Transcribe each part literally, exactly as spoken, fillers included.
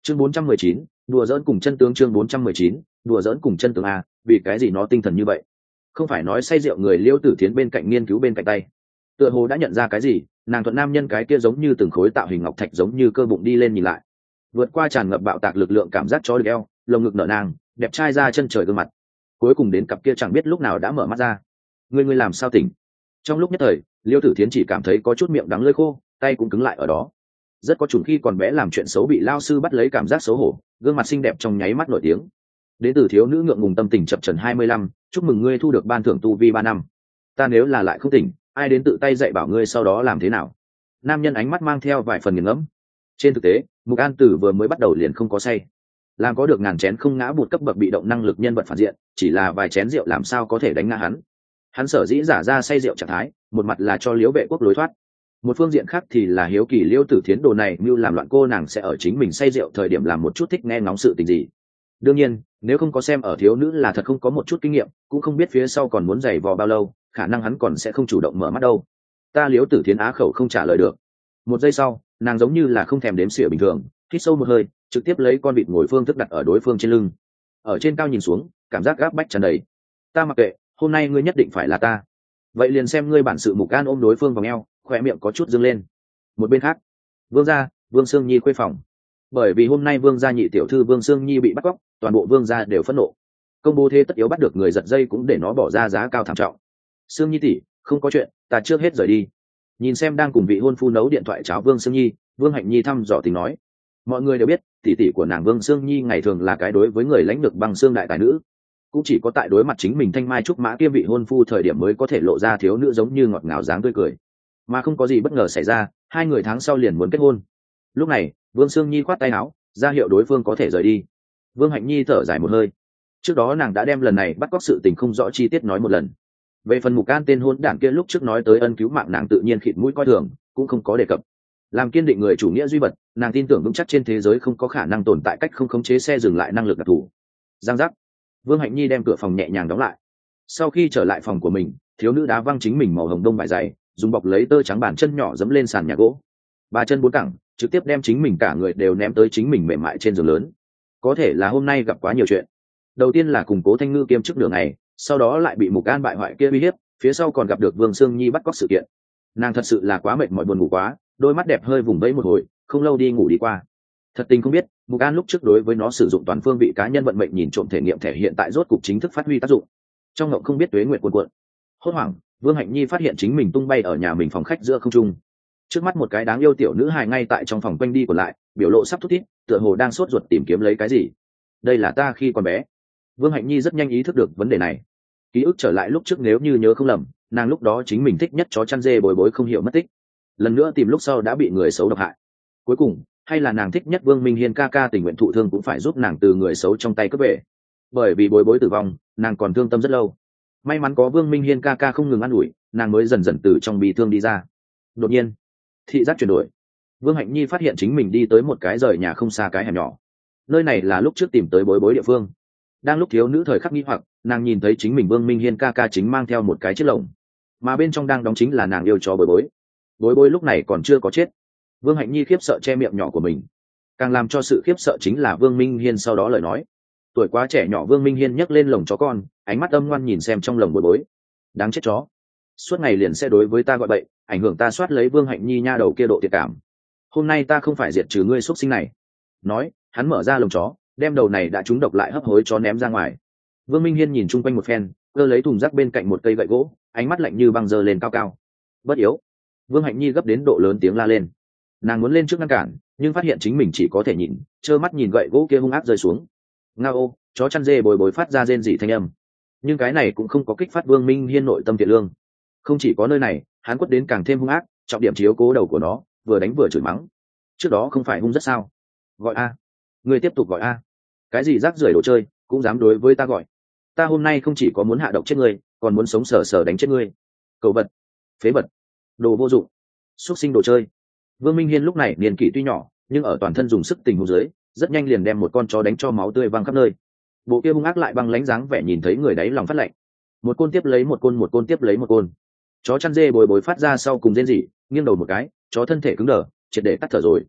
chương bốn trăm mười chín, đùa dỡn cùng chân tướng. Chương bốn trăm mười chín, đùa dỡn cùng chân tướng. A, vì cái gì nó tinh thần như vậy? Không phải nói say rượu người Liêu Tử Thiến bên cạnh nghiên cứu bên cạnh tay, tựa hồ đã nhận ra cái gì. Nàng thuận nam nhân cái kia giống như từng khối tạo hình ngọc thạch giống như cơ bụng đi lên nhìn lại, vượt qua tràn ngập bạo tạc lực lượng cảm giác chó được eo, lồng ngực nở nang, đẹp trai ra chân trời gương mặt, cuối cùng đến cặp kia chẳng biết lúc nào đã mở mắt ra. Ngươi ngươi làm sao tỉnh? Trong lúc nhất thời, Liêu Tử Thiến chỉ cảm thấy có chút miệng đắng lưỡi khô, tay cũng cứng lại ở đó. Rất có chủng khi còn bé làm chuyện xấu bị lao sư bắt lấy cảm giác xấu hổ, gương mặt xinh đẹp trong nháy mắt nổi tiếng. Đến từ thiếu nữ ngượng ngùng tâm tình chập trần hai mươi lăm, chúc mừng ngươi thu được ban thưởng tu vi ba năm. Ta nếu là lại không tỉnh, ai đến tự tay dạy bảo ngươi sau đó làm thế nào? Nam nhân ánh mắt mang theo vài phần nghiền ngẫm. Trên thực tế, Mục An Tử vừa mới bắt đầu liền không có say, làm có được ngàn chén không ngã bụt cấp bậc bị động năng lực nhân vật phản diện, chỉ là vài chén rượu làm sao có thể đánh ngã hắn. Hắn sở dĩ giả ra say rượu trạng thái, một mặt là cho Liễu Vệ Quốc lối thoát, một phương diện khác thì là hiếu kỳ Liêu Tử Thiến đồ này như làm loạn cô nàng sẽ ở chính mình say rượu thời điểm làm một chút thích nghe ngóng sự tình gì. Đương nhiên, nếu không có xem ở thiếu nữ là thật không có một chút kinh nghiệm, cũng không biết phía sau còn muốn giày vò bao lâu, khả năng hắn còn sẽ không chủ động mở mắt đâu. Ta Liễu Tử Thiến á khẩu không trả lời được. Một giây sau, nàng giống như là không thèm đếm xỉa bình thường, hít sâu một hơi, trực tiếp lấy con vịt ngồi phương thức đặt ở đối phương trên lưng. Ở trên cao nhìn xuống, cảm giác gáp bách tràn đầy. Ta mặc kệ, hôm nay ngươi nhất định phải là ta. Vậy liền xem ngươi bản sự. Mục An ôm đối phương vào eo, khỏe miệng có chút dâng lên. Một bên khác, Vương gia, Vương Sương Nhi khuê phòng. Bởi vì hôm nay Vương gia nhị tiểu thư Vương Sương Nhi bị bắt cóc, toàn bộ Vương gia đều phẫn nộ. Công bố thế tất yếu bắt được người giật dây cũng để nó bỏ ra giá cao thảm trọng. Sương Nhi tỷ, không có chuyện, ta trước hết rời đi. Nhìn xem đang cùng vị hôn phu nấu điện thoại cháo Vương Sương Nhi, Vương Hạnh Nhi thăm dò tình nói. Mọi người đều biết, tỷ tỷ của nàng Vương Sương Nhi ngày thường là cái đối với người lãnh được bằng xương đại tài nữ, cũng chỉ có tại đối mặt chính mình thanh mai trúc mã kia vị hôn phu thời điểm mới có thể lộ ra thiếu nữ giống như ngọt ngào dáng tươi cười. Mà không có gì bất ngờ xảy ra, hai người tháng sau liền muốn kết hôn. Lúc này, Vương Sương Nhi khoát tay áo, ra hiệu đối phương có thể rời đi. Vương Hạnh Nhi thở dài một hơi. Trước đó nàng đã đem lần này bắt cóc sự tình không rõ chi tiết nói một lần. Về phần Mục An tên hôn đản kia lúc trước nói tới ân cứu mạng nàng tự nhiên khịt mũi coi thường, cũng không có đề cập. Làm kiên định người chủ nghĩa duy vật, nàng tin tưởng vững chắc trên thế giới không có khả năng tồn tại cách không khống chế xe dừng lại năng lực đặc thù. Giang giác. Vương Hạnh Nhi đem cửa phòng nhẹ nhàng đóng lại. Sau khi trở lại phòng của mình, thiếu nữ đá văng chính mình màu hồng đông vải dày, dùng bọc lấy tơ trắng bàn chân nhỏ dẫm lên sàn nhà gỗ, ba chân bốn cẳng, trực tiếp đem chính mình cả người đều ném tới chính mình mềm mại trên giường lớn. Có thể là hôm nay gặp quá nhiều chuyện. Đầu tiên là cùng Cố Thanh Ngư kiêm chức đường này, sau đó lại bị Mục An bại hoại kia uy hiếp, phía sau còn gặp được Vương Sương Nhi bắt cóc sự kiện. Nàng thật sự là quá mệt mỏi buồn ngủ quá, đôi mắt đẹp hơi vùng vẫy một hồi, không lâu đi ngủ đi qua. Thật tình không biết, Mục An lúc trước đối với nó sử dụng toàn phương vị cá nhân vận mệnh nhìn trộm thể nghiệm thể hiện tại rốt cục chính thức phát huy tác dụng. Trong ngộng không biết tuế nguyệt cuồn cuộn. Hốt hoảng, Vương Hạnh Nhi phát hiện chính mình tung bay ở nhà mình phòng khách giữa không trung. Trước mắt một cái đáng yêu tiểu nữ hài ngay tại trong phòng quanh đi còn lại, biểu lộ sắp thút thít, tựa hồ đang sốt ruột tìm kiếm lấy cái gì. Đây là ta khi còn bé. Vương Hạnh Nhi rất nhanh ý thức được vấn đề này. Ký ức trở lại lúc trước, nếu như nhớ không lầm, nàng lúc đó chính mình thích nhất chó chăn dê Bối Bối không hiểu mất tích. Lần nữa tìm lúc sau đã bị người xấu độc hại. Cuối cùng, hay là nàng thích nhất Vương Minh Hiên ca ca tình nguyện thụ thương cũng phải giúp nàng từ người xấu trong tay cướp về. Bởi vì Bối Bối tử vong, nàng còn thương tâm rất lâu. May mắn có Vương Minh Hiên ca ca không ngừng an ủi, nàng mới dần dần từ trong bi thương đi ra. Đột nhiên, thị giác chuyển đổi. Vương Hạnh Nhi phát hiện chính mình đi tới một cái rời nhà không xa cái hẻm nhỏ. Nơi này là lúc trước tìm tới Bối Bối địa phương. Đang lúc thiếu nữ thời khắc nghi hoặc, nàng nhìn thấy chính mình Vương Minh Hiên ca ca chính mang theo một cái chiếc lồng, mà bên trong đang đóng chính là nàng yêu cho Bối Bối. Bối Bối lúc này còn chưa có chết. Vương Hạnh Nhi khiếp sợ che miệng nhỏ của mình. Càng làm cho sự khiếp sợ chính là Vương Minh Hiên sau đó lời nói. Tuổi quá trẻ nhỏ Vương Minh Hiên nhấc lên lồng chó con, ánh mắt âm ngoan nhìn xem trong lồng Bối Bối. Đáng chết chó, suốt ngày liền sẽ đối với ta gọi bậy, ảnh hưởng ta soát lấy Vương Hạnh Nhi nha đầu kia độ thiệt cảm. Hôm nay ta không phải diệt trừ ngươi xuất sinh này. Nói, hắn mở ra lồng chó, đem đầu này đã trúng độc lại hấp hối chó ném ra ngoài. Vương Minh Hiên nhìn chung quanh một phen, cơ lấy thùng rác bên cạnh một cây gậy gỗ, ánh mắt lạnh như băng giơ lên cao cao. Bất yếu. Vương Hạnh Nhi gấp đến độ lớn tiếng la lên. Nàng muốn lên trước ngăn cản, nhưng phát hiện chính mình chỉ có thể nhìn, trơ mắt nhìn gậy gỗ kia hung ác rơi xuống. Ngao, chó chăn dê Bối Bối phát ra rên rỉ thanh âm. Nhưng cái này cũng không có kích phát Vương Minh Hiên nội tâm thiện lương. Không chỉ có nơi này, hắn quất đến càng thêm hung ác, trọng điểm chiếu cố đầu của nó, vừa đánh vừa chửi mắng. Trước đó không phải hung rất sao? Gọi a, người tiếp tục gọi a. Cái gì rác rưởi đồ chơi, cũng dám đối với ta gọi. Ta hôm nay không chỉ có muốn hạ độc chết ngươi, còn muốn sống sờ sờ đánh chết ngươi. Cầu vật, phế vật, đồ vô dụng, xuất sinh đồ chơi. Vương Minh Hiên lúc này niên kỷ tuy nhỏ, nhưng ở toàn thân dùng sức tình huống dưới, rất nhanh liền đem một con chó đánh cho máu tươi văng khắp nơi. Bộ kia hung ác lại băng lánh dáng vẻ nhìn thấy người đấy lòng phát lạnh. Một côn tiếp lấy một côn, một côn tiếp lấy một côn. Chó chăn dê Bối Bối phát ra sau cùng rên rỉ, nghiêng đầu một cái, chó thân thể cứng đờ, triệt để tắt thở rồi.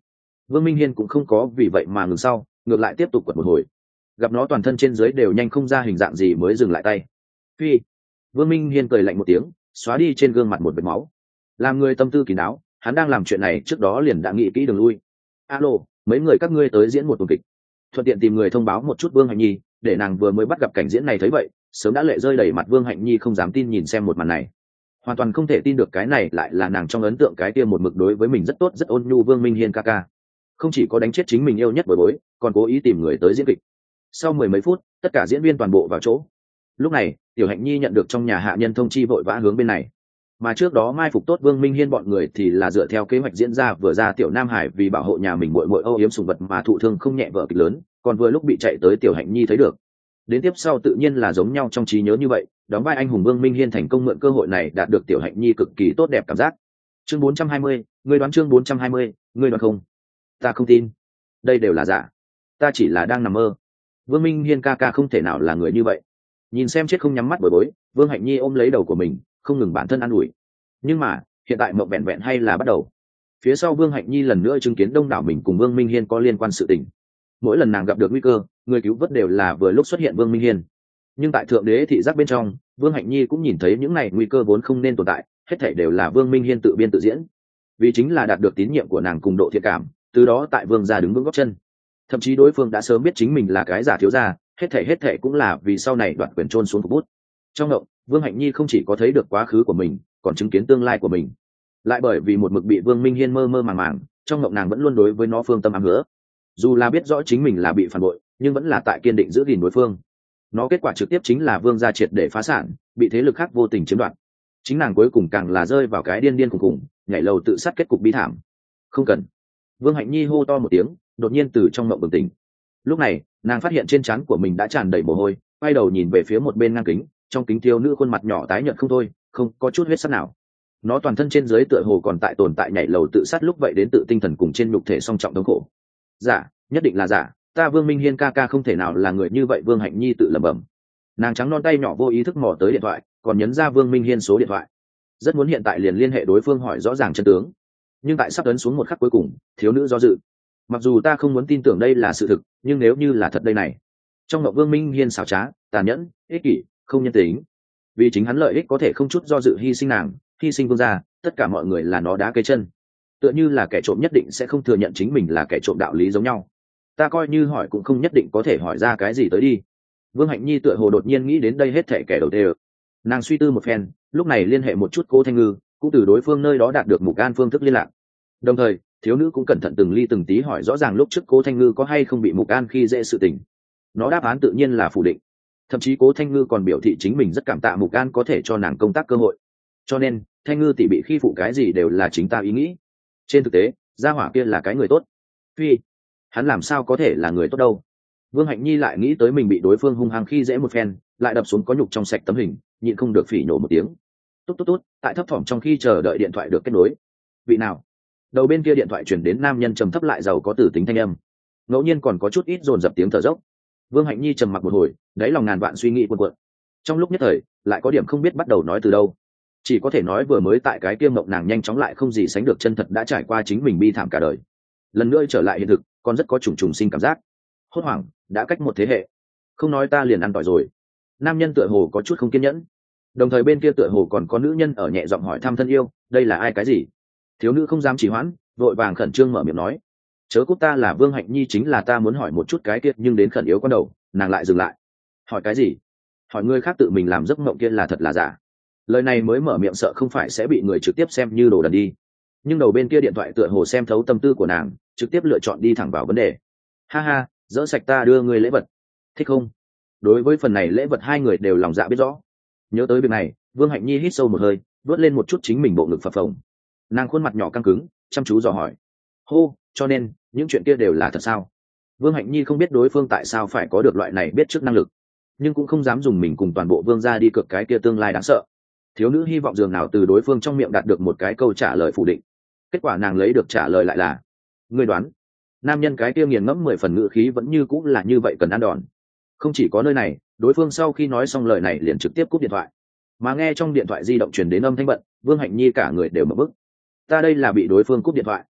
Vương Minh Hiên cũng không có vì vậy mà ngừng sau, ngược lại tiếp tục quật một hồi. Gặp nó toàn thân trên dưới đều nhanh không ra hình dạng gì mới dừng lại tay. Phi. Vương Minh Hiên cười lạnh một tiếng, xóa đi trên gương mặt một vệt máu. Làm người tâm tư kín đáo, hắn đang làm chuyện này trước đó liền đã nghĩ kỹ đường lui. Alo, mấy người các ngươi tới diễn một tuần kịch. Thuận tiện tìm người thông báo một chút Vương Hạnh Nhi, để nàng vừa mới bắt gặp cảnh diễn này thấy vậy, sớm đã lệ rơi đầy mặt. Vương Hạnh Nhi không dám tin nhìn xem một màn này, hoàn toàn không thể tin được cái này lại là nàng trong ấn tượng cái kia một mực đối với mình rất tốt rất ôn nhu Vương Minh Hiên ca ca. Không chỉ có đánh chết chính mình yêu nhất bồi bối, còn cố ý tìm người tới diễn kịch. Sau mười mấy phút, tất cả diễn viên toàn bộ vào chỗ. Lúc này, Tiểu Hạnh Nhi nhận được trong nhà hạ nhân thông chi vội vã hướng bên này. Mà trước đó mai phục tốt Vương Minh Hiên bọn người thì là dựa theo kế hoạch diễn ra, vừa ra Tiểu Nam Hải vì bảo hộ nhà mình muội muội âu yếm sủng vật mà thụ thương không nhẹ vợ kịch lớn, còn vừa lúc bị chạy tới Tiểu Hạnh Nhi thấy được. Đến tiếp sau tự nhiên là giống nhau trong trí nhớ như vậy, đóng vai anh hùng Vương Minh Hiên thành công mượn cơ hội này đạt được Tiểu Hạnh Nhi cực kỳ tốt đẹp cảm giác. Chương bốn trăm hai mươi, ngươi đoán chương bốn trăm hai mươi, ngươi đoán không? Ta không tin, đây đều là giả, ta chỉ là đang nằm mơ. Vương Minh Hiên ca ca không thể nào là người như vậy. Nhìn xem chết không nhắm mắt bối bối, Vương Hạnh Nhi ôm lấy đầu của mình, không ngừng bản thân an ủi. Nhưng mà hiện tại mộng vẹn vẹn hay là bắt đầu. Phía sau Vương Hạnh Nhi lần nữa chứng kiến đông đảo mình cùng Vương Minh Hiên có liên quan sự tình. Mỗi lần nàng gặp được nguy cơ, người cứu vớt đều là vừa lúc xuất hiện Vương Minh Hiên. Nhưng tại thượng đế thị giác bên trong, Vương Hạnh Nhi cũng nhìn thấy những này nguy cơ vốn không nên tồn tại, hết thảy đều là Vương Minh Hiên tự biên tự diễn. Vì chính là đạt được tín nhiệm của nàng cùng độ thiện cảm, từ đó tại Vương gia đứng vững gót chân. Thậm chí đối phương đã sớm biết chính mình là cái giả thiếu gia, hết thảy hết thảy cũng là vì sau này đoạt quyền trôn xuống phục bút. Trong động, Vương Hạnh Nhi không chỉ có thấy được quá khứ của mình, còn chứng kiến tương lai của mình. Lại bởi vì một mực bị Vương Minh Hiên mơ mơ màng màng, trong động nàng vẫn luôn đối với nó phương tâm ám hứa. Dù là biết rõ chính mình là bị phản bội, nhưng vẫn là tại kiên định giữ gìn đối phương. Nó kết quả trực tiếp chính là Vương gia triệt để phá sản, bị thế lực khác vô tình chiếm đoạt. Chính nàng cuối cùng càng là rơi vào cái điên điên khủng khủng, nhảy lầu tự sát kết cục bi thảm. Không cần. Vương Hạnh Nhi hô to một tiếng, đột nhiên từ trong mộng bừng tỉnh. Lúc này, nàng phát hiện trên trán của mình đã tràn đầy mồ hôi, quay đầu nhìn về phía một bên ngang kính, trong kính thiếu nữ khuôn mặt nhỏ tái nhợt không thôi, không có chút huyết sắc nào. Nó toàn thân trên dưới tựa hồ còn tại tồn tại nhảy lầu tự sát lúc vậy đến tự tinh thần cùng trên nhục thể song trọng thống khổ. Giả, nhất định là giả, ta Vương Minh Hiên ca ca không thể nào là người như vậy. Vương Hạnh Nhi tự lẩm bẩm. Nàng trắng non tay nhỏ vô ý thức mò tới điện thoại, còn nhấn ra Vương Minh Hiên số điện thoại. Rất muốn hiện tại liền liên hệ đối phương hỏi rõ ràng chân tướng, nhưng tại sắp ấn xuống một khắc cuối cùng, thiếu nữ do dự. Mặc dù ta không muốn tin tưởng đây là sự thực, nhưng nếu như là thật đây này. Trong ngọc Vương Minh Hiên xảo trá, tàn nhẫn, ích kỷ, không nhân tính. Vì chính hắn lợi ích có thể không chút do dự hy sinh nàng, hy sinh Vương gia, tất cả mọi người là nó đá cây chân. Tựa như là kẻ trộm nhất định sẽ không thừa nhận chính mình là kẻ trộm đạo lý giống nhau. Ta coi như hỏi cũng không nhất định có thể hỏi ra cái gì tới đi. Vương Hạnh Nhi tựa hồ đột nhiên nghĩ đến đây hết thảy kẻ đầu tiên. Nàng suy tư một phen, lúc này liên hệ một chút Cố Thanh Ngư, cũng từ đối phương nơi đó đạt được Mục An phương thức liên lạc. Đồng thời, thiếu nữ cũng cẩn thận từng ly từng tí hỏi rõ ràng lúc trước Cố Thanh Ngư có hay không bị Mục An khi dễ sự tình. Nó đáp án tự nhiên là phủ định. Thậm chí Cố Thanh Ngư còn biểu thị chính mình rất cảm tạ Mục An có thể cho nàng công tác cơ hội. Cho nên, Thanh Ngư tỷ bị khi phụ cái gì đều là chính ta ý nghĩ. Trên thực tế, gia hỏa kia là cái người tốt. Phi, hắn làm sao có thể là người tốt đâu. Vương Hạnh Nhi lại nghĩ tới mình bị đối phương hung hăng khi dễ một phen, lại đập xuống có nhục trong sạch tấm hình, nhịn không được phỉ nhổ một tiếng. Tốt tốt tốt, tại thấp thỏm trong khi chờ đợi điện thoại được kết nối. Vị nào? Đầu bên kia điện thoại chuyển đến nam nhân trầm thấp lại giàu có tử tính thanh âm. Ngẫu nhiên còn có chút ít dồn dập tiếng thở dốc. Vương Hạnh Nhi trầm mặc một hồi, đáy lòng ngàn vạn suy nghĩ cuồn cuộn. Trong lúc nhất thời, lại có điểm không biết bắt đầu nói từ đâu. Chỉ có thể nói vừa mới tại cái kia mộng nàng nhanh chóng lại không gì sánh được chân thật đã trải qua chính mình bi thảm cả đời. Lần nữa trở lại hiện thực, còn rất có trùng trùng sinh cảm giác. Hốt hoảng, đã cách một thế hệ. Không nói ta liền ăn tỏi rồi. Nam nhân tựa hồ có chút không kiên nhẫn. Đồng thời bên kia tựa hồ còn có nữ nhân ở nhẹ giọng hỏi thăm thân yêu, đây là ai cái gì? Thiếu nữ không dám trì hoãn, vội vàng khẩn trương mở miệng nói, chớ cút, ta là Vương Hạnh Nhi, chính là ta muốn hỏi một chút cái kia, nhưng đến khẩn yếu con đầu, nàng lại dừng lại. Hỏi cái gì? Hỏi người khác tự mình làm giấc mộng kia là thật là giả? Lời này mới mở miệng sợ không phải sẽ bị người trực tiếp xem như đồ đần đi. Nhưng đầu bên kia điện thoại tựa hồ xem thấu tâm tư của nàng, trực tiếp lựa chọn đi thẳng vào vấn đề. Ha ha, dỡ sạch ta đưa người lễ vật, thích không? Đối với phần này lễ vật hai người đều lòng dạ biết rõ. Nhớ tới việc này, Vương Hạnh Nhi hít sâu một hơi, vớt lên một chút chính mình bộ ngực phập phồng. Nàng khuôn mặt nhỏ căng cứng, chăm chú dò hỏi, hô, cho nên những chuyện kia đều là thật sao? Vương Hạnh Nhi không biết đối phương tại sao phải có được loại này biết trước năng lực, nhưng cũng không dám dùng mình cùng toàn bộ Vương gia đi cược cái kia tương lai đáng sợ. Thiếu nữ hy vọng dường nào từ đối phương trong miệng đạt được một cái câu trả lời phủ định. Kết quả nàng lấy được trả lời lại là, ngươi đoán. Nam nhân cái kia nghiền ngẫm mười phần ngữ khí vẫn như cũng là như vậy, cần ăn đòn. Không chỉ có nơi này, đối phương sau khi nói xong lời này liền trực tiếp cúp điện thoại. Mà nghe trong điện thoại di động truyền đến âm thanh bận, Vương Hạnh Nhi cả người đều mở bức. Ta đây là bị đối phương cúp điện thoại.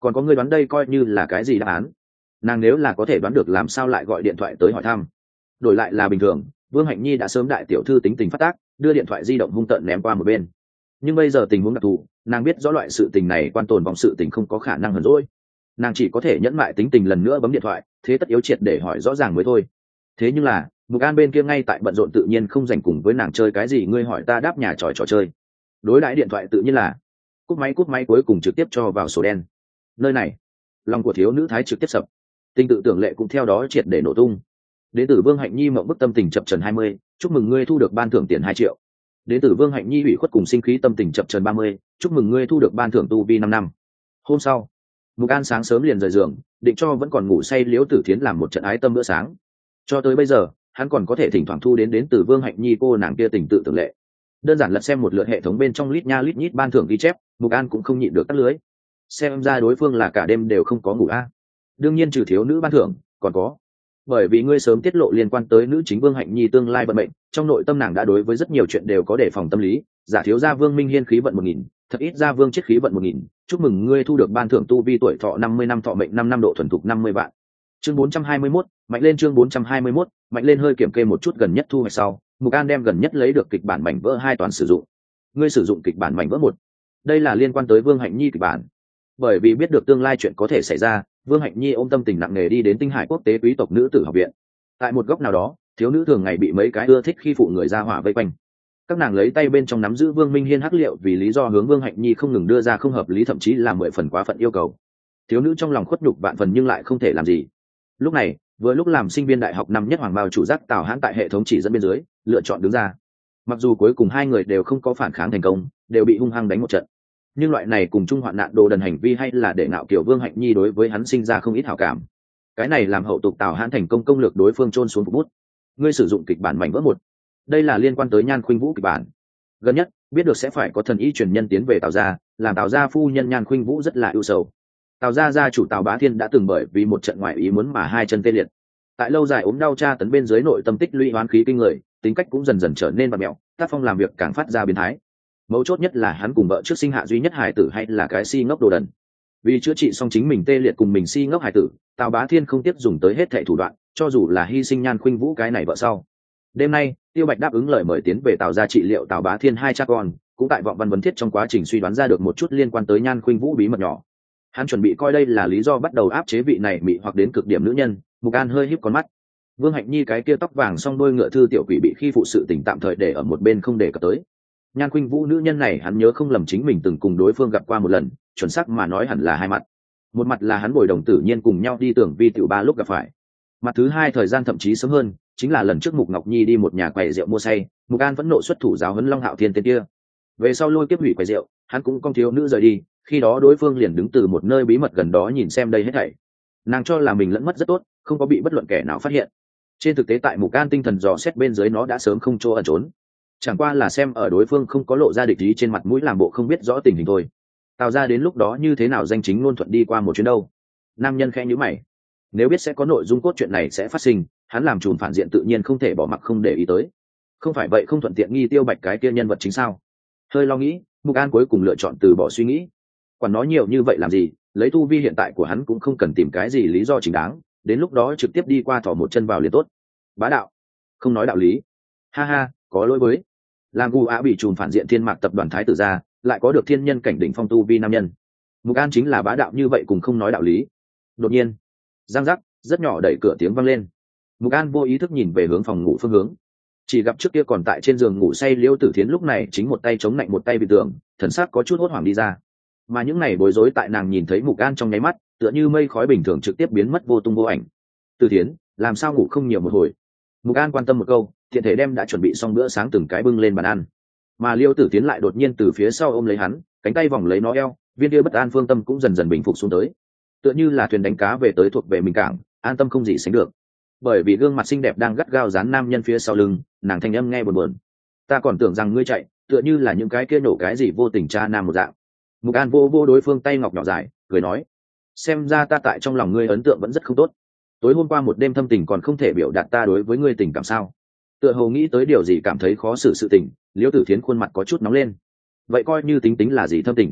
còn có người đoán đây coi như là cái gì đáp án? Nàng nếu là có thể đoán được làm sao lại gọi điện thoại tới hỏi thăm? Đổi lại là bình thường, Vương Hạnh Nhi đã sớm đại tiểu thư tính tình phát tác, đưa điện thoại di động hung tợn ném qua một bên. Nhưng bây giờ tình huống đặc thù, nàng biết rõ loại sự tình này quan tồn vòng sự tình không có khả năng hờn dỗi, nàng chỉ có thể nhẫn mại tính tình lần nữa bấm điện thoại, thế tất yếu triệt để hỏi rõ ràng mới thôi. Thế nhưng là Mục An bên kia ngay tại bận rộn, tự nhiên không dành cùng với nàng chơi cái gì ngươi hỏi ta đáp nhà trò trò chơi. Đối đãi điện thoại tự nhiên là cúp máy cúp máy cuối cùng trực tiếp cho vào sổ đen. Nơi này lòng của thiếu nữ thái trực tiếp sập, tình tự tưởng lệ cũng theo đó triệt để nổ tung. Đến từ Vương Hạnh Nhi mộng bức tâm tình chập trần hai mươi, chúc mừng ngươi thu được ban thưởng tiền hai triệu. Đến từ Vương Hạnh Nhi ủy khuất cùng sinh khí tâm tình chập trần ba mươi, chúc mừng ngươi thu được ban thưởng tu vi năm năm. Hôm sau, Mục An sáng sớm liền rời giường, định cho vẫn còn ngủ say Liễu Tử Thiến làm một trận ái tâm bữa sáng. Cho tới bây giờ, hắn còn có thể thỉnh thoảng thu đến đến từ Vương Hạnh Nhi cô nàng kia tình tự tưởng lệ. Đơn giản lật xem một lượt hệ thống bên trong lít nha lít nhít ban thưởng ghi chép, Mục An cũng không nhịn được tắt lưới. Xem ra đối phương là cả đêm đều không có ngủ a. Đương nhiên trừ thiếu nữ ban thưởng, còn có bởi vì ngươi sớm tiết lộ liên quan tới nữ chính Vương Hạnh Nhi tương lai vận mệnh, trong nội tâm nàng đã đối với rất nhiều chuyện đều có đề phòng tâm lý. Giả thiếu gia Vương Minh Hiên khí vận một nghìn, thật ít gia Vương chết khí vận một nghìn, chúc mừng ngươi thu được ban thưởng tu vi tuổi thọ năm mươi năm, thọ mệnh năm năm, độ thuần thục năm mươi vạn. Chương bốn trăm hai mươi mốt, mạnh lên. Chương bốn trăm hai mươi mốt, mạnh lên. Hơi kiểm kê một chút gần nhất thu hoạch sau, Mục An đem gần nhất lấy được kịch bản mảnh vỡ hai toàn sử dụng. Ngươi sử dụng kịch bản mảnh vỡ một, đây là liên quan tới Vương Hạnh Nhi kịch bản. Bởi vì biết được tương lai chuyện có thể xảy ra, Vương Hạnh Nhi ôm tâm tình nặng nề đi đến Tinh Hải Quốc tế quý tộc nữ tử học viện. Tại một góc nào đó, thiếu nữ thường ngày bị mấy cái ưa thích khi phụ người ra hỏa vây quanh. Các nàng lấy tay bên trong nắm giữ Vương Minh Hiên hắc liệu, vì lý do hướng Vương Hạnh Nhi không ngừng đưa ra không hợp lý, thậm chí là mười phần quá phận yêu cầu. Thiếu nữ trong lòng khuất nhục vạn phần nhưng lại không thể làm gì. Lúc này, vừa lúc làm sinh viên đại học năm nhất Hoàng Bào chủ giác Tào Hãn tại hệ thống chỉ dẫn bên dưới lựa chọn đứng ra. Mặc dù cuối cùng hai người đều không có phản kháng thành công, đều bị hung hăng đánh một trận, nhưng loại này cùng chung hoạn nạn đồ đần hành vi hay là để ngạo kiểu Vương Hạnh Nhi đối với hắn sinh ra không ít hảo cảm. Cái này làm hậu tục Tào Hãn thành công công lược đối phương chôn xuống phục bút. Ngươi sử dụng kịch bản mảnh vỡ một, đây là liên quan tới Nhan Khuynh Vũ kịch bản. Gần nhất biết được sẽ phải có thần y truyền nhân tiến về Tào gia, làm Tào gia phu nhân Nhan Khuynh Vũ rất là ưu sầu. Tào gia gia chủ Tào Bá Thiên đã từng bởi vì một trận ngoại ý muốn mà hai chân tê liệt, tại lâu dài ốm đau tra tấn bên dưới nội tâm tích lũy oán khí kinh người, tính cách cũng dần dần trở nên bạt mẹo, tác phong làm việc càng phát ra biến thái. Mấu chốt nhất là hắn cùng vợ trước sinh hạ duy nhất hài tử hay là cái si ngốc đồ đần. Vì chữa trị xong chính mình tê liệt cùng mình si ngốc hài tử, Tào Bá Thiên không tiếp dùng tới hết thảy thủ đoạn, cho dù là hy sinh Nhan Khuynh Vũ cái này vợ sau. Đêm nay, Tiêu Bạch đáp ứng lời mời tiến về Tào gia trị liệu Tào Bá Thiên hai cha con, cũng tại vọng văn vấn thiết trong quá trình suy đoán ra được một chút liên quan tới Nhan Khuynh Vũ bí mật nhỏ. Hắn chuẩn bị coi đây là lý do bắt đầu áp chế vị này mị hoặc đến cực điểm nữ nhân. Mục An hơi híp con mắt. Vương Hạnh Nhi cái kia tóc vàng song đôi ngựa thư tiểu quỷ bị khi phụ sự tình tạm thời để ở một bên không để cập tới. Nhan Khuynh Vũ nữ nhân này hắn nhớ không lầm chính mình từng cùng đối phương gặp qua một lần, chuẩn xác mà nói hẳn là hai mặt. Một mặt là hắn bồi đồng tử nhiên cùng nhau đi tưởng vi tiểu ba lúc gặp phải. Mặt thứ hai thời gian thậm chí sớm hơn, chính là lần trước Mục Ngọc Nhi đi một nhà quầy rượu mua say, Mục An vẫn nộ xuất thủ giáo huấn Long Hạo Thiên tên kia. Về sau lôi kiếp hủy quầy rượu, hắn cũng con thiếu nữ rời đi, khi đó đối phương liền đứng từ một nơi bí mật gần đó nhìn xem đây hết thảy. Nàng cho là mình lẫn mất rất tốt, không có bị bất luận kẻ nào phát hiện. Trên thực tế tại Mục An tinh thần dò xét bên dưới nó đã sớm không chỗ ẩn trốn, chẳng qua là xem ở đối phương không có lộ ra địch ý trên mặt mũi làm bộ không biết rõ tình hình thôi. Tào ra đến lúc đó như thế nào danh chính ngôn thuận đi qua một chuyến đâu. Nam nhân khẽ nhíu mày, nếu biết sẽ có nội dung cốt chuyện này sẽ phát sinh, hắn làm trùm phản diện tự nhiên không thể bỏ mặc không để ý tới. Không phải vậy không thuận tiện nghi Tiêu Bạch cái kia nhân vật chính sao? Hơi lo nghĩ, Mục An cuối cùng lựa chọn từ bỏ suy nghĩ. Quản nó nhiều như vậy làm gì, lấy tu vi hiện tại của hắn cũng không cần tìm cái gì lý do chính đáng, đến lúc đó trực tiếp đi qua thỏ một chân vào liền tốt. Bá đạo, không nói đạo lý. Ha ha, có lỗi với. Làm gu á bị trùm phản diện Thiên Mạc tập đoàn thái tử ra, lại có được thiên nhân cảnh đỉnh phong tu vi nam nhân. Mục An chính là bá đạo như vậy cùng không nói đạo lý. Đột nhiên, răng rắc, rất nhỏ đẩy cửa tiếng vang lên. Mục An vô ý thức nhìn về hướng phòng ngủ phương hướng, chỉ gặp trước kia còn tại trên giường ngủ say Liêu Tử Thiến lúc này chính một tay chống lạnh một tay bị tường, thần sắc có chút hốt hoảng đi ra. Mà những này bối rối tại nàng nhìn thấy Mục An trong nháy mắt, tựa như mây khói bình thường trực tiếp biến mất vô tung vô ảnh. Tử Thiến, làm sao ngủ không nhiều một hồi? Mục An quan tâm một câu, tiện thể đem đã chuẩn bị xong bữa sáng từng cái bưng lên bàn ăn. Mà Liêu Tử Thiến lại đột nhiên từ phía sau ôm lấy hắn, cánh tay vòng lấy nó eo, viên kia bất an phương tâm cũng dần dần bình phục xuống tới, tựa như là thuyền đánh cá về tới thuộc về mình cảng, an tâm không gì sánh được. Bởi vì gương mặt xinh đẹp đang gắt gao dán nam nhân phía sau lưng, nàng thanh âm nghe buồn buồn. Ta còn tưởng rằng ngươi chạy, tựa như là những cái kia nổ cái gì vô tình cha nam một dạng. Mục An vô vô đối phương tay ngọc nhỏ dài, cười nói, xem ra ta tại trong lòng ngươi ấn tượng vẫn rất không tốt. Tối hôm qua một đêm thâm tình còn không thể biểu đạt ta đối với ngươi tình cảm sao? Tựa hồ nghĩ tới điều gì cảm thấy khó xử sự tình, Liễu Tử Thiến khuôn mặt có chút nóng lên. Vậy coi như tính tính là gì thâm tình?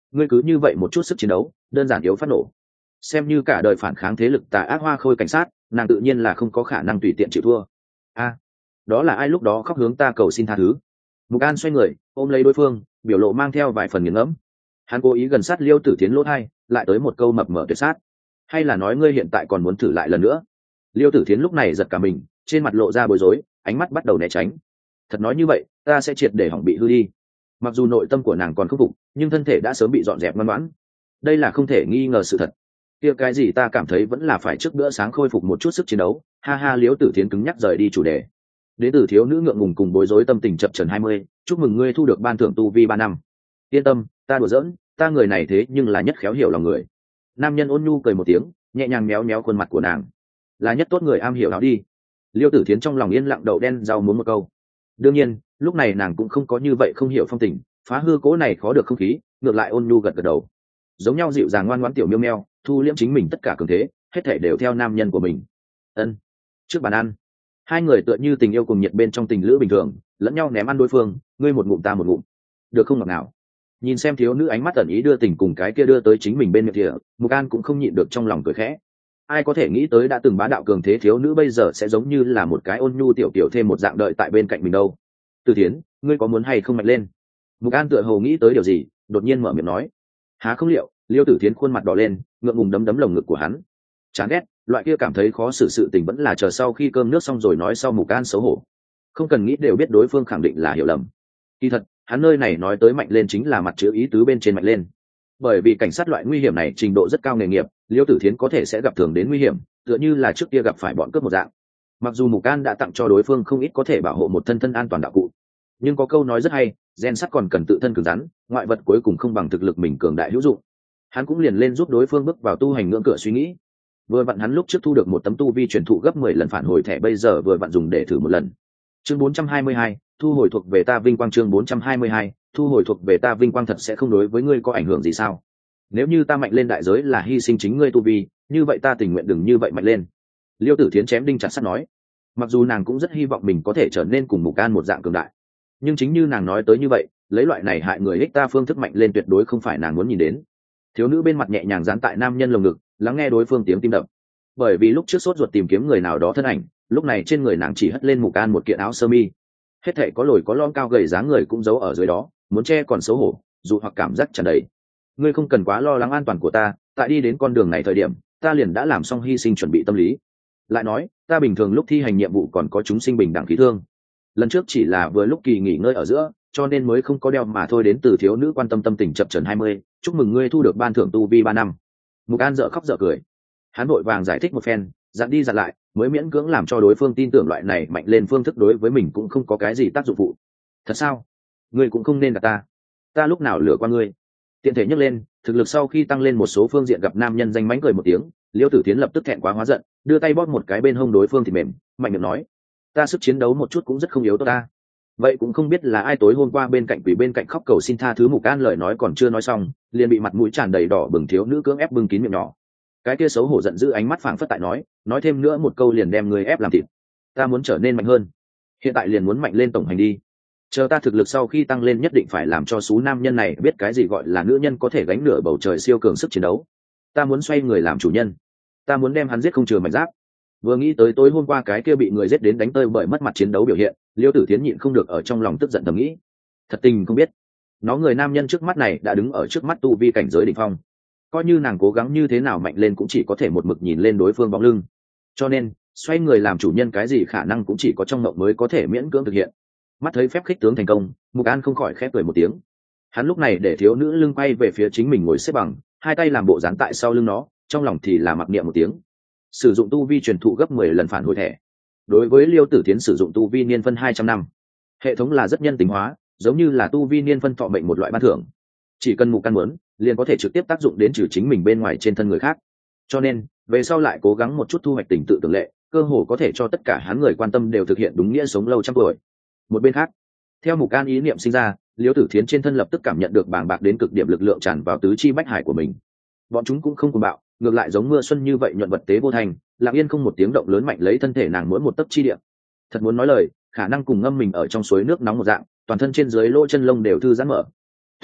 ngươi cứ như vậy một chút sức chiến đấu đơn giản yếu phát nổ. Xem như cả đời phản kháng thế lực tà ác hoa khôi cảnh sát, nàng tự nhiên là không có khả năng tùy tiện chịu thua. A, đó là ai lúc đó khóc hướng ta cầu xin tha thứ? Mục An xoay người ôm lấy đối phương, biểu lộ mang theo vài phần nghiền ngẫm. Hắn cố ý gần sát Liêu Tử Thiến lỗ tai, lại tới một câu mập mờ tuyệt sát. Hay là nói ngươi hiện tại còn muốn thử lại lần nữa? Liêu Tử Thiến lúc này giật cả mình, trên mặt lộ ra bối rối, ánh mắt bắt đầu né tránh. Thật nói như vậy, ta sẽ triệt để hỏng bị hư đi. Mặc dù nội tâm của nàng còn khắc phục, nhưng thân thể đã sớm bị dọn dẹp ngoan ngoãn. Đây là không thể nghi ngờ sự thật. Kia cái gì ta cảm thấy vẫn là phải trước bữa sáng khôi phục một chút sức chiến đấu. Ha ha, Liêu Tử Thiến cứng nhắc rời đi chủ đề. Đến từ thiếu nữ ngượng ngùng cùng bối rối tâm tình chập chờn hai mươi, chúc mừng ngươi thu được ban thưởng tu vi ba năm. Yên tâm, ta đùa giỡn, ta người này thế nhưng là nhất khéo hiểu lòng người. Nam nhân ôn nhu cười một tiếng, nhẹ nhàng méo méo khuôn mặt của nàng. Là nhất tốt người am hiểu đó đi. Liêu Tử Thiến trong lòng yên lặng đậu đen rau muốn một câu. Đương nhiên, lúc này nàng cũng không có như vậy không hiểu phong tình, phá hư cố này khó được không khí, ngược lại ôn nhu gật gật đầu. Giống nhau dịu dàng ngoan ngoãn tiểu miêu meo, thu liễm chính mình tất cả cường thế, hết thảy đều theo nam nhân của mình. Ân. Trước bàn ăn, hai người tựa như tình yêu cùng nhiệt bên trong tình lữ bình thường, lẫn nhau ném ăn đối phương, ngươi một ngụm ta một ngụm. Được không ngọt nào? Nhìn xem thiếu nữ ánh mắt ẩn ý đưa tình cùng cái kia đưa tới chính mình bên miệng kia, Mục An cũng không nhịn được trong lòng cười khẽ. Ai có thể nghĩ tới đã từng bá đạo cường thế thiếu nữ bây giờ sẽ giống như là một cái ôn nhu tiểu tiểu thêm một dạng đợi tại bên cạnh mình đâu. Từ Thiến, ngươi có muốn hay không mạnh lên? Mục An tựa hồ nghĩ tới điều gì, đột nhiên mở miệng nói. Há không liệu, Liêu Tử Thiến khuôn mặt đỏ lên, ngượng ngùng đấm đấm lồng ngực của hắn. Chán ghét, loại kia cảm thấy khó xử sự tình vẫn là chờ sau khi cơm nước xong rồi nói sau. Mục An xấu hổ. Không cần nghĩ đều biết đối phương khẳng định là hiểu lầm. Kỳ thật, hắn nơi này nói tới mạnh lên chính là mặt chữ ý tứ bên trên mạnh lên. Bởi vì cảnh sát loại nguy hiểm này trình độ rất cao nghề nghiệp, Liêu Tử Thiến có thể sẽ gặp thường đến nguy hiểm, tựa như là trước kia gặp phải bọn cướp một dạng. Mặc dù Mục An đã tặng cho đối phương không ít có thể bảo hộ một thân thân an toàn đạo cụ, nhưng có câu nói rất hay, gen sắt còn cần tự thân cứng rắn, ngoại vật cuối cùng không bằng thực lực mình cường đại hữu dụng. Hắn cũng liền lên giúp đối phương bước vào tu hành ngưỡng cửa suy nghĩ. Vừa vặn hắn lúc trước thu được một tấm tu vi truyền thụ gấp mười lần phản hồi thẻ, bây giờ vừa vặn dùng để thử một lần. Chương bốn trăm hai mươi hai, thu hồi thuộc về ta vinh quang. Chương bốn trăm hai mươi hai, thu hồi thuộc về ta vinh quang. Thật sẽ không đối với ngươi có ảnh hưởng gì sao? Nếu như ta mạnh lên đại giới là hy sinh chính ngươi tu vi, như vậy ta tình nguyện đừng như vậy mạnh lên. Liêu Tử Thiến chém đinh chặt sắt nói. Mặc dù nàng cũng rất hy vọng mình có thể trở nên cùng Mục An một dạng cường đại, nhưng chính như nàng nói tới như vậy, lấy loại này hại người ích ta phương thức mạnh lên tuyệt đối không phải nàng muốn nhìn đến. Thiếu nữ bên mặt nhẹ nhàng dán tại nam nhân lồng ngực, lắng nghe đối phương tiếng tim đập. Bởi vì lúc trước sốt ruột tìm kiếm người nào đó thân ảnh, lúc này trên người nàng chỉ hất lên Mục An một kiện áo sơ mi. Hết thảy có lồi có lõm cao gầy dáng người cũng giấu ở dưới đó, muốn che còn xấu hổ, dù hoặc cảm giác tràn đầy. Ngươi không cần quá lo lắng an toàn của ta, tại đi đến con đường này thời điểm, ta liền đã làm xong hy sinh chuẩn bị tâm lý. Lại nói, ta bình thường lúc thi hành nhiệm vụ còn có chúng sinh bình đẳng khí thương. Lần trước chỉ là vừa lúc kỳ nghỉ ngơi ở giữa, cho nên mới không có đeo mà thôi. Đến từ thiếu nữ quan tâm tâm tình chập chờn hai mươi, chúc mừng ngươi thu được ban thưởng tu vi ba năm. Mục An dở khóc dở cười. Hắn vội vàng giải thích một phen, dặn đi dặn lại, mới miễn cưỡng làm cho đối phương tin tưởng loại này mạnh lên phương thức đối với mình cũng không có cái gì tác dụng phụ. Thật sao? Ngươi cũng không nên gạt ta. Ta lúc nào lừa qua ngươi? Tiện thể nhắc lên, thực lực sau khi tăng lên một số phương diện gặp nam nhân danh mánh cười một tiếng, Liêu Tử Thiến lập tức thẹn quá hóa giận, đưa tay bóp một cái bên hông đối phương thì mềm, mạnh miệng nói: ta sức chiến đấu một chút cũng rất không yếu tốt ta. Vậy cũng không biết là ai tối hôm qua bên cạnh quỷ bên cạnh khóc cầu xin tha thứ. Mục An lời nói còn chưa nói xong, liền bị mặt mũi tràn đầy đỏ bừng thiếu nữ cưỡng ép bưng kín miệng nhỏ. Cái kia xấu hổ giận dữ ánh mắt phảng phất tại nói, nói thêm nữa một câu liền đem người ép làm thịt. Ta muốn trở nên mạnh hơn, hiện tại liền muốn mạnh lên tổng hành đi. Chờ ta thực lực sau khi tăng lên nhất định phải làm cho số nam nhân này biết cái gì gọi là nữ nhân có thể gánh nửa bầu trời siêu cường sức chiến đấu. Ta muốn xoay người làm chủ nhân, ta muốn đem hắn giết không chừa mảnh giáp. Vừa nghĩ tới tối hôm qua cái kia bị người giết đến đánh tơi bởi mất mặt chiến đấu biểu hiện, Liêu Tử Thiến nhịn không được ở trong lòng tức giận thầm nghĩ. Thật tình không biết, nó người nam nhân trước mắt này đã đứng ở trước mắt tu vi cảnh giới đỉnh phong. Coi như nàng cố gắng như thế nào mạnh lên cũng chỉ có thể một mực nhìn lên đối phương bóng lưng. Cho nên, xoay người làm chủ nhân cái gì khả năng cũng chỉ có trong mộng mới có thể miễn cưỡng thực hiện. Mắt thấy phép khích tướng thành công, Mục An không khỏi khép cười một tiếng. Hắn lúc này để thiếu nữ lưng quay về phía chính mình ngồi xếp bằng, hai tay làm bộ dán tại sau lưng nó, trong lòng thì là mặc niệm một tiếng. Sử dụng tu vi truyền thụ gấp mười lần phản hồi thẻ. Đối với Liêu Tử Thiến sử dụng tu vi niên phân hai trăm năm. Hệ thống là rất nhân tính hóa, giống như là tu vi niên phân thọ mệnh một loại ban thưởng. Chỉ cần Mục Căn muốn, liền có thể trực tiếp tác dụng đến trừ chính mình bên ngoài trên thân người khác. Cho nên, về sau lại cố gắng một chút thu hoạch tình tự tưởng lệ, cơ hồ có thể cho tất cả hắn người quan tâm đều thực hiện đúng nghĩa sống lâu trăm tuổi. Một bên khác, theo Mục An ý niệm sinh ra, Liêu Tử Thiến trên thân lập tức cảm nhận được bàng bạc đến cực điểm lực lượng tràn vào tứ chi bách hải của mình. Bọn chúng cũng không cuồng bạo, ngược lại giống mưa xuân như vậy nhuận vật tế vô thành, lặng yên không một tiếng động lớn mạnh lấy thân thể nàng mỗi một tấc chi địa. Thật muốn nói lời, khả năng cùng ngâm mình ở trong suối nước nóng một dạng, toàn thân trên dưới lỗ chân lông đều thư giãn mở.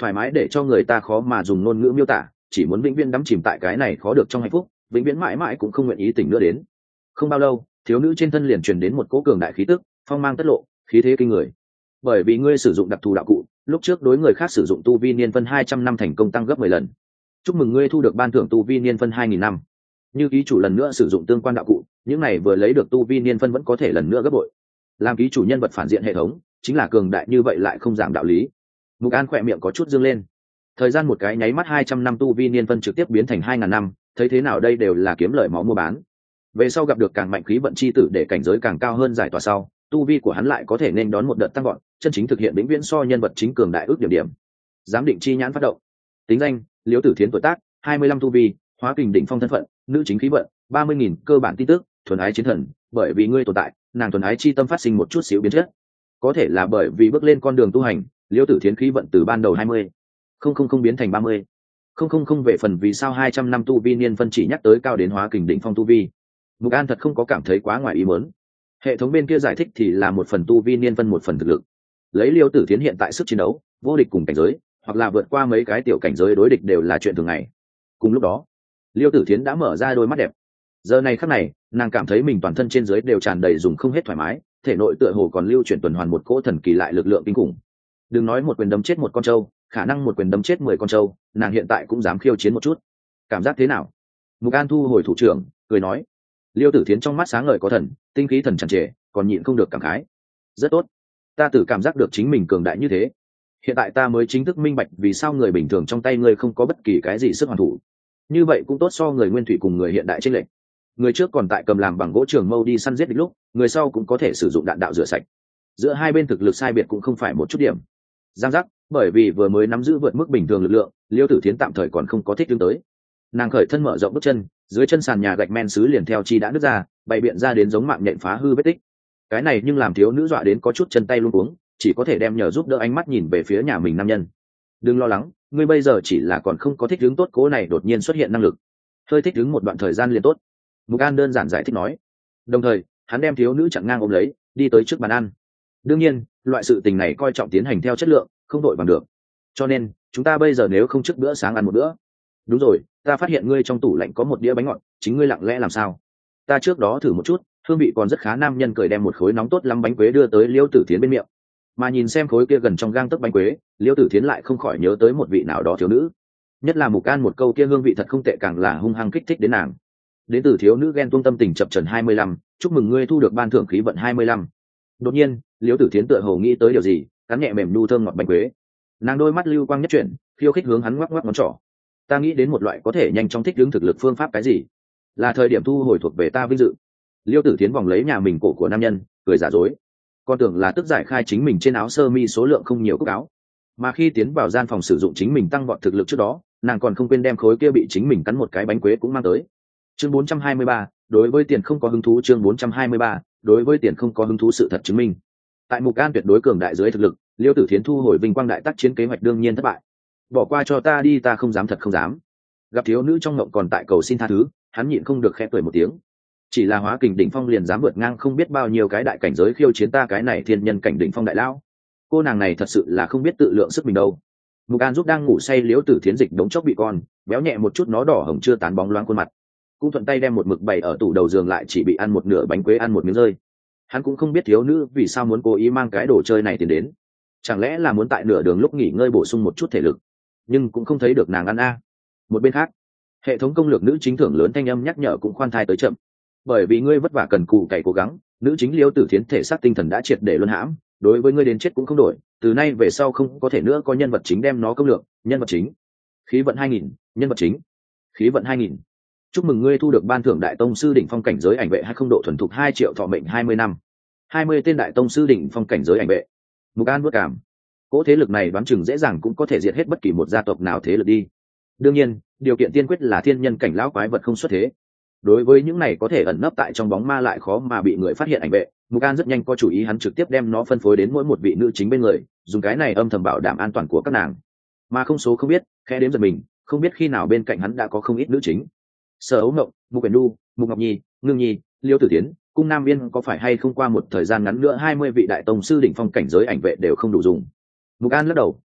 thoải mái để cho người ta khó mà dùng ngôn ngữ miêu tả, chỉ muốn vĩnh viễn đắm chìm tại cái này khó được trong hạnh phúc, vĩnh viễn mãi mãi cũng không nguyện ý tỉnh nữa đến. Không bao lâu, thiếu nữ trên thân liền truyền đến một cỗ cường đại khí tức, phong mang tất lộ, khí thế kinh người. Bởi vì ngươi sử dụng đặc thù đạo cụ, lúc trước đối người khác sử dụng tu vi niên phân hai trăm năm thành công tăng gấp mười lần. Chúc mừng ngươi thu được ban thưởng tu vi niên phân hai nghìn năm. Như ký chủ lần nữa sử dụng tương quan đạo cụ, những này vừa lấy được tu vi niên phân vẫn có thể lần nữa gấp bội. Làm ký chủ nhân vật phản diện hệ thống, chính là cường đại như vậy lại không giảm đạo lý. Mục An khỏe miệng có chút dương lên. Thời gian một cái nháy mắt hai trăm năm tu vi niên phân trực tiếp biến thành hai ngàn năm, thấy thế nào đây đều là kiếm lợi máu mua bán. Về sau gặp được càng mạnh khí vận chi tử để cảnh giới càng cao hơn giải tỏa sau, tu vi của hắn lại có thể nên đón một đợt tăng gọn, chân chính thực hiện vĩnh viễn so nhân vật chính cường đại ước điểm điểm. Giám định chi nhãn phát động. Tính danh: Liễu Tử Thiến, tuổi tác hai mươi lăm, tu vi hóa kình đỉnh phong, thân phận nữ chính, khí vận ba mươi nghìn, cơ bản tin tức: thuần ái chiến thần, bởi vì ngươi tồn tại, nàng thuần ái chi tâm phát sinh một chút xíu biến chất. Có thể là bởi vì bước lên con đường tu hành, Liễu Tử Thiến khí vận từ ban đầu hai mươi không không không biến thành ba mươi không không không. Về phần vì sao hai trăm năm tu vi niên phân chỉ nhắc tới cao đến hóa kình đỉnh phong tu vi, Mục An thật không có cảm thấy quá ngoài ý muốn. Hệ thống bên kia giải thích thì là một phần tu vi niên phân, một phần thực lực. Lấy Liễu Tử Thiến hiện tại sức chiến đấu, vô địch cùng cảnh giới, hoặc là vượt qua mấy cái tiểu cảnh giới đối địch đều là chuyện thường ngày. Cùng lúc đó, Liễu Tử Thiến đã mở ra đôi mắt đẹp. Giờ này khắc này, nàng cảm thấy mình toàn thân trên dưới đều tràn đầy dùng không hết thoải mái, thể nội tựa hồ còn lưu chuyển tuần hoàn một cỗ thần kỳ lại lực lượng kinh khủng. Đừng nói một quyền đấm chết một con trâu, khả năng một quyền đấm chết mười con trâu, nàng hiện tại cũng dám khiêu chiến một chút. Cảm giác thế nào? Mục An thu hồi thủ trưởng, cười nói. Liêu Tử Thiến trong mắt sáng ngời có thần, tinh khí thần tràn trề, còn nhịn không được cảm khái. Rất tốt, ta tự cảm giác được chính mình cường đại như thế. Hiện tại ta mới chính thức minh bạch vì sao người bình thường trong tay ngươi không có bất kỳ cái gì sức hoàn thủ. Như vậy cũng tốt so người nguyên thủy cùng người hiện đại chênh lệch. Người trước còn tại cầm làm bằng gỗ trường mâu đi săn giết địch lúc, người sau cũng có thể sử dụng đạn đạo rửa sạch. Giữa hai bên thực lực sai biệt cũng không phải một chút điểm. Giang giác, bởi vì vừa mới nắm giữ vượt mức bình thường lực lượng, Liêu Tử Thiến tạm thời còn không có thích ứng tới. Nàng khởi thân mở rộng bước chân, dưới chân sàn nhà gạch men sứ liền theo chi đã nứt ra, bày biện ra đến giống mạng nhện phá hư vết tích. Cái này nhưng làm thiếu nữ dọa đến có chút chân tay luống cuống, chỉ có thể đem nhờ giúp đỡ ánh mắt nhìn về phía nhà mình nam nhân. Đừng lo lắng, ngươi bây giờ chỉ là còn không có thích ứng tốt cố này đột nhiên xuất hiện năng lực. Hơi thích ứng một đoạn thời gian liền tốt. Mục An đơn giản giải thích nói. Đồng thời, hắn đem thiếu nữ chặn ngang ôm lấy, đi tới trước bàn ăn. Đương nhiên, loại sự tình này coi trọng tiến hành theo chất lượng, không đội bằng được. Cho nên, chúng ta bây giờ nếu không trước bữa sáng ăn một bữa. Đúng rồi, ta phát hiện ngươi trong tủ lạnh có một đĩa bánh ngọt, chính ngươi lặng lẽ làm sao? Ta trước đó thử một chút, hương vị còn rất khá. Nam nhân cười đem một khối nóng tốt lắm bánh quế đưa tới Liêu Tử Thiến bên miệng. Mà nhìn xem khối kia gần trong gang tấc bánh quế, Liêu Tử Thiến lại không khỏi nhớ tới một vị nào đó thiếu nữ. Nhất là Mục An một câu kia hương vị thật không tệ càng là hung hăng kích thích đến nàng. Đến từ thiếu nữ ghen tuông tâm tình chập trần hai mươi lăm, chúc mừng ngươi thu được ban thưởng khí vận hai mươi lăm. Đột nhiên, Liêu Tử Thiến tựa hồ nghĩ tới điều gì, cắn nhẹ mềm nu thơm ngọt bánh quế. Nàng đôi mắt lưu quang nhất chuyển, khiêu khích hướng hắn ngoắc ngoắc ngón trỏ. Ta nghĩ đến một loại có thể nhanh chóng thích ứng thực lực phương pháp. Cái gì? Là thời điểm thu hồi thuộc về ta vinh dự. Liêu Tử Thiến vòng lấy nhà mình cổ của nam nhân, cười giả dối. Con tưởng là tức giải khai chính mình trên áo sơ mi số lượng không nhiều cúc áo. Mà khi tiến vào gian phòng sử dụng chính mình tăng vọt thực lực trước đó, nàng còn không quên đem khối kia bị chính mình cắn một cái bánh quế cũng mang tới. Chương bốn trăm hai mươi ba, đối với tiền không có hứng thú. Chương bốn trăm hai mươi ba, đối với tiền không có hứng thú. Sự thật chứng minh, tại Mục An tuyệt đối cường đại dưới thực lực, Liêu Tử Thiến thu hồi vinh quang đại tác chiến kế hoạch đương nhiên thất bại. Bỏ qua cho ta đi, ta không dám, thật không dám. Gặp thiếu nữ trong ngộng còn tại cầu xin tha thứ, hắn nhịn không được khẽ cười một tiếng. Chỉ là hóa kình đỉnh phong liền dám vượt ngang không biết bao nhiêu cái đại cảnh giới khiêu chiến ta cái này thiên nhân cảnh đỉnh phong đại lão. Cô nàng này thật sự là không biết tự lượng sức mình đâu. Mục An giúp đang ngủ say Liễu Tử Thiến dịch đống chốc bị con béo nhẹ một chút, nó đỏ hồng chưa tán bóng loáng khuôn mặt, cũng thuận tay đem một mực bày ở tủ đầu giường lại chỉ bị ăn một nửa bánh quế ăn một miếng rơi. Hắn cũng không biết thiếu nữ vì sao muốn cố ý mang cái đồ chơi này tiền đến, chẳng lẽ là muốn tại nửa đường lúc nghỉ ngơi bổ sung một chút thể lực, nhưng cũng không thấy được nàng ăn a. Một bên khác, hệ thống công lược nữ chính thưởng lớn thanh âm nhắc nhở cũng khoan thai tới chậm. Bởi vì ngươi vất vả cần cù cày cố gắng, nữ chính Liễu Tử Thiến thể xác tinh thần đã triệt để luân hãm, đối với ngươi đến chết cũng không đổi, từ nay về sau không có thể nữa có nhân vật chính đem nó công lược. Nhân vật chính khí vận hai nghìn, nhân vật chính khí vận hai nghìn. Chúc mừng ngươi thu được ban thưởng đại tông sư đỉnh phong cảnh giới ảnh vệ hay không độ thuần thục hai triệu, thọ mệnh hai mươi năm. hai mươi tên đại tông sư đỉnh phong cảnh giới ảnh vệ. Mục An bước cảm, cỗ thế lực này đoán chừng dễ dàng cũng có thể diệt hết bất kỳ một gia tộc nào thế lực đi. Đương nhiên, điều kiện tiên quyết là thiên nhân cảnh lão quái vật không xuất thế. Đối với những này có thể ẩn nấp tại trong bóng ma lại khó mà bị người phát hiện ảnh vệ, Mục An rất nhanh có chủ ý, hắn trực tiếp đem nó phân phối đến mỗi một vị nữ chính bên người, dùng cái này âm thầm bảo đảm an toàn của các nàng. Mà không số không biết, khẽ đếm giật mình, không biết khi nào bên cạnh hắn đã có không ít nữ chính. Sở Ấu Ngộng, Mục Uyển Nhu, Mục Ngọc Nhi, Ngưng Nhi, Liêu Tử Tiến, cung Nam Viên có phải hay không qua một thời gian ngắn nữa hai mươi vị đại tông sư đỉnh phong cảnh giới ảnh vệ đều không đủ dùng. Mục An lắc đầu,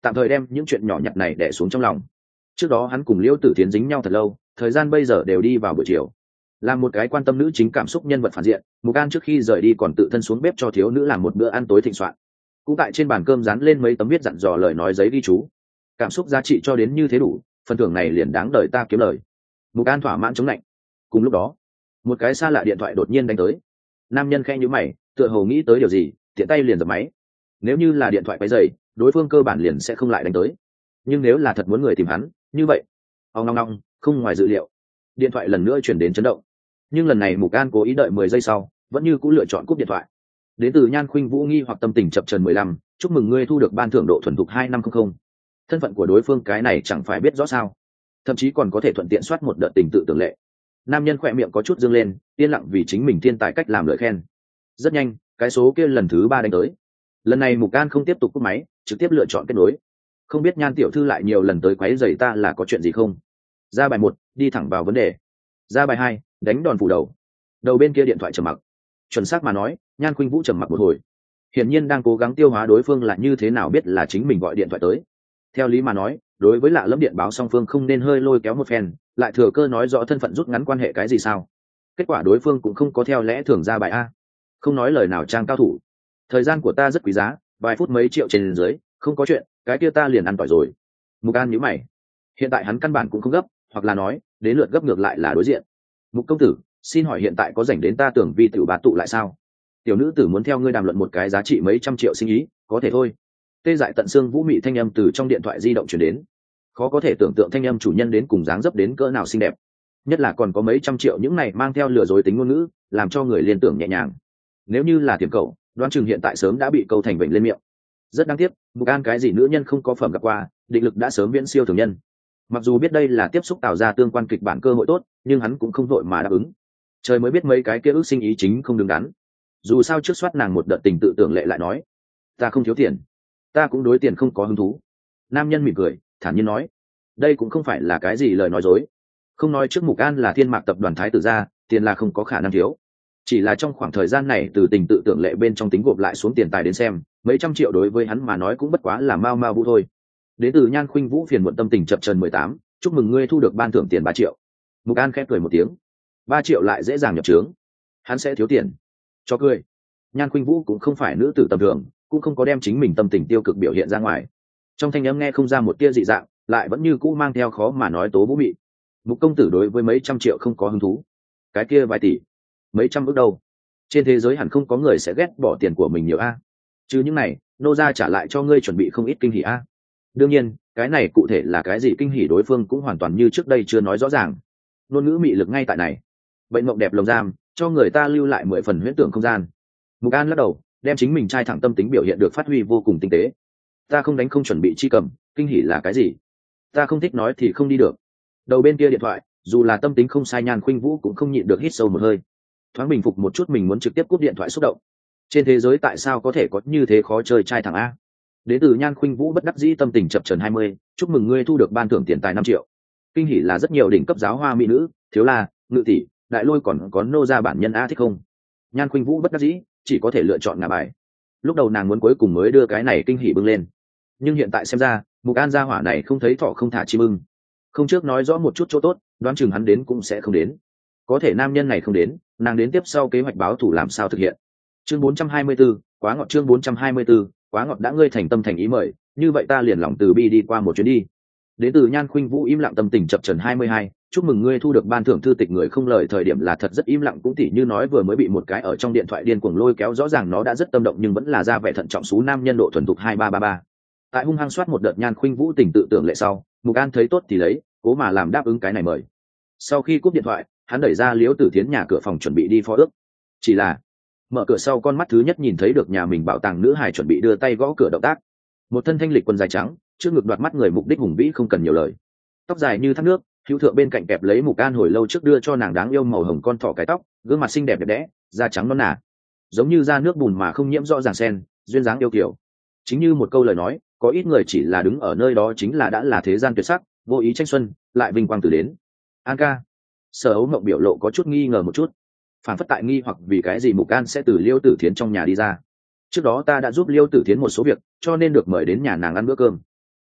tạm thời đem những chuyện nhỏ nhặt này đẻ xuống trong lòng. Trước đó hắn cùng liêu tử tiến dính nhau thật lâu, thời gian bây giờ đều đi vào buổi chiều. Làm một cái quan tâm nữ chính cảm xúc nhân vật phản diện, Mục An trước khi rời đi còn tự thân xuống bếp cho thiếu nữ làm một bữa ăn tối thịnh soạn, cũng tại trên bàn cơm dán lên mấy tấm viết dặn dò lời nói giấy ghi chú. Cảm xúc giá trị cho đến như thế đủ, phần thưởng này liền đáng đời ta kiếm lời. Mục An thỏa mãn chống lạnh. Cùng lúc đó, một cái xa lạ điện thoại đột nhiên đánh tới. Nam nhân khẽ nhíu mày, tựa hồ nghĩ tới điều gì, tiện tay liền giật máy. Nếu như là điện thoại quấy rầy, đối phương cơ bản liền sẽ không lại đánh tới. Nhưng nếu là thật muốn người tìm hắn, như vậy, ong ong ong, không ngoài dự liệu. Điện thoại lần nữa chuyển đến chấn động. Nhưng lần này Mục An cố ý đợi mười giây sau, vẫn như cũ lựa chọn cúp điện thoại. Đến từ Nhan Khuynh Vũ nghi hoặc tâm tình chập chờn mười lăm, chúc mừng ngươi thu được ban thưởng độ thuần thục hai năm không không. Thân phận của đối phương cái này chẳng phải biết rõ sao? Thậm chí còn có thể thuận tiện soát một đợt tình tự tưởng lệ. Nam nhân khỏe miệng có chút dương lên, yên lặng vì chính mình thiên tài cách làm lời khen. Rất nhanh, cái số kia lần thứ ba đánh tới. Lần này Mục An không tiếp tục cúp máy, trực tiếp lựa chọn kết nối. Không biết Nhan tiểu thư lại nhiều lần tới quấy rầy ta là có chuyện gì không? Ra bài một, đi thẳng vào vấn đề. Ra bài hai, đánh đòn phủ đầu. Đầu bên kia điện thoại trầm mặc. Chuẩn xác mà nói, Nhan Khuynh Vũ trầm mặc một hồi. Hiển nhiên đang cố gắng tiêu hóa đối phương là như thế nào biết là chính mình gọi điện thoại tới. Theo lý mà nói, đối với lạ lẫm điện báo song phương không nên hơi lôi kéo một phen, lại thừa cơ nói rõ thân phận rút ngắn quan hệ cái gì sao? Kết quả đối phương cũng không có theo lẽ thường ra bài a, không nói lời nào trang cao thủ. Thời gian của ta rất quý giá, vài phút mấy triệu trên dưới, không có chuyện, cái kia ta liền ăn tỏi rồi. Mục An nhíu mày. Hiện tại hắn căn bản cũng không gấp, hoặc là nói, đến lượt gấp ngược lại là đối diện. Mục công tử, xin hỏi hiện tại có rảnh đến ta tưởng vi tiểu bá tụ lại sao? Tiểu nữ tử muốn theo ngươi đàm luận một cái giá trị mấy trăm triệu sinh ý, có thể thôi. Tê dại tận xương vũ mị thanh âm từ trong điện thoại di động truyền đến. Khó có thể tưởng tượng thanh âm chủ nhân đến cùng dáng dấp đến cỡ nào xinh đẹp, nhất là còn có mấy trăm triệu những này mang theo lừa dối tính ngôn ngữ, làm cho người liên tưởng nhẹ nhàng. Nếu như là tiềm cậu, đoán chừng hiện tại sớm đã bị câu thành bệnh lên miệng. Rất đáng tiếc, Mục An cái gì nữ nhân không có phẩm gặp qua, định lực đã sớm viễn siêu thường nhân. Mặc dù biết đây là tiếp xúc tạo ra tương quan kịch bản cơ hội tốt, nhưng hắn cũng không vội mà đáp ứng. Trời mới biết mấy cái kia ước sinh ý chính không đứng đắn. Dù sao trước soát nàng một đợt tình tự tưởng lệ lại nói, ta không thiếu tiền, ta cũng đối tiền không có hứng thú. Nam nhân mỉm cười, thản nhiên nói, đây cũng không phải là cái gì lời nói dối. Không nói trước Mục An là thiên mạc tập đoàn thái tử gia, tiền là không có khả năng thiếu. Chỉ là trong khoảng thời gian này từ tình tự tưởng lệ bên trong tính gộp lại xuống tiền tài đến xem, mấy trăm triệu đối với hắn mà nói cũng bất quá là mau mau vũ thôi. Đến từ Nhan Khuynh Vũ phiền muộn tâm tình chập chờn mười tám, chúc mừng ngươi thu được ban thưởng tiền ba triệu. Mục An khép cười một tiếng, ba triệu lại dễ dàng nhập trướng, hắn sẽ thiếu tiền? Cho cười. Nhan Khuynh Vũ cũng không phải nữ tử tầm thường, cũng không có đem chính mình tâm tình tiêu cực biểu hiện ra ngoài. Trong thanh âm nghe không ra một tia dị dạng, lại vẫn như cũ mang theo khó mà nói tố vũ mị. Mục công tử đối với mấy trăm triệu không có hứng thú, cái kia vài tỷ, mấy trăm ước đâu? Trên thế giới hẳn không có người sẽ ghét bỏ tiền của mình nhiều a. Chứ những này, nô gia trả lại cho ngươi chuẩn bị không ít kinh hỉ a. Đương nhiên, cái này cụ thể là cái gì kinh hỉ đối phương cũng hoàn toàn như trước đây chưa nói rõ ràng. Ngôn ngữ mị lực ngay tại này. Bệnh mộng đẹp lồng giam, cho người ta lưu lại mười phần huyễn tưởng không gian. Mục An lắc đầu, đem chính mình trai thẳng tâm tính biểu hiện được phát huy vô cùng tinh tế. Ta không đánh không chuẩn bị chi cầm, kinh hỉ là cái gì? Ta không thích nói thì không đi được. Đầu bên kia điện thoại, dù là tâm tính không sai, Nhan Khuynh Vũ cũng không nhịn được hít sâu một hơi. Thoáng bình phục một chút mình muốn trực tiếp cúp điện thoại xúc động. Trên thế giới tại sao có thể có như thế khó chơi trai thẳng a? Đến từ Nhan Khuynh Vũ bất đắc dĩ tâm tình chập chờn hai mươi, chúc mừng ngươi thu được ban thưởng tiền tài năm triệu. Kinh hỉ là rất nhiều đỉnh cấp giáo hoa mỹ nữ, thiếu la, ngự tỷ, đại lôi còn có nô gia bản nhân a thích không? Nhan Khuynh Vũ bất đắc dĩ, chỉ có thể lựa chọn ngả bài. Lúc đầu nàng muốn cuối cùng mới đưa cái này kinh hỉ bưng lên, nhưng hiện tại xem ra, Mục An gia hỏa này không thấy thọ không thả chim ưng. Không trước nói rõ một chút chỗ tốt, đoán chừng hắn đến cũng sẽ không đến. Có thể nam nhân này không đến, nàng đến tiếp sau kế hoạch báo thù làm sao thực hiện? Chương bốn trăm hai mươi 4, quá ngọt. Chương bốn trăm hai mươi 4, quá ngọt. Đã ngươi thành tâm thành ý mời, như vậy ta liền lòng từ bi đi qua một chuyến đi. Đến từ Nhan Khuynh Vũ im lặng tâm tình chập chờn hai mươi hai, chúc mừng ngươi thu được ban thưởng thư tịch. Người không lời thời điểm là thật rất im lặng, cũng tỉ như nói vừa mới bị một cái ở trong điện thoại điên cuồng lôi kéo, rõ ràng nó đã rất tâm động nhưng vẫn là ra vẻ thận trọng. Sú nam nhân độ thuần thục hai ba ba ba. Tại hung hăng soát một đợt Nhan Khuynh Vũ tình tự tưởng lệ sau, Mục An thấy tốt thì lấy, cố mà làm đáp ứng cái này mời. Sau khi cúp điện thoại, hắn đẩy ra Liễu Tử Thiến nhà cửa phòng chuẩn bị đi phó ước. Chỉ là mở cửa sau, con mắt thứ nhất nhìn thấy được nhà mình bảo tàng nữ hài chuẩn bị đưa tay gõ cửa động tác. Một thân thanh lịch quần dài trắng, trước ngực đoạt mắt người, mục đích hùng vĩ không cần nhiều lời. Tóc dài như thác nước, hữu thượng bên cạnh kẹp lấy Mục An hồi lâu trước đưa cho nàng đáng yêu màu hồng con thỏ cái tóc, gương mặt xinh đẹp đẹp đẽ, da trắng non nà, giống như da nước bùn mà không nhiễm rõ ràng sen, duyên dáng yêu kiều. Chính như một câu lời nói, có ít người chỉ là đứng ở nơi đó chính là đã là thế gian tuyệt sắc, vô ý tranh xuân, lại vinh quang từ đến. An ca. Sở Ấu Mộng biểu lộ có chút nghi ngờ một chút, phản phất tại nghi hoặc vì cái gì Mục An sẽ từ Liêu Tử Thiến trong nhà đi ra. Trước đó ta đã giúp Liêu Tử Thiến một số việc, cho nên được mời đến nhà nàng ăn bữa cơm.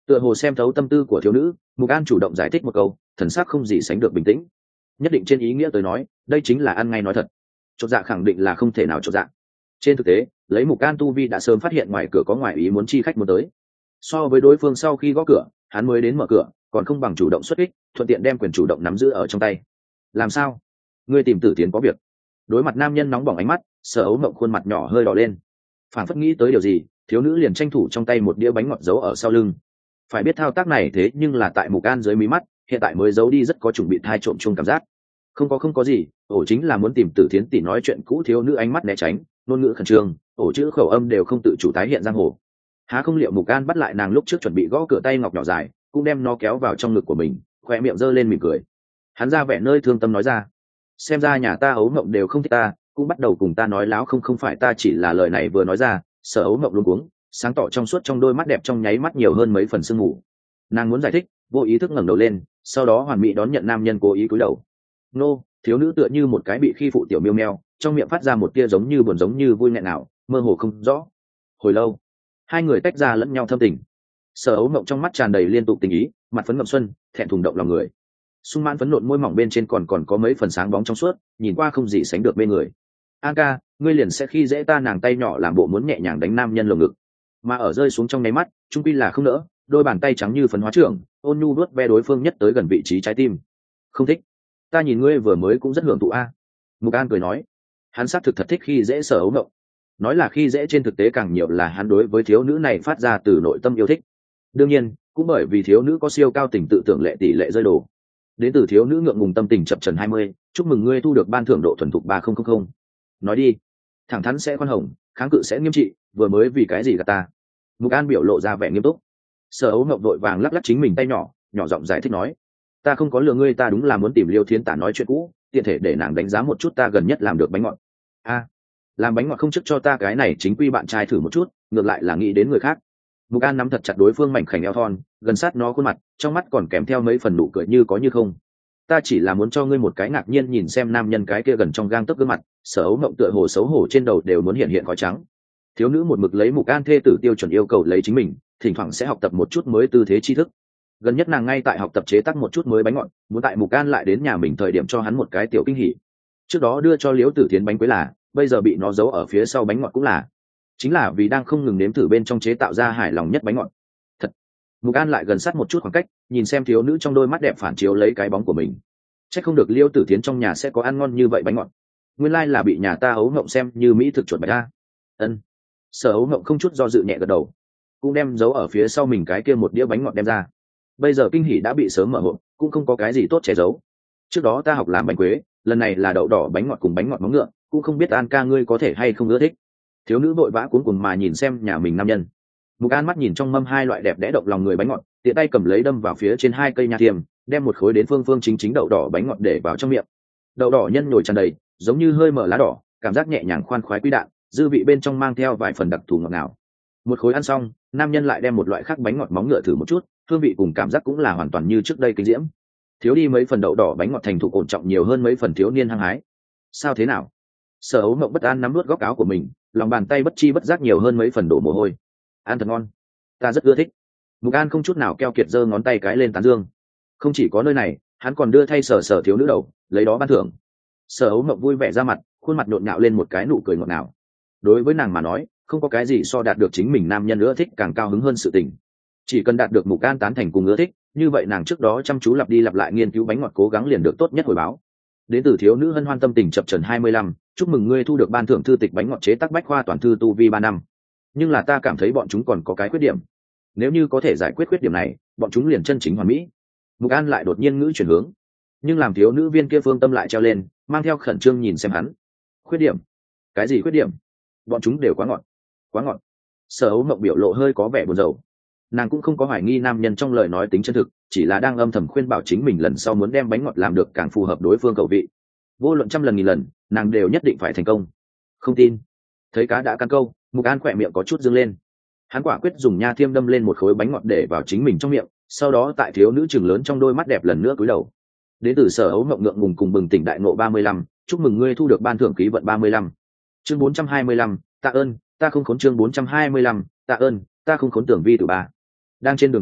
Tựa hồ xem thấu tâm tư của thiếu nữ, Mục An chủ động giải thích một câu, thần sắc không gì sánh được bình tĩnh. Nhất định trên ý nghĩa tới nói, đây chính là ăn ngay nói thật. Chột dạ khẳng định là không thể nào chột dạ. Trên thực tế, lấy Mục An tu vi đã sớm phát hiện ngoài cửa có ngoại ý muốn chi khách muốn tới. So với đối phương sau khi gõ cửa, hắn mới đến mở cửa, còn không bằng chủ động xuất kích, thuận tiện đem quyền chủ động nắm giữ ở trong tay. Làm sao? Ngươi tìm Tử Tiến có việc? Đối mặt nam nhân nóng bỏng ánh mắt, Sở Ấu Mộng khuôn mặt nhỏ hơi đỏ lên. Phản phất nghĩ tới điều gì, thiếu nữ liền tranh thủ trong tay một đĩa bánh ngọt giấu ở sau lưng. Phải biết thao tác này thế nhưng là tại Mục An dưới mí mắt, hiện tại mới giấu đi rất có chuẩn bị thai trộm chung cảm giác. Không có không có gì, ổ chính là muốn tìm Tử Thiến tỷ nói chuyện cũ. Thiếu nữ ánh mắt né tránh, ngôn ngữ khẩn trương, ổ chữ khẩu âm đều không tự chủ tái hiện giang hồ. Há không liệu Mục An bắt lại nàng lúc trước chuẩn bị gõ cửa tay ngọc nhỏ dài, cũng đem nó kéo vào trong ngực của mình, khoe miệng giơ lên mỉm cười. Hắn ra vẻ nơi thương tâm nói ra, xem ra nhà ta Ấu Mộng đều không thích ta, cũng bắt đầu cùng ta nói láo. Không không phải ta, chỉ là lời này vừa nói ra, Sở Ấu Mộng luống cuống, sáng tỏ trong suốt trong đôi mắt đẹp trong nháy mắt nhiều hơn mấy phần sương mù. Nàng muốn giải thích, vô ý thức ngẩng đầu lên, sau đó hoàn mỹ đón nhận nam nhân cố ý cúi đầu. Nô, thiếu nữ tựa như một cái bị khi phụ tiểu miêu meo, trong miệng phát ra một tia giống như buồn giống như vui nghẹn nào, mơ hồ không rõ. Hồi lâu, hai người tách ra lẫn nhau thâm tình. Sở Ấu Mộng trong mắt tràn đầy liên tục tình ý, mặt phấn ngậm xuân, thẹn thùng động lòng người. Sung mãn phấn nộn môi mỏng bên trên còn còn có mấy phần sáng bóng trong suốt, nhìn qua không gì sánh được mê người. An ca, ngươi liền sẽ khi dễ ta. Nàng tay nhỏ làm bộ muốn nhẹ nhàng đánh nam nhân lồng ngực, mà ở rơi xuống trong nháy mắt, trung quy là không nỡ, đôi bàn tay trắng như phấn hóa trưởng, ôn nhu vuốt ve đối phương nhất tới gần vị trí trái tim. Không thích? Ta nhìn ngươi vừa mới cũng rất hưởng thụ a. Mục An cười nói, hắn xác thực thật thích khi dễ Sở Ấu Mộng. Nói là khi dễ, trên thực tế càng nhiều là hắn đối với thiếu nữ này phát ra từ nội tâm yêu thích. Đương nhiên, cũng bởi vì thiếu nữ có siêu cao tình tự tưởng lệ tỷ lệ rơi đồ. Đến từ thiếu nữ ngượng ngùng tâm tình chập trần hai mươi, chúc mừng ngươi thu được ban thưởng độ thuần thục ba nghìn. Nói đi, thẳng thắn sẽ khoan hồng, kháng cự sẽ nghiêm trị, vừa mới vì cái gì gạt ta? Mục An biểu lộ ra vẻ nghiêm túc. Sở Ấu Mộng vội vàng lắc lắc chính mình tay nhỏ, nhỏ giọng giải thích nói, ta không có lừa ngươi, ta đúng là muốn tìm Liêu Thiến Tả nói chuyện cũ, tiện thể để nàng đánh giá một chút ta gần nhất làm được bánh ngọt. A, làm bánh ngọt không trước cho ta cái này chính quy bạn trai thử một chút, ngược lại là nghĩ đến người khác. Mục An nắm thật chặt đối phương mảnh khảnh eo thon, gần sát nó khuôn mặt, trong mắt còn kèm theo mấy phần nụ cười như có như không. Ta chỉ là muốn cho ngươi một cái ngạc nhiên. Nhìn xem nam nhân cái kia gần trong gang tấc gương mặt, Sở Ấu Mộng tựa hồ xấu hổ trên đầu đều muốn hiện hiện khói trắng. Thiếu nữ một mực lấy Mục An thê tử tiêu chuẩn yêu cầu lấy chính mình, thỉnh thoảng sẽ học tập một chút mới tư thế tri thức. Gần nhất nàng ngay tại học tập chế tác một chút mới bánh ngọt, muốn tại Mục An lại đến nhà mình thời điểm cho hắn một cái tiểu kinh hỉ. Trước đó đưa cho Liễu Tử Thiến bánh quế là, bây giờ bị nó giấu ở phía sau bánh ngọt cũng là, chính là vì đang không ngừng nếm thử bên trong chế tạo ra hài lòng nhất bánh ngọt. Thật. Mục An lại gần sát một chút khoảng cách, nhìn xem thiếu nữ trong đôi mắt đẹp phản chiếu lấy cái bóng của mình. Chắc không được Liễu Tử Thiến trong nhà sẽ có ăn ngon như vậy bánh ngọt. Nguyên lai là bị nhà ta Ấu Mộng xem như mỹ thực chuột bạch a. Ân. Sở Ấu Mộng không chút do dự nhẹ gật đầu, cũng đem giấu ở phía sau mình cái kia một đĩa bánh ngọt đem ra. Bây giờ kinh hỉ đã bị sớm mở hộp, cũng không có cái gì tốt che giấu. Trước đó ta học làm bánh quế, lần này là đậu đỏ bánh ngọt cùng bánh ngọt móng ngựa, cũng không biết An ca ngươi có thể hay không ưa thích. Thiếu nữ vội vã cuống cuồng mà nhìn xem nhà mình nam nhân. Mục An mắt nhìn trong mâm hai loại đẹp đẽ động lòng người bánh ngọt, tiện tay cầm lấy đâm vào phía trên hai cây nha thiềm, đem một khối đến phương phương chính chính đậu đỏ bánh ngọt để vào trong miệng. Đậu đỏ nhân nhồi tràn đầy, giống như hơi mở lá đỏ, cảm giác nhẹ nhàng khoan khoái quý đạn, dư vị bên trong mang theo vài phần đặc thù ngọt ngào. Một khối ăn xong, nam nhân lại đem một loại khác bánh ngọt móng ngựa thử một chút, hương vị cùng cảm giác cũng là hoàn toàn như trước đây kinh diễm. Thiếu đi mấy phần đậu đỏ bánh ngọt thành thục ổn trọng nhiều hơn mấy phần thiếu niên hăng hái. Sao thế nào? Sở Ấu Mộng bất an nắm nuốt góc áo của mình, lòng bàn tay bất chi bất giác nhiều hơn mấy phần đổ mồ hôi. Ăn thật ngon, ta rất ưa thích. Mục An không chút nào keo kiệt giơ ngón tay cái lên tán dương. Không chỉ có nơi này, hắn còn đưa thay sở sở thiếu nữ đầu, lấy đó ban thưởng. Sở Ấu Mộng vui vẻ ra mặt, khuôn mặt nhộn nhạo lên một cái nụ cười ngọt ngào. Đối với nàng mà nói, không có cái gì so đạt được chính mình nam nhân ưa thích càng cao hứng hơn sự tình. Chỉ cần đạt được Mục An tán thành cùng ưa thích, như vậy nàng trước đó chăm chú lặp đi lặp lại nghiên cứu bánh ngọt cố gắng liền được tốt nhất hồi báo. Đến từ thiếu nữ hân hoan tâm tình chập trần hai mươi lăm, chúc mừng ngươi thu được ban thưởng thư tịch bánh ngọt chế tác bách khoa toàn thư tu vi ba năm. Nhưng là ta cảm thấy bọn chúng còn có cái khuyết điểm. Nếu như có thể giải quyết khuyết điểm này, bọn chúng liền chân chính hoàn mỹ. Mục An lại đột nhiên ngữ chuyển hướng, nhưng làm thiếu nữ viên kia phương tâm lại treo lên, mang theo khẩn trương nhìn xem hắn. Khuyết điểm? Cái gì khuyết điểm? Bọn chúng đều quá ngọt, quá ngọt. Sở Ấu Mộng biểu lộ hơi có vẻ buồn rầu. Nàng cũng không có hoài nghi nam nhân trong lời nói tính chân thực, chỉ là đang âm thầm khuyên bảo chính mình lần sau muốn đem bánh ngọt làm được càng phù hợp đối phương khẩu vị. Vô luận trăm lần nghìn lần, nàng đều nhất định phải thành công. Không tin? Thấy cá đã cắn câu, Mục An khỏe miệng có chút dương lên. Hắn quả quyết dùng nha thiêm đâm lên một khối bánh ngọt để vào chính mình trong miệng, sau đó tại thiếu nữ chừng lớn trong đôi mắt đẹp lần nữa cúi đầu. Đến từ Sở Ấu Mộng ngượng ngùng cùng bừng tỉnh đại ngộ ba mươi lăm, chúc mừng ngươi thu được ban thưởng khí vận ba mươi lăm. Chương bốn trăm hai mươi lăm, tạ ơn, ta không khốn. Chương bốn trăm hai mươi lăm, tạ ơn, ta không khốn tưởng vi tử ba. Đang trên đường tới,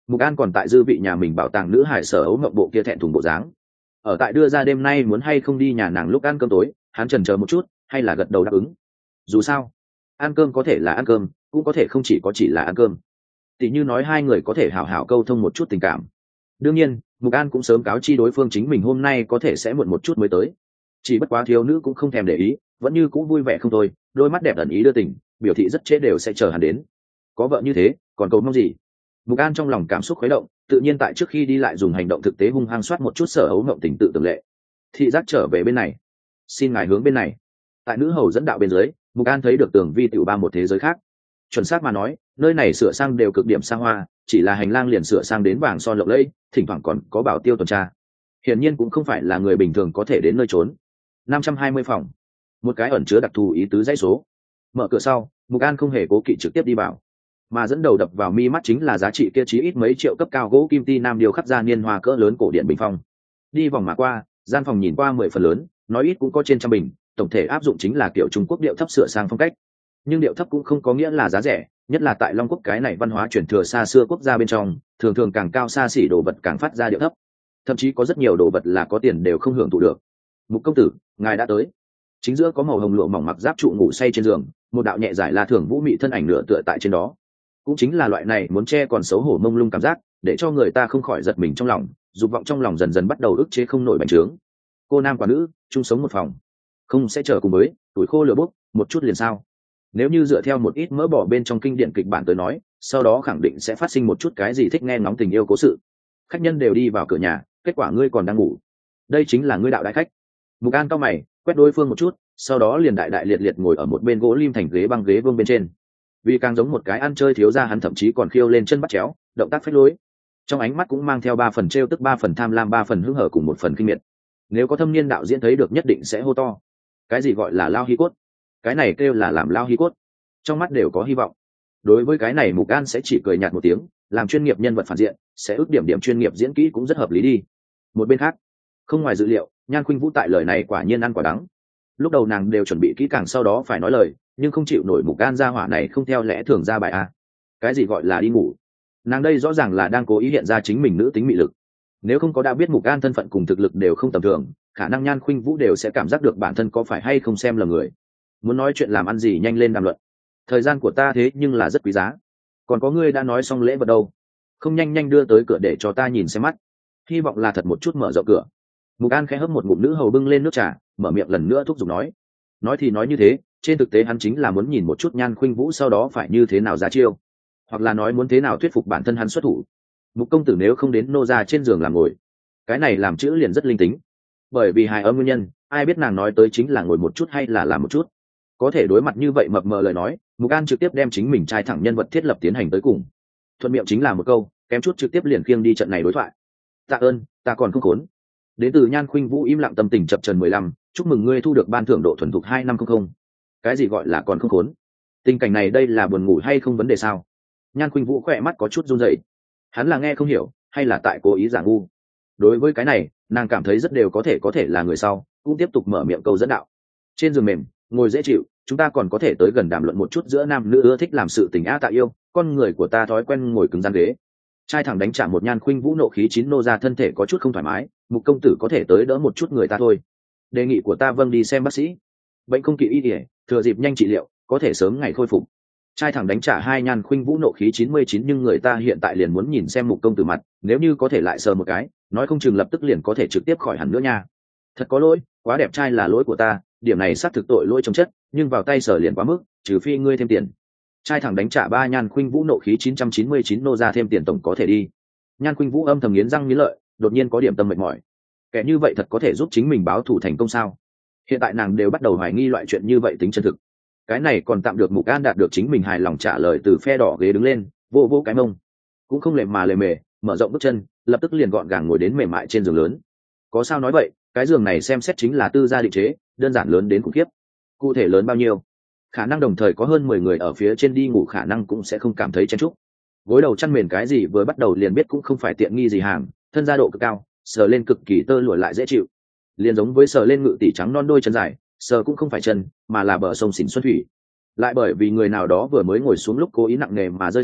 Mục An còn tại dư vị nhà mình bảo tàng nữ hải sở ấu mộng bộ kia thẹn thùng bộ dáng. Ở tại đưa ra đêm nay muốn hay không đi nhà nàng lúc ăn cơm tối, hắn chần chờ một chút, hay là gật đầu đáp ứng. Dù sao, ăn cơm có thể là ăn cơm, cũng có thể không chỉ có chỉ là ăn cơm. Tỷ như nói hai người có thể hảo hảo câu thông một chút tình cảm. Đương nhiên, Mục An cũng sớm cáo chi đối phương chính mình hôm nay có thể sẽ muộn một chút mới tới. Chỉ bất quá thiếu nữ cũng không thèm để ý, vẫn như cũng vui vẻ không thôi, đôi mắt đẹp ẩn ý đưa tình, biểu thị rất trễ đều sẽ chờ hắn đến. Có vợ như thế, còn cầu mong gì? Mục An trong lòng cảm xúc khuấy động, tự nhiên tại trước khi đi lại dùng hành động thực tế hung hăng soát một chút sở hấu ngộng tình tự tưởng lệ. Thị giác trở về bên này, xin ngài hướng bên này. Tại nữ hầu dẫn đạo bên dưới, Mục An thấy được tường vi tiểu ba một thế giới khác. Chuẩn xác mà nói, nơi này sửa sang đều cực điểm xa hoa, chỉ là hành lang liền sửa sang đến vàng son lộng lẫy, thỉnh thoảng còn có bảo tiêu tuần tra. Hiển nhiên cũng không phải là người bình thường có thể đến nơi trốn. năm trăm hai mươi phòng, một cái ẩn chứa đặc thù ý tứ dãy số. Mở cửa sau, Mục An không hề cố kỵ trực tiếp đi vào, mà dẫn đầu đập vào mi mắt chính là giá trị kia chí ít mấy triệu cấp cao gỗ kim ti nam điều khắc ra niên hoa cỡ lớn cổ điện bình phong. Đi vòng mà qua, gian phòng nhìn qua mười phần lớn, nói ít cũng có trên trăm bình, tổng thể áp dụng chính là kiểu Trung Quốc điệu thấp sửa sang phong cách. Nhưng điệu thấp cũng không có nghĩa là giá rẻ, nhất là tại Long Quốc cái này văn hóa truyền thừa xa xưa quốc gia bên trong, thường thường càng cao xa xỉ đồ vật càng phát ra điệu thấp. Thậm chí có rất nhiều đồ vật là có tiền đều không hưởng thụ được. Mục công tử, ngài đã tới. Chính giữa có màu hồng lụa mỏng mặc giáp trụ ngủ say trên giường, một đạo nhẹ giải là thường vũ mị thân ảnh nửa tựa tại trên đó. Cũng chính là loại này muốn che còn xấu hổ mông lung cảm giác, để cho người ta không khỏi giật mình trong lòng, dục vọng trong lòng dần dần bắt đầu ức chế không nổi bành trướng. Cô nam quả nữ, chung sống một phòng, không sẽ chờ cùng với tuổi khô lửa bốc, một chút liền sao? Nếu như dựa theo một ít mỡ bỏ bên trong kinh điển kịch bản tới nói, sau đó khẳng định sẽ phát sinh một chút cái gì thích nghe ngóng tình yêu cố sự. Khách nhân đều đi vào cửa nhà, kết quả ngươi còn đang ngủ. Đây chính là ngươi đạo đại khách. Mục An cao mày, quét đối phương một chút, sau đó liền đại đại liệt liệt ngồi ở một bên gỗ lim thành ghế băng ghế vương bên trên. Vì càng giống một cái ăn chơi thiếu gia, hắn thậm chí còn khiêu lên chân bắt chéo, động tác phách lối. Trong ánh mắt cũng mang theo ba phần trêu tức, ba phần tham lam, ba phần hứng hở cùng một phần kinh miệt. Nếu có thâm niên đạo diễn thấy được nhất định sẽ hô to. Cái gì gọi là lao hi cốt? Cái này kêu là làm lao hi cốt. Trong mắt đều có hy vọng. Đối với cái này Mục An sẽ chỉ cười nhạt một tiếng, làm chuyên nghiệp nhân vật phản diện, sẽ ước điểm điểm chuyên nghiệp diễn kỹ cũng rất hợp lý đi. Một bên khác, không ngoài dự liệu, Nhan Khuynh Vũ tại lời này quả nhiên ăn quả đắng. Lúc đầu nàng đều chuẩn bị kỹ càng sau đó phải nói lời, nhưng không chịu nổi Mục An gia hỏa này không theo lẽ thường ra bài a. Cái gì gọi là đi ngủ? Nàng đây rõ ràng là đang cố ý hiện ra chính mình nữ tính mị lực. Nếu không có đã biết Mục An thân phận cùng thực lực đều không tầm thường, khả năng Nhan Khuynh Vũ đều sẽ cảm giác được bản thân có phải hay không xem là người. Muốn nói chuyện làm ăn gì nhanh lên đàm luận. Thời gian của ta thế nhưng là rất quý giá. Còn có ngươi đã nói xong lễ vật đâu? Không nhanh nhanh đưa tới cửa để cho ta nhìn xem mắt. Hy vọng là thật một chút mở rộng cửa. Mục An khẽ hấp một ngụm nữ hầu bưng lên nước trà, mở miệng lần nữa thúc giục nói. Nói thì nói như thế, trên thực tế hắn chính là muốn nhìn một chút Nhan Khuynh Vũ sau đó phải như thế nào ra chiêu, hoặc là nói muốn thế nào thuyết phục bản thân hắn xuất thủ. Mục công tử nếu không đến nô ra trên giường làm ngồi, cái này làm chữ liền rất linh tính. Bởi vì hài âm nguyên nhân, ai biết nàng nói tới chính là ngồi một chút hay là làm một chút. Có thể đối mặt như vậy mập mờ lời nói, Mục An trực tiếp đem chính mình trai thẳng nhân vật thiết lập tiến hành tới cùng. Thuận miệng chính là một câu, kém chút trực tiếp liền khiêng đi trận này đối thoại. Tạ ơn, ta còn không khốn. Đến từ Nhan Khuynh Vũ im lặng tâm tình chập chờn mười lăm, chúc mừng ngươi thu được ban thưởng độ thuần thục hai năm không không. Cái gì gọi là còn không khốn? Tình cảnh này đây là buồn ngủ hay không vấn đề sao? Nhan Khuynh Vũ khỏe mắt có chút run rẩy. Hắn là nghe không hiểu, hay là tại cố ý giả ngu? Đối với cái này, nàng cảm thấy rất đều có thể có thể là người sau, cũng tiếp tục mở miệng câu dẫn đạo. Trên giường mềm, ngồi dễ chịu, chúng ta còn có thể tới gần đàm luận một chút giữa nam nữ ưa thích làm sự tình a tạ yêu, con người của ta thói quen ngồi cứng rắn ghế. Trai thẳng đánh trả một Nhan Khuynh Vũ nộ khí chín nô ra thân thể có chút không thoải mái, Mục công tử có thể tới đỡ một chút người ta thôi. Đề nghị của ta vâng đi xem bác sĩ. Bệnh không kỵ y ỉa, thừa dịp nhanh trị liệu, có thể sớm ngày khôi phục. Trai thẳng đánh trả hai Nhan Khuynh Vũ nộ khí chín mươi chín nhưng người ta hiện tại liền muốn nhìn xem Mục công tử mặt, nếu như có thể lại sờ một cái, nói không chừng lập tức liền có thể trực tiếp khỏi hẳn nữa nha. Thật có lỗi, quá đẹp trai là lỗi của ta, điểm này xác thực tội lỗi trong chất, nhưng vào tay sở liền quá mức, trừ phi ngươi thêm tiền. Trai thẳng đánh trả ba Nhan Khuynh Vũ nộ khí chín trăm chín mươi chín nô ra thêm tiền tổng có thể đi. Nhan Khuynh Vũ âm thầm nghiến răng nghiến lợi, đột nhiên có điểm tâm mệt mỏi. Kẻ như vậy thật có thể giúp chính mình báo thù thành công sao? Hiện tại nàng đều bắt đầu hoài nghi loại chuyện như vậy tính chân thực. Cái này còn tạm được Mục An đạt được chính mình hài lòng trả lời từ phe đỏ ghế đứng lên, vô vô cái mông, cũng không lề mà lề mề, mở rộng bước chân, lập tức liền gọn gàng ngồi đến mềm mại trên giường lớn. Có sao nói vậy, cái giường này xem xét chính là tư gia định chế, đơn giản lớn đến khủng khiếp. Cụ thể lớn bao nhiêu? Khả năng đồng thời có hơn mười người ở phía trên đi ngủ khả năng cũng sẽ không cảm thấy chen chúc. Gối đầu chăn mền cái gì vừa bắt đầu liền biết cũng không phải tiện nghi gì hàng, thân gia độ cực cao, sờ lên cực kỳ tơ lụa lại dễ chịu. Liền giống với sờ lên ngự tỷ trắng non đôi chân dài, sờ cũng không phải chân, mà là bờ sông xỉn xuân thủy. Lại bởi vì người nào đó vừa mới ngồi xuống lúc cố ý nặng nề mà rơi xuống,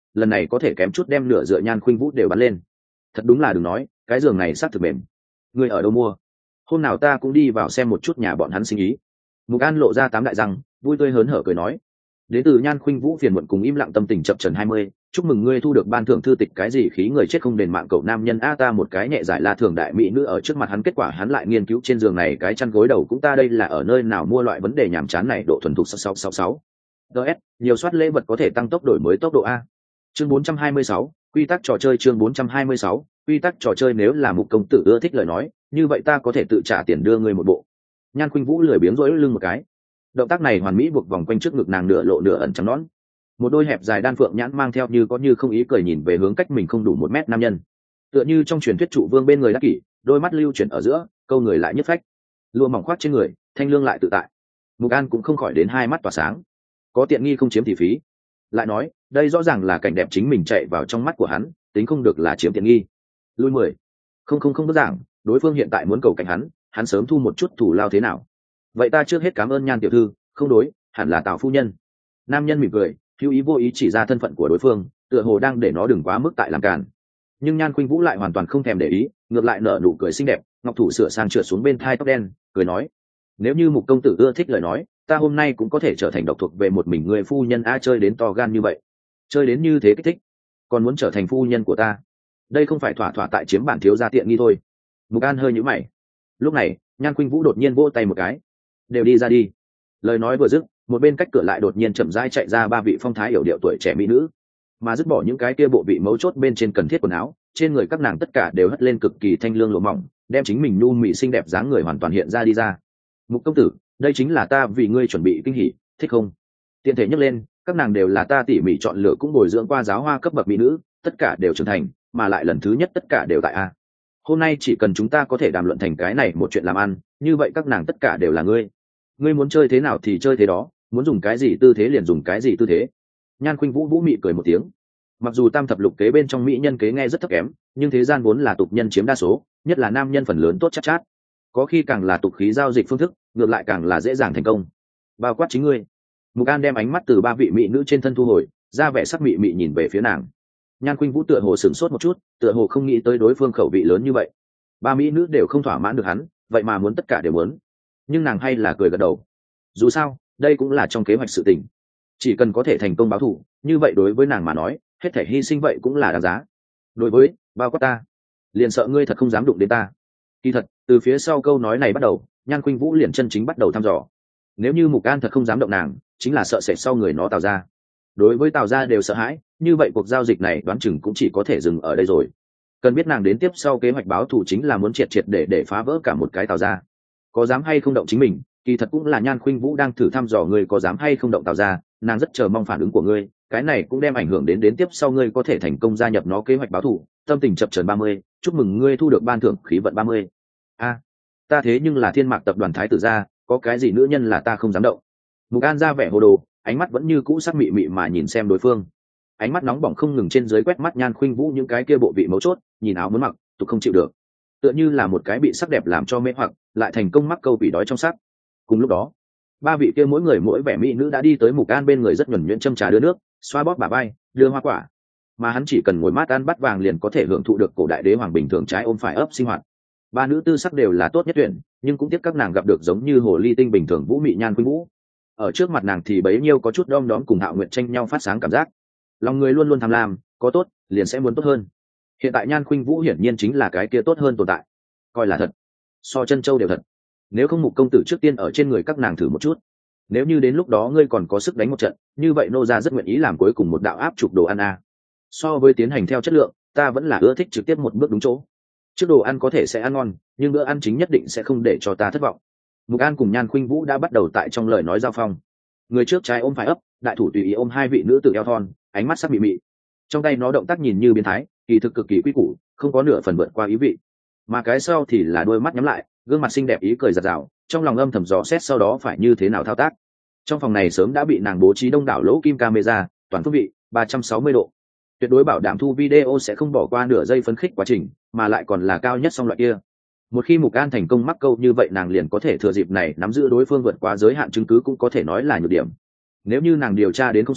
lần này có thể kém chút đem nửa dựa Nhan Khuynh Vũ đều bắn lên. Thật đúng là đừng nói, cái giường này xác thực mềm. Người ở đâu mua? Hôm nào ta cũng đi vào xem một chút nhà bọn hắn sinh ý. Mục An lộ ra tám đại răng, vui tươi hớn hở cười nói. Đến từ Nhan Khuynh Vũ phiền muộn cùng im lặng tâm tình chập trần hai mươi, chúc mừng ngươi thu được ban thưởng thư tịch cái gì khí người chết không đền mạng cậu nam nhân a ta một cái nhẹ giải la thường đại mỹ nữ ở trước mặt hắn, kết quả hắn lại nghiên cứu trên giường này cái chăn gối đầu cũng ta đây là ở nơi nào mua loại vấn đề nhàm chán này độ thuần thục sáu sáu sáu. ds nhiều soát lễ vật có thể tăng tốc đổi mới tốc độ a. Chương bốn trăm hai mươi sáu, quy tắc trò chơi chương bốn trăm hai mươi sáu, quy tắc trò chơi nếu là Mục công tử ưa thích lời nói, như vậy ta có thể tự trả tiền đưa ngươi một bộ. Nhan Khuynh Vũ lười biếng rỗi lưng một cái. Động tác này hoàn mỹ buộc vòng quanh trước ngực nàng nửa lộ nửa ẩn trắng nõn. Một đôi hẹp dài đan phượng nhãn mang theo như có như không ý cười nhìn về hướng cách mình không đủ một mét nam nhân. Tựa như trong truyền thuyết trụ vương bên người đắc kỷ, đôi mắt lưu chuyển ở giữa, câu người lại nhất phách. Lụa mỏng khoác trên người, thanh lương lại tự tại. Mục An cũng không khỏi đến hai mắt tỏa sáng. Có tiện nghi không chiếm thì phí. Lại nói, đây rõ ràng là cảnh đẹp chính mình chạy vào trong mắt của hắn, tính không được là chiếm tiện nghi. Lui mười. Không không không đơn giản, đối phương hiện tại muốn cầu cảnh hắn, hắn sớm thu một chút thủ lao thế nào? Vậy ta trước hết cảm ơn Nhan tiểu thư, không đối, hẳn là Tào phu nhân. Nam nhân mỉm cười, hữu ý vô ý chỉ ra thân phận của đối phương, tựa hồ đang để nó đừng quá mức tại làm cản. Nhưng Nhan Khuynh Vũ lại hoàn toàn không thèm để ý, ngược lại nở nụ cười xinh đẹp, ngọc thủ sửa sang trượt xuống bên thai tóc đen, cười nói: nếu như Mục công tử ưa thích lời nói, ta hôm nay cũng có thể trở thành độc thuộc về một mình người phu nhân a. Chơi đến to gan như vậy, chơi đến như thế kích thích, còn muốn trở thành phu nhân của ta, đây không phải thỏa thỏa tại chiếm bản thiếu gia tiện nghi thôi. Mục An hơi nhíu mày. Lúc này Nhan Khuynh Vũ đột nhiên vỗ tay một cái: đều đi ra đi. Lời nói vừa dứt, một bên cách cửa lại đột nhiên chậm rãi chạy ra ba vị phong thái yểu điệu tuổi trẻ mỹ nữ, mà dứt bỏ những cái kia bộ vị mấu chốt bên trên cần thiết quần áo, trên người các nàng tất cả đều hất lên cực kỳ thanh lương lụa mỏng, đem chính mình nhu mị xinh đẹp dáng người hoàn toàn hiện ra đi ra. Mục công tử, đây chính là ta vì ngươi chuẩn bị kinh hỉ, thích không? Tiện thể nhắc lên, các nàng đều là ta tỉ mỉ chọn lựa cũng bồi dưỡng qua giáo hoa cấp bậc mỹ nữ, tất cả đều trưởng thành, mà lại lần thứ nhất tất cả đều tại a. Hôm nay chỉ cần chúng ta có thể đàm luận thành cái này một chuyện làm ăn, như vậy các nàng tất cả đều là ngươi. Ngươi muốn chơi thế nào thì chơi thế đó, muốn dùng cái gì tư thế liền dùng cái gì tư thế. Nhan Khuynh Vũ vũ mị cười một tiếng. Mặc dù tam thập lục kế bên trong mỹ nhân kế nghe rất thấp kém, nhưng thế gian vốn là tục nhân chiếm đa số, nhất là nam nhân phần lớn tốt chắc chát, chát. Có khi càng là tục khí giao dịch phương thức, ngược lại càng là dễ dàng thành công. Bao quát chính ngươi. Mục An đem ánh mắt từ ba vị mỹ nữ trên thân thu hồi, ra vẻ sắc mị mị nhìn về phía nàng. Nhan Khuynh Vũ tựa hồ sửng sốt một chút, tựa hồ không nghĩ tới đối phương khẩu vị lớn như vậy. Ba mỹ nữ đều không thỏa mãn được hắn, vậy mà muốn tất cả đều muốn. Nhưng nàng hay là cười gật đầu. Dù sao, đây cũng là trong kế hoạch sự tình. Chỉ cần có thể thành công báo thù, như vậy đối với nàng mà nói, hết thể hy sinh vậy cũng là đáng giá. Đối với bao quát ta, liền sợ ngươi thật không dám đụng đến ta. Kỳ thật, từ phía sau câu nói này bắt đầu, Nhan Khuynh Vũ liền chân chính bắt đầu thăm dò. Nếu như Mục An thật không dám động nàng, chính là sợ sệt sau người nó Tào ra. Đối với Tào ra đều sợ hãi, như vậy cuộc giao dịch này đoán chừng cũng chỉ có thể dừng ở đây rồi. Cần biết nàng đến tiếp sau kế hoạch báo thù chính là muốn triệt triệt để để phá vỡ cả một cái Tào ra. Có dám hay không động chính mình, kỳ thật cũng là Nhan Khuynh Vũ đang thử thăm dò ngươi có dám hay không động Tào ra, nàng rất chờ mong phản ứng của ngươi, cái này cũng đem ảnh hưởng đến đến tiếp sau ngươi có thể thành công gia nhập nó kế hoạch báo thù. Tâm tình chập chờn ba mươi, chúc mừng ngươi thu được ban thưởng khí vận ba mươi. A, ta thế nhưng là Thiên Mạc tập đoàn thái tử gia, có cái gì nữ nhân là ta không dám động. Mục An ra vẻ hồ đồ, ánh mắt vẫn như cũ sắc mị mị mà nhìn xem đối phương. Ánh mắt nóng bỏng không ngừng trên dưới quét mắt Nhan Khuynh Vũ những cái kia bộ vị mấu chốt, nhìn áo muốn mặc, tục không chịu được. Tựa như là một cái bị sắc đẹp làm cho mê hoặc, lại thành công mắc câu bị đói trong sắc. Cùng lúc đó, ba vị kia mỗi người mỗi vẻ mỹ nữ đã đi tới Mục An bên người rất nhuần nhuyễn châm trà đưa nước, xoa bóp bả vai, đưa hoa quả. Mà hắn chỉ cần ngồi mát ăn bát vàng liền có thể hưởng thụ được cổ đại đế hoàng bình thường trái ôm phải ấp sinh hoạt. Ba nữ tư sắc đều là tốt nhất tuyển, nhưng cũng tiếc các nàng gặp được giống như hồ ly tinh bình thường vũ mị Nhan Khuynh Vũ. Ở trước mặt nàng thì bấy nhiêu có chút đom đóm cùng Hạo Nguyệt tranh nhau phát sáng cảm giác. Lòng người luôn luôn tham lam, có tốt liền sẽ muốn tốt hơn. Hiện tại Nhan Khuynh Vũ hiển nhiên chính là cái kia tốt hơn tồn tại, coi là thật, so chân châu đều thật. Nếu không Mục công tử trước tiên ở trên người các nàng thử một chút, nếu như đến lúc đó ngươi còn có sức đánh một trận, như vậy nô gia rất nguyện ý làm cuối cùng một đạo áp trục đồ ăn a. So với tiến hành theo chất lượng, ta vẫn là ưa thích trực tiếp một bước đúng chỗ. Trước đồ ăn có thể sẽ ăn ngon, nhưng bữa ăn chính nhất định sẽ không để cho ta thất vọng. Mục An cùng Nhan Khuynh Vũ đã bắt đầu tại trong lời nói giao phong. Người trước trái ôm phải ấp, đại thủ tùy ý ôm hai vị nữ tử eo thon, ánh mắt sắc mị mị. Trong tay nó động tác nhìn như biến thái, kỳ thực cực kỳ quy củ, không có nửa phần vượt qua ý vị. Mà cái sau thì là đôi mắt nhắm lại, gương mặt xinh đẹp ý cười giật giảo, trong lòng âm thầm dò xét sau đó phải như thế nào thao tác. Trong phòng này sớm đã bị nàng bố trí đông đảo lỗ kim camera, toàn phương vị, ba trăm sáu mươi độ. Tuyệt đối bảo đảm thu video sẽ không bỏ qua nửa giây phấn khích quá trình, mà lại còn là cao nhất song loại kia. Một khi Mục An thành công mắc câu như vậy, nàng liền có thể thừa dịp này nắm giữ đối phương vượt qua giới hạn chứng cứ cũng có thể nói là nhược điểm. Nếu như nàng điều tra đến không sai,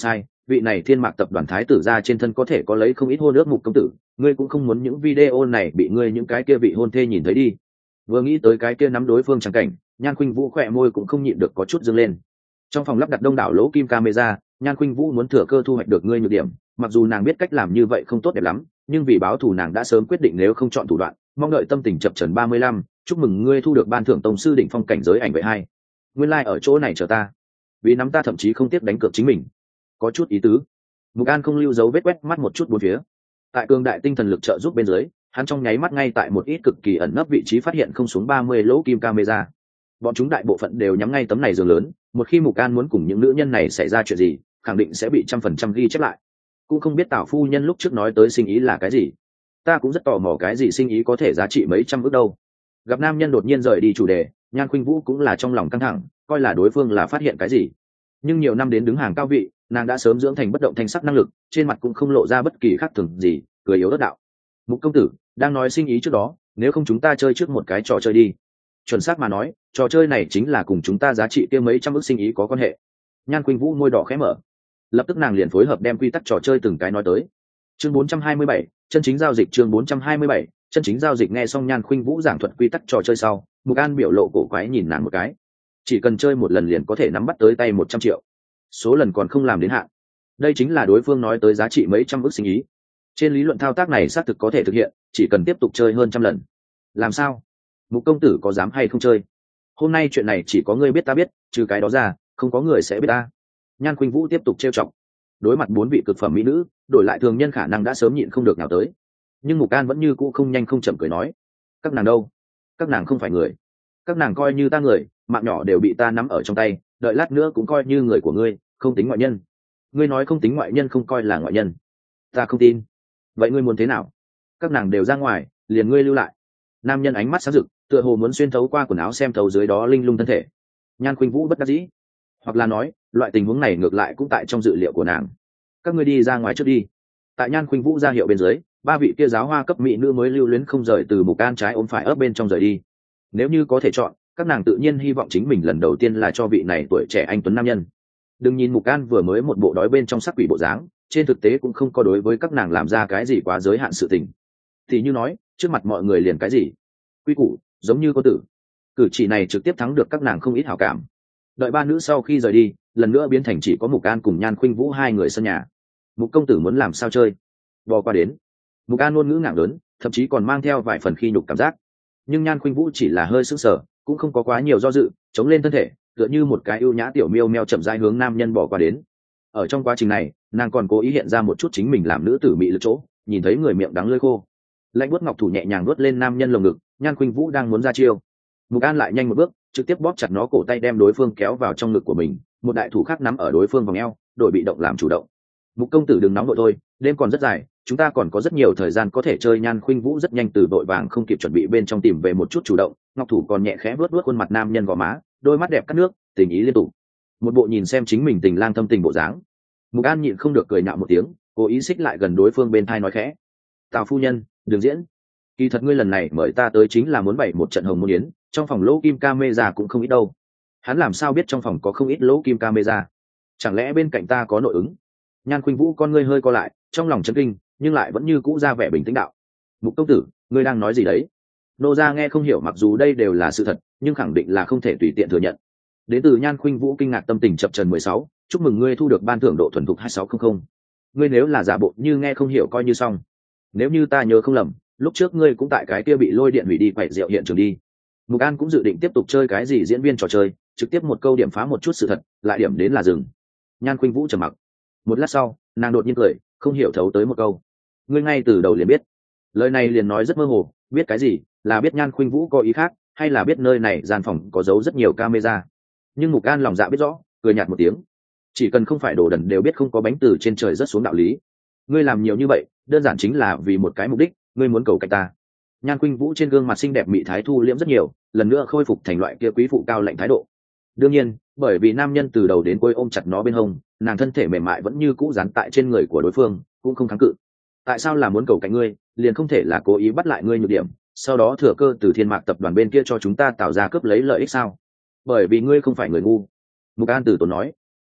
vị này thiên mạc tập đoàn thái tử ra trên thân có thể có lấy không ít hôn ước Mục công tử, ngươi cũng không muốn những video này bị ngươi những cái kia vị hôn thê nhìn thấy đi. Vừa nghĩ tới cái kia nắm đối phương chẳng cảnh, Nhan Khuynh Vũ khỏe môi cũng không nhịn được có chút dâng lên. Trong phòng lắp đặt đông đảo lỗ kim camera, Nhan Khuynh Vũ muốn thừa cơ thu hoạch được ngươi nhược điểm, mặc dù nàng biết cách làm như vậy không tốt đẹp lắm, nhưng vì báo thù nàng đã sớm quyết định nếu không chọn thủ đoạn, mong đợi tâm tình chập chờn ba mươi lăm, chúc mừng ngươi thu được ban thưởng tông sư đỉnh phong cảnh giới ảnh vệ hai. Nguyên lai like ở chỗ này chờ ta. Vì nắm ta thậm chí không tiếc đánh cược chính mình. Có chút ý tứ. Mục An không lưu dấu vết quét mắt một chút bốn phía. Tại cường đại tinh thần lực trợ giúp bên dưới, hắn trong nháy mắt ngay tại một ít cực kỳ ẩn nấp vị trí phát hiện không xuống ba mươi lỗ kim camera. Bọn chúng đại bộ phận đều nhắm ngay tấm này giường lớn, một khi Mục An muốn cùng những nữ nhân này xảy ra chuyện gì, khẳng định sẽ bị trăm phần trăm ghi chép lại. Cũng không biết Tào phu nhân lúc trước nói tới sinh ý là cái gì. Ta cũng rất tò mò cái gì sinh ý có thể giá trị mấy trăm ức đâu. Gặp nam nhân đột nhiên rời đi chủ đề, Nhan Khuynh Vũ cũng là trong lòng căng thẳng, coi là đối phương là phát hiện cái gì. Nhưng nhiều năm đến đứng hàng cao vị, nàng đã sớm dưỡng thành bất động thanh sắc năng lực, trên mặt cũng không lộ ra bất kỳ khác thường gì, cười yếu ớt đạo: Mục công tử đang nói sinh ý trước đó, nếu không chúng ta chơi trước một cái trò chơi đi. Chuẩn xác mà nói, trò chơi này chính là cùng chúng ta giá trị kia mấy trăm ức sinh ý có quan hệ. Nhan Khuynh Vũ môi đỏ khẽ mở, lập tức nàng liền phối hợp đem quy tắc trò chơi từng cái nói tới. Chương bốn trăm hai mươi bảy, chân chính giao dịch. Chương bốn trăm hai mươi bảy, chân chính giao dịch. Nghe xong Nhan Khuynh Vũ giảng thuật quy tắc trò chơi sau, Mục An biểu lộ cổ quái nhìn nàng một cái. Chỉ cần chơi một lần liền có thể nắm bắt tới tay một trăm triệu, số lần còn không làm đến hạn. Đây chính là đối phương nói tới giá trị mấy trăm ức sinh ý. Trên lý luận thao tác này xác thực có thể thực hiện, chỉ cần tiếp tục chơi hơn trăm lần. Làm sao? Mục công tử có dám hay không chơi? Hôm nay chuyện này chỉ có ngươi biết ta biết, trừ cái đó ra, không có người sẽ biết ta. Nhan Khuynh Vũ tiếp tục trêu chọc. Đối mặt bốn vị cực phẩm mỹ nữ, đổi lại thường nhân khả năng đã sớm nhịn không được nào tới. Nhưng Mục An vẫn như cũ không nhanh không chậm cười nói: các nàng đâu? Các nàng không phải người. Các nàng coi như ta người, mạng nhỏ đều bị ta nắm ở trong tay, đợi lát nữa cũng coi như người của ngươi, không tính ngoại nhân. Ngươi nói không tính ngoại nhân không coi là ngoại nhân, ta không tin. Vậy ngươi muốn thế nào? Các nàng đều ra ngoài, liền ngươi lưu lại. Nam nhân ánh mắt sáng rực, tựa hồ muốn xuyên thấu qua quần áo xem thấu dưới đó linh lung thân thể. Nhan Khuynh Vũ bất đắc dĩ, hoặc là nói loại tình huống này ngược lại cũng tại trong dự liệu của nàng. Các ngươi đi ra ngoài trước đi. Tại Nhan Khuynh Vũ ra hiệu bên dưới, ba vị kia giáo hoa cấp mỹ nữ mới lưu luyến không rời từ Mục An trái ôm phải ấp bên trong rời đi. Nếu như có thể chọn, các nàng tự nhiên hy vọng chính mình lần đầu tiên là cho vị này tuổi trẻ anh tuấn nam nhân. Đừng nhìn Mục An vừa mới một bộ đói bên trong sắc quỷ bộ dáng, trên thực tế cũng không có đối với các nàng làm ra cái gì quá giới hạn sự tình. Thì như nói, trước mặt mọi người liền cái gì quy củ, giống như cô tử. Cử chỉ này trực tiếp thắng được các nàng không ít hảo cảm. Đợi ba nữ sau khi rời đi, lần nữa biến thành chỉ có Mục An cùng Nhan Khuynh Vũ hai người sân nhà. Mục công tử muốn làm sao chơi? Bò qua đến. Mục An ngôn ngữ ngạng lớn, thậm chí còn mang theo vài phần khi nhục cảm giác. Nhưng Nhan Khuynh Vũ chỉ là hơi sững sờ, cũng không có quá nhiều do dự, chống lên thân thể, tựa như một cái ưu nhã tiểu miêu meo chậm rãi hướng nam nhân bỏ qua đến. Ở trong quá trình này, nàng còn cố ý hiện ra một chút chính mình làm nữ tử mị lực chỗ, nhìn thấy người miệng đắng lưỡi khô. Lạnh buốt ngọc thủ nhẹ nhàng nuốt lên nam nhân lồng ngực, Nhan Khuynh Vũ đang muốn ra chiêu. Mục An lại nhanh một bước, trực tiếp bóp chặt nó cổ tay đem đối phương kéo vào trong ngực của mình, một đại thủ khác nắm ở đối phương vòng eo, đổi bị động làm chủ động. Mục công tử đừng nóng vội thôi, đêm còn rất dài, chúng ta còn có rất nhiều thời gian có thể chơi. Nhan Khuynh Vũ rất nhanh từ vội vàng không kịp chuẩn bị bên trong tìm về một chút chủ động, ngọc thủ còn nhẹ khẽ vuốt vuốt khuôn mặt nam nhân gò má, đôi mắt đẹp cắt nước, tình ý liên tục. Một bộ nhìn xem chính mình tình lang thâm tình bộ dáng. Mục An nhịn không được cười nhạo một tiếng, cố ý xích lại gần đối phương bên thai nói khẽ: Tào phu nhân, đừng diễn. Kỳ thật ngươi lần này mời ta tới chính là muốn bày một trận hồng môn yến, trong phòng lỗ kim camera cũng không ít đâu. Hắn làm sao biết trong phòng có không ít lỗ kim camera? Chẳng lẽ bên cạnh ta có nội ứng? Nhan Khuynh Vũ con ngươi hơi co lại, trong lòng chấn kinh, nhưng lại vẫn như cũ ra vẻ bình tĩnh đạo: Mục công tử, ngươi đang nói gì đấy? Nô gia nghe không hiểu, mặc dù đây đều là sự thật, nhưng khẳng định là không thể tùy tiện thừa nhận. Đến từ Nhan Khuynh Vũ kinh ngạc tâm tình chập trần mười sáu, chúc mừng ngươi thu được ban thưởng độ thuần thục hai sáu không không. Ngươi nếu là giả bộ như nghe không hiểu coi như xong. Nếu như ta nhớ không lầm, lúc trước ngươi cũng tại cái kia bị lôi điện hủy đi quậy rượu hiện trường đi. Mục An cũng dự định tiếp tục chơi cái gì diễn viên trò chơi, trực tiếp một câu điểm phá một chút sự thật, lại điểm đến là dừng. Nhan Khuynh Vũ trầm mặc. Một lát sau, nàng đột nhiên cười, không hiểu thấu tới một câu: ngươi ngay từ đầu liền biết. Lời này liền nói rất mơ hồ, biết cái gì? Là biết Nhan Khuynh Vũ có ý khác, hay là biết nơi này gian phòng có giấu rất nhiều camera? Nhưng Mục An lòng dạ biết rõ, cười nhạt một tiếng: chỉ cần không phải đồ đần đều biết không có bánh từ trên trời rớt xuống đạo lý. Ngươi làm nhiều như vậy, đơn giản chính là vì một cái mục đích, ngươi muốn cầu cạnh ta. Nhan Khuynh Vũ trên gương mặt xinh đẹp mị thái thu liễm rất nhiều, lần nữa khôi phục thành loại kia quý phụ cao lạnh thái độ. Đương nhiên, bởi vì nam nhân từ đầu đến cuối ôm chặt nó bên hông, nàng thân thể mềm mại vẫn như cũ dán tại trên người của đối phương, cũng không kháng cự. Tại sao là muốn cầu cạnh ngươi, liền không thể là cố ý bắt lại ngươi nhược điểm, sau đó thừa cơ từ Thiên Mạc tập đoàn bên kia cho chúng ta tạo ra cướp lấy lợi ích sao? Bởi vì ngươi không phải người ngu. Mục An từ tốn nói.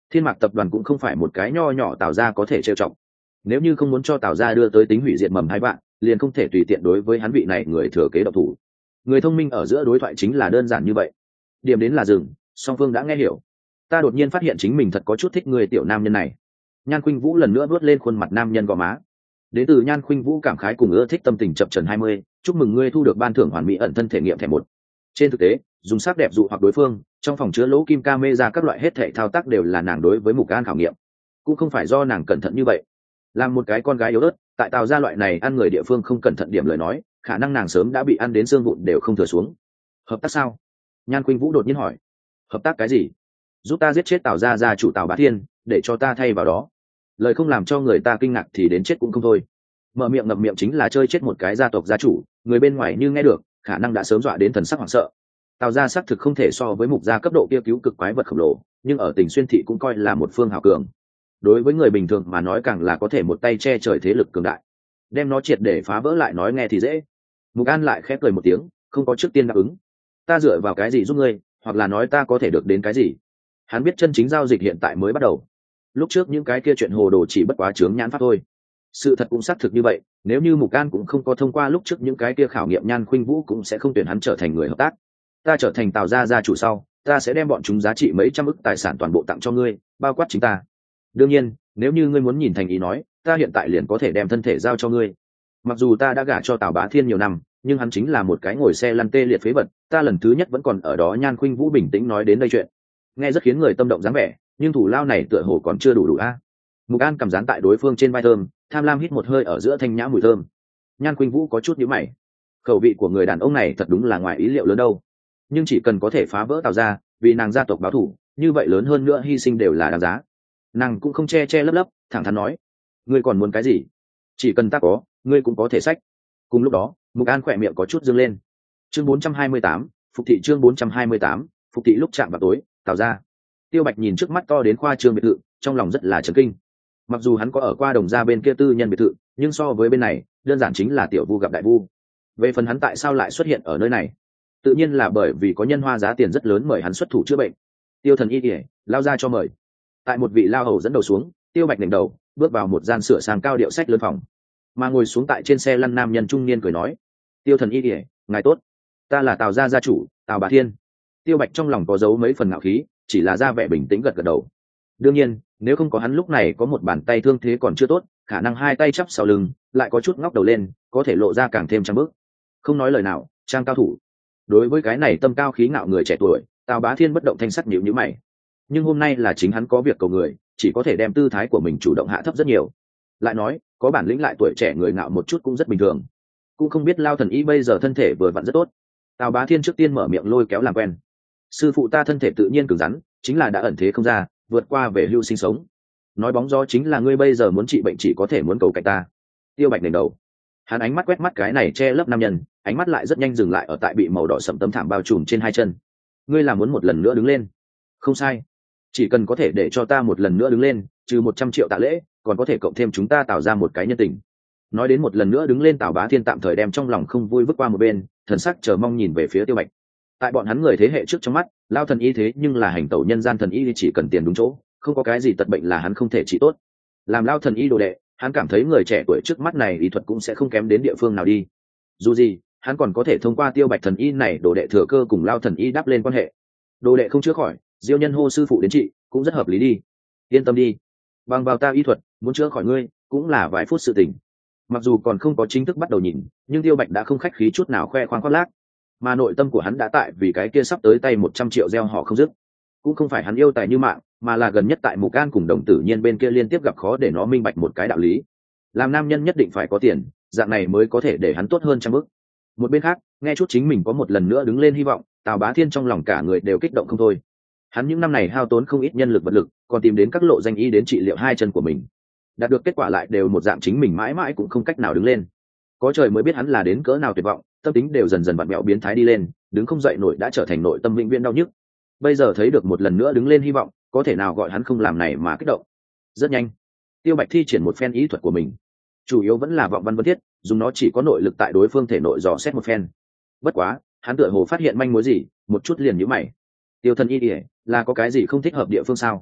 Thiên Mạc tập đoàn cũng không phải một cái nho nhỏ Tào gia có thể trêu chọc. Nếu như không muốn cho Tào gia đưa tới tính hủy diệt mầm hai bạn, liền không thể tùy tiện đối với hắn vị này người thừa kế độc thủ. Người thông minh ở giữa đối thoại chính là đơn giản như vậy. Điểm đến là dừng, song phương đã nghe hiểu. Ta đột nhiên phát hiện chính mình thật có chút thích người tiểu nam nhân này. Nhan Khuynh Vũ lần nữa bước lên khuôn mặt nam nhân gò má. Đến từ Nhan Khuynh Vũ cảm khái cùng ưa thích tâm tình chập trần hai mươi, chúc mừng ngươi thu được ban thưởng hoàn mỹ ẩn thân thể nghiệm thẻ một. Trên thực tế, dùng sắc đẹp dụ hoặc đối phương, trong phòng chứa lỗ kim camera các loại hết thảy thao tác đều là nàng đối với Mục An khảo nghiệm, cũng không phải do nàng cẩn thận như vậy. Làm một cái con gái yếu ớt, tại Tào gia loại này ăn người địa phương không cẩn thận điểm lời nói, khả năng nàng sớm đã bị ăn đến xương vụn đều không thừa xuống. Hợp tác sao? Nhan Khuynh Vũ đột nhiên hỏi. Hợp tác cái gì? Giúp ta giết chết Tào gia gia chủ Tào Bá Thiên, để cho ta thay vào đó. Lời không làm cho người ta kinh ngạc thì đến chết cũng không thôi. Mở miệng ngậm miệng chính là chơi chết một cái gia tộc gia chủ, người bên ngoài như nghe được, khả năng đã sớm dọa đến thần sắc hoảng sợ. Tào gia xác thực không thể so với Mục gia cấp độ kia cứu cực quái vật khổng lồ, nhưng ở tỉnh xuyên thị cũng coi là một phương hào cường. Đối với người bình thường mà nói càng là có thể một tay che trời thế lực cường đại. Đem nó triệt để phá vỡ lại nói nghe thì dễ. Mục An lại khép cười một tiếng, không có trước tiên đáp ứng. Ta dựa vào cái gì giúp ngươi, hoặc là nói ta có thể được đến cái gì? Hắn biết chân chính giao dịch hiện tại mới bắt đầu. Lúc trước những cái kia chuyện hồ đồ chỉ bất quá chướng nhãn pháp thôi. Sự thật cũng xác thực như vậy, nếu như Mục An cũng không có thông qua lúc trước những cái kia khảo nghiệm, Nhan Khuynh Vũ cũng sẽ không tuyển hắn trở thành người hợp tác. Ta trở thành Tào gia gia chủ sau, ta sẽ đem bọn chúng giá trị mấy trăm ức tài sản toàn bộ tặng cho ngươi, bao quát chính ta. Đương nhiên, nếu như ngươi muốn nhìn thành ý nói, ta hiện tại liền có thể đem thân thể giao cho ngươi. Mặc dù ta đã gả cho Tào Bá Thiên nhiều năm, nhưng hắn chính là một cái ngồi xe lăn tê liệt phế vật, ta lần thứ nhất vẫn còn ở đó. Nhan Khuynh Vũ bình tĩnh nói đến đây chuyện, nghe rất khiến người tâm động dáng vẻ, nhưng thủ lao này tựa hồ còn chưa đủ đủ a. À? Mục An cầm dán tại đối phương trên vai thơm, tham lam hít một hơi ở giữa thanh nhã mùi thơm. Nhan Khuynh Vũ có chút nhíu mày, khẩu vị của người đàn ông này thật đúng là ngoài ý liệu lớn đâu. Nhưng chỉ cần có thể phá vỡ Tào gia, vì nàng gia tộc báo thù, như vậy lớn hơn nữa hy sinh đều là đáng giá. Nàng cũng không che che lấp lấp, thẳng thắn nói, ngươi còn muốn cái gì? Chỉ cần ta có, ngươi cũng có thể sách. Cùng lúc đó, Mục An khỏe miệng có chút dương lên. Chương bốn trăm hai mươi tám, phục thị. Chương bốn trăm hai mươi tám, phục thị. Lúc chạm vào tối, Tào gia. Tiêu Bạch nhìn trước mắt to đến khoa trương biệt thự, trong lòng rất là chấn kinh. Mặc dù hắn có ở qua Đồng gia bên kia tư nhân biệt thự, nhưng so với bên này, đơn giản chính là tiểu vu gặp đại vu. Về phần hắn tại sao lại xuất hiện ở nơi này, tự nhiên là bởi vì có nhân hoa giá tiền rất lớn mời hắn xuất thủ chữa bệnh. Tiêu Thần Y kể, lao ra cho mời. Tại một vị lao hầu dẫn đầu xuống, Tiêu Bạch đỉnh đầu bước vào một gian sửa sang cao điệu sách lớn phòng, mà ngồi xuống tại trên xe lăn nam nhân trung niên cười nói, Tiêu Thần Y kể, ngài tốt, ta là Tào gia gia chủ Tào Bá Thiên. Tiêu Bạch trong lòng có giấu mấy phần ngạo khí, chỉ là ra vẻ bình tĩnh gật gật đầu. Đương nhiên, nếu không có hắn lúc này có một bàn tay thương thế còn chưa tốt, khả năng hai tay chắp sau lưng, lại có chút ngóc đầu lên, có thể lộ ra càng thêm trăm bước. Không nói lời nào, trang cao thủ. Đối với cái này tâm cao khí ngạo người trẻ tuổi, Tào Bá Thiên bất động thanh sắc nhíu nhíu mày. Nhưng hôm nay là chính hắn có việc cầu người, chỉ có thể đem tư thái của mình chủ động hạ thấp rất nhiều. Lại nói, có bản lĩnh lại tuổi trẻ người ngạo một chút cũng rất bình thường. Cũng không biết Lao Thần Y bây giờ thân thể vừa vặn rất tốt. Tào Bá Thiên trước tiên mở miệng lôi kéo làm quen. Sư phụ ta thân thể tự nhiên cứng rắn, chính là đã ẩn thế không ra, vượt qua về hưu sinh sống. Nói bóng gió chính là ngươi bây giờ muốn trị bệnh chỉ có thể muốn cầu cạnh ta. Tiêu Bạch nền đầu, hắn ánh mắt quét mắt cái này che lấp nam nhân, ánh mắt lại rất nhanh dừng lại ở tại bị màu đỏ sẫm tấm thảm bao trùm trên hai chân. Ngươi là muốn một lần nữa đứng lên? Không sai, chỉ cần có thể để cho ta một lần nữa đứng lên, trừ một trăm triệu tạ lễ, còn có thể cộng thêm chúng ta tạo ra một cái nhân tình. Nói đến một lần nữa đứng lên, Tào Bá Thiên tạm thời đem trong lòng không vui vứt qua một bên, thần sắc chờ mong nhìn về phía Tiêu Bạch. Tại bọn hắn người thế hệ trước trong mắt, Lao Thần Y thế nhưng là hành tẩu nhân gian thần y, chỉ cần tiền đúng chỗ, không có cái gì tật bệnh là hắn không thể trị tốt. Làm Lao Thần Y đồ đệ, hắn cảm thấy người trẻ tuổi trước mắt này y thuật cũng sẽ không kém đến địa phương nào đi. Dù gì, hắn còn có thể thông qua Tiêu Bạch thần y này đồ đệ thừa cơ cùng Lao Thần Y đắp lên quan hệ. Đồ đệ không chữa khỏi, diêu nhân hô sư phụ đến trị, cũng rất hợp lý đi. Yên tâm đi, bằng vào ta y thuật, muốn chữa khỏi ngươi cũng là vài phút sự tình. Mặc dù còn không có chính thức bắt đầu nhìn, nhưng Tiêu Bạch đã không khách khí chút nào khoe khoang khoác lác, mà nội tâm của hắn đã tại vì cái kia sắp tới tay một trăm triệu gieo họ không dứt. Cũng không phải hắn yêu tài như mạng, mà là gần nhất tại Mục An cùng Đồng Tử Nhiên bên kia liên tiếp gặp khó để nó minh bạch một cái đạo lý. Làm nam nhân nhất định phải có tiền, dạng này mới có thể để hắn tốt hơn trăm bước. Một bên khác, nghe chút chính mình có một lần nữa đứng lên hy vọng, Tào Bá Thiên trong lòng cả người đều kích động không thôi. Hắn những năm này hao tốn không ít nhân lực vật lực, còn tìm đến các lộ danh y đến trị liệu hai chân của mình. Đạt được kết quả lại đều một dạng chính mình mãi mãi cũng không cách nào đứng lên. Có trời mới biết hắn là đến cỡ nào tuyệt vọng, tâm tính đều dần dần vặn mẹo biến thái đi lên, đứng không dậy nổi đã trở thành nội tâm vĩnh viễn đau nhức. Bây giờ thấy được một lần nữa đứng lên hy vọng, có thể nào gọi hắn không làm này mà kích động. Rất nhanh, Tiêu Bạch thi triển một phen ý thuật của mình, chủ yếu vẫn là vọng văn vân thiết, dùng nó chỉ có nội lực tại đối phương thể nội dò xét một phen. Bất quá, hắn tựa hồ phát hiện manh mối gì, một chút liền nhíu mày. Tiêu Thần Y là có cái gì không thích hợp địa phương sao?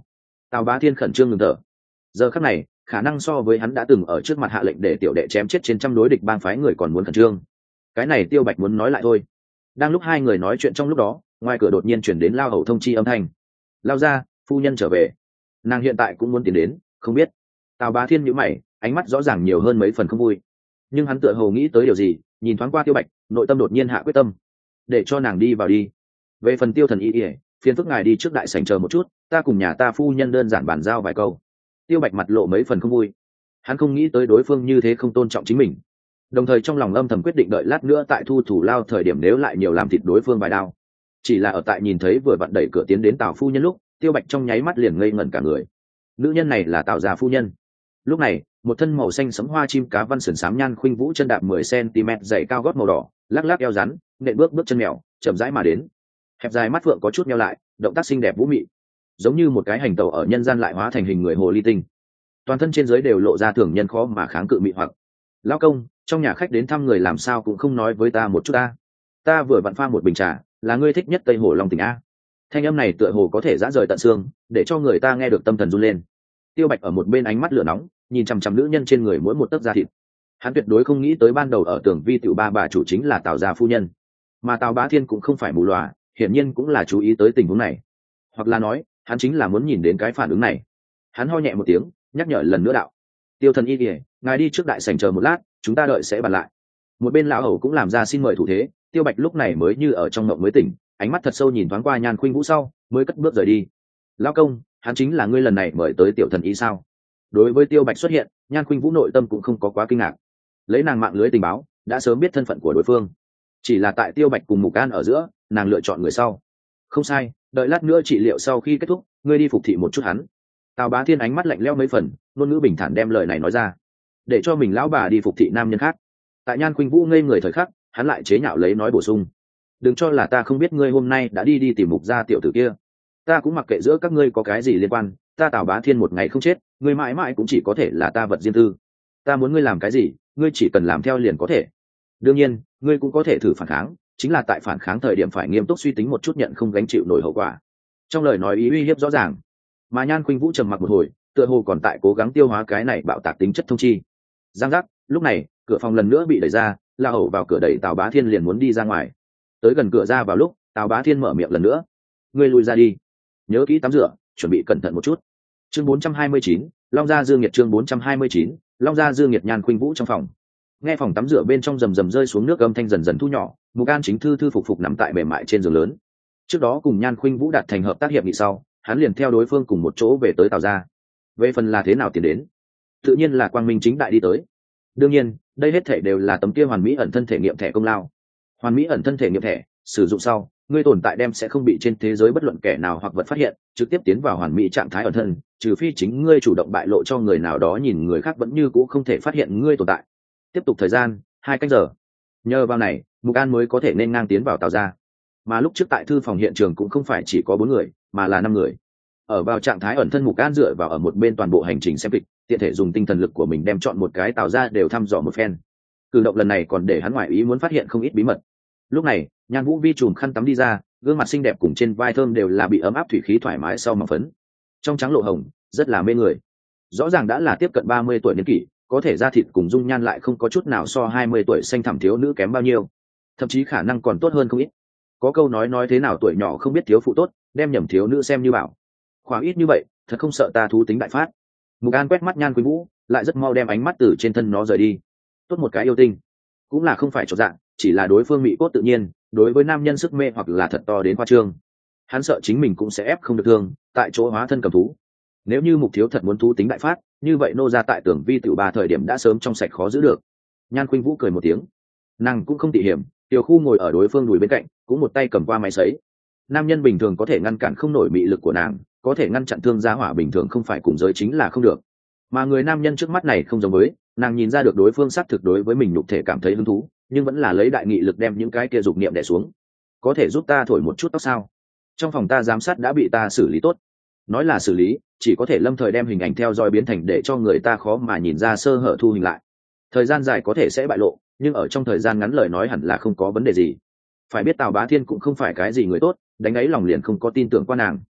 Tào Bá Thiên khẩn trương ngừng thở. Giờ khắc này, khả năng so với hắn đã từng ở trước mặt hạ lệnh để tiểu đệ chém chết trên trăm đối địch bang phái người còn muốn khẩn trương. Cái này Tiêu Bạch muốn nói lại thôi. Đang lúc hai người nói chuyện trong lúc đó, ngoài cửa đột nhiên chuyển đến lao hầu thông chi âm thanh. Lao ra, phu nhân trở về. Nàng hiện tại cũng muốn tiến đến, không biết. Tào Bá Thiên nhíu mày, ánh mắt rõ ràng nhiều hơn mấy phần không vui. Nhưng hắn tựa hồ nghĩ tới điều gì, nhìn thoáng qua Tiêu Bạch, nội tâm đột nhiên hạ quyết tâm. Để cho nàng đi vào đi. Về phần Tiêu Thần Y, phiền phức ngài đi trước đại sảnh chờ một chút, ta cùng nhà ta phu nhân đơn giản bàn giao vài câu. Tiêu Bạch mặt lộ mấy phần không vui. Hắn không nghĩ tới đối phương như thế không tôn trọng chính mình, đồng thời trong lòng âm thầm quyết định đợi lát nữa tại thu thủ lao thời điểm nếu lại nhiều làm thịt đối phương vài đao. Chỉ là ở tại nhìn thấy vừa vặn đẩy cửa tiến đến Tào phu nhân lúc, Tiêu Bạch trong nháy mắt liền ngây ngẩn cả người. Nữ nhân này là Tào gia phu nhân. Lúc này, một thân màu xanh sẫm hoa chim cá văn sườn xám nhan khuynh vũ chân đạp mười xăng-ti-mét dày cao gót màu đỏ, lắc lắc eo rắn, nện bước bước chân mèo, chậm rãi mà đến. Hẹp dài mắt phượng có chút nheo lại, động tác xinh đẹp vũ mị, giống như một cái hành tẩu ở nhân gian lại hóa thành hình người hồ ly tinh. Toàn thân trên dưới đều lộ ra thường nhân khó mà kháng cự mị hoặc. Lão công, trong nhà khách đến thăm người làm sao cũng không nói với ta một chút ta. Ta vừa vặn pha một bình trà, là ngươi thích nhất Tây Hồ Long Tỉnh a. Thanh âm này tựa hồ có thể giã rời tận xương, để cho người ta nghe được tâm thần run lên. Tiêu Bạch ở một bên ánh mắt lửa nóng, nhìn chằm chằm nữ nhân trên người mỗi một tấc da thịt. Hắn tuyệt đối không nghĩ tới ban đầu ở Tưởng Vi tiểu ba bà chủ chính là Tào gia phu nhân, mà Tào Bá Thiên cũng không phải mù lòa, hiển nhiên cũng là chú ý tới tình huống này, hoặc là nói, hắn chính là muốn nhìn đến cái phản ứng này. Hắn ho nhẹ một tiếng, nhắc nhở lần nữa đạo: Tiêu Thần Y, ngài đi trước đại sảnh chờ một lát, chúng ta đợi sẽ bàn lại. Một bên lão hầu cũng làm ra xin mời thủ thế. Tiêu Bạch lúc này mới như ở trong mộng mới tỉnh, ánh mắt thật sâu nhìn thoáng qua Nhan Khuynh Vũ sau, mới cất bước rời đi. Lão công, hắn chính là ngươi lần này mời tới Tiểu Thần Y sao? Đối với Tiêu Bạch xuất hiện, Nhan Khuynh Vũ nội tâm cũng không có quá kinh ngạc. Lấy nàng mạng lưới tình báo, đã sớm biết thân phận của đối phương. Chỉ là tại Tiêu Bạch cùng Mục An ở giữa, nàng lựa chọn người sau. Không sai, đợi lát nữa trị liệu sau khi kết thúc, ngươi đi phục thị một chút hắn. Tào Bá Thiên ánh mắt lạnh lẽo mấy phần, ngôn ngữ bình thản đem lời này nói ra, để cho mình lão bà đi phục thị nam nhân khác. Tại Nhan Khuynh Vũ ngây người thời khắc, hắn lại chế nhạo lấy nói bổ sung: đừng cho là ta không biết ngươi hôm nay đã đi đi tìm Mục gia tiểu tử kia. Ta cũng mặc kệ giữa các ngươi có cái gì liên quan, ta Tào Bá Thiên một ngày không chết, ngươi mãi mãi cũng chỉ có thể là ta vật riêng tư. Ta muốn ngươi làm cái gì, ngươi chỉ cần làm theo liền có thể. Đương nhiên, ngươi cũng có thể thử phản kháng, chính là tại phản kháng thời điểm phải nghiêm túc suy tính một chút, nhận không gánh chịu nổi hậu quả. Trong lời nói ý uy hiếp rõ ràng. Mà Nhan Khuynh Vũ trầm mặc một hồi, tựa hồ còn tại cố gắng tiêu hóa cái này bạo tạc tính chất thông chi. Giang giác, lúc này cửa phòng lần nữa bị đẩy ra, La Hầu vào cửa đẩy Tào Bá Thiên liền muốn đi ra ngoài. Tới gần cửa ra vào lúc, Tào Bá Thiên mở miệng lần nữa: ngươi lui ra đi, nhớ kỹ tắm rửa, chuẩn bị cẩn thận một chút. Chương bốn trăm hai mươi chín, Long gia Dương Nhiệt. Chương bốn trăm hai mươi chín, Long gia Dương Nhiệt. Nhan Khuynh Vũ trong phòng, nghe phòng tắm rửa bên trong rầm rầm rơi xuống nước, âm thanh dần dần thu nhỏ. Mục An chính thư thư phục phục nằm tại mềm mại trên giường lớn. Trước đó cùng Nhan Khuynh Vũ đạt thành hợp tác hiệp nghị sau, hắn liền theo đối phương cùng một chỗ về tới Tào gia. Về phần là thế nào tiến đến, tự nhiên là quang minh chính đại đi tới. Đương nhiên, đây hết thể đều là tấm kia hoàn mỹ ẩn thân thể nghiệm thẻ công lao. Hoàn mỹ ẩn thân thể nghiệm thẻ sử dụng sau, ngươi tồn tại đem sẽ không bị trên thế giới bất luận kẻ nào hoặc vật phát hiện, trực tiếp tiến vào hoàn mỹ trạng thái ẩn thân, trừ phi chính ngươi chủ động bại lộ cho người nào đó nhìn, người khác vẫn như cũ không thể phát hiện ngươi tồn tại. Tiếp tục thời gian hai canh giờ, nhờ vào này, Mục An mới có thể nên ngang tiến vào Tào gia. Mà lúc trước tại thư phòng hiện trường cũng không phải chỉ có bốn người, mà là năm người. Ở vào trạng thái ẩn thân, Mục An dựa vào ở một bên toàn bộ hành trình xem kịch, tiện thể dùng tinh thần lực của mình đem chọn một cái Tào gia đều thăm dò một phen. Cử động lần này còn để hắn ngoại ý muốn phát hiện không ít bí mật. Lúc này, Nhan Vũ Vi chùm khăn tắm đi ra, gương mặt xinh đẹp cùng trên vai thơm đều là bị ấm áp thủy khí thoải mái sau mỏng phấn, trong trắng lộ hồng, rất là mê người. Rõ ràng đã là tiếp cận ba mươi tuổi niên kỷ, có thể da thịt cùng dung nhan lại không có chút nào so hai mươi tuổi xanh thẳm thiếu nữ kém bao nhiêu, thậm chí khả năng còn tốt hơn không ít. Có câu nói nói thế nào tuổi nhỏ không biết thiếu phụ tốt, đem nhầm thiếu nữ xem như bảo. Khoảng ít như vậy, thật không sợ ta thú tính đại phát. Mục An quét mắt Nhan Khuynh Vũ, lại rất mau đem ánh mắt từ trên thân nó rời đi. Tốt một cái yêu tinh, cũng là không phải chột dạng, chỉ là đối phương mỹ cốt tự nhiên, đối với nam nhân sức mê hoặc là thật to đến khoa trương. Hắn sợ chính mình cũng sẽ ép không được thương, tại chỗ hóa thân cầm thú. Nếu như Mục thiếu thật muốn thú tính đại phát, như vậy nô ra tại Tưởng Vi tiểu ba thời điểm đã sớm trong sạch khó giữ được. Nhan Khuynh Vũ cười một tiếng, nàng cũng không tỉ hiểm, Tiểu Khu ngồi ở đối phương đùi bên cạnh, cũng một tay cầm qua máy sấy. Nam nhân bình thường có thể ngăn cản không nổi mị lực của nàng, có thể ngăn chặn thương gia hỏa bình thường không phải cùng giới chính là không được. Mà người nam nhân trước mắt này không giống với, nàng nhìn ra được đối phương xác thực đối với mình nhục thể cảm thấy hứng thú, nhưng vẫn là lấy đại nghị lực đem những cái kia dục niệm đè xuống. Có thể giúp ta thổi một chút tóc sao? Trong phòng ta giám sát đã bị ta xử lý tốt. Nói là xử lý, chỉ có thể lâm thời đem hình ảnh theo dõi biến thành để cho người ta khó mà nhìn ra sơ hở thu hình lại. Thời gian dài có thể sẽ bại lộ, nhưng ở trong thời gian ngắn lời nói hẳn là không có vấn đề gì. Phải biết Tào Bá Thiên cũng không phải cái gì người tốt, đánh ấy lòng liền không có tin tưởng qua nàng.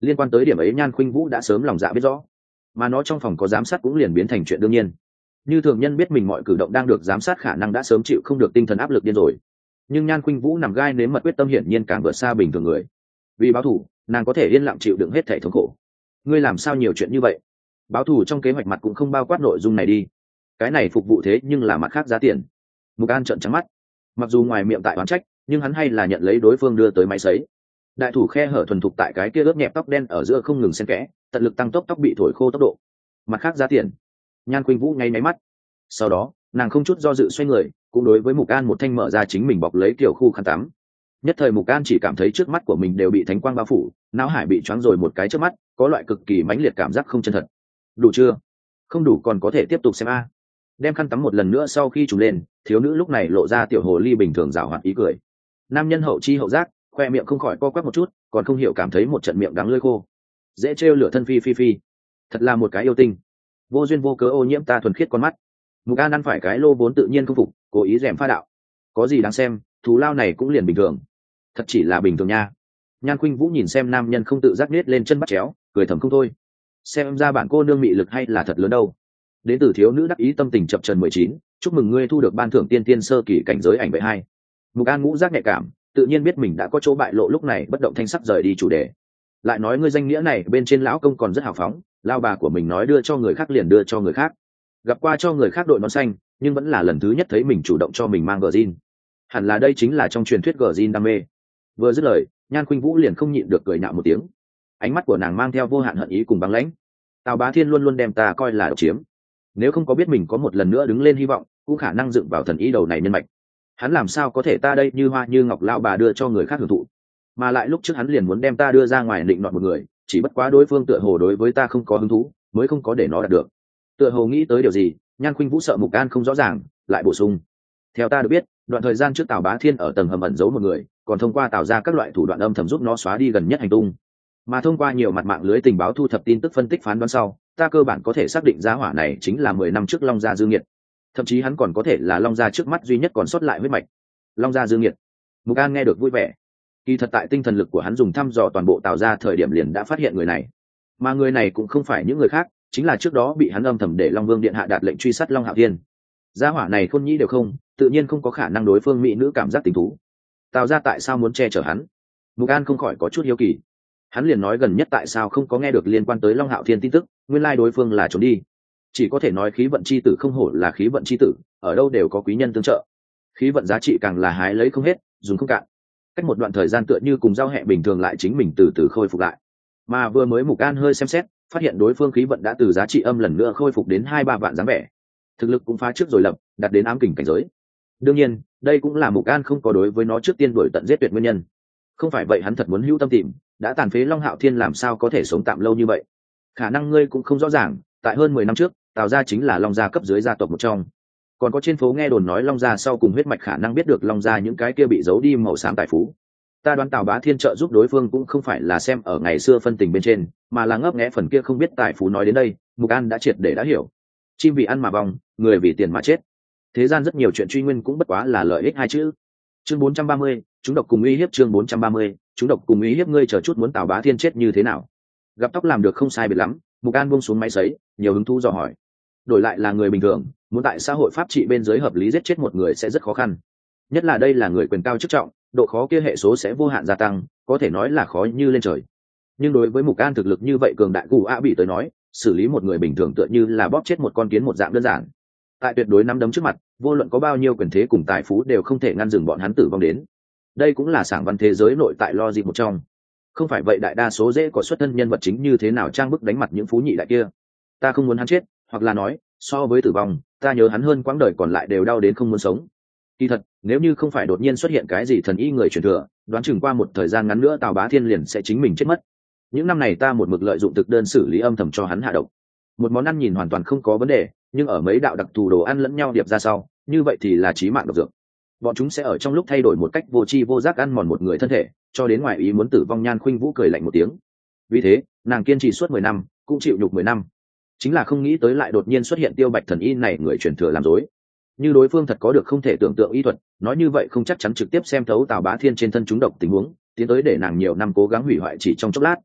Liên quan tới điểm ấy Nhan Khuynh Vũ đã sớm lòng dạ biết rõ, mà nó trong phòng có giám sát cũng liền biến thành chuyện đương nhiên. Như thường nhân biết mình mọi cử động đang được giám sát khả năng đã sớm chịu không được tinh thần áp lực điên rồi, nhưng Nhan Khuynh Vũ nằm gai nếm mật quyết tâm hiển nhiên càng vượt xa bình thường người. Vì báo thù, nàng có thể yên lặng chịu đựng hết thảy thống khổ. Ngươi làm sao nhiều chuyện như vậy? Báo thù trong kế hoạch mặt cũng không bao quát nội dung này đi. Cái này phục vụ thế nhưng là mặt khác giá tiền. Mục An trợn trắng mắt, mặc dù ngoài miệng tại oán trách, nhưng hắn hay là nhận lấy đối phương đưa tới máy sấy. Đại thủ khe hở thuần thục tại cái kia ướt nhẹp tóc đen ở giữa không ngừng xen kẽ, tận lực tăng tốc tóc bị thổi khô tốc độ. Mặt khác giá tiền. Nhan Khuynh Vũ ngay máy mắt. Sau đó, nàng không chút do dự xoay người, cũng đối với Mục An một thanh mở ra chính mình bọc lấy kiểu khu khăn tắm. Nhất thời Mục An chỉ cảm thấy trước mắt của mình đều bị thánh quang bao phủ, não hải bị choáng rồi một cái trước mắt, có loại cực kỳ mãnh liệt cảm giác không chân thật. Đủ chưa? Không đủ còn có thể tiếp tục xem a. Đem khăn tắm một lần nữa sau khi trùm lên, thiếu nữ lúc này lộ ra tiểu hồ ly bình thường giảo hoạt ý cười. Nam nhân hậu chi hậu giác, khoe miệng không khỏi co quắp một chút, còn không hiểu cảm thấy một trận miệng đắng lưỡi khô. Dễ trêu lửa thân phi phi phi, thật là một cái yêu tinh, vô duyên vô cớ ô nhiễm ta thuần khiết con mắt. Mục An ăn phải cái lô vốn tự nhiên không phục, cố ý rèm pha đạo. Có gì đáng xem, thù lao này cũng liền bình thường. Thật chỉ là bình thường nha. Nhan Khuynh Vũ nhìn xem nam nhân không tự giác nết lên chân bắt chéo, cười thầm không thôi. Xem ra bản cô nương mị lực hay là thật lớn đâu. Đến từ thiếu nữ đắc ý tâm tình chập chờn mười chín, chúc mừng ngươi thu được ban thưởng tiên tiên sơ kỳ cảnh giới ảnh vệ hai. Mục An ngũ giác nhạy cảm, tự nhiên biết mình đã có chỗ bại lộ, lúc này bất động thanh sắc rời đi chủ đề. Lại nói ngươi danh nghĩa này bên trên lão công còn rất hào phóng, lao bà của mình nói đưa cho người khác liền đưa cho người khác. Gặp qua cho người khác đội nón xanh, nhưng vẫn là lần thứ nhất thấy mình chủ động cho mình mang gờ zin. Hẳn là đây chính là trong truyền thuyết gờ zin đam mê. Vừa dứt lời, Nhan Khuynh Vũ liền không nhịn được cười nhạo một tiếng. Ánh mắt của nàng mang theo vô hạn hận ý cùng băng lãnh. Tào Bá Thiên luôn luôn đem ta coi là độc chiếm. Nếu không có biết mình có một lần nữa đứng lên hy vọng, cũng khả năng dựng vào thần ý đầu này nhân mạch. Hắn làm sao có thể ta đây như hoa như ngọc lão bà đưa cho người khác hưởng thụ, mà lại lúc trước hắn liền muốn đem ta đưa ra ngoài định nọt một người, chỉ bất quá đối phương tựa hồ đối với ta không có hứng thú, mới không có để nó đạt được. Tựa hồ nghĩ tới điều gì, Nhan Khuynh Vũ sợ Mục An không rõ ràng, lại bổ sung. Theo ta được biết, đoạn thời gian trước Tào Bá Thiên ở tầng hầm ẩn giấu một người, còn thông qua tạo ra các loại thủ đoạn âm thầm giúp nó xóa đi gần nhất hành tung. Mà thông qua nhiều mặt mạng lưới tình báo thu thập tin tức phân tích phán đoán sau, ta cơ bản có thể xác định giá hỏa này chính là mười năm trước Long Gia Dương Nghiệt. Thậm chí hắn còn có thể là Long Gia trước mắt duy nhất còn sót lại huyết mạch. Long Gia Dương Nghiệt. Mục An nghe được vui vẻ. Kỳ thật tại tinh thần lực của hắn dùng thăm dò toàn bộ tạo ra thời điểm liền đã phát hiện người này. Mà người này cũng không phải những người khác, chính là trước đó bị hắn âm thầm để Long Vương điện hạ đạt lệnh truy sát Long Hạo Thiên. Gia hỏa này khôn nhĩ đều không, tự nhiên không có khả năng đối phương mỹ nữ cảm giác tình thú. Tạo ra tại sao muốn che chở hắn? Mục An không khỏi có chút hiếu kỳ. Hắn liền nói gần nhất tại sao không có nghe được liên quan tới Long Hạo Thiên tin tức, nguyên lai đối phương là trốn đi. Chỉ có thể nói khí vận chi tử không hổ là khí vận chi tử, ở đâu đều có quý nhân tương trợ. Khí vận giá trị càng là hái lấy không hết, dùng không cạn. Cách một đoạn thời gian tựa như cùng giao hẹ bình thường lại chính mình từ từ khôi phục lại. Mà vừa mới Mục An hơi xem xét, phát hiện đối phương khí vận đã từ giá trị âm lần nữa khôi phục đến hai ba vạn dáng vẻ. Thực lực cũng phá trước rồi lập, đạt đến ám kình cảnh giới. Đương nhiên, đây cũng là Mục An không có đối với nó trước tiên đuổi tận giết tuyệt nguyên nhân. Không phải vậy hắn thật muốn hữu tâm tìm, đã tàn phế Long Hạo Thiên làm sao có thể sống tạm lâu như vậy. Khả năng ngươi cũng không rõ ràng, tại hơn mười năm trước, Tào gia chính là Long gia cấp dưới gia tộc một trong. Còn có trên phố nghe đồn nói Long gia sau cùng huyết mạch khả năng biết được Long gia những cái kia bị giấu đi màu xám tài phú. Ta đoán Tào Bá Thiên trợ giúp đối phương cũng không phải là xem ở ngày xưa phân tình bên trên, mà là ngấp nghé phần kia không biết tài phú. Nói đến đây, Mục An đã triệt để đã hiểu. Chim vì ăn mà vong, người vì tiền mà chết. Thế gian rất nhiều chuyện truy nguyên cũng bất quá là lợi ích hai chữ. Chương bốn trăm ba mươi, chúng độc cùng uy hiếp. Chương bốn trăm ba mươi, chúng độc cùng uy hiếp. Ngươi chờ chút muốn Tào Bá Thiên chết như thế nào? Gặp tóc làm được không sai biệt lắm, Mục An buông xuống máy sấy, nhiều hứng thú dò hỏi. Đổi lại là người bình thường, muốn tại xã hội pháp trị bên dưới hợp lý giết chết một người sẽ rất khó khăn. Nhất là đây là người quyền cao chức trọng, độ khó kia hệ số sẽ vô hạn gia tăng, có thể nói là khó như lên trời. Nhưng đối với Mục An thực lực như vậy cường đại cụ a bị tới nói, xử lý một người bình thường tựa như là bóp chết một con kiến một dạng đơn giản. Tại tuyệt đối nắm đấm trước mặt, vô luận có bao nhiêu quyền thế cùng tài phú đều không thể ngăn dừng bọn hắn tử vong đến. Đây cũng là sảng văn thế giới nội tại logic một trong. Không phải vậy đại đa số dễ có xuất thân nhân vật chính như thế nào trang bức đánh mặt những phú nhị đại kia. Ta không muốn hắn chết, hoặc là nói, so với tử vong, ta nhớ hắn hơn quãng đời còn lại đều đau đến không muốn sống. Kỳ thật, nếu như không phải đột nhiên xuất hiện cái gì thần y người truyền thừa, đoán chừng qua một thời gian ngắn nữa Tào Bá Thiên liền sẽ chính mình chết mất. Những năm này ta một mực lợi dụng thực đơn xử lý âm thầm cho hắn hạ độc. Một món ăn nhìn hoàn toàn không có vấn đề, nhưng ở mấy đạo đặc thù đồ ăn lẫn nhau điệp ra sau, như vậy thì là chí mạng độc dược. Bọn chúng sẽ ở trong lúc thay đổi một cách vô tri vô giác ăn mòn một người thân thể, cho đến ngoài ý muốn tử vong. Nhan Khuynh Vũ cười lạnh một tiếng. Vì thế, nàng kiên trì suốt mười năm, cũng chịu nhục mười năm. Chính là không nghĩ tới lại đột nhiên xuất hiện Tiêu Bạch thần y này người truyền thừa làm dối. Như đối phương thật có được không thể tưởng tượng y thuật, nói như vậy không chắc chắn trực tiếp xem thấu Tào Bá Thiên trên thân chúng độc tình huống, tiến tới để nàng nhiều năm cố gắng hủy hoại chỉ trong chốc lát.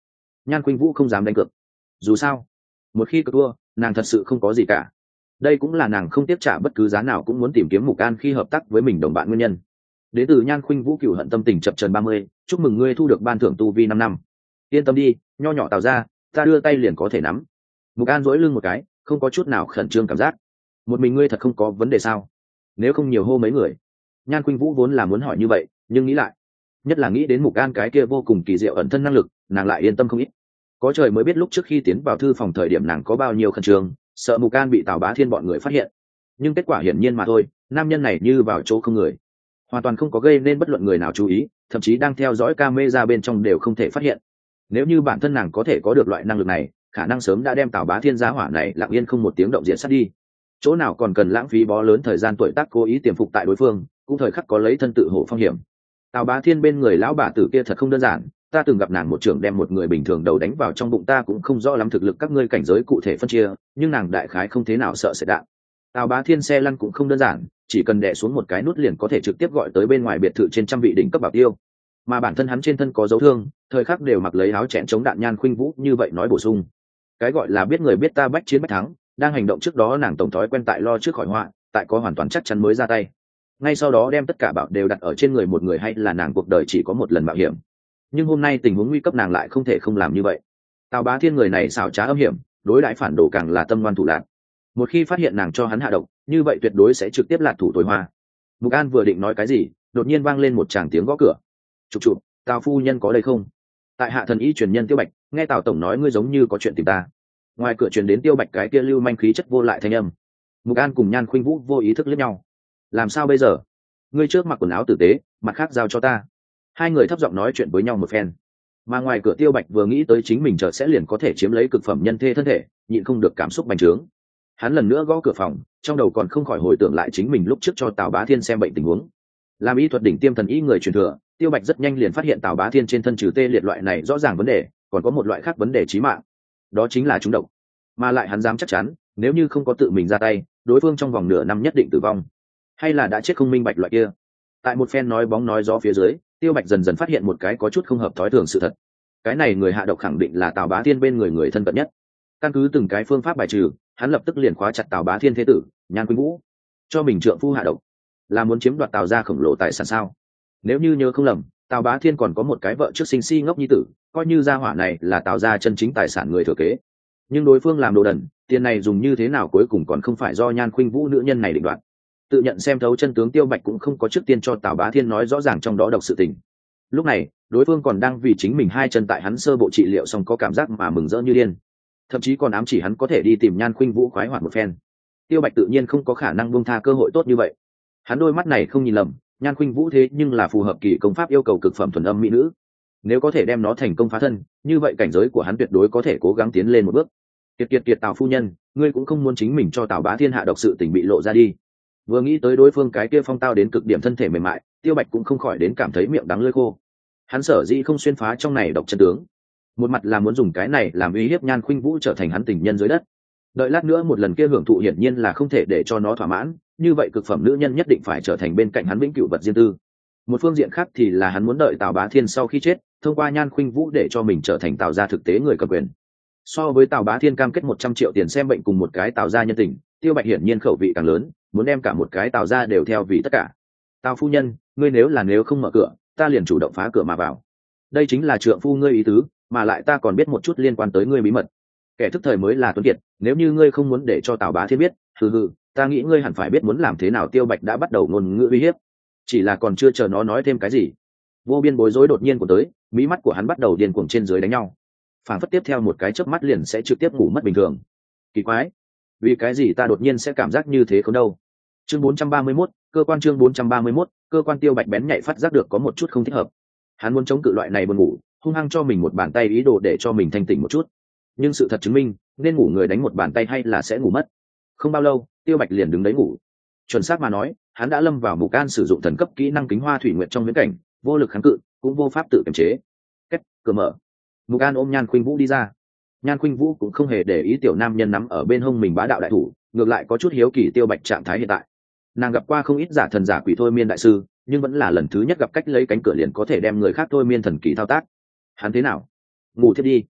Nhan Khuynh Vũ không dám đánh cược, dù sao một khi cược thua nàng thật sự không có gì cả. Đây cũng là nàng không tiếp trả bất cứ giá nào cũng muốn tìm kiếm Mục An khi hợp tác với mình đồng bạn nguyên nhân. Đến từ Nhan Khuynh Vũ cửu hận tâm tình chập chờn ba mươi, chúc mừng ngươi thu được ban thưởng tu vi năm năm. Yên tâm đi, nho nhỏ Tào ra, ta đưa tay liền có thể nắm. Mục An duỗi lưng một cái, không có chút nào khẩn trương cảm giác. Một mình ngươi thật không có vấn đề sao? Nếu không nhiều hô mấy người. Nhan Khuynh Vũ vốn là muốn hỏi như vậy, nhưng nghĩ lại, nhất là nghĩ đến Mục An cái kia vô cùng kỳ diệu ẩn thân năng lực, nàng lại yên tâm không ít. Có trời mới biết lúc trước khi tiến vào thư phòng thời điểm nàng có bao nhiêu khẩn trương, sợ Mục An bị Tào Bá Thiên bọn người phát hiện. Nhưng kết quả hiển nhiên mà thôi, nam nhân này như vào chỗ không người, hoàn toàn không có gây nên bất luận người nào chú ý, thậm chí đang theo dõi camera bên trong đều không thể phát hiện. Nếu như bản thân nàng có thể có được loại năng lực này, khả năng sớm đã đem Tào Bá Thiên giá hỏa này lặng yên không một tiếng động diện sát đi. Chỗ nào còn cần lãng phí bó lớn thời gian tuổi tác cố ý tiềm phục tại đối phương, cũng thời khắc có lấy thân tự hộ phong hiểm. Tào Bá Thiên bên người lão bà tử kia thật không đơn giản, ta từng gặp nàng một trưởng đem một người bình thường đầu đánh vào trong bụng, ta cũng không rõ lắm thực lực các ngươi cảnh giới cụ thể phân chia, nhưng nàng đại khái không thế nào sợ sẽ đạn. Tào Bá Thiên xe lăn cũng không đơn giản, chỉ cần đè xuống một cái nút liền có thể trực tiếp gọi tới bên ngoài biệt thự trên trăm vị đỉnh cấp bảo tiêu, mà bản thân hắn trên thân có dấu thương, thời khắc đều mặc lấy áo chẽn chống đạn. Nhan Khuynh Vũ như vậy nói bổ sung, cái gọi là biết người biết ta bách chiến bách thắng, đang hành động trước đó nàng tổng thói quen tại lo trước khỏi họa, tại có hoàn toàn chắc chắn mới ra tay, ngay sau đó đem tất cả bảo đều đặt ở trên người một người, hay là nàng cuộc đời chỉ có một lần mạo hiểm. Nhưng hôm nay tình huống nguy cấp nàng lại không thể không làm như vậy. Tào Bá Thiên người này xảo trá âm hiểm, đối đãi phản đồ càng là tâm ngoan thủ lạc. Một khi phát hiện nàng cho hắn hạ độc, như vậy tuyệt đối sẽ trực tiếp lạc thủ tối hoa. Mục An vừa định nói cái gì, đột nhiên vang lên một tràng tiếng gõ cửa. Chụp chụp, Tào phu nhân có đây không? Tại hạ thần y truyền nhân Tiêu Bạch, nghe Tào tổng nói ngươi giống như có chuyện tìm ta. Ngoài cửa truyền đến Tiêu Bạch cái kia lưu manh khí chất vô lại thanh âm. Mục An cùng Nhan Khuynh Vũ vô ý thức liếc nhau. Làm sao bây giờ? Ngươi trước mặc quần áo tử tế, mặt khác giao cho ta. Hai người thấp giọng nói chuyện với nhau một phen. Mà ngoài cửa Tiêu Bạch vừa nghĩ tới chính mình chợt sẽ liền có thể chiếm lấy cực phẩm nhân thê thân thể, nhịn không được cảm xúc bành trướng. Hắn lần nữa gõ cửa phòng, trong đầu còn không khỏi hồi tưởng lại chính mình lúc trước cho Tào Bá Thiên xem bệnh tình huống. Làm y thuật đỉnh tiêm thần y người truyền thừa, Tiêu Bạch rất nhanh liền phát hiện Tào Bá Thiên trên thân trừ tê liệt loại này rõ ràng vấn đề, còn có một loại khác vấn đề chí mạng, đó chính là trúng độc. Mà lại hắn dám chắc chắn, nếu như không có tự mình ra tay, đối phương trong vòng nửa năm nhất định tử vong, hay là đã chết không minh bạch loại kia. Tại một phen nói bóng nói gió phía dưới, Tiêu Bạch dần dần phát hiện một cái có chút không hợp thói thường sự thật. Cái này người hạ độc khẳng định là Tào Bá Thiên bên người người thân cận nhất. Căn cứ từng cái phương pháp bài trừ, hắn lập tức liền khóa chặt Tào Bá Thiên thế tử Nhan Khuynh Vũ, cho mình trượng phu hạ độc, là muốn chiếm đoạt Tào gia khổng lồ tài sản sao? Nếu như nhớ không lầm, Tào Bá Thiên còn có một cái vợ trước sinh si ngốc nhi tử, coi như gia hỏa này là Tào gia chân chính tài sản người thừa kế. Nhưng đối phương làm đồ đần, tiền này dùng như thế nào cuối cùng còn không phải do Nhan Khuynh Vũ nữ nhân này định đoạt. Tự nhận xem thấu chân tướng Tiêu Bạch cũng không có trước tiên cho Tào Bá Thiên nói rõ ràng trong đó độc sự tình. Lúc này, đối phương còn đang vì chính mình hai chân tại hắn sơ bộ trị liệu xong có cảm giác mà mừng rỡ như điên, thậm chí còn ám chỉ hắn có thể đi tìm Nhan Khuynh Vũ khoái hoạt một phen. Tiêu Bạch tự nhiên không có khả năng buông tha cơ hội tốt như vậy. Hắn đôi mắt này không nhìn lầm, Nhan Khuynh Vũ thế nhưng là phù hợp kỳ công pháp yêu cầu cực phẩm thuần âm mỹ nữ. Nếu có thể đem nó thành công phá thân, như vậy cảnh giới của hắn tuyệt đối có thể cố gắng tiến lên một bước. Kiệt kiệt kiệt Tào phu nhân, ngươi cũng không muốn chính mình cho Tào Bá Thiên hạ độc sự tình bị lộ ra đi. Vừa nghĩ tới đối phương cái kia phong tao đến cực điểm thân thể mềm mại, Tiêu Bạch cũng không khỏi đến cảm thấy miệng đắng lưỡi khô. Hắn sở dĩ không xuyên phá trong này độc chân tướng, một mặt là muốn dùng cái này làm uy hiếp Nhan Khuynh Vũ trở thành hắn tình nhân dưới đất. Đợi lát nữa một lần kia hưởng thụ hiển nhiên là không thể để cho nó thỏa mãn, như vậy cực phẩm nữ nhân nhất định phải trở thành bên cạnh hắn vĩnh cửu vật riêng tư. Một phương diện khác thì là hắn muốn đợi Tào Bá Thiên sau khi chết, thông qua Nhan Khuynh Vũ để cho mình trở thành Tào gia thực tế người cầm quyền. So với Tào Bá Thiên cam kết một trăm triệu tiền xem bệnh cùng một cái Tào gia nhân tình, Tiêu Bạch hiển nhiên khẩu vị càng lớn, muốn đem cả một cái Tào gia đều theo vì tất cả. Tào phu nhân, ngươi nếu là nếu không mở cửa, ta liền chủ động phá cửa mà vào. Đây chính là trượng phu ngươi ý tứ, mà lại ta còn biết một chút liên quan tới ngươi bí mật. Kẻ thức thời mới là tuấn kiệt, nếu như ngươi không muốn để cho Tào Bá Thiên biết, hừ hừ, ta nghĩ ngươi hẳn phải biết muốn làm thế nào. Tiêu Bạch đã bắt đầu ngôn ngữ uy hiếp, chỉ là còn chưa chờ nó nói thêm cái gì, vô biên bối rối đột nhiên của tới, mí mắt của hắn bắt đầu điên cuồng trên dưới đánh nhau, phản phất tiếp theo một cái chớp mắt liền sẽ trực tiếp ngủ mất bình thường. Kỳ quái, vì cái gì ta đột nhiên sẽ cảm giác như thế không đâu. Chương bốn trăm ba mươi mốt, cơ quan chương bốn trăm ba mươi mốt, cơ quan. Tiêu Bạch bén nhạy phát giác được có một chút không thích hợp. Hắn muốn chống cự loại này buồn ngủ, hung hăng cho mình một bàn tay ý đồ để cho mình thanh tỉnh một chút. Nhưng sự thật chứng minh, nên ngủ người đánh một bàn tay hay là sẽ ngủ mất. Không bao lâu, Tiêu Bạch liền đứng đấy ngủ. Chuẩn xác mà nói, hắn đã lâm vào Mục An sử dụng thần cấp kỹ năng kính hoa thủy nguyệt trong viễn cảnh, vô lực kháng cự, cũng vô pháp tự kiềm chế. Kết, cửa mở. Mục An ôm Nhan Khuynh Vũ đi ra. Nhan Khuynh Vũ cũng không hề để ý tiểu nam nhân nắm ở bên hông mình bá đạo đại thủ, ngược lại có chút hiếu kỳ Tiêu Bạch trạng thái hiện tại. Nàng gặp qua không ít giả thần giả quỷ thôi miên đại sư, nhưng vẫn là lần thứ nhất gặp cách lấy cánh cửa liền có thể đem người khác thôi miên thần kỳ thao tác. Hắn thế nào? Ngủ thiếp đi.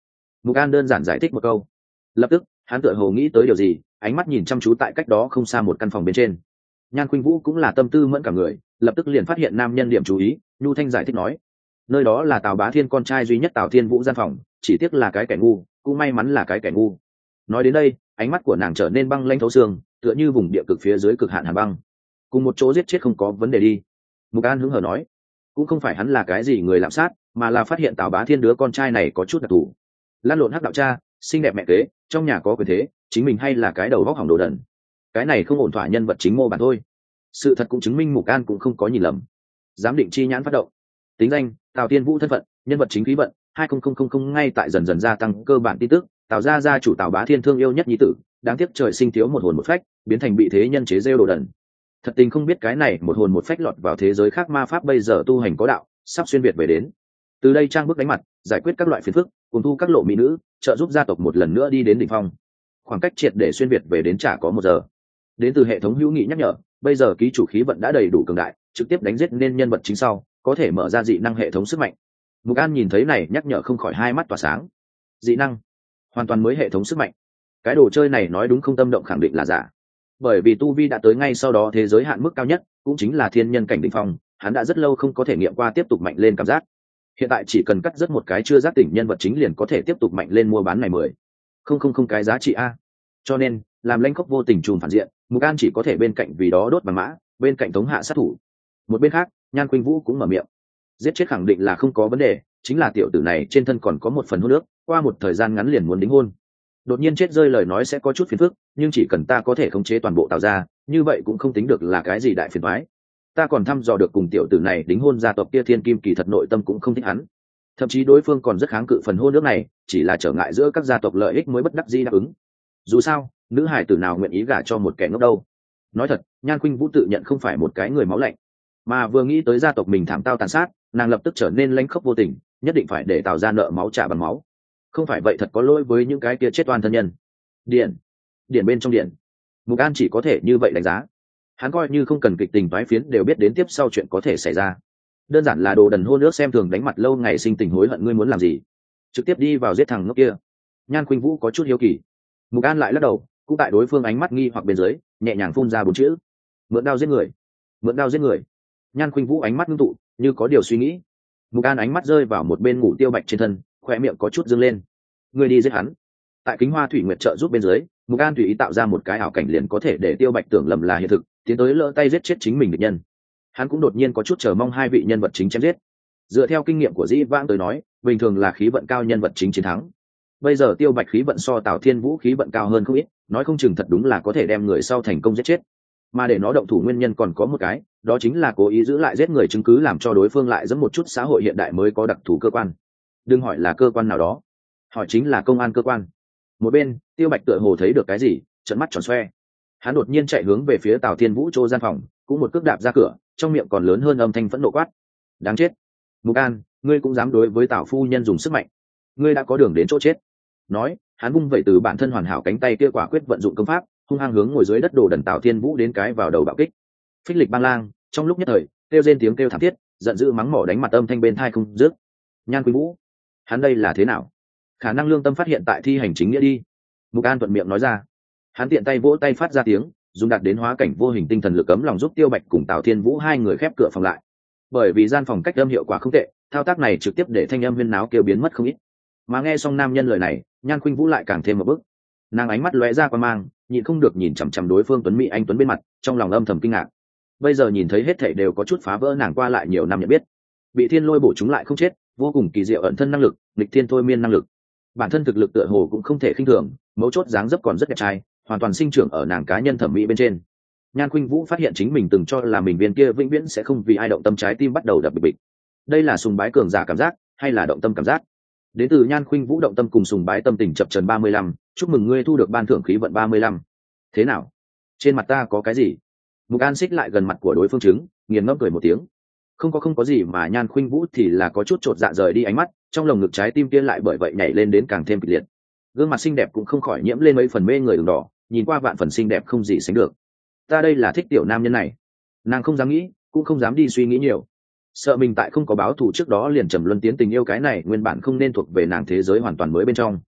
Mục An đơn giản giải thích một câu, lập tức hắn tựa hồ nghĩ tới điều gì, ánh mắt nhìn chăm chú tại cách đó không xa một căn phòng bên trên. Nhan Khuynh Vũ cũng là tâm tư mẫn cả người, lập tức liền phát hiện nam nhân điểm chú ý, nhu thanh giải thích nói, nơi đó là Tào Bá Thiên con trai duy nhất Tào Thiên Vũ gian phòng, chỉ tiếc là cái kẻ ngu, cũng may mắn là cái kẻ ngu. Nói đến đây, ánh mắt của nàng trở nên băng lãnh thấu xương, tựa như vùng địa cực phía dưới cực hạn hàn băng. Cùng một chỗ giết chết không có vấn đề đi. Mục An hứng hờ nói, cũng không phải hắn là cái gì người lạm sát, mà là phát hiện Tào Bá Thiên đứa con trai này có chút đặc thù. Lan lộn hắc đạo cha, xinh đẹp mẹ kế, trong nhà có quyền thế, chính mình hay là cái đầu vóc hỏng đồ đần. Cái này không ổn thỏa nhân vật chính mô bản thôi. Sự thật cũng chứng minh Mục An cũng không có nhìn lầm. Giám định chi nhãn phát động. Tính danh: Tào Thiên Vũ. Thân phận: nhân vật chính khí vận hai không. Ngay tại dần dần gia tăng cơ bản tin tức, Tào gia gia chủ Tào Bá Thiên thương yêu nhất nhi tử, đáng tiếc trời sinh thiếu một hồn một phách, biến thành bị thế nhân chế rêu đồ đần. Thật tình không biết cái này một hồn một phách lọt vào thế giới khác ma pháp, bây giờ tu hành có đạo, sắp xuyên việt về đến. Từ đây trang bước đánh mặt, giải quyết các loại phiền phức, cùng thu các lộ mỹ nữ, trợ giúp gia tộc một lần nữa đi đến đỉnh phong. Khoảng cách triệt để xuyên việt về đến chả có một giờ. Đến từ hệ thống hữu nghị nhắc nhở, bây giờ ký chủ khí vận đã đầy đủ cường đại, trực tiếp đánh giết nên nhân vật chính sau, có thể mở ra dị năng hệ thống sức mạnh. Mục An nhìn thấy này nhắc nhở không khỏi hai mắt tỏa sáng. Dị năng, hoàn toàn mới hệ thống sức mạnh. Cái đồ chơi này nói đúng không, tâm động khẳng định là giả. Bởi vì tu vi đã tới ngay sau đó thế giới hạn mức cao nhất, cũng chính là thiên nhân cảnh đỉnh phong, hắn đã rất lâu không có thể nghiệm qua tiếp tục mạnh lên cảm giác. Hiện tại chỉ cần cắt rất một cái chưa giác tỉnh nhân vật chính liền có thể tiếp tục mạnh lên, mua bán này mười không không không cái giá trị a. Cho nên làm lãnh khốc vô tình trùm phản diện, Mục An chỉ có thể bên cạnh vì đó đốt bằng mã, bên cạnh thống hạ sát thủ. Một bên khác, Nhan Khuynh Vũ cũng mở miệng, giết chết khẳng định là không có vấn đề, chính là tiểu tử này trên thân còn có một phần hôn nước, qua một thời gian ngắn liền muốn đính hôn. Đột nhiên chết rơi lời nói sẽ có chút phiền phức, nhưng chỉ cần ta có thể khống chế toàn bộ Tào gia, như vậy cũng không tính được là cái gì đại phiền toái. Ta còn thăm dò được cùng tiểu tử này đính hôn gia tộc kia Thiên Kim kỳ thật nội tâm cũng không thích hắn, thậm chí đối phương còn rất kháng cự phần hôn nước này, chỉ là trở ngại giữa các gia tộc lợi ích mới bất đắc dĩ đáp ứng. Dù sao, nữ hải tử nào nguyện ý gả cho một kẻ ngốc đâu. Nói thật, Nhan Khuynh Vũ tự nhận không phải một cái người máu lạnh, mà vừa nghĩ tới gia tộc mình thảm tao tàn sát, nàng lập tức trở nên lãnh khốc vô tình, nhất định phải để Tào gia nợ máu trả bằng máu. Không phải vậy thật có lỗi với những cái kia chết oan thân nhân. Điện, điện bên trong điện, Mục An chỉ có thể như vậy đánh giá. Hắn coi như không cần kịch tình toái phiến đều biết đến tiếp sau chuyện có thể xảy ra. Đơn giản là đồ đần hôn nước xem thường đánh mặt lâu ngày sinh tình hối hận, ngươi muốn làm gì? Trực tiếp đi vào giết thằng ngốc kia. Nhan Khuynh Vũ có chút hiếu kỳ. Mục An lại lắc đầu, cũng tại đối phương ánh mắt nghi hoặc bên dưới, nhẹ nhàng phun ra bốn chữ: mượn đao giết người. Mượn đao giết người. Nhan Khuynh Vũ ánh mắt ngưng tụ, như có điều suy nghĩ. Mục An ánh mắt rơi vào một bên Ngũ Tiêu Bạch trên thân, khóe miệng có chút dương lên. Người đi giết hắn. Tại Kính Hoa Thủy Nguyệt trợ giúp bên dưới, Mục An tùy ý tạo ra một cái ảo cảnh liền có thể để Tiêu Bạch tưởng lầm là hiện thực, tiến tới lỡ tay giết chết chính mình địch nhân. Hắn cũng đột nhiên có chút chờ mong hai vị nhân vật chính chém giết. Dựa theo kinh nghiệm của Dĩ Vãng tới nói, bình thường là khí vận cao nhân vật chính chiến thắng. Bây giờ Tiêu Bạch khí vận so Tào Thiên Vũ khí vận cao hơn không ít, nói không chừng thật đúng là có thể đem người sau thành công giết chết. Mà để nó động thủ nguyên nhân còn có một cái, đó chính là cố ý giữ lại giết người chứng cứ, làm cho đối phương lại dẫn một chút xã hội hiện đại mới có đặc thù cơ quan. Đừng hỏi là cơ quan nào đó, hỏi chính là công an cơ quan. Một bên, Tiêu Bạch tựa hồ thấy được cái gì, trợn mắt tròn xoe. Hắn đột nhiên chạy hướng về phía Tào Thiên Vũ chỗ gian phòng, cũng một cước đạp ra cửa, trong miệng còn lớn hơn âm thanh phẫn nộ quát: đáng chết! Mục An, ngươi cũng dám đối với Tào phu nhân dùng sức mạnh, ngươi đã có đường đến chỗ chết. Nói, hắn vung vẩy từ bản thân hoàn hảo cánh tay kia quả quyết vận dụng công pháp, hung hăng hướng ngồi dưới đất đồ đần Tào Thiên Vũ đến cái vào đầu bạo kích. Phích lịch bang lang, trong lúc nhất thời, kêu rên tiếng kêu thảm thiết, giận dữ mắng mỏ đánh mặt âm thanh bên tai không dứt. Nhan Khuynh Vũ, hắn đây là thế nào? Khả năng lương tâm phát hiện tại thi hành chính nghĩa đi. Mục An thuận miệng nói ra. Hắn tiện tay vỗ tay phát ra tiếng, dùng đạt đến hóa cảnh vô hình tinh thần lực cấm lòng giúp Tiêu Bạch cùng Tào Thiên Vũ hai người khép cửa phòng lại. Bởi vì gian phòng cách âm hiệu quả không tệ, thao tác này trực tiếp để thanh âm huyên náo kêu biến mất không ít. Mà nghe xong nam nhân lời này, Nhan Khuynh Vũ lại càng thêm một bước. Nàng ánh mắt lóe ra qua mang, nhịn không được nhìn chằm chằm đối phương tuấn mỹ anh tuấn bên mặt, trong lòng âm thầm kinh ngạc. Bây giờ nhìn thấy hết thảy đều có chút phá vỡ nàng qua lại nhiều năm nhận biết. Bị thiên lôi bổ chúng lại không chết, vô cùng kỳ diệu ẩn thân năng lực, nghịch thiên thôi miên năng lực. Bản thân thực lực tựa hồ cũng không thể khinh thường, mấu chốt dáng dấp còn rất đẹp trai, hoàn toàn sinh trưởng ở nàng cá nhân thẩm mỹ bên trên. Nhan Khuynh Vũ phát hiện chính mình từng cho là mình viên kia vĩnh viễn sẽ không vì ai động tâm trái tim bắt đầu đập bịch bịch. Đây là sùng bái cường giả cảm giác, hay là động tâm cảm giác? Đến từ Nhan Khuynh Vũ động tâm cùng sùng bái tâm tình chập chờn ba mươi lăm, chúc mừng ngươi thu được ban thưởng khí vận ba mươi lăm. Thế nào? Trên mặt ta có cái gì? Mục An xích lại gần mặt của đối phương chứng, nghiền ngẫm cười một tiếng. Không có không có gì, mà Nhan Khuynh Vũ thì là có chút chột dạ rời đi ánh mắt, trong lồng ngực trái tim kia lại bởi vậy nhảy lên đến càng thêm kịch liệt. Gương mặt xinh đẹp cũng không khỏi nhiễm lên mấy phần mê người đường đỏ, nhìn qua vạn phần xinh đẹp không gì sánh được. Ta đây là thích tiểu nam nhân này. Nàng không dám nghĩ, cũng không dám đi suy nghĩ nhiều. Sợ mình tại không có báo thù trước đó liền trầm luân tiến tình yêu cái này nguyên bản không nên thuộc về nàng thế giới hoàn toàn mới bên trong.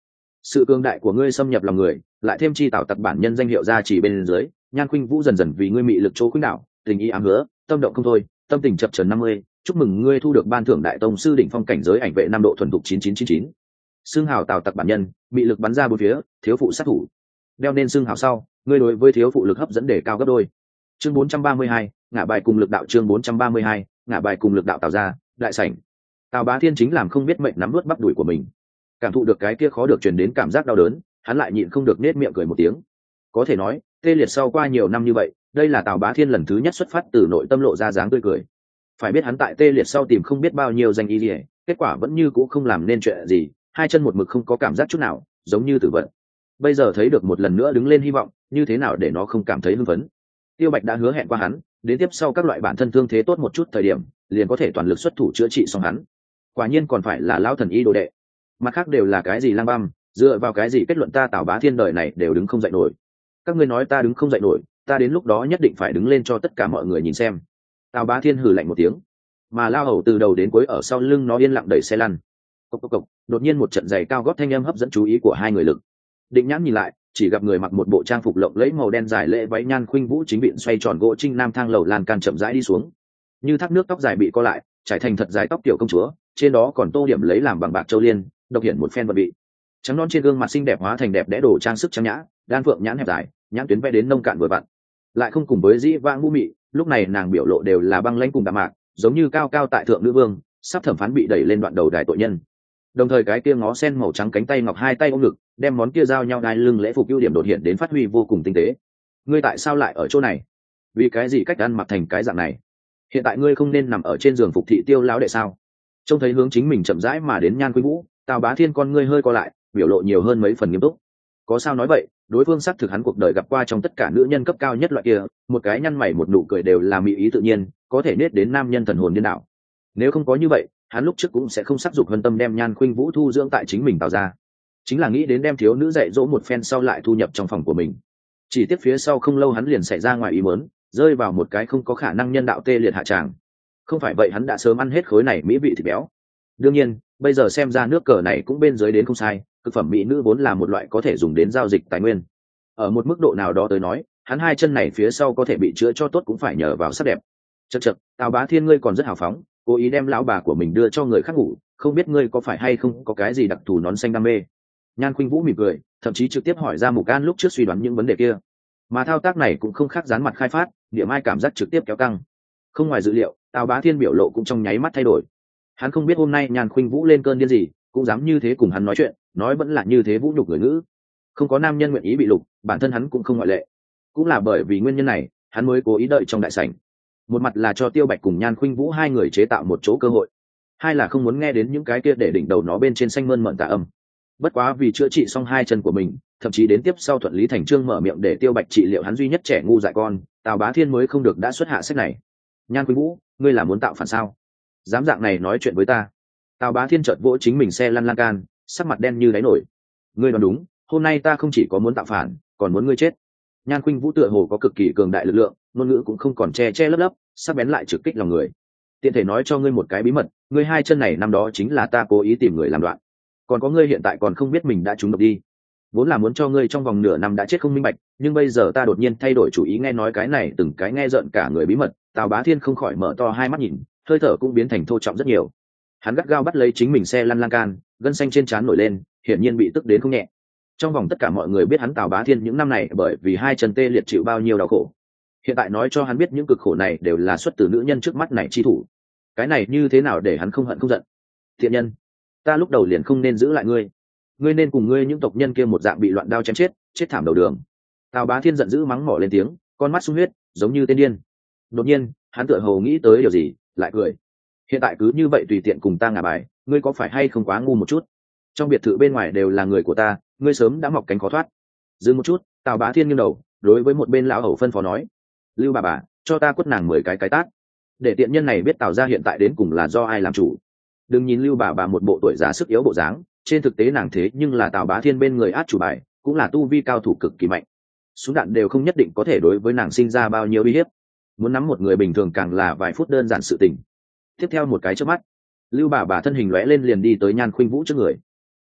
sự cường đại của ngươi xâm nhập lòng người, lại thêm chi tạo tặc bản nhân danh hiệu ra chỉ bên dưới, Nhan Khuynh Vũ dần dần vì ngươi mị lực chỗ khuynh đảo, tình ý ám hứa, tâm động không thôi, tâm tình chập chờn năm mươi. Chúc mừng ngươi thu được ban thưởng đại tông sư đỉnh phong cảnh giới ảnh vệ năm độ thuần thục chín chín chín chín. Xương hào tào tặc bản nhân, mị lực bắn ra bốn phía, thiếu phụ sát thủ. Đeo nên xương hào sau, ngươi đối với thiếu phụ lực hấp dẫn để cao gấp đôi. Chương bốn trăm ba mươi hai, ngã bài cùng lực đạo. Chương bốn trăm ba mươi hai, ngã bài cùng lực đạo tạo ra, đại sảnh. Tào Bá Thiên chính làm không biết mệnh nắm nuốt bắp đùi của mình, cảm thụ được cái kia khó được truyền đến cảm giác đau đớn, hắn lại nhịn không được nết miệng cười một tiếng. Có thể nói, tê liệt sau qua nhiều năm như vậy, đây là Tào Bá Thiên lần thứ nhất xuất phát từ nội tâm lộ ra dáng tươi cười. Phải biết hắn tại tê liệt sau tìm không biết bao nhiêu danh y liễu, kết quả vẫn như cũ không làm nên chuyện gì, hai chân một mực không có cảm giác chút nào, giống như tử vận. Bây giờ thấy được một lần nữa đứng lên hy vọng, như thế nào để nó không cảm thấy hưng phấn. Tiêu Bạch đã hứa hẹn qua hắn, đến tiếp sau các loại bản thân thương thế tốt một chút thời điểm, liền có thể toàn lực xuất thủ chữa trị xong hắn. Quả nhiên còn phải là lão thần y đồ đệ. Mặt khác đều là cái gì lang băm, dựa vào cái gì kết luận ta Tào Bá Thiên đời này đều đứng không dậy nổi. Các ngươi nói ta đứng không dậy nổi, ta đến lúc đó nhất định phải đứng lên cho tất cả mọi người nhìn xem. Tào Bá Thiên hừ lạnh một tiếng, mà lao hầu từ đầu đến cuối ở sau lưng nó yên lặng đẩy xe lăn. Cộc cộc cộc, đột nhiên một trận giày cao gót thanh âm hấp dẫn chú ý của hai người lực. Định nhãn nhìn lại, chỉ gặp người mặc một bộ trang phục lộng lẫy màu đen dài lễ váy Nhan Khuynh Vũ chính viện xoay tròn gỗ trinh nam thang lầu lan can chậm rãi đi xuống. Như thác nước tóc dài bị co lại, trải thành thật dài tóc tiểu công chúa, trên đó còn tô điểm lấy làm bằng bạc châu liên, độc hiện một phen vật vị. Trắng non trên gương mặt xinh đẹp hóa thành đẹp đẽ đồ trang sức trang nhã, đan phượng nhãn hẹp dài, nhãn tuyến vẽ đến nông cạn vừa vặn. Lại không cùng với dĩ vãng vũ mị, lúc này nàng biểu lộ đều là băng lãnh cùng đạm mạc, giống như cao cao tại thượng nữ vương, sắp thẩm phán bị đẩy lên đoạn đầu đài tội nhân. Đồng thời cái kia ngó sen màu trắng cánh tay ngọc hai tay ôm ngực, đem món kia giao nhau đai lưng lễ phục ưu điểm đột hiện đến phát huy vô cùng tinh tế. Ngươi tại sao lại ở chỗ này? Vì cái gì cách ăn mặc thành cái dạng này? Hiện tại ngươi không nên nằm ở trên giường phục thị Tiêu lão đệ sao? Trông thấy hướng chính mình chậm rãi mà đến Nhan Khuynh Vũ, Tào Bá Thiên con ngươi hơi co lại, biểu lộ nhiều hơn mấy phần nghiêm túc. Có sao nói vậy, đối phương xác thực hắn cuộc đời gặp qua trong tất cả nữ nhân cấp cao nhất loại kia, một cái nhăn mày một nụ cười đều là mỹ ý tự nhiên, có thể nết đến nam nhân thần hồn điên đảo. Nếu không có như vậy, hắn lúc trước cũng sẽ không sắc dục hân tâm đem Nhan Khuynh Vũ thu dưỡng tại chính mình tạo ra, chính là nghĩ đến đem thiếu nữ dạy dỗ một phen sau lại thu nhập trong phòng của mình. Chỉ tiếp phía sau không lâu hắn liền xảy ra ngoài ý muốn, rơi vào một cái không có khả năng nhân đạo tê liệt hạ tràng. Không phải vậy hắn đã sớm ăn hết khối này mỹ vị thịt béo. Đương nhiên, bây giờ xem ra nước cờ này cũng bên dưới đến không sai, cực phẩm mỹ nữ vốn là một loại có thể dùng đến giao dịch tài nguyên. Ở một mức độ nào đó tới nói, hắn hai chân này phía sau có thể bị chữa cho tốt cũng phải nhờ vào sắc đẹp. Chậc chậc, Tào Bá Thiên ngươi còn rất hào phóng, cố ý đem lão bà của mình đưa cho người khác ngủ, không biết ngươi có phải hay không có cái gì đặc thù nón xanh đam mê. Nhan Khuynh Vũ mỉm cười, thậm chí trực tiếp hỏi ra Mục An lúc trước suy đoán những vấn đề kia. Mà thao tác này cũng không khác dán mặt khai phát, điểm ai cảm giác trực tiếp kéo căng. Không ngoài dự liệu, Tào Bá Thiên biểu lộ cũng trong nháy mắt thay đổi. Hắn không biết hôm nay Nhan Khuynh Vũ lên cơn điên gì, cũng dám như thế cùng hắn nói chuyện, nói vẫn là như thế vũ nhục người ngữ. Không có nam nhân nguyện ý bị lục, bản thân hắn cũng không ngoại lệ. Cũng là bởi vì nguyên nhân này, hắn mới cố ý đợi trong đại sảnh. Một mặt là cho Tiêu Bạch cùng Nhan Khuynh Vũ hai người chế tạo một chỗ cơ hội, hai là không muốn nghe đến những cái kia để đỉnh đầu nó bên trên xanh mơn mởn tà âm. Bất quá vì chữa trị xong hai chân của mình, thậm chí đến tiếp sau thuận lý thành trương mở miệng để Tiêu Bạch trị liệu hắn duy nhất trẻ ngu dại con, Tào Bá Thiên mới không được đã xuất hạ sách này. Nhan Khuynh Vũ, ngươi là muốn tạo phản sao? Dám dạng này nói chuyện với ta? Tào Bá Thiên chợt vỗ chính mình xe lăn lan can, sắc mặt đen như đáy nổi. Ngươi đoán đúng, hôm nay ta không chỉ có muốn tạo phản, còn muốn ngươi chết. Nhan Khuynh Vũ tựa hồ có cực kỳ cường đại lực lượng, ngôn ngữ cũng không còn che che lấp lấp, sắc bén lại trực kích lòng người. Tiện thể nói cho ngươi một cái bí mật, ngươi hai chân này năm đó chính là ta cố ý tìm người làm đoạn. Còn có ngươi hiện tại còn không biết mình đã trúng độc đi. Vốn là muốn cho ngươi trong vòng nửa năm đã chết không minh bạch, nhưng bây giờ ta đột nhiên thay đổi chủ ý, nghe nói cái này từng cái nghe rợn cả người bí mật. Tào Bá Thiên không khỏi mở to hai mắt nhìn, hơi thở cũng biến thành thô trọng rất nhiều. Hắn gắt gao bắt lấy chính mình xe lăn lan can, gân xanh trên trán nổi lên, hiển nhiên bị tức đến không nhẹ. Trong vòng tất cả mọi người biết hắn Tào Bá Thiên những năm này bởi vì hai chân tê liệt chịu bao nhiêu đau khổ. Hiện tại nói cho hắn biết những cực khổ này đều là xuất từ nữ nhân trước mắt này chi thủ. Cái này như thế nào để hắn không hận không giận? Thiện nhân, ta lúc đầu liền không nên giữ lại ngươi. Ngươi nên cùng ngươi những tộc nhân kia một dạng bị loạn đao chém chết, chết thảm đầu đường. Tào Bá Thiên giận dữ mắng mỏ lên tiếng, con mắt sung huyết, giống như tên điên. Đột nhiên, hắn tựa hồ nghĩ tới điều gì, lại cười. Hiện tại cứ như vậy tùy tiện cùng ta ngả bài, ngươi có phải hay không quá ngu một chút? Trong biệt thự bên ngoài đều là người của ta, ngươi sớm đã mọc cánh khó thoát. Dừng một chút, Tào Bá Thiên nghiêng đầu, đối với một bên lão hầu phân phó nói: Lưu bà bà, cho ta quất nàng mười cái cái tát, để tiện nhân này biết Tào gia hiện tại đến cùng là do ai làm chủ. Đừng nhìn Lưu bà bà một bộ tuổi già sức yếu bộ dáng, trên thực tế nàng thế nhưng là Tào Bá Thiên bên người át chủ bài, cũng là tu vi cao thủ cực kỳ mạnh. Súng đạn đều không nhất định có thể đối với nàng sinh ra bao nhiêu uy hiếp. Muốn nắm một người bình thường càng là vài phút đơn giản sự tình. Tiếp theo một cái chớp mắt, Lưu bà bà thân hình lóe lên liền đi tới Nhan Khuynh Vũ trước người.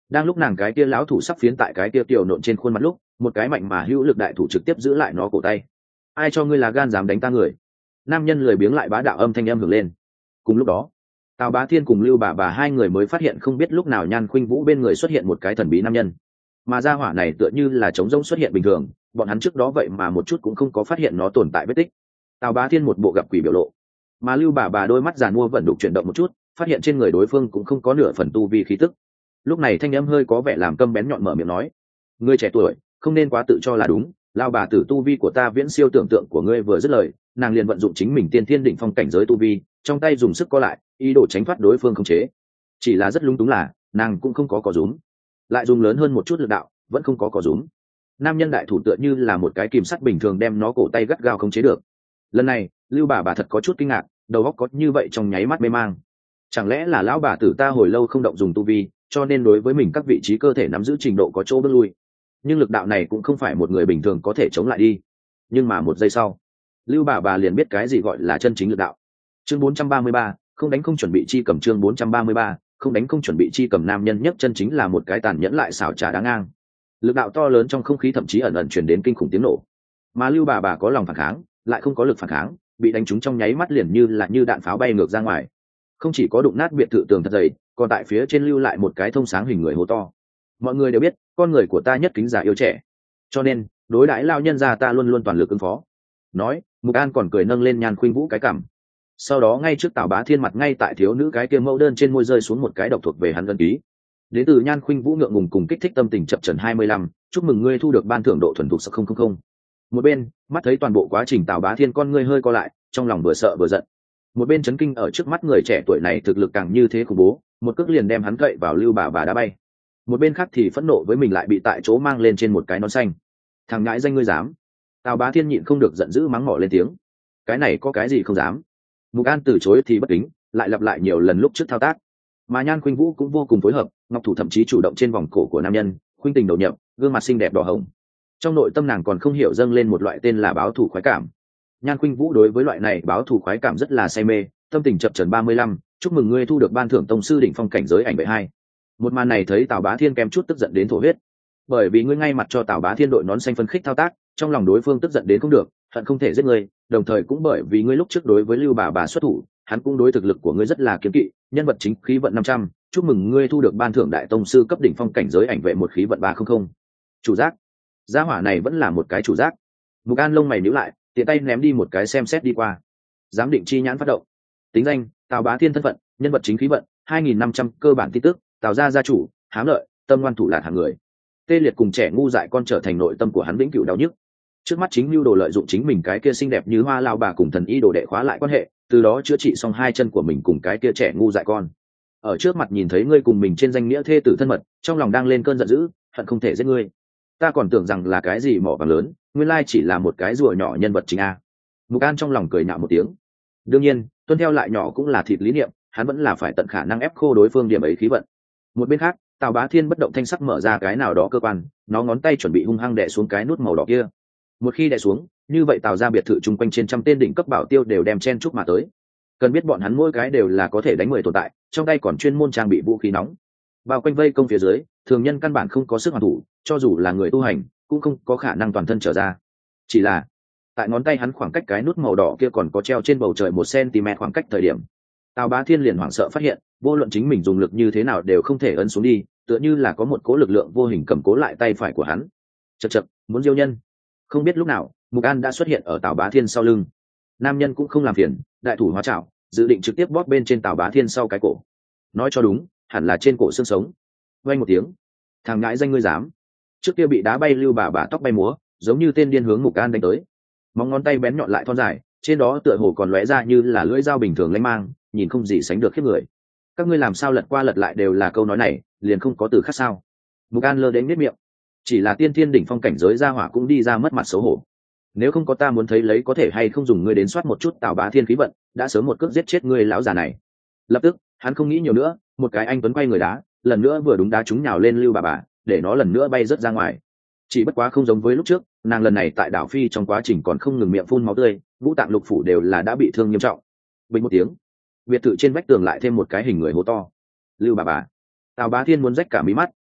Đang lúc nàng cái kia lão thủ sắp phiến tại cái kia tiểu nộn trên khuôn mặt lúc, một cái mạnh mà hữu lực đại thủ trực tiếp giữ lại nó cổ tay. Ai cho ngươi là gan dám đánh ta người? Nam nhân lười biếng lại bá đạo âm thanh âm hưởng lên. Cùng lúc đó, Tào Bá Thiên cùng Lưu Bà Bà hai người mới phát hiện không biết lúc nào Nhan Khuynh Vũ bên người xuất hiện một cái thần bí nam nhân, mà gia hỏa này tựa như là trống rỗng xuất hiện bình thường, bọn hắn trước đó vậy mà một chút cũng không có phát hiện nó tồn tại vết tích. Tào Bá Thiên một bộ gặp quỷ biểu lộ, mà Lưu Bà Bà đôi mắt giàn mua vẫn đục chuyển động một chút, phát hiện trên người đối phương cũng không có nửa phần tu vi khí tức. Lúc này thanh âm hơi có vẻ làm câm bén nhọn mở miệng nói: ngươi trẻ tuổi không nên quá tự cho là đúng, lao bà tử tu vi của ta viễn siêu tưởng tượng của ngươi. Vừa dứt lời, nàng liền vận dụng chính mình tiên thiên đỉnh phong cảnh giới tu vi, trong tay dùng sức co lại, ý đồ tránh thoát đối phương khống chế. Chỉ là rất lung túng là nàng cũng không có cò rúm, lại dùng lớn hơn một chút lực đạo, vẫn không có cò rúm. Nam nhân đại thủ tựa như là một cái kìm sắt bình thường đem nó cổ tay gắt gao khống chế được. Lần này Lưu Bà Bà thật có chút kinh ngạc, đầu óc có như vậy trong nháy mắt mê mang. Chẳng lẽ là lão bà tử ta hồi lâu không động dùng tu vi, cho nên đối với mình các vị trí cơ thể nắm giữ trình độ có chỗ bước lui. Nhưng lực đạo này cũng không phải một người bình thường có thể chống lại đi. Nhưng mà một giây sau, Lưu Bà Bà liền biết cái gì gọi là chân chính lực đạo. Chương bốn trăm ba mươi ba, không đánh không chuẩn bị chi cầm. Chương bốn trăm ba mươi ba, không đánh không chuẩn bị chi cầm. Nam nhân nhất chân chính là một cái tàn nhẫn lại xảo trá đáng ngang. Lực đạo to lớn trong không khí thậm chí ẩn ẩn truyền đến kinh khủng tiếng nổ. Mà Lưu Bà Bà có lòng phản kháng, lại không có lực phản kháng, bị đánh trúng trong nháy mắt liền như là như đạn pháo bay ngược ra ngoài. Không chỉ có đụng nát biệt thự tường thật dày, còn tại phía trên lưu lại một cái thông sáng hình người hố to. Mọi người đều biết con người của ta nhất kính già yêu trẻ, cho nên đối đãi lao nhân gia ta luôn luôn toàn lực ứng phó. Nói, Mục An còn cười nâng lên Nhan Khuynh Vũ cái cằm. Sau đó ngay trước Tào Bá Thiên mặt, ngay tại thiếu nữ cái kia mẫu đơn trên môi rơi xuống một cái độc thuộc về hắn ân ký. Đến từ Nhan Khuynh Vũ ngượng ngùng cùng kích thích tâm tình chập chờn hai mươi lăm, chúc mừng ngươi thu được ban thưởng độ thuần thục không không không. Một bên mắt thấy toàn bộ quá trình Tào Bá Thiên con ngươi hơi co lại, trong lòng vừa sợ vừa giận. Một bên chấn kinh ở trước mắt người trẻ tuổi này thực lực càng như thế khủng bố, một cước liền đem hắn cậy vào Lưu Bà Bà đá bay. Một bên khác thì phẫn nộ với mình lại bị tại chỗ mang lên trên một cái nón xanh. Thằng ngãi danh ngươi dám! Tào Bá Thiên nhịn không được giận dữ mắng mỏ lên tiếng. Cái này có cái gì không dám? Mục An từ chối thì bất kính, lại lặp lại nhiều lần lúc trước thao tác. Mà Nhan Khuynh Vũ cũng vô cùng phối hợp, ngọc thủ thậm chí chủ động trên vòng cổ của nam nhân, khuynh tình đầu nhập, gương mặt xinh đẹp đỏ hồng. Trong nội tâm nàng còn không hiểu dâng lên một loại tên là báo thù khoái cảm. Nhan Khuynh Vũ đối với loại này báo thù khoái cảm rất là say mê, tâm tình chập chờn ba mươi lăm, chúc mừng ngươi thu được ban thưởng tông sư đỉnh phong cảnh giới ảnh vệ hai. Một màn này thấy Tào Bá Thiên kém chút tức giận đến thổ huyết, bởi vì ngươi ngay mặt cho Tào Bá Thiên đội nón xanh phân khích thao tác, trong lòng đối phương tức giận đến không được, hận không thể giết ngươi, đồng thời cũng bởi vì ngươi lúc trước đối với Lưu Bà Bà xuất thủ, hắn cũng đối thực lực của ngươi rất là kiêng kỵ, nhân vật chính khí vận năm trăm, chúc mừng ngươi thu được ban thưởng đại tông sư cấp đỉnh phong cảnh giới ảnh vệ một khí vận ba trăm. Chủ giác, gia hỏa này vẫn là một cái chủ giác. Mục An lông mày nhíu lại, tiện tay ném đi một cái xem xét đi qua. Giám định chi nhãn phát động. Tính danh: Tào Bá Thiên. Thân phận: nhân vật chính khí vận hai nghìn năm trăm. Cơ bản tin tức: Tào gia gia chủ, hám lợi, tâm ngoan thủ lạt hạng người. Tê liệt cùng trẻ ngu dại con trở thành nội tâm của hắn vĩnh cửu đau nhức. Trước mắt chính lưu đồ lợi dụng chính mình cái kia xinh đẹp như hoa lao bà cùng thần y đồ đệ khóa lại quan hệ, từ đó chữa trị xong hai chân của mình cùng cái kia trẻ ngu dại con. Ở trước mặt nhìn thấy ngươi cùng mình trên danh nghĩa thê tử thân mật, trong lòng đang lên cơn giận dữ, hận không thể giết ngươi. Ta còn tưởng rằng là cái gì mỏ vàng lớn, nguyên lai chỉ là một cái rùa nhỏ nhân vật chính a. Mục An trong lòng cười nhạo một tiếng. Đương nhiên, tuân theo lại nhỏ cũng là thịt lý niệm, hắn vẫn là phải tận khả năng ép khô đối phương điểm ấy khí vận. Một bên khác, Tào Bá Thiên bất động thanh sắc mở ra cái nào đó cơ quan, nó ngón tay chuẩn bị hung hăng đè xuống cái nút màu đỏ kia. Một khi đè xuống, như vậy Tào ra biệt thự chung quanh trên trăm tên đỉnh cấp bảo tiêu đều đem chen chúc mà tới. Cần biết bọn hắn mỗi cái đều là có thể đánh mười tồn tại, trong tay còn chuyên môn trang bị vũ khí nóng. Bao quanh vây công phía dưới, thường nhân căn bản không có sức hoàn thủ, cho dù là người tu hành, cũng không có khả năng toàn thân trở ra. Chỉ là tại ngón tay hắn khoảng cách cái nút màu đỏ kia còn có treo trên bầu trời một cm khoảng cách thời điểm, Tào Bá Thiên liền hoảng sợ phát hiện, vô luận chính mình dùng lực như thế nào đều không thể ấn xuống đi, tựa như là có một cố lực lượng vô hình cầm cố lại tay phải của hắn. Chậc chậc, muốn diêu nhân. Không biết lúc nào, Mục An đã xuất hiện ở Tào Bá Thiên sau lưng. Nam nhân cũng không làm phiền, đại thủ hóa chảo, dự định trực tiếp bóp bên trên Tào Bá Thiên sau cái cổ. Nói cho đúng, hẳn là trên cổ xương sống. Vang một tiếng, thằng ngãi danh ngươi dám! Trước kia bị đá bay Lưu Bà Bà tóc bay múa, giống như tên điên hướng Mục An đánh tới. Móng ngón tay bén nhọn lại thon dài, trên đó tựa hồ còn lóe ra như là lưỡi dao bình thường lanh mang, nhìn không gì sánh được khiếp người. Các ngươi làm sao lật qua lật lại đều là câu nói này, liền không có từ khác sao? Mục An lơ đến biết miệng, chỉ là tiên thiên đỉnh phong cảnh giới gia hỏa cũng đi ra mất mặt xấu hổ. Nếu không có ta muốn thấy lấy có thể hay không dùng ngươi đến soát một chút Tào Bá Thiên khí vận, đã sớm một cước giết chết ngươi lão già này. Lập tức, hắn không nghĩ nhiều nữa, một cái anh tuấn quay người đá, lần nữa vừa đúng đá trúng nhào lên Lưu Bà Bà, để nó lần nữa bay rớt ra ngoài. Chỉ bất quá không giống với lúc trước, nàng lần này tại đảo phi trong quá trình còn không ngừng miệng phun máu tươi, ngũ tạng lục phủ đều là đã bị thương nghiêm trọng. Bình một tiếng, biệt thự trên vách tường lại thêm một cái hình người hố to. Lưu Bà Bà, Tào Bá Thiên muốn rách cả mí mắt,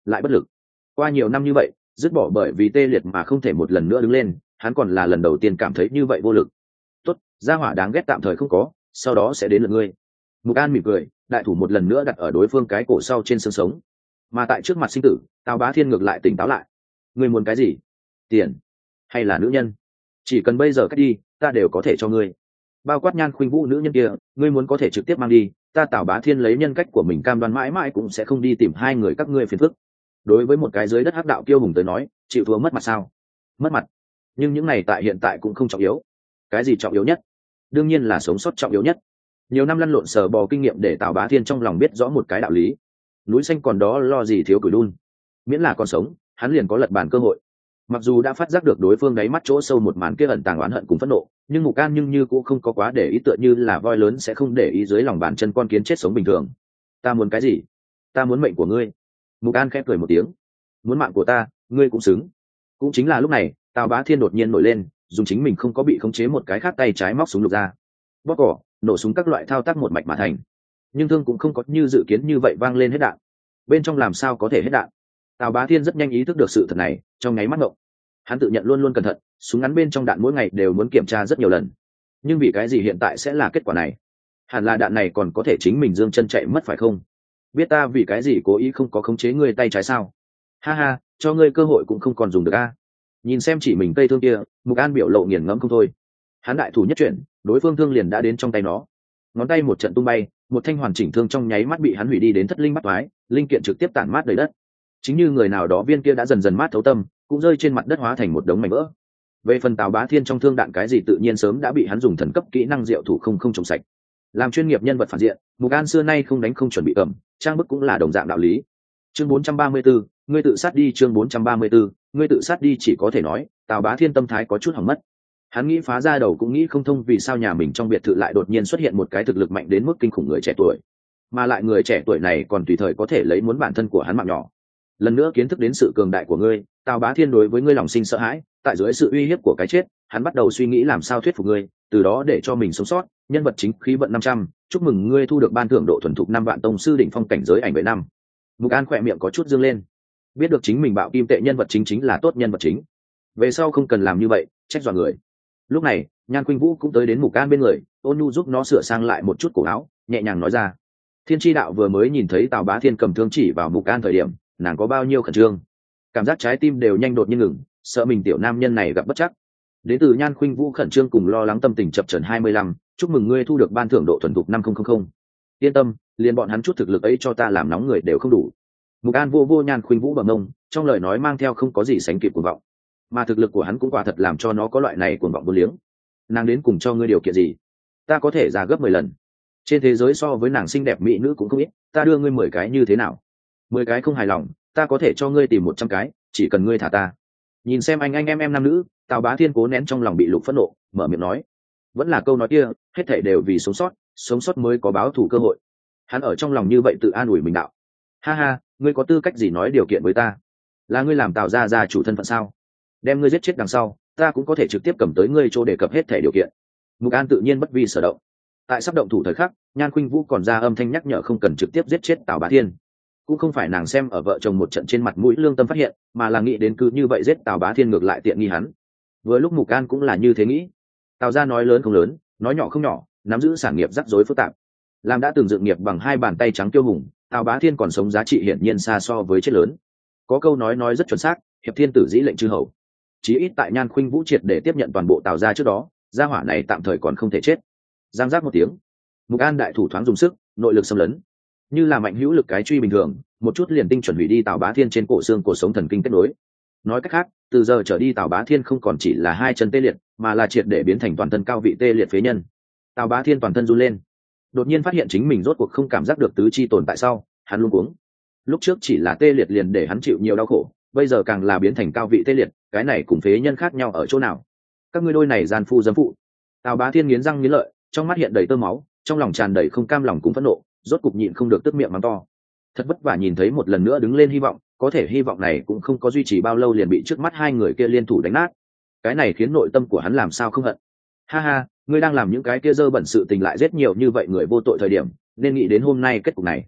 lại bất lực. Qua nhiều năm như vậy, dứt bỏ bởi vì tê liệt mà không thể một lần nữa đứng lên, hắn còn là lần đầu tiên cảm thấy như vậy vô lực. Tốt, gia hỏa đáng ghét tạm thời không có, sau đó sẽ đến lượt ngươi. Mục An mỉm cười, đại thủ một lần nữa đặt ở đối phương cái cổ sau trên xương sống. Mà tại trước mặt sinh tử, Tào Bá Thiên ngược lại tỉnh táo lại. Ngươi muốn cái gì? Tiền hay là nữ nhân? Chỉ cần bây giờ cách đi, ta đều có thể cho ngươi. Bao quát Nhan Khuynh Vũ nữ nhân kia, ngươi muốn có thể trực tiếp mang đi, ta Tào Bá Thiên lấy nhân cách của mình cam đoan mãi mãi cũng sẽ không đi tìm hai người các ngươi phiền phức. Đối với một cái dưới đất hắc đạo kiêu hùng tới nói, chịu thua mất mặt sao? Mất mặt. Nhưng những này tại hiện tại cũng không trọng yếu. Cái gì trọng yếu nhất? Đương nhiên là sống sót trọng yếu nhất. Nhiều năm lăn lộn sờ bò kinh nghiệm để Tào Bá Thiên trong lòng biết rõ một cái đạo lý. Núi xanh còn đó lo gì thiếu củi đun. Miễn là còn sống, hắn liền có lật bàn cơ hội. Mặc dù đã phát giác được đối phương đáy mắt chỗ sâu một màn kia ẩn tàng oán hận cùng phẫn nộ, nhưng Mục An nhưng như cũng không có quá để ý, tựa như là voi lớn sẽ không để ý dưới lòng bàn chân con kiến chết sống bình thường. Ta muốn cái gì? Ta muốn mệnh của ngươi. Mục An khẽ cười một tiếng. Muốn mạng của ta, ngươi cũng xứng. Cũng chính là lúc này, Tào Bá Thiên đột nhiên nổi lên, dùng chính mình không có bị khống chế một cái khác tay trái móc súng lục ra. Bóp cỏ, nổ súng các loại thao tác một mạch mà thành. Nhưng thương cũng không có như dự kiến như vậy vang lên hết đạn. Bên trong làm sao có thể hết đạn? Tào Bá Thiên rất nhanh ý thức được sự thật này, trong nháy mắt ngộng. Hắn tự nhận luôn luôn cẩn thận, súng ngắn bên trong đạn mỗi ngày đều muốn kiểm tra rất nhiều lần. Nhưng vì cái gì hiện tại sẽ là kết quả này? Hẳn là đạn này còn có thể chính mình dương chân chạy mất phải không? Biết ta vì cái gì cố ý không có khống chế ngươi tay trái sao? Ha ha, cho ngươi cơ hội cũng không còn dùng được a. Nhìn xem chỉ mình cây thương kia, Mục An biểu lộ nghiền ngẫm không thôi. Hắn đại thủ nhất chuyển, đối phương thương liền đã đến trong tay nó. Ngón tay một trận tung bay, một thanh hoàn chỉnh thương trong nháy mắt bị hắn hủy đi đến thất linh bắt toái, linh kiện trực tiếp tản mát đầy đất. Chính như người nào đó viên kia đã dần dần mát thấu tâm, cũng rơi trên mặt đất hóa thành một đống mảnh vỡ. Về phần Tào Bá Thiên trong thương đạn cái gì tự nhiên sớm đã bị hắn dùng thần cấp kỹ năng diệu thủ không không trồng sạch. Làm chuyên nghiệp nhân vật phản diện, Mục An xưa nay không đánh không chuẩn bị cầm, trang bức cũng là đồng dạng đạo lý. Chương bốn trăm ba mươi 4, ngươi tự sát đi. Chương bốn trăm ba mươi 4, ngươi tự sát đi. Chỉ có thể nói, Tào Bá Thiên tâm thái có chút hỏng mất. Hắn nghĩ phá ra đầu cũng nghĩ không thông vì sao nhà mình trong biệt thự lại đột nhiên xuất hiện một cái thực lực mạnh đến mức kinh khủng người trẻ tuổi, mà lại người trẻ tuổi này còn tùy thời có thể lấy muốn bản thân của hắn mạng nhỏ. Lần nữa kiến thức đến sự cường đại của ngươi, Tào Bá Thiên đối với ngươi lòng sinh sợ hãi, tại dưới sự uy hiếp của cái chết, hắn bắt đầu suy nghĩ làm sao thuyết phục ngươi, từ đó để cho mình sống sót. Nhân vật chính khí vận năm trăm, chúc mừng ngươi thu được ban thưởng độ thuần thục năm vạn tông sư đỉnh phong cảnh giới ảnh vệ năm. Mục An khỏe miệng có chút dương lên, biết được chính mình bạo kim tệ nhân vật chính chính là tốt nhân vật chính, về sau không cần làm như vậy, trách dọa người. Lúc này, Nhan Khuynh Vũ cũng tới đến Mục An bên người, ôn nhu giúp nó sửa sang lại một chút cổ áo, nhẹ nhàng nói ra. Thiên Chi Đạo vừa mới nhìn thấy Tào Bá Thiên cầm thương chỉ vào Mục An thời điểm, nàng có bao nhiêu khẩn trương, cảm giác trái tim đều nhanh đột nhiên ngừng, sợ mình tiểu nam nhân này gặp bất chắc. Đến từ Nhan Khuynh Vũ khẩn trương cùng lo lắng tâm tình chập chờn hai mươi lăm, chúc mừng ngươi thu được ban thưởng độ thuần thục năm nghìn. Yên tâm, liền bọn hắn chút thực lực ấy cho ta làm nóng người đều không đủ. Mục An vô vô Nhan Khuynh Vũ bằng ngông, trong lời nói mang theo không có gì sánh kịp cuồng vọng, mà thực lực của hắn cũng quả thật làm cho nó có loại này cuồng vọng vô liếng. Nàng đến cùng cho ngươi điều kiện gì? Ta có thể ra gấp mười lần. Trên thế giới so với nàng xinh đẹp mỹ nữ cũng không ít, ta đưa ngươi mười cái như thế nào? Mười cái không hài lòng, ta có thể cho ngươi tìm một trăm cái, chỉ cần ngươi thả ta. Nhìn xem anh anh em em nam nữ, Tào Bá Thiên cố nén trong lòng bị lục phẫn nộ, mở miệng nói. Vẫn là câu nói kia, hết thảy đều vì sống sót, sống sót mới có báo thù cơ hội. Hắn ở trong lòng như vậy tự an ủi mình đạo. Ha ha, ngươi có tư cách gì nói điều kiện với ta? Là ngươi làm Tào gia gia chủ thân phận sao? Đem ngươi giết chết đằng sau, ta cũng có thể trực tiếp cầm tới ngươi chỗ đề cập hết thảy điều kiện. Mục An tự nhiên bất vi sở động. Tại sắp động thủ thời khắc, Nhan Khuynh Vũ còn ra âm thanh nhắc nhở không cần trực tiếp giết chết Tào Bá Thiên. Cũng không phải nàng xem ở vợ chồng một trận trên mặt mũi lương tâm phát hiện, mà là nghĩ đến cứ như vậy giết Tào Bá Thiên ngược lại tiện nghi hắn. Vừa lúc Mục An cũng là như thế nghĩ. Tào gia nói lớn không lớn, nói nhỏ không nhỏ, nắm giữ sản nghiệp rắc rối phức tạp. Làm đã từng dựng nghiệp bằng hai bàn tay trắng tiêu hùng, Tào Bá Thiên còn sống giá trị hiển nhiên xa so với chết lớn. Có câu nói nói rất chuẩn xác, hiệp thiên tử dĩ lệnh chư hầu. Chí ít tại Nhan Khuynh Vũ triệt để tiếp nhận toàn bộ Tào gia trước đó, gia hỏa này tạm thời còn không thể chết. Giang giác một tiếng, Mục An đại thủ thoáng dùng sức, nội lực xâm lấn, như là mạnh hữu lực cái truy bình thường, một chút liền tinh chuẩn hủy đi Tào Bá Thiên trên cổ xương cổ sống thần kinh kết nối. Nói cách khác, từ giờ trở đi Tào Bá Thiên không còn chỉ là hai chân tê liệt, mà là triệt để biến thành toàn thân cao vị tê liệt phế nhân. Tào Bá Thiên toàn thân run lên, đột nhiên phát hiện chính mình rốt cuộc không cảm giác được tứ chi tồn tại sau, hắn luống cuống. Lúc trước chỉ là tê liệt liền để hắn chịu nhiều đau khổ, bây giờ càng là biến thành cao vị tê liệt, cái này cùng phế nhân khác nhau ở chỗ nào? Các ngươi đôi này gian phu dâm phụ. Tào Bá Thiên nghiến răng nghiến lợi, trong mắt hiện đầy tơ máu, trong lòng tràn đầy không cam lòng cùng phẫn nộ, rốt cục nhịn không được tức miệng mắng to. Thật vất vả nhìn thấy một lần nữa đứng lên hy vọng, có thể hy vọng này cũng không có duy trì bao lâu liền bị trước mắt hai người kia liên thủ đánh nát. Cái này khiến nội tâm của hắn làm sao không hận. Ha ha, ngươi đang làm những cái kia dơ bẩn sự tình lại giết nhiều như vậy người vô tội thời điểm, nên nghĩ đến hôm nay kết cục này.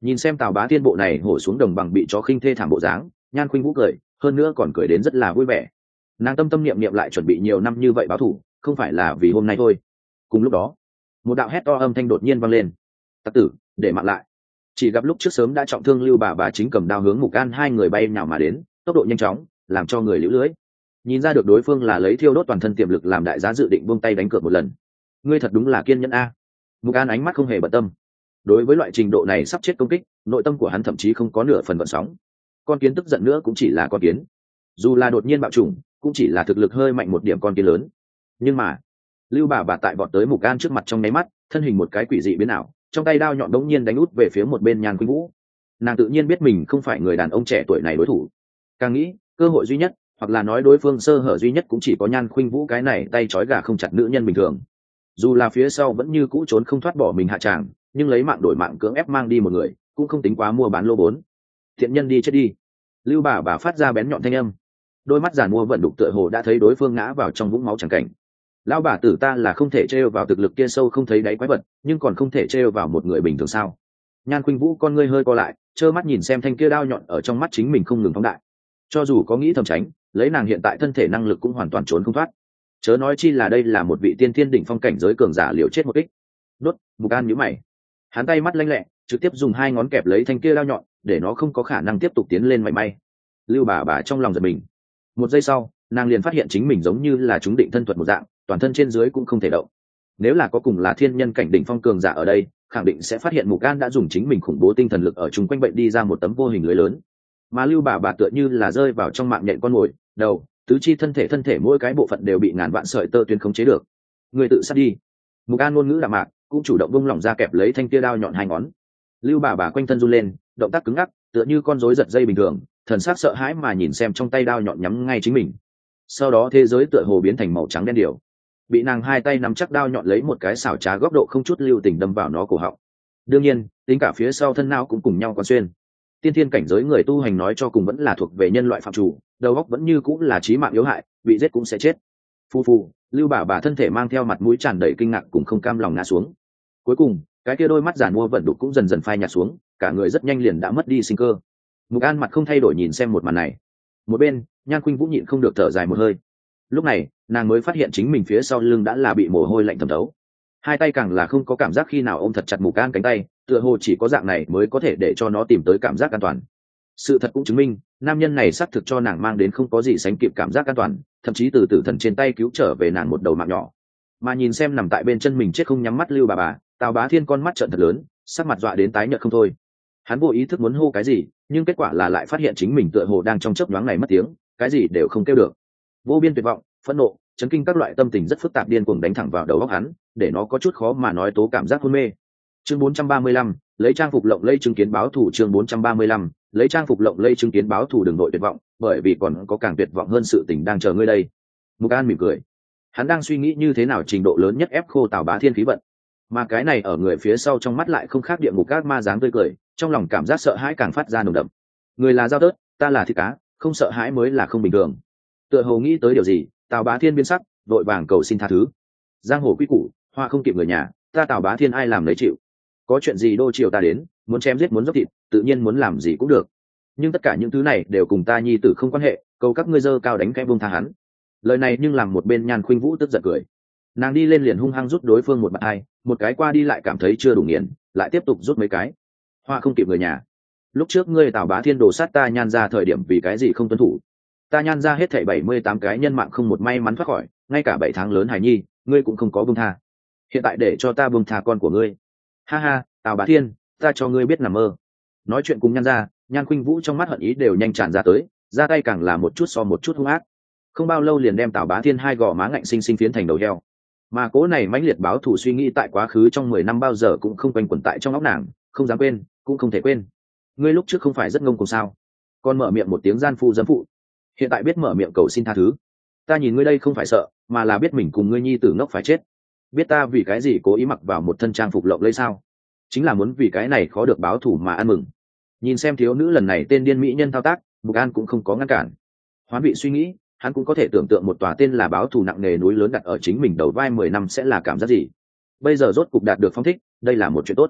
Nhìn xem Tào Bá Thiên bộ này hổ xuống đồng bằng bị chó khinh thê thảm bộ dáng, Nhan Khuynh Vũ cười, hơn nữa còn cười đến rất là vui vẻ. Nàng tâm tâm niệm niệm lại chuẩn bị nhiều năm như vậy báo thù, không phải là vì hôm nay thôi. Cùng lúc đó, một đạo hét to âm thanh đột nhiên vang lên. Tặc tử, để mạng lại. Chỉ gặp lúc trước sớm đã trọng thương Lưu bà bà chính cầm đao hướng Mục An hai người bay nhào mà đến, tốc độ nhanh chóng, làm cho người liễu lưới. Nhìn ra được đối phương là lấy thiêu đốt toàn thân tiềm lực làm đại giá, dự định buông tay đánh cược một lần. Ngươi thật đúng là kiên nhẫn a. Mục An ánh mắt không hề bận tâm. Đối với loại trình độ này sắp chết công kích, nội tâm của hắn thậm chí không có nửa phần gợn sóng. Con kiến tức giận nữa cũng chỉ là con kiến, dù là đột nhiên bạo chủng cũng chỉ là thực lực hơi mạnh một điểm con kiến lớn. Nhưng mà Lưu bà bà tại vọt tới Mục An trước mặt trong nháy mắt, thân hình một cái quỷ dị biến ảo, trong tay đao nhọn đống nhiên đánh út về phía một bên Nhan Khuynh Vũ. Nàng tự nhiên biết mình không phải người đàn ông trẻ tuổi này đối thủ, càng nghĩ cơ hội duy nhất, hoặc là nói đối phương sơ hở duy nhất cũng chỉ có Nhan Khuynh Vũ cái này tay trói gà không chặt nữ nhân bình thường. Dù là phía sau vẫn như cũ trốn không thoát bỏ mình hạ tràng, nhưng lấy mạng đổi mạng cưỡng ép mang đi một người cũng không tính quá mua bán lô vốn. Thiện nhân đi chết đi. Lưu bà bà phát ra bén nhọn thanh âm, đôi mắt giàn mua vận đục tựa hồ đã thấy đối phương ngã vào trong vũng máu chẳng cảnh. Lão bà tử ta là không thể trêu vào thực lực kia sâu không thấy đáy quái vật, nhưng còn không thể trêu vào một người bình thường sao? Nhan Khuynh Vũ con ngươi hơi co lại, trơ mắt nhìn xem thanh kia đao nhọn ở trong mắt chính mình không ngừng phóng đại. Cho dù có nghĩ thầm tránh, lấy nàng hiện tại thân thể năng lực cũng hoàn toàn trốn không thoát. Chớ nói chi là đây là một vị tiên thiên đỉnh phong cảnh giới cường giả liều chết một kích. Đốt, Mục An nhíu mày. Hắn tay mắt lanh lẹ, trực tiếp dùng hai ngón kẹp lấy thanh kia đao nhọn, để nó không có khả năng tiếp tục tiến lên mảy may. Lưu bà bà trong lòng giật mình. Một giây sau, nàng liền phát hiện chính mình giống như là chúng định thân thuật một dạng, toàn thân trên dưới cũng không thể động. Nếu là có cùng là thiên nhân cảnh đỉnh phong cường giả ở đây, khẳng định sẽ phát hiện Mục An đã dùng chính mình khủng bố tinh thần lực ở chung quanh bệnh đi ra một tấm vô hình lưới lớn. Mà Lưu bà bà tựa như là rơi vào trong mạng nhện con mồi, đầu, tứ chi thân thể thân thể mỗi cái bộ phận đều bị ngàn vạn sợi tơ tuyến khống chế được. Người tự sát đi. Mục An ngôn ngữ đạm mạc, cũng chủ động bung lỏng ra kẹp lấy thanh kia đao nhọn hai ngón. Lưu bà bà quanh thân run lên, động tác cứng ngắc, tựa như con rối giật dây bình thường, thần sắc sợ hãi mà nhìn xem trong tay đao nhọn nhắm ngay chính mình. Sau đó thế giới tựa hồ biến thành màu trắng đen điều, bị nàng hai tay nắm chắc đao nhọn lấy một cái xảo trá góc độ không chút lưu tình đâm vào nó cổ họng. Đương nhiên, tính cả phía sau thân não cũng cùng nhau quan xuyên. Tiên thiên cảnh giới người tu hành nói cho cùng vẫn là thuộc về nhân loại phạm chủ, đầu óc vẫn như cũng là chí mạng yếu hại, bị giết cũng sẽ chết. Phu phu, Lưu bà bà thân thể mang theo mặt mũi tràn đầy kinh ngạc cùng không cam lòng ngã xuống. Cuối cùng, cái kia đôi mắt giàn mua vận đục cũng dần dần phai nhạt xuống, cả người rất nhanh liền đã mất đi sinh cơ. Mục An mặt không thay đổi nhìn xem một màn này. Một bên, Nhan Khuynh Vũ nhịn không được thở dài một hơi. Lúc này, nàng mới phát hiện chính mình phía sau lưng đã là bị mồ hôi lạnh thấm thấu. Hai tay càng là không có cảm giác khi nào ôm thật chặt Mục An cánh tay, tựa hồ chỉ có dạng này mới có thể để cho nó tìm tới cảm giác an toàn. Sự thật cũng chứng minh, nam nhân này xác thực cho nàng mang đến không có gì sánh kịp cảm giác an toàn, thậm chí từ tử thần trên tay cứu trở về nàng một đầu mạng nhỏ. Mà nhìn xem nằm tại bên chân mình chết không nhắm mắt Lưu bà bà, Tào Bá Thiên con mắt trợn thật lớn, sắc mặt dọa đến tái nhợt không thôi. Hắn vô ý thức muốn hô cái gì, nhưng kết quả là lại phát hiện chính mình tựa hồ đang trong chớp nhoáng này mất tiếng, cái gì đều không kêu được. Vô biên tuyệt vọng, phẫn nộ, chấn kinh các loại tâm tình rất phức tạp điên cuồng đánh thẳng vào đầu óc hắn, để nó có chút khó mà nói tố cảm giác hôn mê. Chương bốn trăm ba mươi lăm, lấy trang phục lộng lẫy chứng kiến báo thù. Chương bốn trăm ba mươi lăm, lấy trang phục lộng lẫy chứng kiến báo thù. Đừng nội tuyệt vọng, bởi vì còn có càng tuyệt vọng hơn sự tình đang chờ ngươi đây. Mục An mỉm cười. Hắn đang suy nghĩ như thế nào trình độ lớn nhất ép khô Tào Bá Thiên khí vận, mà cái này ở người phía sau trong mắt lại không khác địa ngục các ma dáng tươi cười, trong lòng cảm giác sợ hãi càng phát ra nồng đậm. Người là dao tớt, ta là thịt cá, không sợ hãi mới là không bình thường. Tựa hồ nghĩ tới điều gì, Tào Bá Thiên biến sắc, vội vàng cầu xin tha thứ. Giang hồ quy củ, hoa không kịp người nhà, ta Tào Bá Thiên ai làm lấy chịu. Có chuyện gì đô triều ta đến, muốn chém giết muốn dốc thịt, tự nhiên muốn làm gì cũng được. Nhưng tất cả những thứ này đều cùng ta nhi tử không quan hệ, cầu các ngươi dơ cao đánh cái buông tha hắn. Lời này nhưng làm một bên Nhan Khuynh Vũ tức giận cười. Nàng đi lên liền hung hăng rút đối phương một bạt hai, một cái qua đi lại cảm thấy chưa đủ nghiền, lại tiếp tục rút mấy cái. Hoa không kịp người nhà. Lúc trước ngươi Tào Bá Thiên đổ sát ta Nhan ra thời điểm vì cái gì không tuân thủ? Ta Nhan ra hết thảy bảy mươi tám cái nhân mạng không một may mắn thoát khỏi, ngay cả bảy tháng lớn hài nhi, ngươi cũng không có buông tha. Hiện tại để cho ta buông tha con của ngươi. Ha ha, Tào Bá Thiên, ta cho ngươi biết nằm mơ. Nói chuyện cùng Nhan ra, Nhan Khuynh Vũ trong mắt hận ý đều nhanh tràn ra tới, ra tay càng là một chút so một chút hung ác. Không bao lâu liền đem Tào Bá Thiên hai gò má ngạnh sinh sinh phiến thành đầu heo. Mà cố này mãnh liệt báo thù suy nghĩ tại quá khứ trong mười năm bao giờ cũng không quanh quẩn tại trong óc nàng, không dám quên, cũng không thể quên. Ngươi lúc trước không phải rất ngông cuồng sao? Còn mở miệng một tiếng gian phu dâm phụ, hiện tại biết mở miệng cầu xin tha thứ. Ta nhìn ngươi đây không phải sợ, mà là biết mình cùng ngươi nhi tử ngốc phải chết. Biết ta vì cái gì cố ý mặc vào một thân trang phục lộng lẫy sao? Chính là muốn vì cái này khó được báo thù mà ăn mừng. Nhìn xem thiếu nữ lần này tên điên mỹ nhân thao tác, Mục An cũng không có ngăn cản. Hoán vị suy nghĩ, hắn cũng có thể tưởng tượng một tòa tên là báo thù nặng nề núi lớn đặt ở chính mình đầu vai mười năm sẽ là cảm giác gì. Bây giờ rốt cục đạt được phong thích, đây là một chuyện tốt.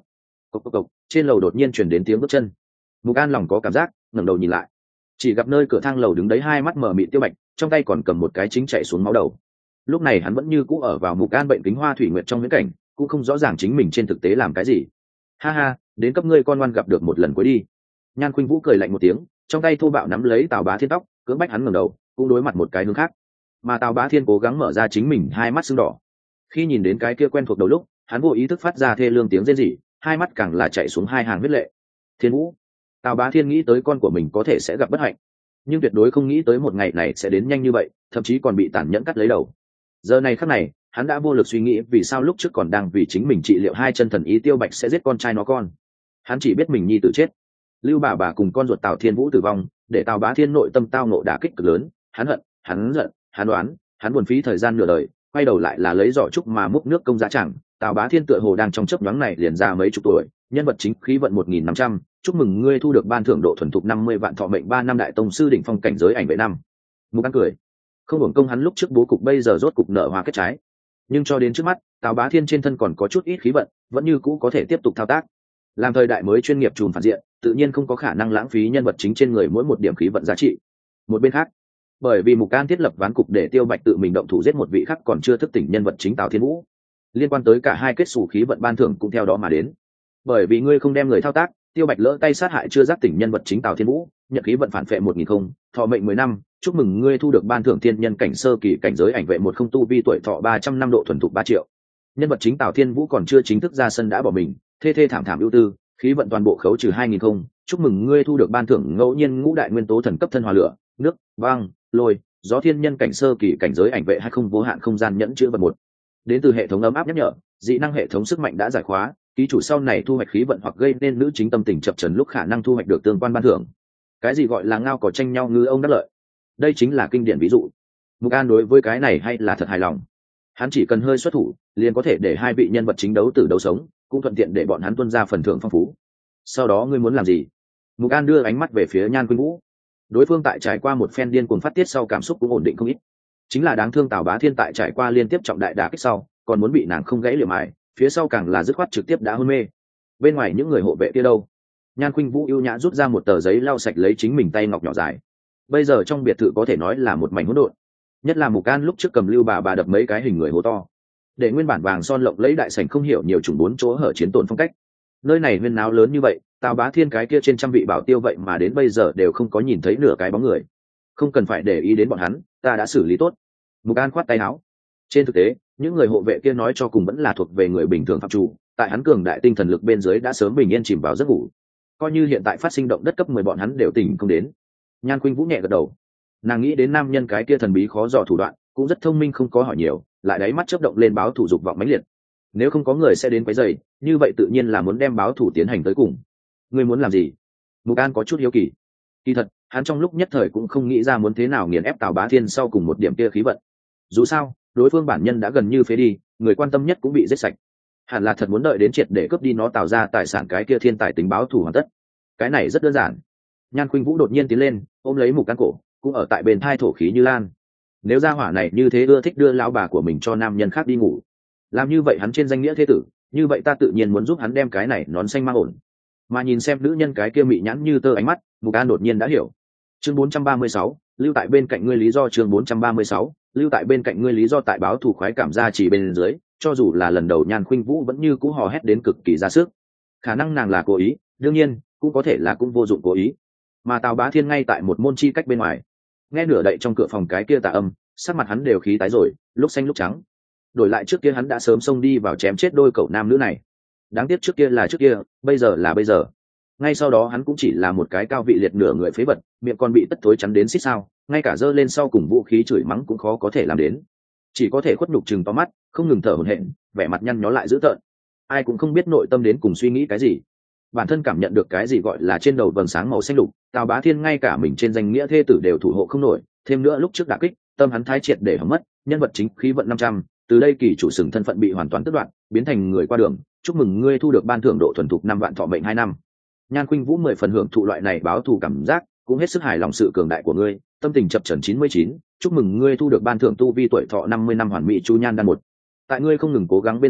Cộc cộc cộc, trên lầu đột nhiên chuyển đến tiếng bước chân. Mục An lòng có cảm giác, ngẩng đầu nhìn lại, chỉ gặp nơi cửa thang lầu đứng đấy hai mắt mở mịt Tiêu Bạch, trong tay còn cầm một cái chính chạy xuống máu đầu. Lúc này hắn vẫn như cũ ở vào Mục An bệnh kính hoa thủy nguyệt trong viễn cảnh, cũng không rõ ràng chính mình trên thực tế làm cái gì. Ha ha, đến cấp ngươi con ngoan gặp được một lần cuối đi. Nhan Khuynh Vũ cười lạnh một tiếng, trong tay thô bạo nắm lấy Tào Bá Thiên tóc, cưỡng bách hắn ngẩng đầu, cũng đối mặt một cái hướng khác. Mà Tào Bá Thiên cố gắng mở ra chính mình hai mắt sưng đỏ. Khi nhìn đến cái kia quen thuộc đầu lúc, hắn vô ý thức phát ra thê lương tiếng rên rỉ, hai mắt càng là chạy xuống hai hàng huyết lệ. Thiên Vũ, Tào Bá Thiên nghĩ tới con của mình có thể sẽ gặp bất hạnh, nhưng tuyệt đối không nghĩ tới một ngày này sẽ đến nhanh như vậy, thậm chí còn bị tàn nhẫn cắt lấy đầu. Giờ này khắc này, hắn đã vô lực suy nghĩ vì sao lúc trước còn đang vì chính mình trị liệu hai chân thần ý Tiêu Bạch sẽ giết con trai nó con. Hắn chỉ biết mình nhi tử chết, Lưu bà bà cùng con ruột Tào Thiên Vũ tử vong, để Tào Bá Thiên nội tâm tao nộ đả kích cực lớn, hắn hận, hắn giận, hắn đoán, hắn buồn phí thời gian nửa đời, quay đầu lại là lấy giỏ trúc mà múc nước công giá chẳng. Tào Bá Thiên tựa hồ đang trong chớp nhoáng này liền ra mấy chục tuổi, nhân vật chính khí vận một nghìn năm trăm, chúc mừng ngươi thu được ban thưởng độ thuần thục năm mươi vạn thọ mệnh ba năm đại tông sư đỉnh phong cảnh giới ảnh vệ năm. Mục An cười, không hưởng công hắn lúc trước bố cục bây giờ rốt cục nở hoa kết trái, nhưng cho đến trước mắt, Tào Bá Thiên trên thân còn có chút ít khí vận, vẫn như cũ có thể tiếp tục thao tác. Làm thời đại mới chuyên nghiệp trùn phản diện, tự nhiên không có khả năng lãng phí nhân vật chính trên người mỗi một điểm khí vận giá trị. Một bên khác, bởi vì Mục An thiết lập ván cục để Tiêu Bạch tự mình động thủ giết một vị khác còn chưa thức tỉnh nhân vật chính Tào Thiên Vũ, liên quan tới cả hai kết sủ khí vận ban thưởng cũng theo đó mà đến. Bởi vì ngươi không đem người thao tác, Tiêu Bạch lỡ tay sát hại chưa giác tỉnh nhân vật chính Tào Thiên Vũ, nhận khí vận phản phệ một nghìn không, thọ mệnh mười năm, chúc mừng ngươi thu được ban thưởng thiên nhân cảnh sơ kỳ cảnh giới ảnh vệ một không tu vi tuổi thọ ba trăm năm độ thuần thục ba triệu. Nhân vật chính Tào Thiên Vũ còn chưa chính thức ra sân đã bỏ mình, thê thê thảm thảm ưu tư, khí vận toàn bộ khấu trừ hai nghìn không, chúc mừng ngươi thu được ban thưởng ngẫu nhiên ngũ đại nguyên tố thần cấp thân hòa lửa, nước, băng, lôi, gió thiên nhân cảnh sơ kỳ cảnh giới ảnh vệ hay không vô hạn không gian nhẫn chữ vật một. Đến từ hệ thống ấm áp nhắc nhở, dị năng hệ thống sức mạnh đã giải khóa, ký chủ sau này thu hoạch khí vận hoặc gây nên nữ chính tâm tình chập trần lúc khả năng thu hoạch được tương quan ban thưởng. Cái gì gọi là ngao cỏ tranh nhau ngư ông đắc lợi, đây chính là kinh điển ví dụ. Mục An đối với cái này hay là thật hài lòng, hắn chỉ cần hơi xuất thủ liền có thể để hai vị nhân vật chính đấu tử đấu sống, cũng thuận tiện để bọn hắn tuân ra phần thưởng phong phú. Sau đó ngươi muốn làm gì? Mục An đưa ánh mắt về phía Nhan Khuynh Vũ. Đối phương tại trải qua một phen điên cuồng phát tiết sau cảm xúc cũng ổn định không ít, chính là đáng thương Tào Bá Thiên tại trải qua liên tiếp trọng đại đả kích sau còn muốn bị nàng không gãy liệm mài, phía sau càng là dứt khoát trực tiếp đã hôn mê. Bên ngoài những người hộ vệ kia đâu? Nhan Khuynh Vũ ưu nhã rút ra một tờ giấy lau sạch lấy chính mình tay ngọc nhỏ dài. Bây giờ trong biệt thự có thể nói là một mảnh hỗn độn, nhất là Mục An lúc trước cầm Lưu bà bà đập mấy cái hình người hố to, để nguyên bản vàng son lộng lấy đại sảnh không hiểu nhiều chủng bốn chỗ hở chiến tổn phong cách. Nơi này huyên náo lớn như vậy, Tào Bá Thiên cái kia trên trăm vị bảo tiêu vậy mà đến bây giờ đều không có nhìn thấy nửa cái bóng người. Không cần phải để ý đến bọn hắn, ta đã xử lý tốt. Mục An khoát tay áo. Trên thực tế, những người hộ vệ kia nói cho cùng vẫn là thuộc về người bình thường phạm chủ, tại hắn cường đại tinh thần lực bên dưới đã sớm bình yên chìm vào giấc ngủ. Coi như hiện tại phát sinh động đất cấp mười bọn hắn đều tỉnh không đến. Nhan Khuynh Vũ nhẹ gật đầu, nàng nghĩ đến nam nhân cái kia thần bí khó dò thủ đoạn, cũng rất thông minh không có hỏi nhiều, lại đáy mắt chớp động lên báo thủ dục vọng mãnh liệt. Nếu không có người sẽ đến quấy rầy, như vậy tự nhiên là muốn đem báo thủ tiến hành tới cùng. Ngươi muốn làm gì? Mục An có chút hiếu kỳ. Kỳ thật, hắn trong lúc nhất thời cũng không nghĩ ra muốn thế nào nghiền ép Tào Bá Thiên sau cùng một điểm kia khí vận. Dù sao, đối phương bản nhân đã gần như phế đi, người quan tâm nhất cũng bị giết sạch. Hẳn là thật muốn đợi đến triệt để cướp đi nó tạo ra tài sản cái kia thiên tài tính báo thủ hoàn tất. Cái này rất đơn giản. Nhan Khuynh Vũ đột nhiên tiến lên, ôm lấy Mục An cổ, cũng ở tại bên thai thổ khí như lan. Nếu gia hỏa này như thế ưa thích đưa lão bà của mình cho nam nhân khác đi ngủ, làm như vậy hắn trên danh nghĩa thế tử, như vậy ta tự nhiên muốn giúp hắn đem cái này nón xanh mang ổn. Mà nhìn xem nữ nhân cái kia mị nhãn như tơ ánh mắt, Mục An đột nhiên đã hiểu. Chương bốn trăm ba mươi sáu, lưu tại bên cạnh ngươi lý do. Chương bốn trăm ba mươi sáu, lưu tại bên cạnh ngươi lý do. Tại báo thủ khoái cảm ra chỉ bên dưới, cho dù là lần đầu Nhan Khuynh Vũ vẫn như cũ hò hét đến cực kỳ ra sức. Khả năng nàng là cố ý, đương nhiên cũng có thể là cũng vô dụng cố ý. Mà Tào Bá Thiên ngay tại một môn chi cách bên ngoài, nghe nửa đậy trong cửa phòng cái kia tà âm, sắc mặt hắn đều khí tái rồi, lúc xanh lúc trắng. Đổi lại trước kia hắn đã sớm xông đi vào chém chết đôi cậu nam nữ này. Đáng tiếc trước kia là trước kia, bây giờ là bây giờ. Ngay sau đó hắn cũng chỉ là một cái cao vị liệt nửa người phế vật, miệng còn bị tất thối chắn đến xít sao, ngay cả giơ lên sau cùng vũ khí chửi mắng cũng khó có thể làm đến. Chỉ có thể khuất nhục chừng to mắt, không ngừng thở hổn hển, vẻ mặt nhăn nhó lại dữ tợn. Ai cũng không biết nội tâm đến cùng suy nghĩ cái gì. Bản thân cảm nhận được cái gì gọi là trên đầu vầng sáng màu xanh lục, Tào Bá Thiên ngay cả mình trên danh nghĩa thê tử đều thủ hộ không nổi, thêm nữa lúc trước đả kích, tâm hắn thái triệt để hỏng mất, nhân vật chính khí vận năm trăm, từ đây kỳ chủ sừng thân phận bị hoàn toàn tước đoạt, biến thành người qua đường, chúc mừng ngươi thu được ban thưởng độ thuần thục năm vạn thọ mệnh hai năm. Nhan Khuynh Vũ mười phần hưởng thụ loại này báo thù cảm giác, cũng hết sức hài lòng sự cường đại của ngươi, tâm tình chập chờn chín mươi chín, chúc mừng ngươi thu được ban thưởng tu vi tuổi thọ năm mươi năm hoàn mỹ chu nhan đan một. Tại ngươi không ngừng cố gắng bên dưới,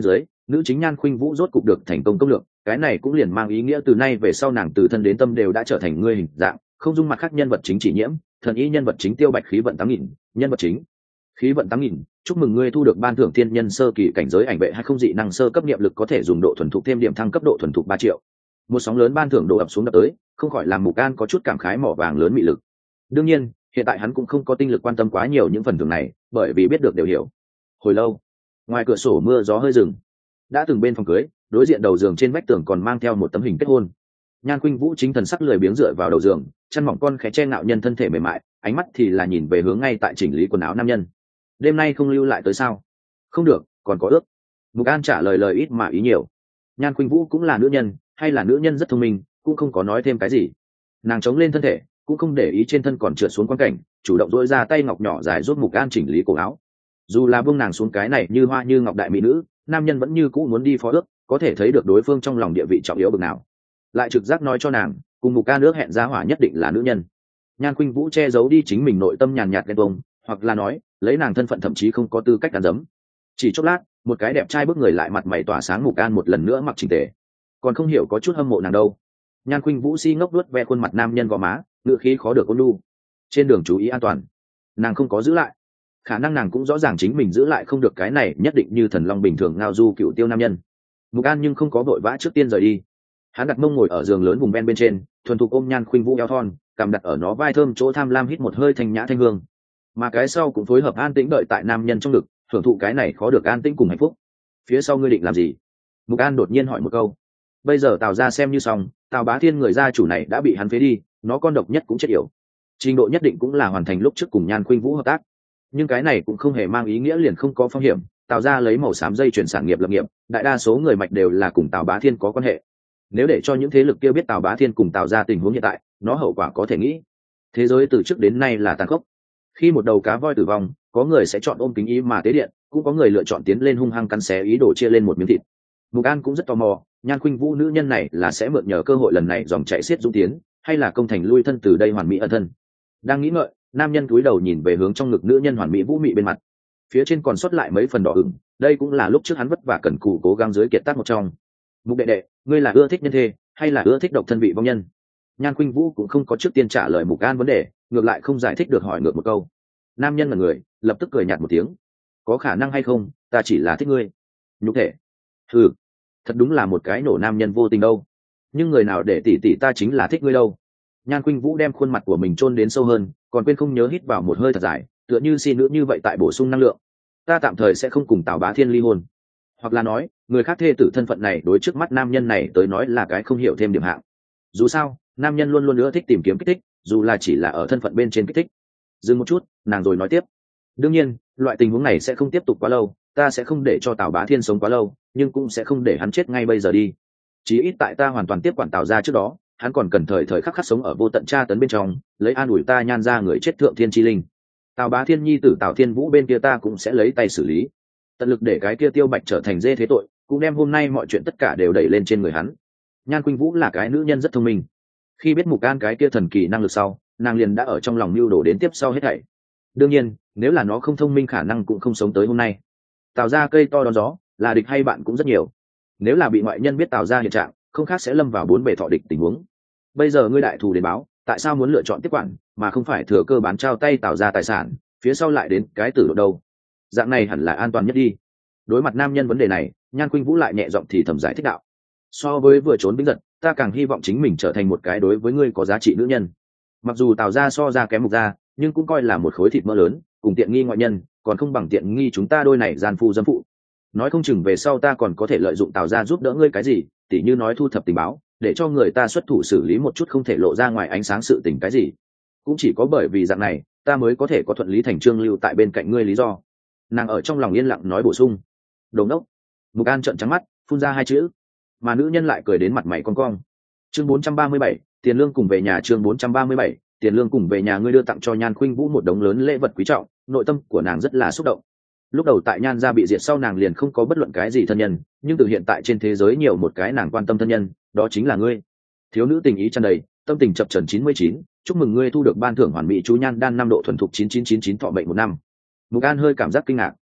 nữ chính Nhan Khuynh Vũ rốt cục được thành công công lược, cái này cũng liền mang ý nghĩa từ nay về sau nàng từ thân đến tâm đều đã trở thành ngươi hình dạng, không dung mặt khác nhân vật chính chỉ nhiễm. Thần ý nhân vật chính Tiêu Bạch khí vận tám nghìn, nhân vật chính khí vận tám nghìn, chúc mừng ngươi thu được ban thưởng thiên nhân sơ kỳ cảnh giới ảnh vệ hay không dị năng sơ cấp niệm lực có thể dùng độ thuần thục thêm điểm thăng cấp độ thuần thục ba triệu. Một sóng lớn ban thưởng đổ ập xuống đập tới, không khỏi làm Mục An có chút cảm khái mỏ vàng lớn mị lực. Đương nhiên, hiện tại hắn cũng không có tinh lực quan tâm quá nhiều những phần thưởng này, bởi vì biết được đều hiểu. Hồi lâu, ngoài cửa sổ mưa gió hơi dừng. Đã từng bên phòng cưới, đối diện đầu giường trên vách tường còn mang theo một tấm hình kết hôn. Nhan Khuynh Vũ chính thần sắc lười biếng dựa vào đầu giường, chân mỏng con khẽ che ngạo nhân thân thể mềm mại, ánh mắt thì là nhìn về hướng ngay tại chỉnh lý quần áo nam nhân. Đêm nay không lưu lại tới sao? Không được, còn có ước. Mục An trả lời lời ít mà ý nhiều. Nhan Khuynh Vũ cũng là nữ nhân, hay là nữ nhân rất thông minh, cũng không có nói thêm cái gì. Nàng chống lên thân thể, cũng không để ý trên thân còn trượt xuống quan cảnh, chủ động dỗi ra tay ngọc nhỏ dài giúp Mục An chỉnh lý cổ áo. Dù là buông nàng xuống cái này như hoa như ngọc đại mỹ nữ, nam nhân vẫn như cũ muốn đi phó ước, có thể thấy được đối phương trong lòng địa vị trọng yếu bậc nào. Lại trực giác nói cho nàng, cùng Mục An ước hẹn ra hỏa nhất định là nữ nhân. Nhan Khuynh Vũ che giấu đi chính mình nội tâm nhàn nhạt ghen tuông, hoặc là nói, lấy nàng thân phận thậm chí không có tư cách ăn dấm. Chỉ chốc lát, một cái đẹp trai bước người lại mặt mày tỏa sáng Mục An một lần nữa mặc chỉnh tề. Còn không hiểu có chút hâm mộ nàng đâu. Nhan Khuynh Vũ si ngốc đuốt ve khuôn mặt nam nhân gò má, ngựa khí khó được ôn nhu. Trên đường chú ý an toàn, nàng không có giữ lại. Khả năng nàng cũng rõ ràng chính mình giữ lại không được cái này nhất định như thần long bình thường ngao du cựu tiêu nam nhân. Mục An nhưng không có vội vã trước tiên rời đi. Hắn đặt mông ngồi ở giường lớn vùng ven bên trên, thuần thục ôm Nhan Khuynh Vũ eo thon, cầm đặt ở nó vai thơm chỗ tham lam hít một hơi thanh nhã thanh hương. Mà cái sau cũng phối hợp an tĩnh đợi tại nam nhân trong ngực, hưởng thụ cái này khó được an tĩnh cùng hạnh phúc. Phía sau ngươi định làm gì? Mục An đột nhiên hỏi một câu. Bây giờ Tào gia xem như xong, Tào Bá Thiên người gia chủ này đã bị hắn phế đi, nó con độc nhất cũng chết yểu. Trình độ nhất định cũng là hoàn thành lúc trước cùng Nhan Khuynh Vũ hợp tác. Nhưng cái này cũng không hề mang ý nghĩa liền không có phong hiểm. Tào gia lấy màu xám dây chuyển sản nghiệp lập nghiệp, đại đa số người mạch đều là cùng Tào Bá Thiên có quan hệ. Nếu để cho những thế lực kia biết Tào Bá Thiên cùng Tào gia tình huống hiện tại, nó hậu quả có thể nghĩ. Thế giới từ trước đến nay là tàn khốc. Khi một đầu cá voi tử vong, có người sẽ chọn ôm kính ý mà tế điện, cũng có người lựa chọn tiến lên hung hăng cắn xé ý đồ chia lên một miếng thịt. Mục An cũng rất tò mò, Nhan Khuynh Vũ nữ nhân này là sẽ mượn nhờ cơ hội lần này dòng chảy xiết dũng tiến, hay là công thành lui thân từ đây hoàn mỹ ân thân. Đang nghĩ ngợi, nam nhân cúi đầu nhìn về hướng trong ngực nữ nhân hoàn mỹ vũ mị bên mặt. Phía trên còn sót lại mấy phần đỏ ửng, đây cũng là lúc trước hắn vất vả cẩn cù cố gắng dưới kiệt tác một trong. Mục đệ đệ, ngươi là ưa thích nhân thê, hay là ưa thích độc thân vị vong nhân? Nhan Khuynh Vũ cũng không có trước tiên trả lời Mục An vấn đề, ngược lại không giải thích được hỏi ngược một câu. Nam nhân là người, lập tức cười nhạt một tiếng. Có khả năng hay không, ta chỉ là thích ngươi. Nhục thể. Ừ, thật đúng là một cái nổ nam nhân vô tình đâu. Nhưng người nào để tỷ tỷ ta chính là thích ngươi đâu. Nhan Khuynh Vũ đem khuôn mặt của mình chôn đến sâu hơn, còn quên không nhớ hít vào một hơi thật dài, tựa như xin nữ như vậy tại bổ sung năng lượng. Ta tạm thời sẽ không cùng Tào Bá Thiên ly hôn. Hoặc là nói, người khác thê tử thân phận này đối trước mắt nam nhân này tới nói là cái không hiểu thêm điểm hạng. Dù sao, nam nhân luôn luôn ưa thích tìm kiếm kích thích, dù là chỉ là ở thân phận bên trên kích thích. Dừng một chút, nàng rồi nói tiếp. Đương nhiên, loại tình huống này sẽ không tiếp tục quá lâu, ta sẽ không để cho Tào Bá Thiên sống quá lâu, nhưng cũng sẽ không để hắn chết ngay bây giờ đi. Chí ít tại ta hoàn toàn tiếp quản Tào gia trước đó, hắn còn cần thời thời khắc khắc sống ở vô tận tra tấn bên trong, lấy an ủi ta Nhan ra người chết thượng thiên chi linh. Tào Bá Thiên nhi tử Tào Thiên Vũ bên kia ta cũng sẽ lấy tay xử lý, tận lực để cái kia Tiêu Bạch trở thành dê thế tội, cũng đem hôm nay mọi chuyện tất cả đều đẩy lên trên người hắn. Nhan Khuynh Vũ là cái nữ nhân rất thông minh, khi biết Mục An cái kia thần kỳ năng lực sau, nàng liền đã ở trong lòng mưu đồ đến tiếp sau hết thảy. Đương nhiên, nếu là nó không thông minh khả năng cũng không sống tới hôm nay. Tào ra cây to đón gió, là địch hay bạn cũng rất nhiều. Nếu là bị ngoại nhân biết Tào ra hiện trạng, không khác sẽ lâm vào bốn bề thọ địch tình huống. Bây giờ ngươi đại thù đến báo, tại sao muốn lựa chọn tiếp quản, mà không phải thừa cơ bán trao tay Tào ra tài sản, phía sau lại đến cái tử độ đâu? Dạng này hẳn là an toàn nhất đi. Đối mặt nam nhân vấn đề này, Nhan Khuynh Vũ lại nhẹ giọng thì thầm giải thích đạo. So với vừa trốn binh giật, ta càng hy vọng chính mình trở thành một cái đối với ngươi có giá trị nữ nhân. Mặc dù Tào ra so ra kém Mục ra, nhưng cũng coi là một khối thịt mỡ lớn, cùng tiện nghi ngoại nhân, còn không bằng tiện nghi chúng ta đôi này gian phu dâm phụ. Nói không chừng về sau ta còn có thể lợi dụng Tào ra giúp đỡ ngươi cái gì, tỉ như nói thu thập tình báo, để cho người ta xuất thủ xử lý một chút không thể lộ ra ngoài ánh sáng sự tình cái gì. Cũng chỉ có bởi vì dạng này, ta mới có thể có thuận lý thành trương lưu tại bên cạnh ngươi lý do. Nàng ở trong lòng yên lặng nói bổ sung. Đồ ngốc. Mục An trợn trắng mắt, phun ra hai chữ, mà nữ nhân lại cười đến mặt mày cong cong. Chương bốn trăm ba mươi bảy, tiền lương cùng về nhà. Chương bốn trăm ba mươi bảy, tiền lương cùng về nhà. Ngươi đưa tặng cho Nhan Khuynh Vũ một đống lớn lễ vật quý trọng, nội tâm của nàng rất là xúc động. Lúc đầu tại Nhan gia bị diệt sau nàng liền không có bất luận cái gì thân nhân, nhưng từ hiện tại trên thế giới nhiều một cái nàng quan tâm thân nhân, đó chính là ngươi. Thiếu nữ tình ý tràn đầy, tâm tình chập chờn chín mươi chín, chúc mừng ngươi thu được ban thưởng hoàn mỹ chú nhan đan năm độ thuần thục chín chín chín chín thọ mệnh một năm. Mục An hơi cảm giác kinh ngạc.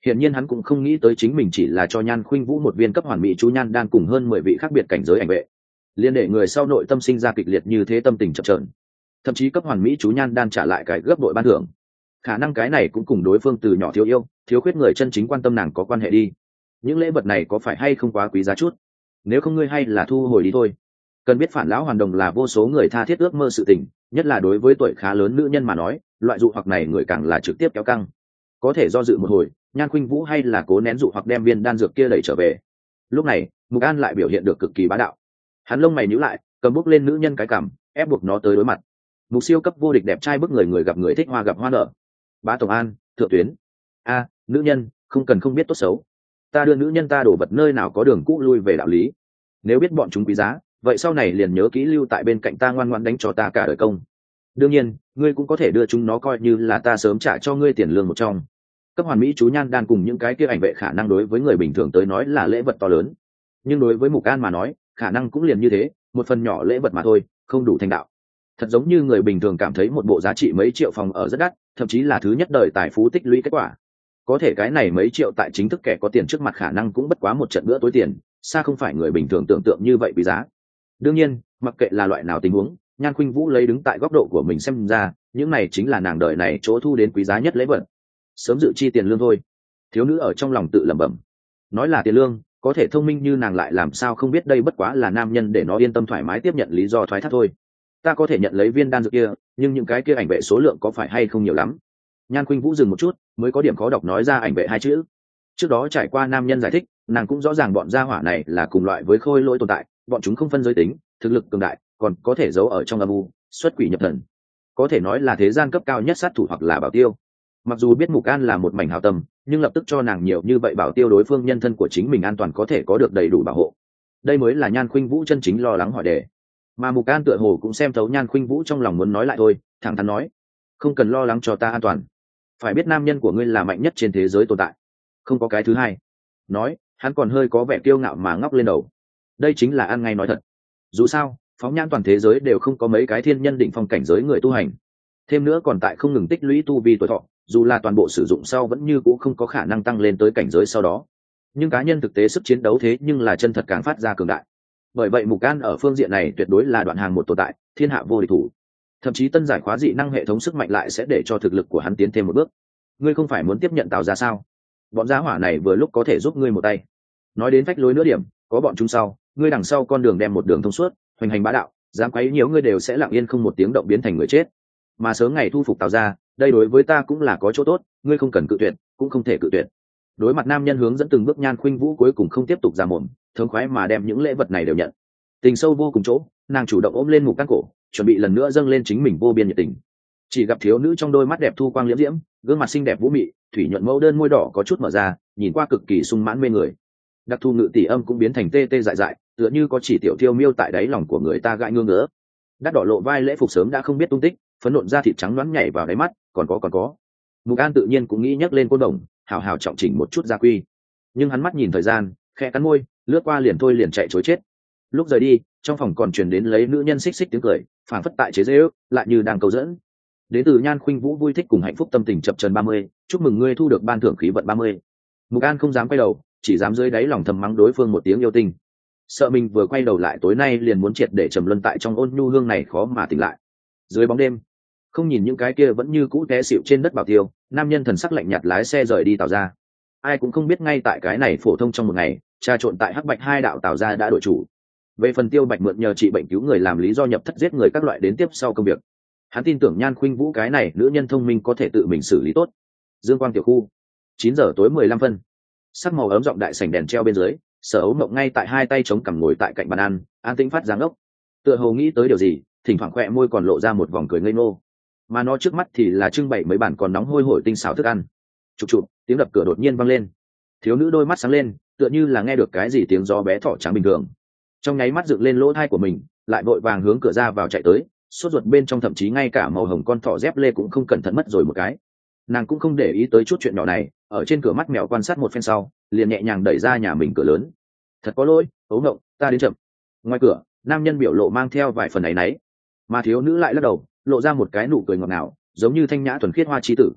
Hiển nhiên hắn cũng không nghĩ tới chính mình chỉ là cho Nhan Khuynh Vũ một viên cấp hoàn mỹ chú nhan đan cùng hơn mười vị khác biệt cảnh giới ảnh vệ, liên để người sau nội tâm sinh ra kịch liệt như thế, tâm tình chập chờn. Thậm chí cấp hoàn mỹ chú nhan đan trả lại cái gấp đội ban thưởng. Khả năng cái này cũng cùng đối phương từ nhỏ thiếu yêu, thiếu khuyết người chân chính quan tâm nàng có quan hệ đi. Những lễ vật này có phải hay không quá quý giá chút? Nếu không ngươi hay là thu hồi đi thôi. Cần biết phản lão hoàn đồng là vô số người tha thiết ước mơ sự tình, nhất là đối với tuổi khá lớn nữ nhân mà nói, loại dụ hoặc này người càng là trực tiếp kéo căng. Có thể do dự một hồi, Nhan Khuynh Vũ hay là cố nén dụ hoặc đem viên đan dược kia đẩy trở về. Lúc này, Mục An lại biểu hiện được cực kỳ bá đạo. Hắn lông mày nhíu lại, cầm bút lên nữ nhân cái cằm, ép buộc nó tới đối mặt. Mục siêu cấp vô địch đẹp trai bức người, người gặp người thích, hoa gặp hoa nở. Bá Tổng An, thượng tuyến. A, nữ nhân, không cần không biết tốt xấu. Ta đưa nữ nhân ta đổ vật nơi nào có đường cũ lui về đạo lý. Nếu biết bọn chúng quý giá, vậy sau này liền nhớ kỹ lưu tại bên cạnh ta, ngoan ngoãn đánh cho ta cả đời công. Đương nhiên, ngươi cũng có thể đưa chúng nó coi như là ta sớm trả cho ngươi tiền lương một trong. Cấp hoàn mỹ chú nhan đan cùng những cái kia ảnh vệ khả năng đối với người bình thường tới nói là lễ vật to lớn, nhưng đối với Mục An mà nói, khả năng cũng liền như thế, một phần nhỏ lễ vật mà thôi, không đủ thành đạo. Thật giống như người bình thường cảm thấy một bộ giá trị mấy triệu phòng ở rất đắt, thậm chí là thứ nhất đời tài phú tích lũy kết quả. Có thể cái này mấy triệu tại chính thức kẻ có tiền trước mặt khả năng cũng bất quá một trận bữa tối tiền, xa không phải người bình thường tưởng tượng như vậy quý giá. Đương nhiên, mặc kệ là loại nào tình huống, Nhan Khuynh Vũ lấy đứng tại góc độ của mình xem ra, những này chính là nàng đời này chỗ thu đến quý giá nhất lễ vật. Sớm dự chi tiền lương thôi. Thiếu nữ ở trong lòng tự lẩm bẩm. Nói là tiền lương, có thể thông minh như nàng lại làm sao không biết đây bất quá là nam nhân để nó yên tâm thoải mái tiếp nhận lý do thoái thác thôi. Ta có thể nhận lấy viên đan dược kia, nhưng những cái kia ảnh vệ số lượng có phải hay không nhiều lắm? Nhan Khuynh Vũ dừng một chút, mới có điểm khó đọc nói ra ảnh vệ hai chữ. Trước đó trải qua nam nhân giải thích, nàng cũng rõ ràng bọn gia hỏa này là cùng loại với khôi lỗi tồn tại, bọn chúng không phân giới tính, thực lực cường đại, còn có thể giấu ở trong âm u, xuất quỷ nhập thần. Có thể nói là thế gian cấp cao nhất sát thủ hoặc là bảo tiêu. Mặc dù biết Mục An là một mảnh hảo tâm, nhưng lập tức cho nàng nhiều như vậy bảo tiêu đối phương nhân thân của chính mình an toàn có thể có được đầy đủ bảo hộ. Đây mới là Nhan Khuynh Vũ chân chính lo lắng hỏi đề. Mà Mục An tựa hồ cũng xem thấu Nhan Khuynh Vũ trong lòng muốn nói lại thôi, thẳng thắn nói: "Không cần lo lắng cho ta an toàn. Phải biết nam nhân của ngươi là mạnh nhất trên thế giới tồn tại, không có cái thứ hai." Nói, hắn còn hơi có vẻ kiêu ngạo mà ngóc lên đầu. Đây chính là ăn ngay nói thật. Dù sao, phóng nhãn toàn thế giới đều không có mấy cái thiên nhân định phong cảnh giới người tu hành. Thêm nữa còn tại không ngừng tích lũy tu vi tuổi thọ, dù là toàn bộ sử dụng sau vẫn như cũ không có khả năng tăng lên tới cảnh giới sau đó. Nhưng cá nhân thực tế sức chiến đấu thế nhưng là chân thật càng phát ra cường đại. Bởi vậy Mục An ở phương diện này tuyệt đối là đoạn hàng một tồn tại, thiên hạ vô địch thủ. Thậm chí tân giải khóa dị năng hệ thống sức mạnh lại sẽ để cho thực lực của hắn tiến thêm một bước. Ngươi không phải muốn tiếp nhận Tào gia sao? Bọn gia hỏa này vừa lúc có thể giúp ngươi một tay. Nói đến phách lối nữa điểm, có bọn chúng sau, ngươi đằng sau con đường đem một đường thông suốt, hoành hành bá đạo, dám quấy nhiễu ngươi đều sẽ lặng yên không một tiếng động biến thành người chết. Mà sớm ngày thu phục Tào gia, đây đối với ta cũng là có chỗ tốt, ngươi không cần cự tuyệt, cũng không thể cự tuyệt. Đối mặt nam nhân hướng dẫn từng bước, Nhan Khuynh Vũ cuối cùng không tiếp tục ra mồm, thống khoái mà đem những lễ vật này đều nhận. Tình sâu vô cùng chỗ, nàng chủ động ôm lên Mục An cổ, chuẩn bị lần nữa dâng lên chính mình vô biên nhiệt tình. Chỉ gặp thiếu nữ trong đôi mắt đẹp thu quang liễm diễm, gương mặt xinh đẹp vũ mị, thủy nhuận mẫu đơn môi đỏ có chút mở ra, nhìn qua cực kỳ sung mãn mê người. Đặc thù ngự tỷ âm cũng biến thành tê tê dại dại, tựa như có chỉ tiểu thiêu miêu tại đáy lòng của người ta gãi ngương ngứa. Đắt đỏ lộ vai lễ phục sớm đã không biết tung tích, phấn nộn da thịt trắng nõn nhảy vào đáy mắt, còn có còn có. Mục An tự nhiên cũng nghĩ nhấc lên côn đồng, hào hào trọng chỉnh một chút gia quy. Nhưng hắn mắt nhìn thời gian, khẽ cắn môi, lướt qua liền thôi liền chạy chối chết. Lúc rời đi, trong phòng còn truyền đến lấy nữ nhân xích xích tiếng cười, phảng phất tại chế giễu, lại như đang cầu dẫn. Đến từ Nhan Khuynh Vũ vui thích cùng hạnh phúc tâm tình chập chờn ba mươi, chúc mừng ngươi thu được ban thưởng khí vận ba mươi. Mục An không dám quay đầu, chỉ dám dưới đáy lòng thầm mắng đối phương một tiếng yêu tinh. Sợ mình vừa quay đầu lại tối nay liền muốn triệt để trầm luân tại trong ôn nhu hương này khó mà tỉnh lại. Dưới bóng đêm, không nhìn những cái kia vẫn như cũ té xịu trên đất bảo tiêu, nam nhân thần sắc lạnh nhạt lái xe rời đi Tào gia. Ai cũng không biết ngay tại cái này phổ thông trong một ngày, trà trộn tại hắc bạch hai đạo Tào gia đã đổi chủ. Về phần Tiêu Bạch mượn nhờ trị bệnh cứu người làm lý do nhập thất giết người các loại đến tiếp sau công việc, hắn tin tưởng Nhan Khuynh Vũ cái này nữ nhân thông minh có thể tự mình xử lý tốt. Dương Quang tiểu khu, chín giờ tối mười lăm phân, sắc màu ấm rộng đại sảnh đèn treo bên dưới, Sở Ấu Mộng ngay tại hai tay chống cằm ngồi tại cạnh bàn ăn, an tĩnh phát dáng ốc, tựa hồ nghĩ tới điều gì, thỉnh thoảng khỏe môi còn lộ ra một vòng cười ngây ngô. Mà nó trước mắt thì là trưng bày mấy bản còn nóng hôi hổi tinh xảo thức ăn. Chụp chụp, tiếng đập cửa đột nhiên vang lên. Thiếu nữ đôi mắt sáng lên, tựa như là nghe được cái gì tiếng gió bé thỏ trắng bình thường. Trong nháy mắt dựng lên lỗ thai của mình, lại vội vàng hướng cửa ra vào chạy tới, sốt ruột bên trong thậm chí ngay cả màu hồng con thỏ dép lê cũng không cẩn thận mất rồi một cái. Nàng cũng không để ý tới chút chuyện nhỏ này, ở trên cửa mắt mèo quan sát một phen sau, liền nhẹ nhàng đẩy ra nhà mình cửa lớn. Thật có lỗi, Ấu Ngộng, ta đến chậm. Ngoài cửa, nam nhân biểu lộ mang theo vài phần áy náy, mà thiếu nữ lại lắc đầu, lộ ra một cái nụ cười ngọt ngào, giống như thanh nhã thuần khiết hoa chi tử.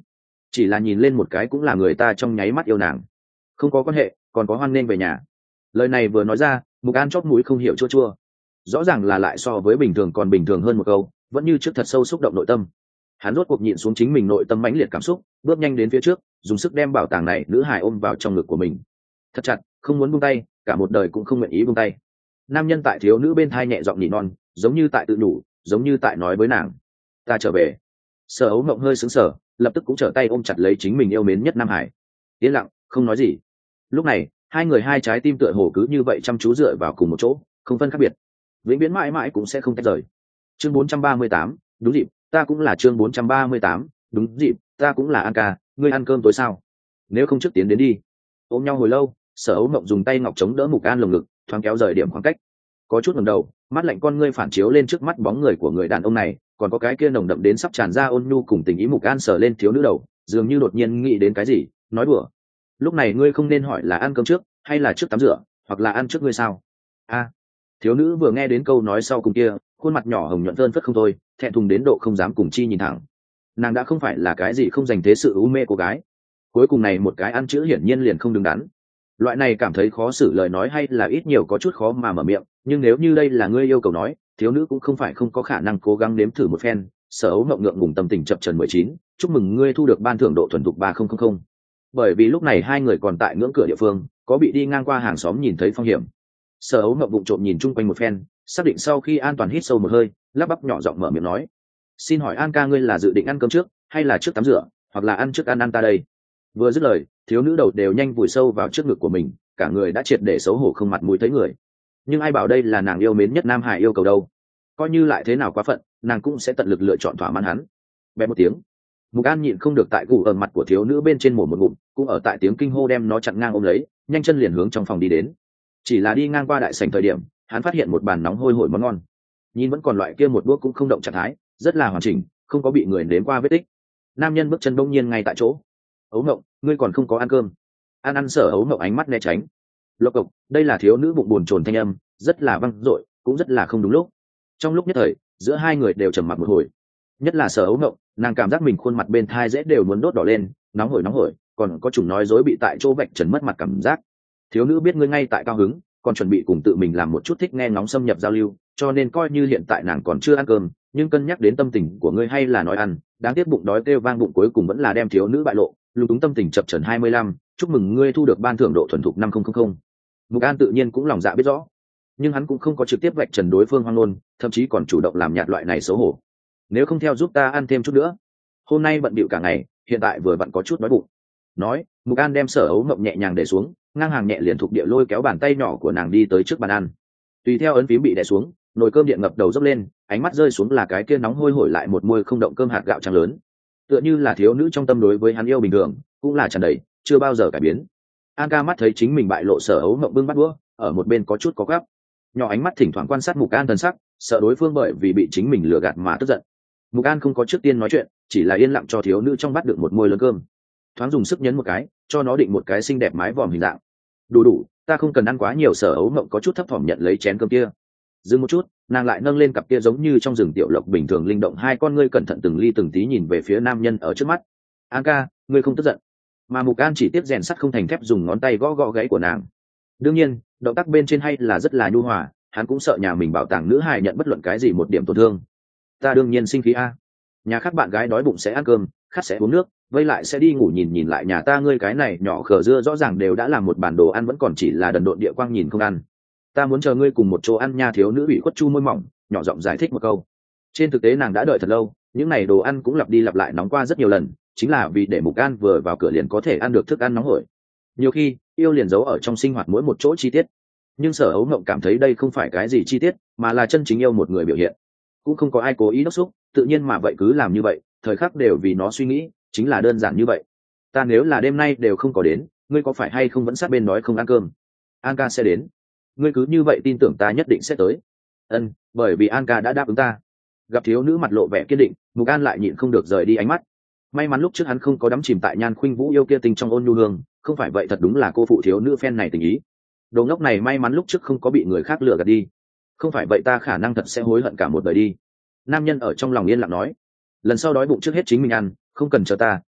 chỉ là nhìn lên một cái cũng là người ta trong nháy mắt yêu nàng. Không có quan hệ, còn có hoan nghênh về nhà. Lời này vừa nói ra, Mục An chóp mũi không hiểu chua chua, rõ ràng là lại so với bình thường còn bình thường hơn một câu, vẫn như trước thật sâu xúc động nội tâm. Hắn rốt cuộc nhịn xuống chính mình nội tâm mãnh liệt cảm xúc, bước nhanh đến phía trước, dùng sức đem bảo tàng này nữ hài ôm vào trong ngực của mình thật chặt, không muốn buông tay, cả một đời cũng không nguyện ý buông tay. Nam nhân tại thiếu nữ bên thai nhẹ giọng nhỉ non, giống như tại tự nhủ, giống như tại nói với nàng, ta trở về. Sở Ấu Mộng hơi sững sờ, lập tức cũng trở tay ôm chặt lấy chính mình yêu mến nhất Nam Hải, yên lặng không nói gì. Lúc này hai người hai trái tim tựa hồ cứ như vậy chăm chú dựa vào cùng một chỗ, không phân khác biệt, vĩnh viễn mãi mãi cũng sẽ không tách rời. Chương bốn trăm ba mươi tám, đúng dịp, ta cũng là chương bốn trăm ba mươi tám, đúng dịp, ta cũng là An ca, ngươi ăn cơm tối sao? Nếu không trước tiến đến đi. Ôm nhau hồi lâu, Sở Ấu Mộng dùng tay ngọc chống đỡ Mục An lồng ngực, thoáng kéo rời điểm khoảng cách. Có chút ngẩng đầu, mắt lạnh con ngươi phản chiếu lên trước mắt bóng người của người đàn ông này, còn có cái kia nồng đậm đến sắp tràn ra ôn nhu cùng tình ý. Mục An sờ lên thiếu nữ đầu, dường như đột nhiên nghĩ đến cái gì, nói đùa. Lúc này ngươi không nên hỏi là ăn cơm trước hay là trước tắm rửa, hoặc là ăn trước ngươi sao? A. Thiếu nữ vừa nghe đến câu nói sau cùng kia, khuôn mặt nhỏ hồng nhuận vơn phất không thôi, thẹn thùng đến độ không dám cùng chi nhìn thẳng. Nàng đã không phải là cái gì không dành thế sự u mê cô gái, cuối cùng này một cái ăn chữ hiển nhiên liền không đứng đắn. Loại này cảm thấy khó xử lời nói hay là ít nhiều có chút khó mà mở miệng, nhưng nếu như đây là ngươi yêu cầu nói, thiếu nữ cũng không phải không có khả năng cố gắng nếm thử một phen. Sở Ấu Mộng ngượng ngùng tâm tình chập trần mười chín, chúc mừng ngươi thu được ban thưởng độ thuần thục ba không không không. Bởi vì lúc này hai người còn tại ngưỡng cửa địa phương, có bị đi ngang qua hàng xóm nhìn thấy phong hiểm. Sở Ấu Mộng bụng trộm nhìn chung quanh một phen, xác định sau khi an toàn hít sâu một hơi, lắp bắp nhỏ giọng mở miệng nói, xin hỏi An ca ngươi là dự định ăn cơm trước hay là trước tắm rửa, hoặc là ăn trước ăn ăn ta đây? Vừa dứt lời, thiếu nữ đầu đều nhanh vùi sâu vào trước ngực của mình, cả người đã triệt để xấu hổ không mặt mũi thấy người. Nhưng ai bảo đây là nàng yêu mến nhất Nam Hải yêu cầu đâu, coi như lại thế nào quá phận, nàng cũng sẽ tận lực lựa chọn thỏa mãn hắn. Bé một tiếng, Mục An nhịn không được tại gù ở mặt của thiếu nữ bên trên mổ một ngụm, cũng ở tại tiếng kinh hô đem nó chặn ngang ôm lấy, nhanh chân liền hướng trong phòng đi đến. Chỉ là đi ngang qua đại sảnh thời điểm, hắn phát hiện một bàn nóng hôi hổi món ngon, nhìn vẫn còn loại kia một đũa cũng không động trạng thái, rất là hoàn chỉnh, không có bị người nếm qua vết tích. Nam nhân bước chân bỗng nhiên ngay tại chỗ. Ấu Mộng, ngươi còn không có ăn cơm? Ăn ăn. Sở Ấu Mộng ánh mắt né tránh. Lộc cộc, đây là thiếu nữ bụng buồn chồn thanh âm, rất là vang dội, cũng rất là không đúng lúc. Trong lúc nhất thời, giữa hai người đều trầm mặc một hồi. Nhất là Sở Ấu Mộng, nàng cảm giác mình khuôn mặt bên thai dễ đều muốn đốt đỏ lên, nóng hổi nóng hổi, còn có chủng nói dối bị tại chỗ vạch trần mất mặt cảm giác. Thiếu nữ biết ngươi ngay tại cao hứng, còn chuẩn bị cùng tự mình làm một chút thích nghe ngóng xâm nhập giao lưu, cho nên coi như hiện tại nàng còn chưa ăn cơm, nhưng cân nhắc đến tâm tình của ngươi hay là nói ăn, đáng tiếc bụng đói kêu vang bụng cuối cùng vẫn là đem thiếu nữ bại lộ, lúng túng tâm tình chập chờn hai mươi lăm, chúc mừng ngươi thu được ban thưởng độ thuần thục năm không không không. Mục An tự nhiên cũng lòng dạ biết rõ, nhưng hắn cũng không có trực tiếp vạch trần đối phương hoang ngôn, thậm chí còn chủ động làm nhạt loại này xấu hổ. Nếu không theo giúp ta ăn thêm chút nữa, hôm nay bận bịu cả ngày, hiện tại vừa vặn có chút đói bụng. Nói, Mục An đem Sở Ấu Mộng nhẹ nhàng để xuống, ngang hàng nhẹ liền thuộc địa lôi kéo bàn tay nhỏ của nàng đi tới trước bàn ăn. Tùy theo ấn phím bị đè xuống, nồi cơm điện ngập đầu dốc lên, ánh mắt rơi xuống là cái kia nóng hôi hổi lại một môi không động cơm hạt gạo trắng lớn, tựa như là thiếu nữ trong tâm đối với hắn yêu bình thường, cũng là tràn đầy, chưa bao giờ cải biến. An ca mắt thấy chính mình bại lộ, Sở Ấu Mộng bưng bát đũa, ở một bên có chút có gắp, nhỏ ánh mắt thỉnh thoảng quan sát Mục An thần sắc, sợ đối phương bởi vì bị chính mình lừa gạt mà tức giận. Mục An không có trước tiên nói chuyện, chỉ là yên lặng cho thiếu nữ trong bát đựng một môi lớn cơm, thoáng dùng sức nhấn một cái, cho nó định một cái xinh đẹp mái vòm hình dạng. Đủ đủ, ta không cần ăn quá nhiều. Sở Ấu Mộng có chút thấp thỏm nhận lấy chén cơm kia. Dừng một chút, nàng lại nâng lên cặp kia giống như trong rừng tiểu lộc bình thường linh động hai con ngươi, cẩn thận từng ly từng tí nhìn về phía nam nhân ở trước mắt. An ca, ngươi không tức giận? Mà Mục An chỉ tiếp rèn sắt không thành thép, dùng ngón tay gõ gõ gáy của nàng. Đương nhiên, động tác bên trên hay là rất là nhu hòa, hắn cũng sợ nhà mình bảo tàng nữ hài nhận bất luận cái gì một điểm tổn thương. Ta đương nhiên sinh khí a. Nhà khác bạn gái đói bụng sẽ ăn cơm, khát sẽ uống nước, vây lại sẽ đi ngủ, nhìn nhìn lại nhà ta ngươi cái này nhỏ khờ dưa rõ ràng đều đã làm một bản đồ ăn vẫn còn chỉ là đần độn địa quang nhìn không ăn. Ta muốn chờ ngươi cùng một chỗ ăn nha. Thiếu nữ ủy khuất chu môi mỏng, nhỏ giọng giải thích một câu. Trên thực tế nàng đã đợi thật lâu, những này đồ ăn cũng lặp đi lặp lại nóng qua rất nhiều lần, chính là vì để Mục An vừa vào cửa liền có thể ăn được thức ăn nóng hổi. Nhiều khi yêu liền giấu ở trong sinh hoạt mỗi một chỗ chi tiết, nhưng Sở Ấu Mộng cảm thấy đây không phải cái gì chi tiết, mà là chân chính yêu một người biểu hiện. Cũng không có ai cố ý đốc xúc, tự nhiên mà vậy cứ làm như vậy, thời khắc đều vì nó suy nghĩ, chính là đơn giản như vậy. Ta nếu là đêm nay đều không có đến, ngươi có phải hay không vẫn sát bên nói không ăn cơm? An ca sẽ đến. Ngươi cứ như vậy tin tưởng ta nhất định sẽ tới. Ân, bởi vì An ca đã đáp ứng ta. Gặp thiếu nữ mặt lộ vẻ kiên định, Mục An lại nhịn không được rời đi ánh mắt. May mắn lúc trước hắn không có đắm chìm tại Nhan Khuynh Vũ yêu kia tình trong ôn nhu hương, không phải vậy thật đúng là cô phụ thiếu nữ phen này tình ý. Đồ ngốc này may mắn lúc trước không có bị người khác lừa gạt đi, không phải vậy ta khả năng thật sẽ hối hận cả một đời đi. Nam nhân ở trong lòng yên lặng nói, lần sau đói bụng trước hết chính mình ăn, không cần chờ ta,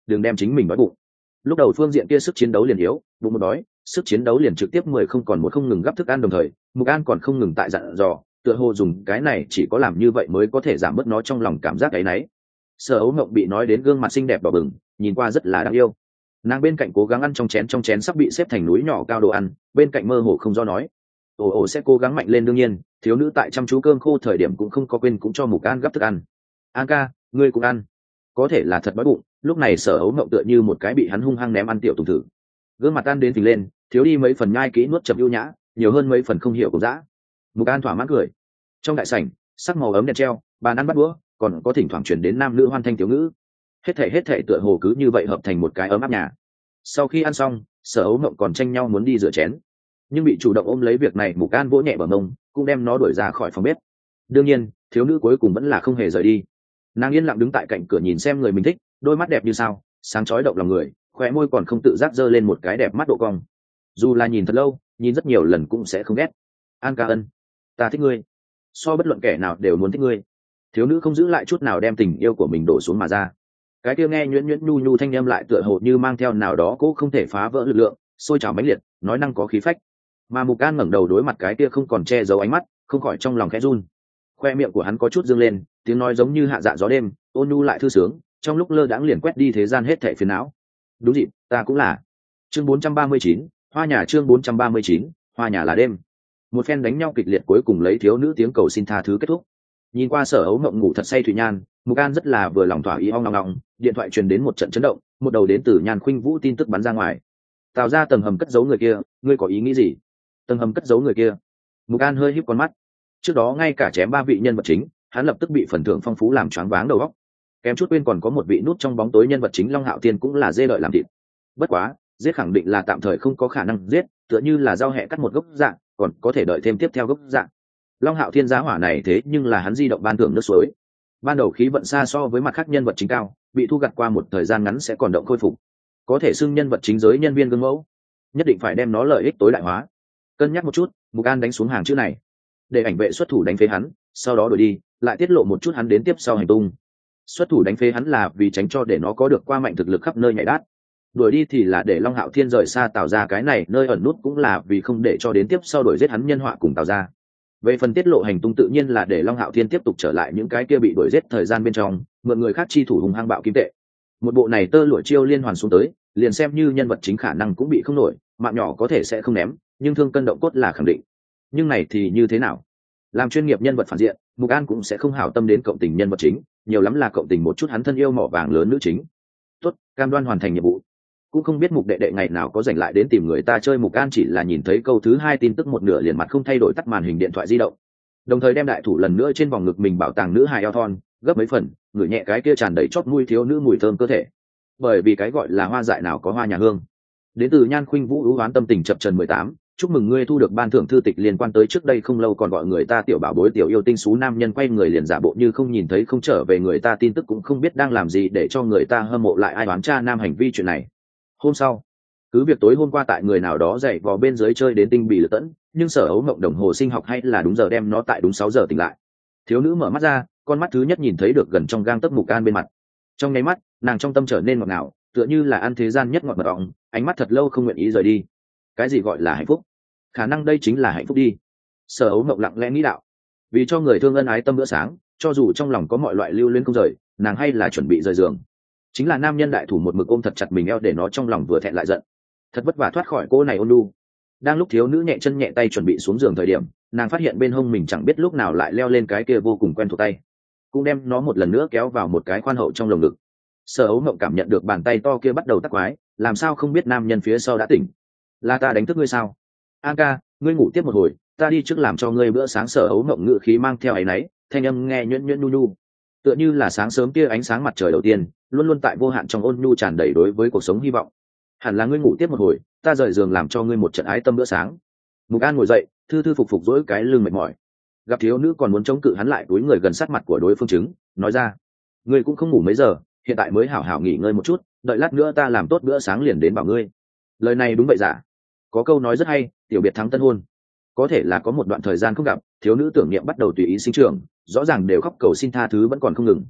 đừng đem chính mình đói bụng. Lúc đầu phương diện kia sức chiến đấu liền yếu, bụng một đói, sức chiến đấu liền trực tiếp mười không còn một, không ngừng gấp thức ăn, đồng thời Mục An còn không ngừng tại dặn dò, tựa hồ dùng cái này chỉ có làm như vậy mới có thể giảm bớt nó trong lòng cảm giác áy náy. Sở Ấu Mộng bị nói đến gương mặt xinh đẹp đỏ bừng, nhìn qua rất là đáng yêu. Nàng bên cạnh cố gắng ăn trong chén trong chén sắp bị xếp thành núi nhỏ cao đồ ăn, bên cạnh mơ hồ không do nói, ồ ồ sẽ cố gắng mạnh lên. Đương nhiên thiếu nữ tại chăm chú cơm khô thời điểm cũng không có quên cũng cho Mục An gấp thức ăn. An ca, ngươi cũng ăn. Có thể là thật đói bụng, lúc này Sở Ấu Mộng tựa như một cái bị hắn hung hăng ném ăn tiểu tùng thử, gương mặt ăn đến phình lên, thiếu đi mấy phần nhai kỹ nuốt chậm ưu nhã, nhiều hơn mấy phần không hiểu cũng dã. Mục An thỏa mãn cười. Trong đại sảnh, sắc màu ấm đèn treo, bàn ăn bắt đũa, còn có thỉnh thoảng truyền đến nam nữ hoan thanh thiếu ngữ. Hết thảy hết thảy tựa hồ cứ như vậy hợp thành một cái ấm áp nhà. Sau khi ăn xong, Sở Ấu Mộng còn tranh nhau muốn đi rửa chén, nhưng bị chủ động ôm lấy việc này Mục An vỗ nhẹ bờ mông, cũng đem nó đuổi ra khỏi phòng bếp. Đương nhiên thiếu nữ cuối cùng vẫn là không hề rời đi. Nàng yên lặng đứng tại cạnh cửa nhìn xem người mình thích, đôi mắt đẹp như sao, sáng chói động lòng người, khóe môi còn không tự giác giơ lên một cái đẹp mắt độ cong. Dù là nhìn thật lâu, nhìn rất nhiều lần cũng sẽ không ghét. An ca ân, ta thích ngươi, so bất luận kẻ nào đều muốn thích ngươi. Thiếu nữ không giữ lại chút nào đem tình yêu của mình đổ xuống mà ra. Cái kia nghe nhuyễn nhuyễn nhu nhu thanh âm lại tựa hồ như mang theo nào đó cố không thể phá vỡ lực lượng, sôi trào mãnh liệt, nói năng có khí phách. Mà Mục An ngẩng đầu đối mặt cái kia không còn che giấu ánh mắt, không khỏi trong lòng khẽ run. Khoe miệng của hắn có chút dương lên, tiếng nói giống như hạ dạ gió đêm, ôn nhu lại thư sướng, trong lúc lơ đãng liền quét đi thế gian hết thảy phiền não. Đúng dịp, ta cũng là. Chương bốn trăm ba mươi chín, hoa nhà. Chương bốn trăm ba mươi chín, hoa nhà là đêm. Một phen đánh nhau kịch liệt cuối cùng lấy thiếu nữ tiếng cầu xin tha thứ kết thúc. Nhìn qua Sở Ấu Mộng ngủ thật say thủy nhan, Mục An rất là vừa lòng thỏa ý ong ong ong, điện thoại truyền đến một trận chấn động, một đầu đến từ Nhan Khuynh Vũ tin tức bắn ra ngoài. Tào ra tầng hầm cất giấu người kia, ngươi có ý nghĩ gì? Tầng hầm cất giấu người kia? Mục An hơi híp con mắt. Trước đó ngay cả chém ba vị nhân vật chính, hắn lập tức bị phần thưởng phong phú làm choáng váng đầu óc. Kém chút quên còn có một vị nút trong bóng tối nhân vật chính Long Hạo Thiên cũng là dê đợi làm thịt. Bất quá, giết khẳng định là tạm thời không có khả năng giết, tựa như là giao hẹ cắt một gốc dạng, còn có thể đợi thêm tiếp theo gốc dạng. Long Hạo Thiên giá hỏa này thế nhưng là hắn di động ban thưởng nước suối. Ban đầu khí vận xa so với mặt khác nhân vật chính cao, bị thu gặt qua một thời gian ngắn sẽ còn động khôi phục. Có thể xưng nhân vật chính giới nhân viên gương mẫu, nhất định phải đem nó lợi ích tối đại hóa. Cân nhắc một chút, Mục An đánh xuống hàng chữ này, để ảnh vệ xuất thủ đánh phế hắn, sau đó đuổi đi, lại tiết lộ một chút hắn đến tiếp sau hành tung. Xuất thủ đánh phế hắn là vì tránh cho để nó có được qua mạnh thực lực khắp nơi nhảy đát. Đuổi đi thì là để Long Hạo Thiên rời xa Tào gia cái này nơi ẩn nút, cũng là vì không để cho đến tiếp sau đuổi giết hắn nhân họa cùng Tào gia. Về phần tiết lộ hành tung tự nhiên là để Long Hạo Thiên tiếp tục trở lại những cái kia bị đuổi giết thời gian bên trong, mượn người khác chi thủ hùng hăng bạo kim tệ. Một bộ này tơ lụa chiêu liên hoàn xuống tới, liền xem như nhân vật chính khả năng cũng bị không nổi, mạng nhỏ có thể sẽ không ném, nhưng thương cân động cốt là khẳng định. Nhưng này thì như thế nào? Làm chuyên nghiệp nhân vật phản diện, Mục An cũng sẽ không hảo tâm đến cộng tình nhân vật chính, nhiều lắm là cộng tình một chút hắn thân yêu mỏ vàng lớn nữ chính. Tốt, cam đoan hoàn thành nhiệm vụ. Cũng không biết Mục đệ đệ ngày nào có rảnh lại đến tìm người ta chơi. Mục An chỉ là nhìn thấy câu thứ hai tin tức một nửa liền mặt không thay đổi tắt màn hình điện thoại di động, đồng thời đem đại thủ lần nữa trên vòng ngực mình bảo tàng nữ hài eo thon gấp mấy phần, ngửi nhẹ cái kia tràn đầy chót mũi thiếu nữ mùi thơm cơ thể. Bởi vì cái gọi là hoa dại nào có hoa nhà hương. Đến từ Nhan Khuynh Vũ ưu oán tâm tình chập trần mười tám, chúc mừng ngươi thu được ban thưởng thư tịch liên quan tới trước đây không lâu còn gọi người ta tiểu bảo bối tiểu yêu tinh xú nam nhân. Quay người liền giả bộ như không nhìn thấy không trở về người ta tin tức, cũng không biết đang làm gì để cho người ta hâm mộ lại ai đoán cha nam hành vi chuyện này. Hôm sau, cứ việc tối hôm qua tại người nào đó dậy vò bên dưới chơi đến tinh bì lật tẫn, nhưng Sở Ấu Mộng đồng hồ sinh học hay là đúng giờ đem nó tại đúng sáu giờ tỉnh lại. Thiếu nữ mở mắt ra, con mắt thứ nhất nhìn thấy được gần trong gang tấc Mục An bên mặt. Trong nháy mắt, nàng trong tâm trở nên ngọt ngào, tựa như là ăn thế gian nhất ngọt mật ong, ánh mắt thật lâu không nguyện ý rời đi. Cái gì gọi là hạnh phúc? Khả năng đây chính là hạnh phúc đi. Sở Ấu Mộng lặng lẽ nghĩ đạo. Vì cho người thương ân ái tâm bữa sáng, cho dù trong lòng có mọi loại lưu luyến không rời, nàng hay là chuẩn bị rời giường. Chính là nam nhân đại thủ một mực ôm thật chặt mình eo để nó trong lòng vừa thẹn lại giận. Thật vất vả thoát khỏi cô này ôn lu. Đang lúc thiếu nữ nhẹ chân nhẹ tay chuẩn bị xuống giường thời điểm, nàng phát hiện bên hông mình chẳng biết lúc nào lại leo lên cái kia vô cùng quen thuộc tay, cũng đem nó một lần nữa kéo vào một cái khoan hậu trong lồng ngực. Sở Ấu Mộng cảm nhận được bàn tay to kia bắt đầu tắc quái, làm sao không biết nam nhân phía sau đã tỉnh. Là ta đánh thức ngươi sao? An ca, ngươi ngủ tiếp một hồi, ta đi trước làm cho ngươi bữa sáng. Sở Ấu Mộng ngự khí mang theo áy náy, thanh âm nghe nhuyễn nhuyễn nu nu, tựa như là sáng sớm kia ánh sáng mặt trời đầu tiên, luôn luôn tại vô hạn trong ôn nhu tràn đầy đối với cuộc sống hy vọng. Hẳn là ngươi ngủ tiếp một hồi, ta rời giường làm cho ngươi một trận ái tâm bữa sáng. Mục An ngồi dậy, thư thư phục phục dỗi cái lưng mệt mỏi. Gặp thiếu nữ còn muốn chống cự, hắn lại túi người gần sát mặt của đối phương chứng, nói ra: ngươi cũng không ngủ mấy giờ, hiện tại mới hảo hảo nghỉ ngơi một chút, đợi lát nữa ta làm tốt bữa sáng liền đến bảo ngươi. Lời này đúng vậy giả. Có câu nói rất hay, tiểu biệt thắng tân hôn. Có thể là có một đoạn thời gian không gặp, thiếu nữ tưởng niệm bắt đầu tùy ý sinh trưởng, rõ ràng đều khóc cầu xin tha thứ vẫn còn không ngừng.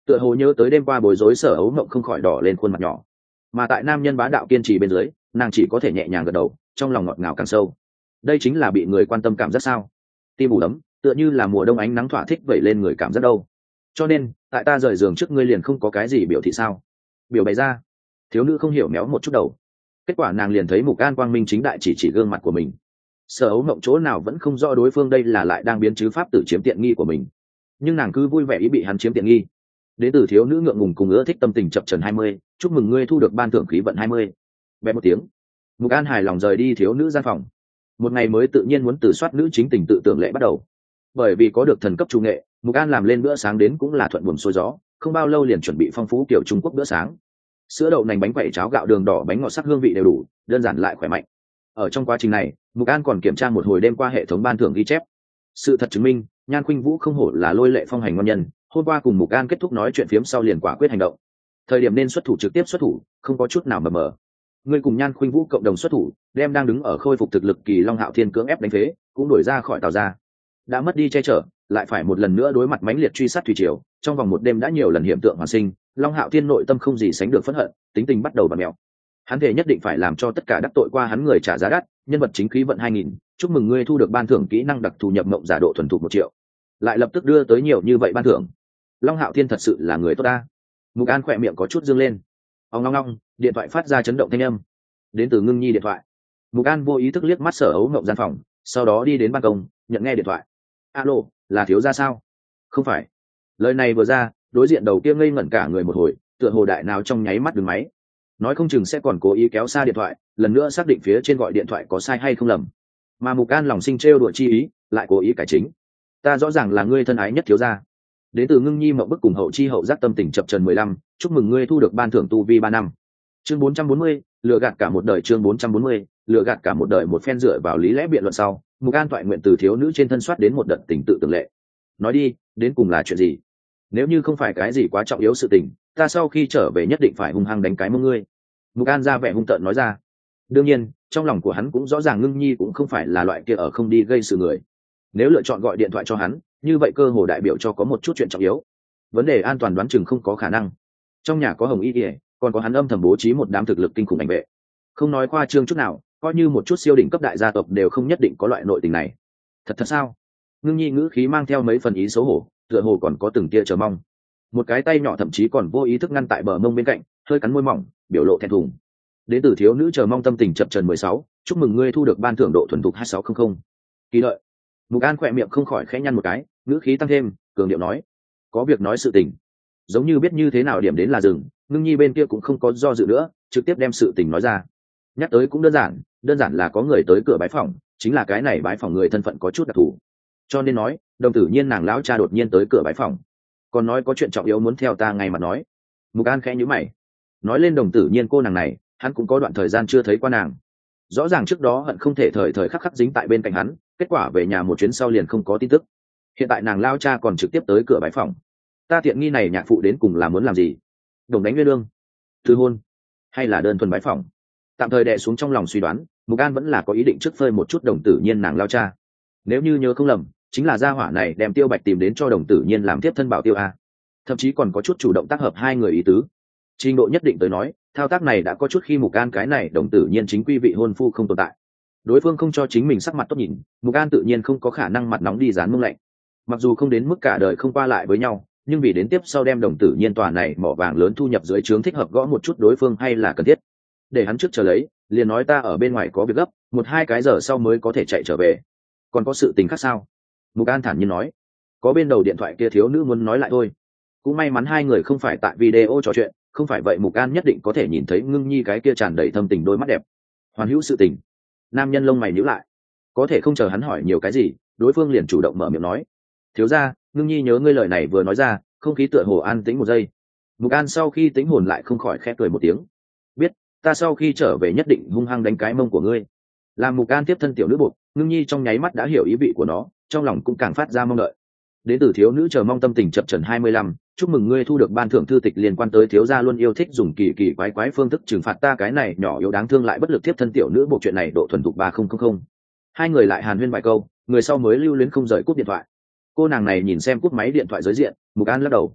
tựa hồ nhớ tới đêm qua bối rối, Sở Ấu Mộng không khỏi đỏ lên khuôn mặt nhỏ. Mà tại nam nhân bá đạo kiên trì bên dưới, nàng chỉ có thể nhẹ nhàng gật đầu, trong lòng ngọt ngào càng sâu. Đây chính là bị người quan tâm cảm giác sao? Tim ủ đấm, tựa như là mùa đông ánh nắng thỏa thích vẩy lên người cảm giác đâu. Cho nên, tại ta rời giường trước ngươi liền không có cái gì biểu thị sao? Biểu bày ra. Thiếu nữ không hiểu méo một chút đầu. Kết quả nàng liền thấy Mục An quang minh chính đại chỉ chỉ gương mặt của mình. Sở Ấu Mộng chỗ nào vẫn không rõ đối phương đây là lại đang biến chứ pháp tử chiếm tiện nghi của mình, nhưng nàng cứ vui vẻ ý bị hắn chiếm tiện nghi. Đến từ thiếu nữ ngượng ngùng cùng ưa thích tâm tình chập trần hai mươi, chúc mừng ngươi thu được ban thưởng khí vận hai mươi. Bẹp một tiếng, Mục An hài lòng rời đi thiếu nữ gian phòng. Một ngày mới tự nhiên muốn từ soát nữ chính tình tự tưởng lệ bắt đầu. Bởi vì có được thần cấp trung nghệ, Mục An làm lên bữa sáng đến cũng là thuận buồm xuôi gió, không bao lâu liền chuẩn bị phong phú kiểu Trung Quốc bữa sáng. Sữa đậu nành, bánh quẩy, cháo gạo, đường đỏ, bánh ngọt sắc hương vị đều đủ, đơn giản lại khỏe mạnh. Ở trong quá trình này, Mục An còn kiểm tra một hồi đêm qua hệ thống ban thưởng ghi chép. Sự thật chứng minh, Nhan Khuynh Vũ không hổ là lôi lệ phong hành ngon nhân, hôm qua cùng Mục An kết thúc nói chuyện phiếm sau liền quả quyết hành động. Thời điểm nên xuất thủ trực tiếp xuất thủ, không có chút nào mờ mờ. Ngươi cùng Nhan Khuynh Vũ cộng đồng xuất thủ, đem đang đứng ở khôi phục thực lực kỳ Long Hạo Thiên cưỡng ép đánh phế, cũng đuổi ra khỏi Tào gia. Đã mất đi che chở, lại phải một lần nữa đối mặt mãnh liệt truy sát thủy triều, trong vòng một đêm đã nhiều lần hiện tượng hoàn sinh, Long Hạo Thiên nội tâm không gì sánh được phẫn hận, tính tình bắt đầu bặm mèo. Hắn thể nhất định phải làm cho tất cả đắc tội qua hắn người trả giá đắt. Nhân vật chính khí vận hai nghìn, chúc mừng ngươi thu được ban thưởng kỹ năng đặc thù nhập mộng giả độ thuần thục một triệu. Lại lập tức đưa tới nhiều như vậy ban thưởng. Long Hạo Thiên thật sự là người tốt ta. Mục An khỏe miệng có chút dương lên. Ông long long, điện thoại phát ra chấn động thanh âm. Đến từ Ngưng Nhi điện thoại. Mục An vô ý thức liếc mắt Sở Ấu Mộng gian phòng, sau đó đi đến ban công, nhận nghe điện thoại. Alo, là thiếu gia sao? Không phải. Lời này vừa ra, đối diện đầu kia ngây ngẩn cả người một hồi, tựa hồ đại nào trong nháy mắt đứng máy. Nói không chừng sẽ còn cố ý kéo xa điện thoại, lần nữa xác định phía trên gọi điện thoại có sai hay không lầm. Mà Mục An lòng sinh trêu đùa chi ý, lại cố ý cải chính. Ta rõ ràng là ngươi thân ái nhất thiếu gia. Đến từ Ngưng Nhi mộng bức cùng hậu chi hậu giác tâm tình chập trần mười lăm, chúc mừng ngươi thu được ban thưởng tu vi ba năm. Chương bốn trăm bốn mươi, lừa gạt cả một đời. Chương bốn trăm bốn mươi, lừa gạt cả một đời. Một phen dựa vào lý lẽ biện luận sau, Mục An toại nguyện từ thiếu nữ trên thân soát đến một đợt tình tự tưởng lệ. Nói đi, đến cùng là chuyện gì? Nếu như không phải cái gì quá trọng yếu sự tình, ta sau khi trở về nhất định phải hung hăng đánh cái mông ngươi. Mục An ra vẻ hung tợn nói ra. Đương nhiên, trong lòng của hắn cũng rõ ràng Ngưng Nhi cũng không phải là loại kia ở không đi gây sự người. Nếu lựa chọn gọi điện thoại cho hắn, như vậy cơ hồ đại biểu cho có một chút chuyện trọng yếu. Vấn đề an toàn đoán chừng không có khả năng. Trong nhà có Hồng Y Kìa, còn có hắn âm thầm bố trí một đám thực lực kinh khủng cảnh vệ. Không nói khoa trương chút nào, coi như một chút siêu đỉnh cấp đại gia tộc đều không nhất định có loại nội tình này. Thật thật sao? Ngưng Nhi ngữ khí mang theo mấy phần ý xấu hổ, tựa hồ còn có từng tia chờ mong. Một cái tay nhỏ thậm chí còn vô ý thức ngăn tại bờ mông bên cạnh, hơi cắn môi mỏng, biểu lộ thẹn thùng. Đến từ thiếu nữ chờ mong tâm tình chập trần mười sáu, chúc mừng ngươi thu được ban thưởng độ thuần thục hai sáu không không. Kỳ lợi. Mục An khỏe miệng không khỏi khẽ nhăn một cái, ngữ khí tăng thêm, cường điệu nói, có việc nói sự tình. Giống như biết như thế nào điểm đến là dừng, Ngưng Nhi bên kia cũng không có do dự nữa, trực tiếp đem sự tình nói ra. Nhắc tới cũng đơn giản, đơn giản là có người tới cửa bái phòng, chính là cái này bái phòng người thân phận có chút đặc thù. Cho nên nói, Đồng Tử Nhiên nàng lão cha đột nhiên tới cửa bái phòng, còn nói có chuyện trọng yếu muốn theo ta ngay mà nói. Mục An khẽ nhíu mày, nói lên Đồng Tử Nhiên cô nàng này, hắn cũng có đoạn thời gian chưa thấy qua nàng. Rõ ràng trước đó hận không thể thời thời khắc khắc dính tại bên cạnh hắn, kết quả về nhà một chuyến sau liền không có tin tức. Hiện tại nàng lao cha còn trực tiếp tới cửa bái phòng, ta tiện nghi này nhạc phụ đến cùng là muốn làm gì? Đồng đánh nguyên lương, thư hôn, hay là đơn thuần bái phòng? Tạm thời đè xuống trong lòng suy đoán, Mục An vẫn là có ý định trước phơi một chút Đồng Tử Nhiên nàng lao cha. Nếu như nhớ không lầm, chính là gia hỏa này đem Tiêu Bạch tìm đến cho Đồng Tử Nhiên làm tiếp thân bảo tiêu a, thậm chí còn có chút chủ động tác hợp hai người ý tứ. Trình độ nhất định tới nói, thao tác này đã có chút khi Mục An cái này Đồng Tử Nhiên chính quy vị hôn phu không tồn tại. Đối phương không cho chính mình sắc mặt tốt nhìn, Mục An tự nhiên không có khả năng mặt nóng đi dán mông lạnh. Mặc dù không đến mức cả đời không qua lại với nhau, nhưng vì đến tiếp sau đem Đồng Tử Nhiên tòa này mỏ vàng lớn thu nhập dưới trướng thích hợp gõ một chút đối phương hay là cần thiết. Để hắn trước chờ lấy, liền nói ta ở bên ngoài có việc gấp, một hai cái giờ sau mới có thể chạy trở về. Còn có sự tình khác sao? Mục An thản nhiên nói. Có bên đầu điện thoại kia thiếu nữ muốn nói lại thôi. Cũng may mắn hai người không phải tại video trò chuyện, không phải vậy Mục An nhất định có thể nhìn thấy Ngưng Nhi cái kia tràn đầy thâm tình đôi mắt đẹp. Hoàn hữu sự tình. Nam nhân lông mày nhíu lại, có thể không chờ hắn hỏi nhiều cái gì, đối phương liền chủ động mở miệng nói. Thiếu gia, Ngưng Nhi nhớ ngươi lời này vừa nói ra, không khí tựa hồ an tĩnh một giây. Mục An sau khi tĩnh hồn lại không khỏi khẽ cười một tiếng. Biết, ta sau khi trở về nhất định hung hăng đánh cái mông của ngươi. Làm Mục An tiếp thân tiểu nữ buộc, Ngưng Nhi trong nháy mắt đã hiểu ý vị của nó, trong lòng cũng càng phát ra mong đợi. Đến từ thiếu nữ chờ mong tâm tình chập trần hai mươi lăm, chúc mừng ngươi thu được ban thưởng thư tịch liên quan tới thiếu gia luôn yêu thích dùng kỳ kỳ quái quái phương thức trừng phạt ta cái này nhỏ yếu đáng thương lại bất lực tiếp thân tiểu nữ buộc chuyện này độ thuần thục ba không không không. Hai người lại hàn huyên vài câu, người sau mới lưu luyến không rời cúp điện thoại. Cô nàng này nhìn xem cúp máy điện thoại giới diện, Mục An lắc đầu.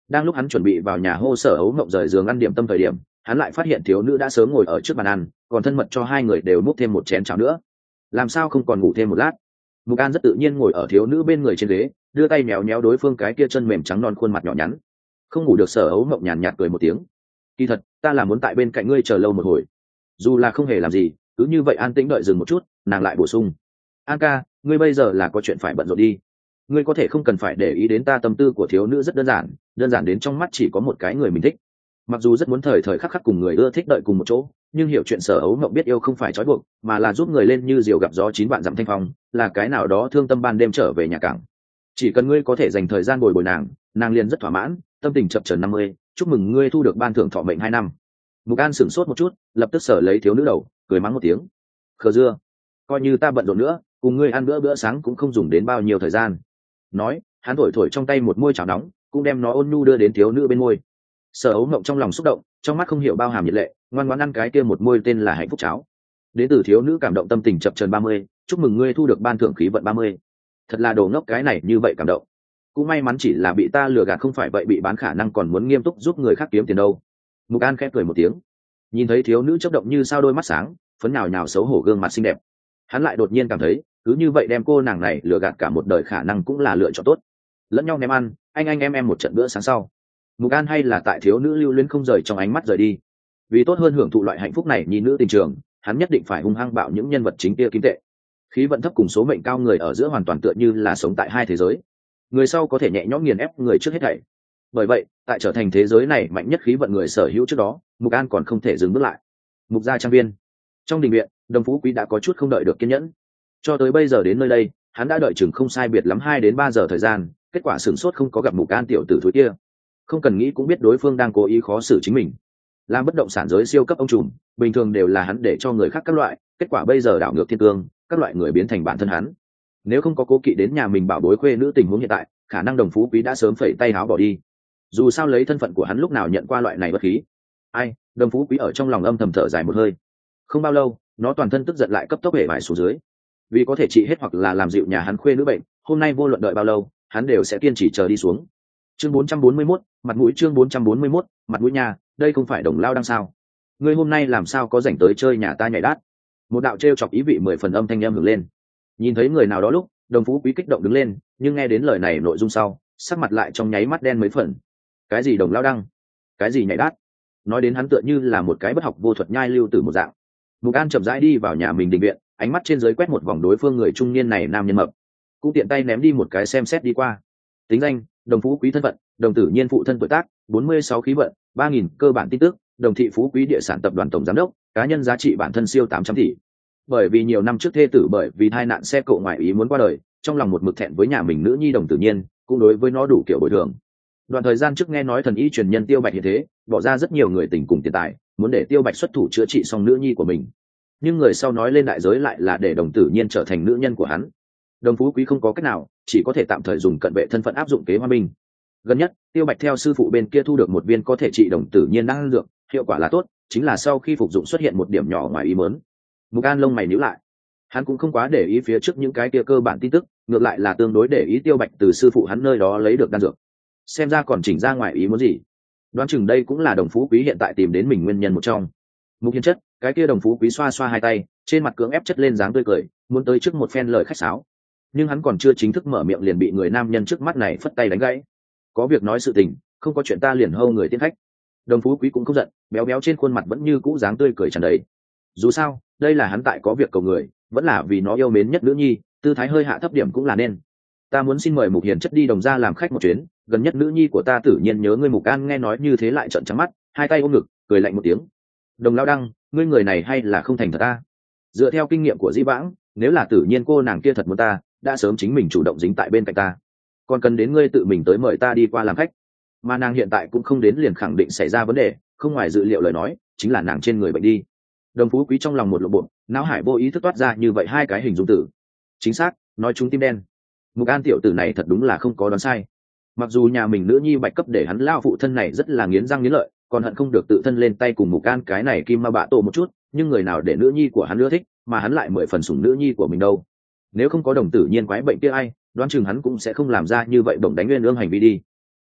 Đang lúc hắn chuẩn bị vào nhà hô Sở Ấu Mộng rời giường ăn điểm tâm thời điểm, hắn lại phát hiện thiếu nữ đã sớm ngồi ở trước bàn ăn, còn thân mật cho hai người đều múc thêm một chén cháo nữa. Làm sao không còn ngủ thêm một lát? Mục An rất tự nhiên ngồi ở thiếu nữ bên người trên ghế, đưa tay méo méo đối phương cái kia chân mềm trắng non khuôn mặt nhỏ nhắn. Không ngủ được. Sở Ấu Mộng nhàn nhạt cười một tiếng. Kỳ thật, ta là muốn tại bên cạnh ngươi chờ lâu một hồi. Dù là không hề làm gì, cứ như vậy an tĩnh đợi dừng một chút, nàng lại bổ sung. An ca, ngươi bây giờ là có chuyện phải bận rộn đi. Ngươi có thể không cần phải để ý đến ta. Tâm tư của thiếu nữ rất đơn giản, đơn giản đến trong mắt chỉ có một cái người mình thích. Mặc dù rất muốn thời thời khắc khắc cùng người ưa thích đợi cùng một chỗ, nhưng hiểu chuyện Sở Ấu Mộng biết yêu không phải trói buộc, mà là giúp người lên như diều gặp gió chín vạn dặm thanh phong, là cái nào đó thương tâm ban đêm trở về nhà cảng. Chỉ cần ngươi có thể dành thời gian bồi bồi nàng, nàng liền rất thỏa mãn, tâm tình chập chờn năm mươi, chúc mừng ngươi thu được ban thưởng thọ mệnh hai năm. Mục An sửng sốt một chút, lập tức sở lấy thiếu nữ đầu, cười mắng một tiếng. Khờ dưa, coi như ta bận rộn nữa, cùng ngươi ăn bữa bữa sáng cũng không dùng đến bao nhiêu thời gian. Nói, hắn thổi thổi trong tay một môi chảo nóng, cũng đem nó ôn nhu đưa đến thiếu nữ bên môi. Sở Ấu Mộng trong lòng xúc động, trong mắt không hiểu bao hàm nhiệt lệ, ngoan ngoãn ăn cái kia một môi tên là hạnh phúc cháo. Đến từ thiếu nữ cảm động tâm tình chập chờn ba mươi, chúc mừng ngươi thu được ban thưởng khí vận ba mươi. Thật là đồ ngốc cái này như vậy cảm động. Cũng may mắn chỉ là bị ta lừa gạt không phải vậy bị bán khả năng còn muốn nghiêm túc giúp người khác kiếm tiền đâu. Mục An khẽ cười một tiếng. Nhìn thấy thiếu nữ chớp động như sao đôi mắt sáng, phấn nào nhào xấu hổ gương mặt xinh đẹp. Hắn lại đột nhiên cảm thấy, cứ như vậy đem cô nàng này lừa gạt cả một đời khả năng cũng là lựa chọn tốt. Lẫn nhau ném ăn, anh anh em em một trận bữa sáng sau. Mục An hay là tại thiếu nữ lưu luyến không rời trong ánh mắt rời đi. Vì tốt hơn hưởng thụ loại hạnh phúc này nhìn nữ tình trường, hắn nhất định phải hung hăng bạo những nhân vật chính kia kim tệ. Khí vận thấp cùng số mệnh cao người ở giữa hoàn toàn tựa như là sống tại hai thế giới. Người sau có thể nhẹ nhõm nghiền ép người trước hết thảy. Bởi vậy, tại trở thành thế giới này mạnh nhất khí vận người sở hữu trước đó, Mục An còn không thể dừng bước lại. Mục gia trang viên. Trong đình viện, Đồng Phú Quý đã có chút không đợi được kiên nhẫn. Cho tới bây giờ đến nơi đây, hắn đã đợi chừng không sai biệt lắm hai đến ba giờ thời gian, kết quả sửng sốt không có gặp Mục An tiểu tử thúi kia. Không cần nghĩ cũng biết đối phương đang cố ý khó xử chính mình. Làm bất động sản giới siêu cấp ông trùm, bình thường đều là hắn để cho người khác các loại, kết quả bây giờ đảo ngược thiên cương, các loại người biến thành bản thân hắn. Nếu không có cố kỵ đến nhà mình bảo bối khuê nữ tình huống hiện tại, khả năng Đồng Phú Quý đã sớm phẩy tay háo bỏ đi. Dù sao lấy thân phận của hắn lúc nào nhận qua loại này bất khí. Ai, Đồng Phú Quý ở trong lòng âm thầm thở dài một hơi. Không bao lâu, nó toàn thân tức giận lại cấp tốc hể vải xuống dưới. Vì có thể trị hết hoặc là làm dịu nhà hắn khuê nữ bệnh, hôm nay vô luận đợi bao lâu, hắn đều sẽ kiên trì chờ đi xuống. Chương bốn trăm bốn mươi mốt, mặt mũi chương bốn trăm bốn mươi mốt, mặt mũi nhà, đây không phải Đồng lao đang sao? Ngươi hôm nay làm sao có rảnh tới chơi nhà ta nhảy đát? Một đạo trêu chọc ý vị mười phần âm thanh âm hưởng lên. Nhìn thấy người nào đó lúc, Đồng Phú Quý kích động đứng lên, nhưng nghe đến lời này nội dung sau, sắc mặt lại trong nháy mắt đen mấy phần. Cái gì Đồng lao đăng? Cái gì nhảy đát? Nói đến hắn tựa như là một cái bất học vô thuật nhai lưu tử một dạng. Mục An chậm rãi đi vào nhà mình đình viện, ánh mắt trên dưới quét một vòng đối phương người trung niên này nam nhân mập, cũng tiện tay ném đi một cái xem xét đi qua. Tính danh: Đồng Phú Quý thân phận: Đồng Tử Nhiên phụ thân tuổi tác, bốn mươi sáu khí vận, ba nghìn cơ bản tin tức: Đồng thị Phú Quý địa sản tập đoàn tổng giám đốc, cá nhân giá trị bản thân siêu tám trăm tỷ. Bởi vì nhiều năm trước thê tử bởi vì tai nạn xe cộ ngoại ý muốn qua đời, trong lòng một mực thẹn với nhà mình nữ nhi Đồng Tử Nhiên, cũng đối với nó đủ kiểu bồi thường. Đoạn thời gian trước nghe nói thần y truyền nhân Tiêu Bạch hiện thế, bỏ ra rất nhiều người tình cùng tiền tài, muốn để Tiêu Bạch xuất thủ chữa trị xong nữ nhi của mình. Nhưng người sau nói lên đại giới lại là để Đồng Tử Nhiên trở thành nữ nhân của hắn. Đồng Phú Quý không có cách nào, chỉ có thể tạm thời dùng cận vệ thân phận áp dụng kế hoa binh. Gần nhất, Tiêu Bạch theo sư phụ bên kia thu được một viên có thể trị Đồng Tử Nhiên đang dược, hiệu quả là tốt, chính là sau khi phục dụng xuất hiện một điểm nhỏ ngoài ý muốn. Mục An lông mày nhíu lại. Hắn cũng không quá để ý phía trước những cái kia cơ bản tin tức, ngược lại là tương đối để ý Tiêu Bạch từ sư phụ hắn nơi đó lấy được đan dược. Xem ra còn chỉnh ra ngoài ý muốn gì. Đoán chừng đây cũng là Đồng Phú Quý hiện tại tìm đến mình nguyên nhân một trong. Mục Hiền Chất, cái kia Đồng Phú Quý xoa xoa hai tay, trên mặt cưỡng ép chất lên dáng tươi cười, muốn tới trước một phen lời khách sáo. Nhưng hắn còn chưa chính thức mở miệng liền bị người nam nhân trước mắt này phất tay đánh gãy. Có việc nói sự tình, không có chuyện ta liền hâu người tiến khách. Đồng Phú Quý cũng không giận, béo béo trên khuôn mặt vẫn như cũ dáng tươi cười tràn đầy. Dù sao, đây là hắn tại có việc cầu người, vẫn là vì nó yêu mến nhất nữ nhi, tư thái hơi hạ thấp điểm cũng là nên. Ta muốn xin mời Mục Hiền Chất đi Đồng gia làm khách một chuyến, gần nhất nữ nhi của ta tự nhiên nhớ ngươi. Mục An nghe nói như thế lại trợn trắng mắt, hai tay ôm ngực, cười lạnh một tiếng. Đồng lão đăng, ngươi người này hay là không thành thật ta? Dựa theo kinh nghiệm của Di Vãng, nếu là tự nhiên cô nàng kia thật muốn ta, đã sớm chính mình chủ động dính tại bên cạnh ta, còn cần đến ngươi tự mình tới mời ta đi qua làm khách. Mà nàng hiện tại cũng không đến liền khẳng định xảy ra vấn đề, không ngoài dự liệu lời nói, chính là nàng trên người bệnh đi. Đồng Phú Quý trong lòng một lộ bộ, não hải vô ý thức toát ra như vậy hai cái hình dung tử. Chính xác, nói chúng tim đen. Mục An tiểu tử này thật đúng là không có đoán sai. Mặc dù nhà mình nữ nhi bạch cấp để hắn lao phụ thân này rất là nghiến răng nghiến lợi, còn hận không được tự thân lên tay cùng Mục An cái này kim ma bạ tổ một chút, nhưng người nào để nữ nhi của hắn ưa thích, mà hắn lại mười phần sủng nữ nhi của mình đâu. Nếu không có Đồng Tử Nhiên quái bệnh kia ai, đoán chừng hắn cũng sẽ không làm ra như vậy bổng đánh nguyên ương hành vi đi.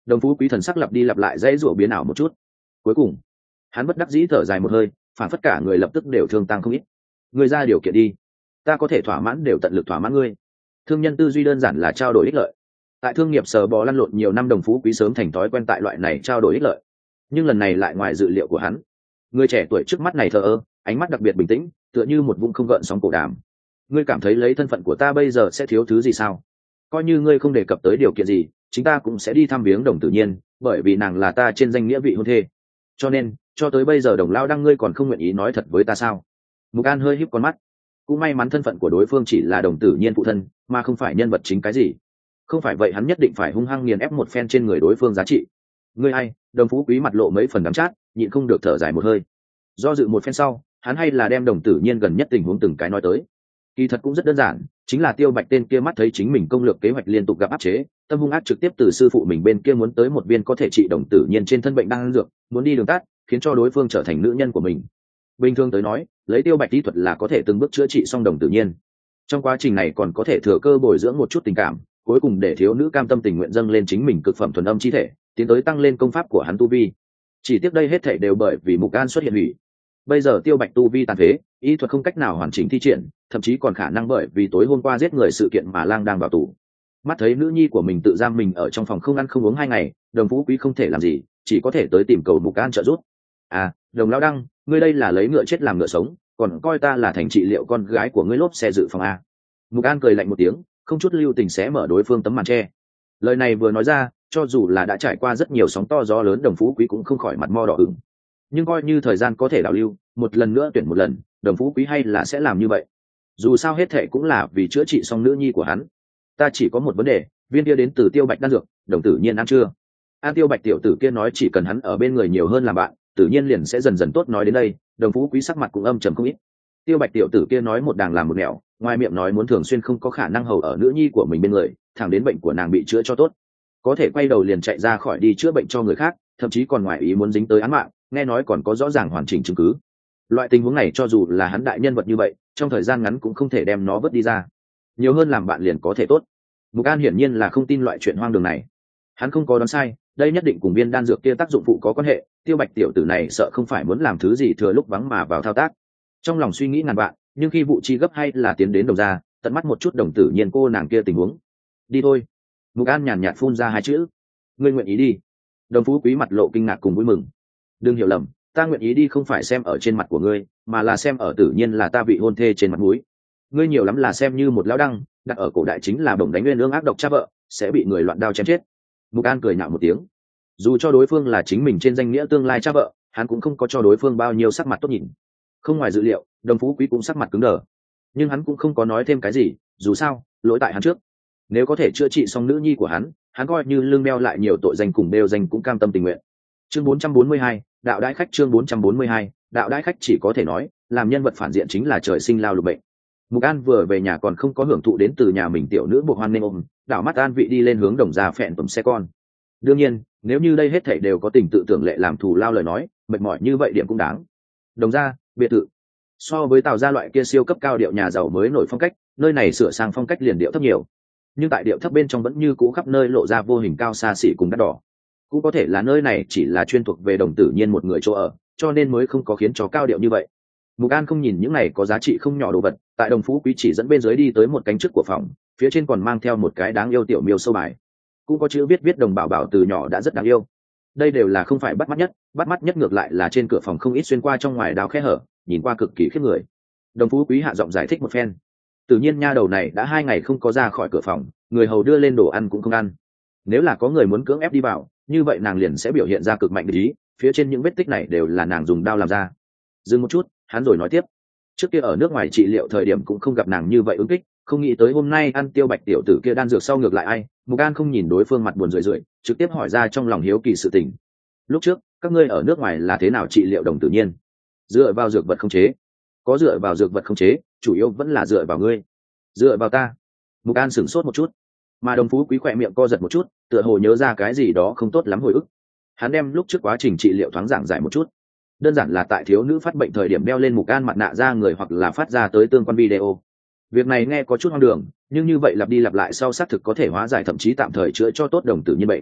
Đồng Phú Quý thần sắc lặp đi lặp lại dãy rủa biến ảo một chút, cuối cùng hắn bất đắc dĩ thở dài một hơi, phản phất cả người lập tức đều thương tăng không ít. Ngươi ra điều kiện đi, ta có thể thỏa mãn đều tận lực thỏa mãn ngươi. Thương nhân tư duy đơn giản là trao đổi ích lợi. Tại thương nghiệp sờ bò lăn lộn nhiều năm, Đồng Phú Quý sớm thành thói quen tại loại này trao đổi ích lợi, nhưng lần này lại ngoài dự liệu của hắn. Người trẻ tuổi trước mắt này thờ ơ, ánh mắt đặc biệt bình tĩnh, tựa như một vũng không gợn sóng cổ đàm. Ngươi cảm thấy lấy thân phận của ta bây giờ sẽ thiếu thứ gì sao? Coi như ngươi không đề cập tới điều kiện gì, chúng ta cũng sẽ đi thăm viếng Đồng Tử Nhiên, bởi vì nàng là ta trên danh nghĩa vị hôn thê. Cho nên cho tới bây giờ Đồng Lao Đăng ngươi còn không nguyện ý nói thật với ta sao? Mục An hơi híp con mắt. Cũng may mắn thân phận của đối phương chỉ là Đồng Tử Nhiên phụ thân, mà không phải nhân vật chính cái gì. Không phải vậy hắn nhất định phải hung hăng nghiền ép một phen trên người đối phương giá trị. Ngươi hay? Đồng Phú Quý mặt lộ mấy phần đắng chát, nhịn không được thở dài một hơi. Do dự một phen sau, hắn hay là đem Đồng Tử Nhiên gần nhất tình huống từng cái nói tới. Kỳ thật cũng rất đơn giản, chính là Tiêu Bạch tên kia mắt thấy chính mình công lược kế hoạch liên tục gặp áp chế, tâm hung ác trực tiếp từ sư phụ mình bên kia muốn tới một viên có thể trị Đồng Tử Nhiên trên thân bệnh đang ăn dược, muốn đi đường tắt, khiến cho đối phương trở thành nữ nhân của mình. Bình thường tới nói, lấy Tiêu Bạch kỹ thuật là có thể từng bước chữa trị xong Đồng Tử Nhiên. Trong quá trình này còn có thể thừa cơ bồi dưỡng một chút tình cảm, cuối cùng để thiếu nữ cam tâm tình nguyện dâng lên chính mình cực phẩm thuần âm chi thể, tiến tới tăng lên công pháp của hắn tu vi. Chỉ tiếc đây hết thảy đều bởi vì Mục An xuất hiện hủy. Bây giờ Tiêu Bạch tu vi tàn phế, y thuật không cách nào hoàn chỉnh thi triển, thậm chí còn khả năng bởi vì tối hôm qua giết người sự kiện mà lang đang vào tù. Mắt thấy nữ nhi của mình tự giam mình ở trong phòng không ăn không uống hai ngày, Đồng Phú Quý không thể làm gì, chỉ có thể tới tìm cầu Mục An trợ giúp. À, Đồng Lão Đăng, ngươi đây là lấy ngựa chết làm ngựa sống, còn coi ta là thành trị liệu con gái của ngươi lốp xe dự phòng a? Mục An cười lạnh một tiếng, không chút lưu tình xé mở đối phương tấm màn tre. Lời này vừa nói ra, cho dù là đã trải qua rất nhiều sóng to gió lớn, Đồng Phú Quý cũng không khỏi mặt mo đỏ ửng. Nhưng coi như thời gian có thể đảo lưu, một lần nữa tuyển một lần, Đồng Phú Quý hay là sẽ làm như vậy. Dù sao hết thệ cũng là vì chữa trị xong nữ nhi của hắn. Ta chỉ có một vấn đề, viên kia đến từ Tiêu Bạch đan dược, Đồng Tử Nhiên ăn chưa? An Tiêu Bạch tiểu tử kia nói chỉ cần hắn ở bên người nhiều hơn làm bạn, tự nhiên liền sẽ dần dần tốt. Nói đến đây, Đồng Phú Quý sắc mặt cũng âm trầm không ít. Tiêu Bạch tiểu tử kia nói một đàng làm một nẻo, ngoài miệng nói muốn thường xuyên không có khả năng hầu ở nữ nhi của mình bên người, thẳng đến bệnh của nàng bị chữa cho tốt, có thể quay đầu liền chạy ra khỏi đi chữa bệnh cho người khác, thậm chí còn ngoài ý muốn dính tới án mạng, nghe nói còn có rõ ràng hoàn chỉnh chứng cứ. Loại tình huống này cho dù là hắn đại nhân vật như vậy, trong thời gian ngắn cũng không thể đem nó vớt đi ra. Nhiều hơn làm bạn liền có thể tốt. Mục An hiển nhiên là không tin loại chuyện hoang đường này. Hắn không có đoán sai, đây nhất định cùng viên đan dược kia tác dụng phụ có quan hệ. Tiêu Bạch tiểu tử này sợ không phải muốn làm thứ gì thừa lúc vắng mà vào thao tác. Trong lòng suy nghĩ ngàn vạn, nhưng khi vụ chi gấp hay là tiến đến Đồng gia, tận mắt một chút Đồng Tử Nhiên cô nàng kia tình huống. Đi thôi. Mục An nhàn nhạt phun ra hai chữ. Ngươi nguyện ý đi? Đồng Phú Quý mặt lộ kinh ngạc cùng vui mừng. Đừng hiểu lầm, ta nguyện ý đi không phải xem ở trên mặt của ngươi, mà là xem ở Tử Nhiên là ta vị hôn thê trên mặt mũi. Ngươi nhiều lắm là xem như một lão đăng, đặt ở cổ đại chính là bổng đánh nguyên ương ác độc cha vợ, sẽ bị người loạn đao chém chết. Mục An cười nhạo một tiếng. Dù cho đối phương là chính mình trên danh nghĩa tương lai cha vợ, hắn cũng không có cho đối phương bao nhiêu sắc mặt tốt nhìn. Không ngoài dự liệu, Đồng Phú Quý cũng sắc mặt cứng đờ, nhưng hắn cũng không có nói thêm cái gì, dù sao lỗi tại hắn trước. Nếu có thể chữa trị xong nữ nhi của hắn, hắn coi như lương đeo lại nhiều tội danh cùng đều danh cũng cam tâm tình nguyện. Chương bốn trăm bốn mươi hai, đạo đãi khách. Chương bốn trăm bốn mươi hai, đạo đãi khách. Chỉ có thể nói, làm nhân vật phản diện chính là trời sinh lao lục bệnh. Mục An vừa về nhà còn không có hưởng thụ đến từ nhà mình tiểu nữ buộc hoan nên ôm, đảo mắt an vị đi lên hướng Đồng gia phẹn tầm xe con. Đương nhiên, nếu như đây hết thảy đều có tình tự tưởng lệ làm thù lao lời nói, mệt mỏi như vậy điểm cũng đáng. Đồng gia, biệt thự. So với Tào gia loại kia siêu cấp cao điệu nhà giàu mới nổi phong cách, nơi này sửa sang phong cách liền điệu thấp nhiều. Nhưng tại điệu thấp bên trong vẫn như cũ khắp nơi lộ ra vô hình cao xa xỉ cùng đắt đỏ. Cũng có thể là nơi này chỉ là chuyên thuộc về Đồng Tử Nhiên một người chỗ ở, cho nên mới không có khiến cho cao điệu như vậy. Mục An không nhìn những này có giá trị không nhỏ đồ vật, tại Đồng Phú Quý chỉ dẫn bên dưới đi tới một cánh trước của phòng, phía trên còn mang theo một cái đáng yêu tiểu miêu sâu bài, cũng có chữ viết viết Đồng Bảo Bảo từ nhỏ đã rất đáng yêu. Đây đều là không phải bắt mắt nhất, bắt mắt nhất ngược lại là trên cửa phòng không ít xuyên qua trong ngoài đào khe hở, nhìn qua cực kỳ khiếp người. Đồng Phú Quý hạ giọng giải thích một phen. Tự nhiên nha đầu này đã hai ngày không có ra khỏi cửa phòng, người hầu đưa lên đồ ăn cũng không ăn. Nếu là có người muốn cưỡng ép đi vào, như vậy nàng liền sẽ biểu hiện ra cực mạnh ý, phía trên những vết tích này đều là nàng dùng đao làm ra. Dừng một chút, hắn rồi nói tiếp. Trước kia ở nước ngoài trị liệu thời điểm cũng không gặp nàng như vậy ứng kích, không nghĩ tới hôm nay ăn Tiêu Bạch tiểu tử kia đan dược sau ngược lại ai. Mục An không nhìn đối phương mặt buồn rười rượi, trực tiếp hỏi ra trong lòng hiếu kỳ sự tình. Lúc trước các ngươi ở nước ngoài là thế nào trị liệu Đồng Tử Nhiên? Dựa vào dược vật không chế? Có dựa vào dược vật không chế, chủ yếu vẫn là dựa vào ngươi. Dựa vào ta? Mục An sửng sốt một chút, mà Đồng Phú Quý khỏe miệng co giật một chút, tựa hồ nhớ ra cái gì đó không tốt lắm hồi ức. Hắn đem lúc trước quá trình trị liệu thoáng giảng giải một chút. Đơn giản là tại thiếu nữ phát bệnh thời điểm đeo lên Mục An mặt nạ ra người hoặc là phát ra tới tương quan video. Việc này nghe có chút hoang đường, nhưng như vậy lặp đi lặp lại sau xác thực có thể hóa giải thậm chí tạm thời chữa cho tốt Đồng Tử Nhiên bệnh.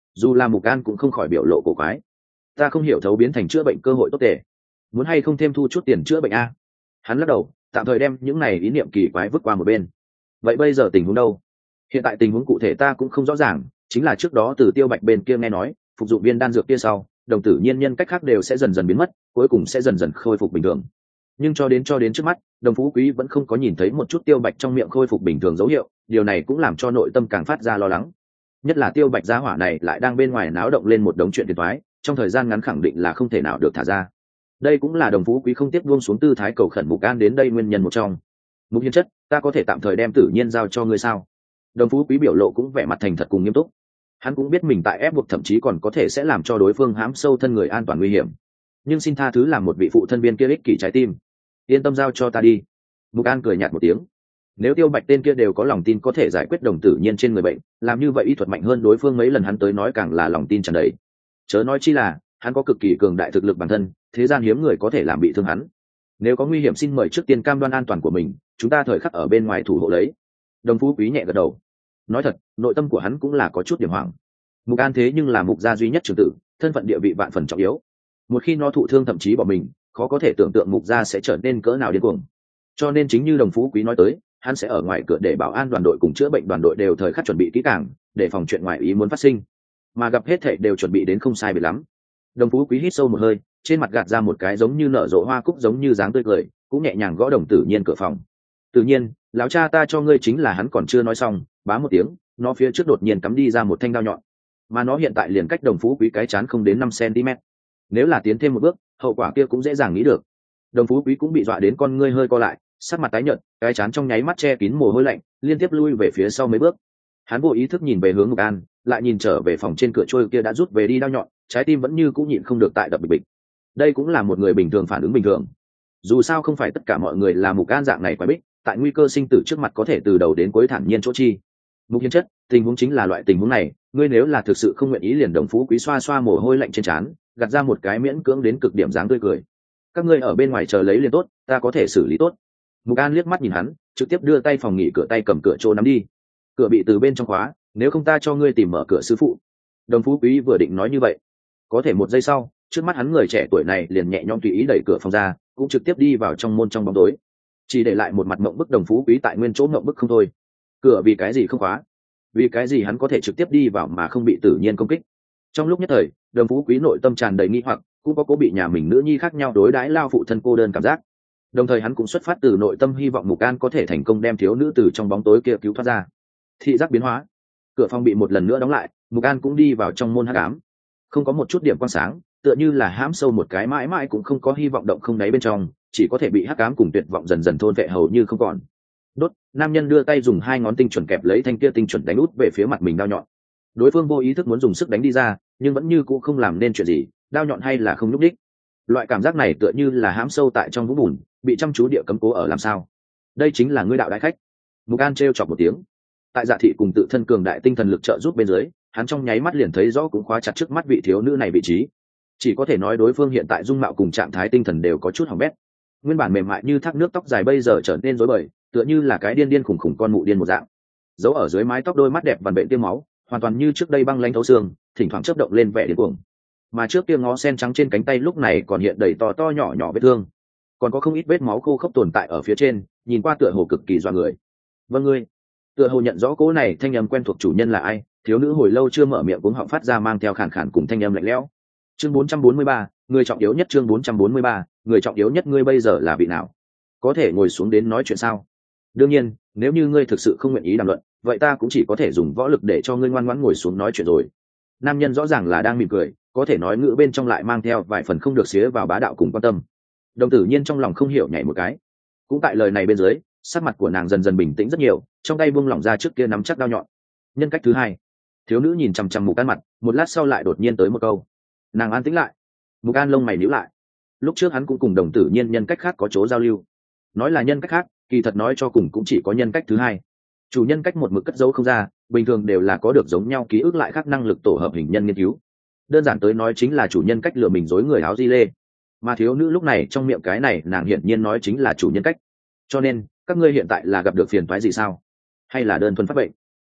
dù là mục an cũng không khỏi biểu lộ cổ quái. Ta không hiểu thấu biến thành chữa bệnh cơ hội tốt tệ, muốn hay không thêm thu chút tiền chữa bệnh a? Hắn lắc đầu, tạm thời đem những này ý niệm kỳ quái vứt qua một bên. Vậy bây giờ tình huống đâu? Hiện tại tình huống cụ thể ta cũng không rõ ràng, chính là trước đó từ Tiêu Bạch bên kia nghe nói phục dụng viên đan dược kia sau, đồng tử nhiên nhân cách khác đều sẽ dần dần biến mất, cuối cùng sẽ dần dần khôi phục bình thường. Nhưng cho đến cho đến trước mắt, Đồng Phú Quý vẫn không có nhìn thấy một chút Tiêu Bạch trong miệng khôi phục bình thường dấu hiệu, điều này cũng làm cho nội tâm càng phát ra lo lắng. Nhất là Tiêu Bạch gia hỏa này lại đang bên ngoài náo động lên một đống chuyện phiền toái, trong thời gian ngắn khẳng định là không thể nào được thả ra. Đây cũng là Đồng Phú Quý không tiếp buông xuống tư thái cầu khẩn Mục An đến đây nguyên nhân một trong. Mục Hiên chất, ta có thể tạm thời đem Tử Nhiên giao cho ngươi sao? Đồng Phú Quý biểu lộ cũng vẻ mặt thành thật cùng nghiêm túc. Hắn cũng biết mình tại ép buộc thậm chí còn có thể sẽ làm cho đối phương hãm sâu thân người an toàn nguy hiểm, nhưng xin tha thứ làm một vị phụ thân viên kia ích kỷ trái tim, yên tâm giao cho ta đi. Mục An cười nhạt một tiếng. Nếu Tiêu Bạch tên kia đều có lòng tin có thể giải quyết Đồng Tử Nhiên trên người bệnh, làm như vậy y thuật mạnh hơn đối phương mấy lần hắn tới nói càng là lòng tin tràn đầy. Chớ nói chi là hắn có cực kỳ cường đại thực lực bản thân, thế gian hiếm người có thể làm bị thương hắn. Nếu có nguy hiểm xin mời trước tiên cam đoan an toàn của mình, chúng ta thời khắc ở bên ngoài thủ hộ lấy. Đồng Phú Quý nhẹ gật đầu. Nói thật, nội tâm của hắn cũng là có chút điểm hoảng. Mục An thế nhưng là mục gia duy nhất trưởng tử, thân phận địa vị vạn phần trọng yếu. Một khi nó thụ thương thậm chí bỏ mình, khó có thể tưởng tượng mục gia sẽ trở nên cỡ nào điên cuồng. Cho nên chính như Đồng Phú Quý nói tới, hắn sẽ ở ngoài cửa để bảo an đoàn đội cùng chữa bệnh đoàn đội đều thời khắc chuẩn bị kỹ càng, để phòng chuyện ngoài ý muốn phát sinh. Mà gặp hết thảy đều chuẩn bị đến không sai biệt lắm. Đồng Phú Quý hít sâu một hơi, trên mặt gạt ra một cái giống như nở rộ hoa cúc giống như dáng tươi cười, cũng nhẹ nhàng gõ Đồng Tử Nhiên cửa phòng. Tự nhiên, lão cha ta cho ngươi chính là hắn còn chưa nói xong, bá một tiếng, nó phía trước đột nhiên cắm đi ra một thanh đao nhọn, mà nó hiện tại liền cách Đồng Phú Quý cái chán không đến năm xăng-ti-mét. Nếu là tiến thêm một bước, hậu quả kia cũng dễ dàng nghĩ được. Đồng Phú Quý cũng bị dọa đến con ngươi hơi co lại, sắc mặt tái nhợt, cái chán trong nháy mắt che kín mồ hôi lạnh, liên tiếp lui về phía sau mấy bước. Hắn vô ý thức nhìn về hướng Mục An, lại nhìn trở về phòng trên cửa trôi kia đã rút về đi đao nhọn, trái tim vẫn như cũng nhịn không được tại đập bịch bịch. Đây cũng là một người bình thường phản ứng bình thường. Dù sao không phải tất cả mọi người là Mục An dạng này quái bích, tại nguy cơ sinh tử trước mặt có thể từ đầu đến cuối thản nhiên chỗ chi. Mục Hiên chất, tình huống chính là loại tình huống này, ngươi nếu là thực sự không nguyện ý liền Đồng Phú Quý xoa xoa mồ hôi lạnh trên trán, gạt ra một cái miễn cưỡng đến cực điểm dáng tươi cười. Các ngươi ở bên ngoài chờ lấy liền tốt, ta có thể xử lý tốt. Mục An liếc mắt nhìn hắn, trực tiếp đưa tay phòng nghỉ cửa tay cầm cửa chỗ nắm đi. Cửa bị từ bên trong khóa, nếu không ta cho ngươi tìm mở cửa sư phụ. Đồng Phú Quý vừa định nói như vậy, có thể một giây sau, trước mắt hắn người trẻ tuổi này liền nhẹ nhõm tùy ý đẩy cửa phòng ra, cũng trực tiếp đi vào trong môn trong bóng tối, chỉ để lại một mặt mộng bức Đồng Phú Quý tại nguyên chỗ mộng bức không thôi. Cửa vì cái gì không khóa? Vì cái gì hắn có thể trực tiếp đi vào mà không bị Tử Nhiên công kích? Trong lúc nhất thời, Đồng Phú Quý nội tâm tràn đầy nghi hoặc, cũng có cố bị nhà mình nữ nhi khác nhau đối đãi lao phụ thân cô đơn cảm giác. Đồng thời hắn cũng xuất phát từ nội tâm hy vọng Mục An có thể thành công đem thiếu nữ từ trong bóng tối kia cứu thoát ra. Thị giác biến hóa, cửa phòng bị một lần nữa đóng lại, Mục An cũng đi vào trong môn hắc ám, không có một chút điểm quang sáng, tựa như là hãm sâu một cái mãi mãi cũng không có hy vọng động không đáy bên trong, chỉ có thể bị hắc ám cùng tuyệt vọng dần dần thôn vệ hầu như không còn. Đốt, nam nhân đưa tay dùng hai ngón tinh chuẩn kẹp lấy thanh kia tinh chuẩn đánh út về phía mặt mình đao nhọn. Đối phương vô ý thức muốn dùng sức đánh đi ra, nhưng vẫn như cũ không làm nên chuyện gì, đao nhọn hay là không nhúc đích. Loại cảm giác này tựa như là hãm sâu tại trong vũng bùn, bị chăm chú địa cấm cố ở làm sao. Đây chính là ngươi đạo đại khách. Mục An trêu chọc một tiếng. Tại Dạ Thị cùng tự thân cường đại tinh thần lực trợ giúp bên dưới, hắn trong nháy mắt liền thấy rõ cũng khóa chặt trước mắt vị thiếu nữ này vị trí. Chỉ có thể nói đối phương hiện tại dung mạo cùng trạng thái tinh thần đều có chút hỏng bét. Nguyên bản mềm mại như thác nước tóc dài bây giờ trở nên rối bời, tựa như là cái điên điên khủng khủng con mụ điên một dạng. Giấu ở dưới mái tóc đôi mắt đẹp vằn vện tiêm máu, hoàn toàn như trước đây băng lãnh thấu xương, thỉnh thoảng chớp động lên vẻ điên cuồng. Mà trước kia ngó sen trắng trên cánh tay lúc này còn hiện đầy to to nhỏ nhỏ vết thương, còn có không ít vết máu khô khốc tồn tại ở phía trên, nhìn qua tựa hồ cực kỳ doa người. Vâng ngươi, tựa hồ nhận rõ cố này thanh âm quen thuộc chủ nhân là ai, thiếu nữ hồi lâu chưa mở miệng cuống họng phát ra mang theo khàn khàn cùng thanh âm lạnh lẽo. Chương bốn trăm bốn mươi ba, người trọng yếu nhất. Chương bốn trăm bốn mươi ba, người trọng yếu nhất. Ngươi bây giờ là vị nào? Có thể ngồi xuống đến nói chuyện sao? Đương nhiên, nếu như ngươi thực sự không nguyện ý đàm luận, vậy ta cũng chỉ có thể dùng võ lực để cho ngươi ngoan ngoãn ngồi xuống nói chuyện rồi. Nam nhân rõ ràng là đang mỉm cười, có thể nói ngữ bên trong lại mang theo vài phần không được xía vào bá đạo cùng quan tâm. Đồng Tử Nhiên trong lòng không hiểu nhảy một cái. Cũng tại lời này bên dưới, sắc mặt của nàng dần dần bình tĩnh rất nhiều, trong tay buông lỏng ra trước kia nắm chắc đao nhọn. Nhân cách thứ hai. Thiếu nữ nhìn chằm chằm Mục An mặt, một lát sau lại đột nhiên tới một câu. Nàng an tĩnh lại. Mục An lông mày nhíu lại. Lúc trước hắn cũng cùng Đồng Tử Nhiên nhân cách khác có chỗ giao lưu. Nói là nhân cách khác, kỳ thật nói cho cùng cũng chỉ có nhân cách thứ hai. Chủ nhân cách một mực cất giấu không ra, bình thường đều là có được giống nhau ký ức lại khác năng lực tổ hợp hình nhân nghiên cứu. Đơn giản tới nói chính là chủ nhân cách lừa mình dối người áo di lê. Mà thiếu nữ lúc này trong miệng cái này nàng hiển nhiên nói chính là chủ nhân cách. Cho nên các ngươi hiện tại là gặp được phiền toái gì sao? Hay là đơn thuần phát bệnh?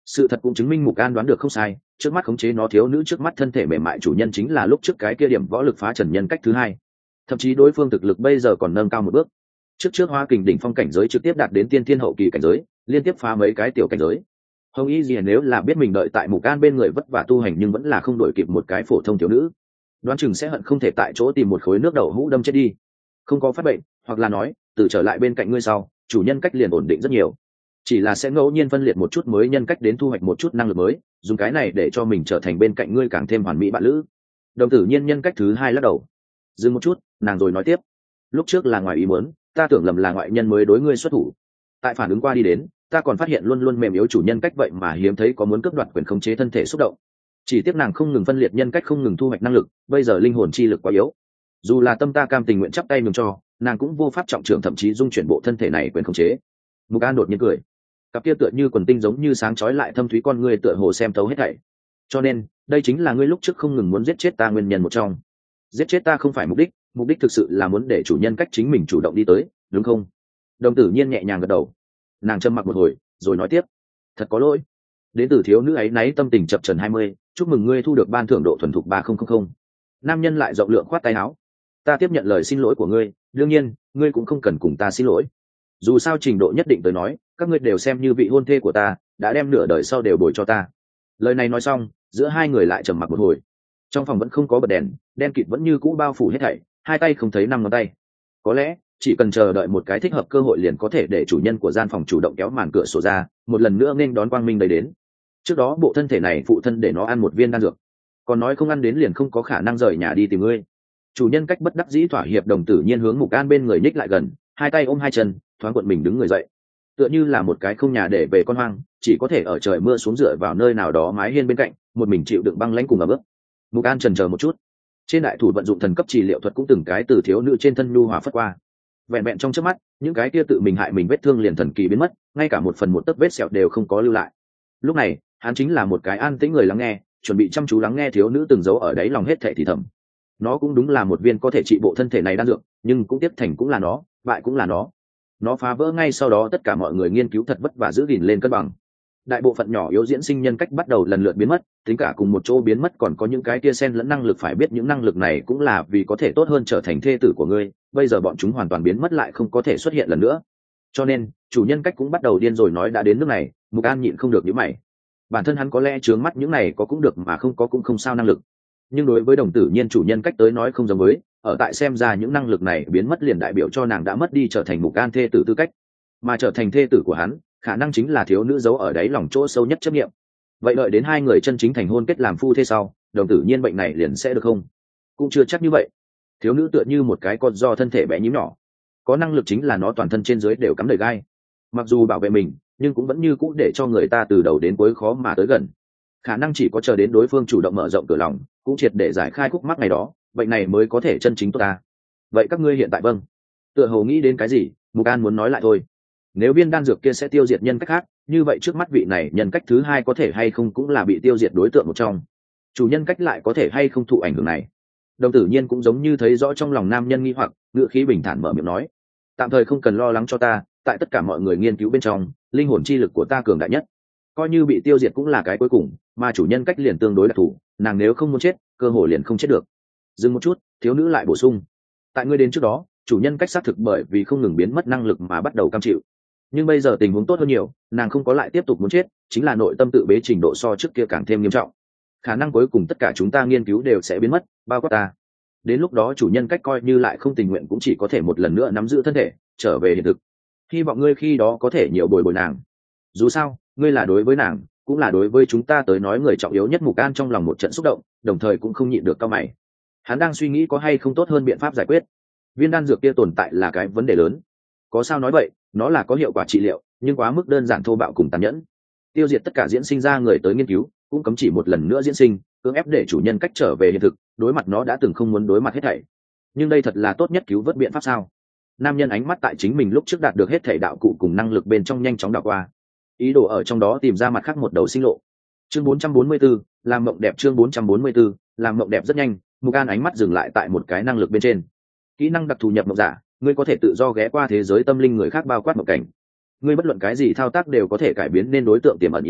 Sự thật cũng chứng minh Mục An đoán được không sai, trước mắt khống chế nó thiếu nữ trước mắt thân thể mềm mại chủ nhân chính là lúc trước cái kia điểm võ lực phá trần nhân cách thứ hai. Thậm chí đối phương thực lực bây giờ còn nâng cao một bước. Trước trước Hoa Kình đỉnh phong cảnh giới trực tiếp đạt đến tiên thiên hậu kỳ cảnh giới, liên tiếp phá mấy cái tiểu cảnh giới. Hồng Y gì nếu là biết mình đợi tại Mục An bên người vất vả tu hành nhưng vẫn là không đổi kịp một cái phổ thông thiếu nữ, đoán chừng sẽ hận không thể tại chỗ tìm một khối nước đậu hũ đâm chết đi. Không có phát bệnh, hoặc là nói, từ trở lại bên cạnh ngươi sau, chủ nhân cách liền ổn định rất nhiều. Chỉ là sẽ ngẫu nhiên phân liệt một chút mới nhân cách đến thu hoạch một chút năng lực mới, dùng cái này để cho mình trở thành bên cạnh ngươi càng thêm hoàn mỹ bạn lữ. Đồng tử nhiên nhân cách thứ hai lắc đầu, dừng một chút, nàng rồi nói tiếp, lúc trước là ngoài ý muốn, ta tưởng lầm là ngoại nhân mới đối ngươi xuất thủ. Tại phản ứng qua đi đến, ta còn phát hiện luôn luôn mềm yếu chủ nhân cách vậy mà hiếm thấy có muốn cướp đoạt quyền khống chế thân thể xúc động. Chỉ tiếc nàng không ngừng phân liệt nhân cách không ngừng thu hoạch năng lực, bây giờ linh hồn chi lực quá yếu. Dù là tâm ta cam tình nguyện chắp tay nhường cho, nàng cũng vô pháp trọng trưởng thậm chí dung chuyển bộ thân thể này quyền khống chế. Mục An đột nhiên cười, cặp kia tựa như quần tinh giống như sáng chói lại thâm thúy con ngươi tựa hồ xem thấu hết thảy. Cho nên, đây chính là ngươi lúc trước không ngừng muốn giết chết ta nguyên nhân một trong. Giết chết ta không phải mục đích, mục đích thực sự là muốn để chủ nhân cách chính mình chủ động đi tới, đúng không? Đồng tử nhiên nhẹ nhàng gật đầu. Nàng trầm mặc một hồi, rồi nói tiếp, thật có lỗi. Đến từ thiếu nữ ấy náy tâm tình chập trần hai mươi, chúc mừng ngươi thu được ban thưởng độ thuần thục ba nghìn. Nam nhân lại rộng lượng khoát tay áo, ta tiếp nhận lời xin lỗi của ngươi, đương nhiên, ngươi cũng không cần cùng ta xin lỗi. Dù sao trình độ nhất định tới nói, các ngươi đều xem như vị hôn thê của ta, đã đem nửa đời sau đều bồi cho ta. Lời này nói xong, giữa hai người lại trầm mặc một hồi. Trong phòng vẫn không có bật đèn, đen kịt vẫn như cũ bao phủ hết thảy, hai tay không thấy năm ngón tay. Có lẽ chỉ cần chờ đợi một cái thích hợp cơ hội liền có thể để chủ nhân của gian phòng chủ động kéo màn cửa sổ ra, một lần nữa nên đón quang minh đầy đến. Trước đó bộ thân thể này phụ thân để nó ăn một viên đan dược, còn nói không ăn đến liền không có khả năng rời nhà đi tìm ngươi. Chủ nhân cách bất đắc dĩ thỏa hiệp, đồng tử nhiên hướng Mục An bên người nhích lại gần, hai tay ôm hai chân, thoáng cuộn mình đứng người dậy, tựa như là một cái không nhà để về con hoang, chỉ có thể ở trời mưa xuống dựa vào nơi nào đó mái hiên bên cạnh, một mình chịu đựng băng lãnh cùng ẩm ướt. Mục An chần chờ một chút, trên đại thủ vận dụng thần cấp trị liệu thuật cũng từng cái từ thiếu nữ trên thân nhu hòa phất qua, vẹn vẹn trong chớp mắt, những cái kia tự mình hại mình vết thương liền thần kỳ biến mất, ngay cả một phần một tấc vết sẹo đều không có lưu lại. Lúc này, hắn chính là một cái an tĩnh người lắng nghe, chuẩn bị chăm chú lắng nghe thiếu nữ từng giấu ở đáy lòng hết thảy thì thầm. Nó cũng đúng là một viên có thể trị bộ thân thể này đan dược, nhưng cũng tiếp thành cũng là nó, bại cũng là nó. Nó phá vỡ ngay sau đó tất cả mọi người nghiên cứu thật vất vả giữ gìn lên cân bằng. Đại bộ phận nhỏ yếu diễn sinh nhân cách bắt đầu lần lượt biến mất, tính cả cùng một chỗ biến mất còn có những cái kia xen lẫn năng lực, phải biết những năng lực này cũng là vì có thể tốt hơn trở thành thê tử của ngươi, bây giờ bọn chúng hoàn toàn biến mất lại không có thể xuất hiện lần nữa. Cho nên, chủ nhân cách cũng bắt đầu điên rồi. Nói đã đến nước này, Mục An nhịn không được nhíu mày. Bản thân hắn có lẽ trướng mắt những này có cũng được mà không có cũng không sao năng lực, nhưng đối với đồng tử nhiên chủ nhân cách tới nói không giống với, ở tại xem ra những năng lực này biến mất liền đại biểu cho nàng đã mất đi trở thành Mục An thê tử tư cách, mà trở thành thê tử của hắn khả năng chính là thiếu nữ giấu ở đáy lòng chỗ sâu nhất chấp nghiệm. Vậy đợi đến hai người chân chính thành hôn kết làm phu thê sau, đồng tử nhiên bệnh này liền sẽ được không? Cũng chưa chắc như vậy. Thiếu nữ tựa như một cái con do thân thể bé nhím nhỏ, có năng lực chính là nó toàn thân trên dưới đều cắm đầy gai, mặc dù bảo vệ mình nhưng cũng vẫn như cũ để cho người ta từ đầu đến cuối khó mà tới gần. Khả năng chỉ có chờ đến đối phương chủ động mở rộng cửa lòng, cũng triệt để giải khai khúc mắc này đó, bệnh này mới có thể chân chính tốt ta. Vậy các ngươi hiện tại vâng? Tựa hồ nghĩ đến cái gì, Mục An muốn nói lại thôi. Nếu viên đan dược kia sẽ tiêu diệt nhân cách khác, như vậy trước mắt vị này nhân cách thứ hai có thể hay không cũng là bị tiêu diệt đối tượng một trong. Chủ nhân cách lại có thể hay không thụ ảnh hưởng này? Đồng tử nhiên cũng giống như thấy rõ trong lòng nam nhân nghi hoặc, ngựa khí bình thản mở miệng nói, tạm thời không cần lo lắng cho ta, tại tất cả mọi người nghiên cứu bên trong, linh hồn chi lực của ta cường đại nhất, coi như bị tiêu diệt cũng là cái cuối cùng, mà chủ nhân cách liền tương đối đặc thù, nàng nếu không muốn chết, cơ hội liền không chết được. Dừng một chút, thiếu nữ lại bổ sung, tại ngươi đến trước đó, chủ nhân cách xác thực bởi vì không ngừng biến mất năng lực mà bắt đầu cam chịu, nhưng bây giờ tình huống tốt hơn nhiều, nàng không có lại tiếp tục muốn chết, chính là nội tâm tự bế trình độ so trước kia càng thêm nghiêm trọng. Khả năng cuối cùng tất cả chúng ta nghiên cứu đều sẽ biến mất, bao quát ta. Đến lúc đó chủ nhân cách coi như lại không tình nguyện cũng chỉ có thể một lần nữa nắm giữ thân thể, trở về hiện thực. Hy vọng ngươi khi đó có thể nhiều bồi bồi nàng. Dù sao, ngươi là đối với nàng, cũng là đối với chúng ta tới nói người trọng yếu nhất. Mục An trong lòng một trận xúc động, đồng thời cũng không nhịn được cau mày. Hắn đang suy nghĩ có hay không tốt hơn biện pháp giải quyết. Viên đan dược kia tồn tại là cái vấn đề lớn. Có sao nói vậy, nó là có hiệu quả trị liệu, nhưng quá mức đơn giản thô bạo cùng tàn nhẫn. Tiêu diệt tất cả diễn sinh ra người tới nghiên cứu, cũng cấm chỉ một lần nữa diễn sinh, cưỡng ép để chủ nhân cách trở về hiện thực, đối mặt nó đã từng không muốn đối mặt hết thảy. Nhưng đây thật là tốt nhất cứu vớt biện pháp sao? Nam nhân ánh mắt tại chính mình lúc trước đạt được hết thảy đạo cụ cùng năng lực bên trong nhanh chóng đảo qua, ý đồ ở trong đó tìm ra mặt khác một đầu sinh lộ. Chương bốn trăm bốn mươi tư, làm mộng đẹp. Chương bốn trăm bốn mươi tư, làm mộng đẹp. Rất nhanh, Mục An ánh mắt dừng lại tại một cái năng lực bên trên. Kỹ năng đặc thù nhập mộng giả, ngươi có thể tự do ghé qua thế giới tâm linh người khác bao quát mộng cảnh. Ngươi bất luận cái gì thao tác đều có thể cải biến nên đối tượng tiềm ẩn ý thức,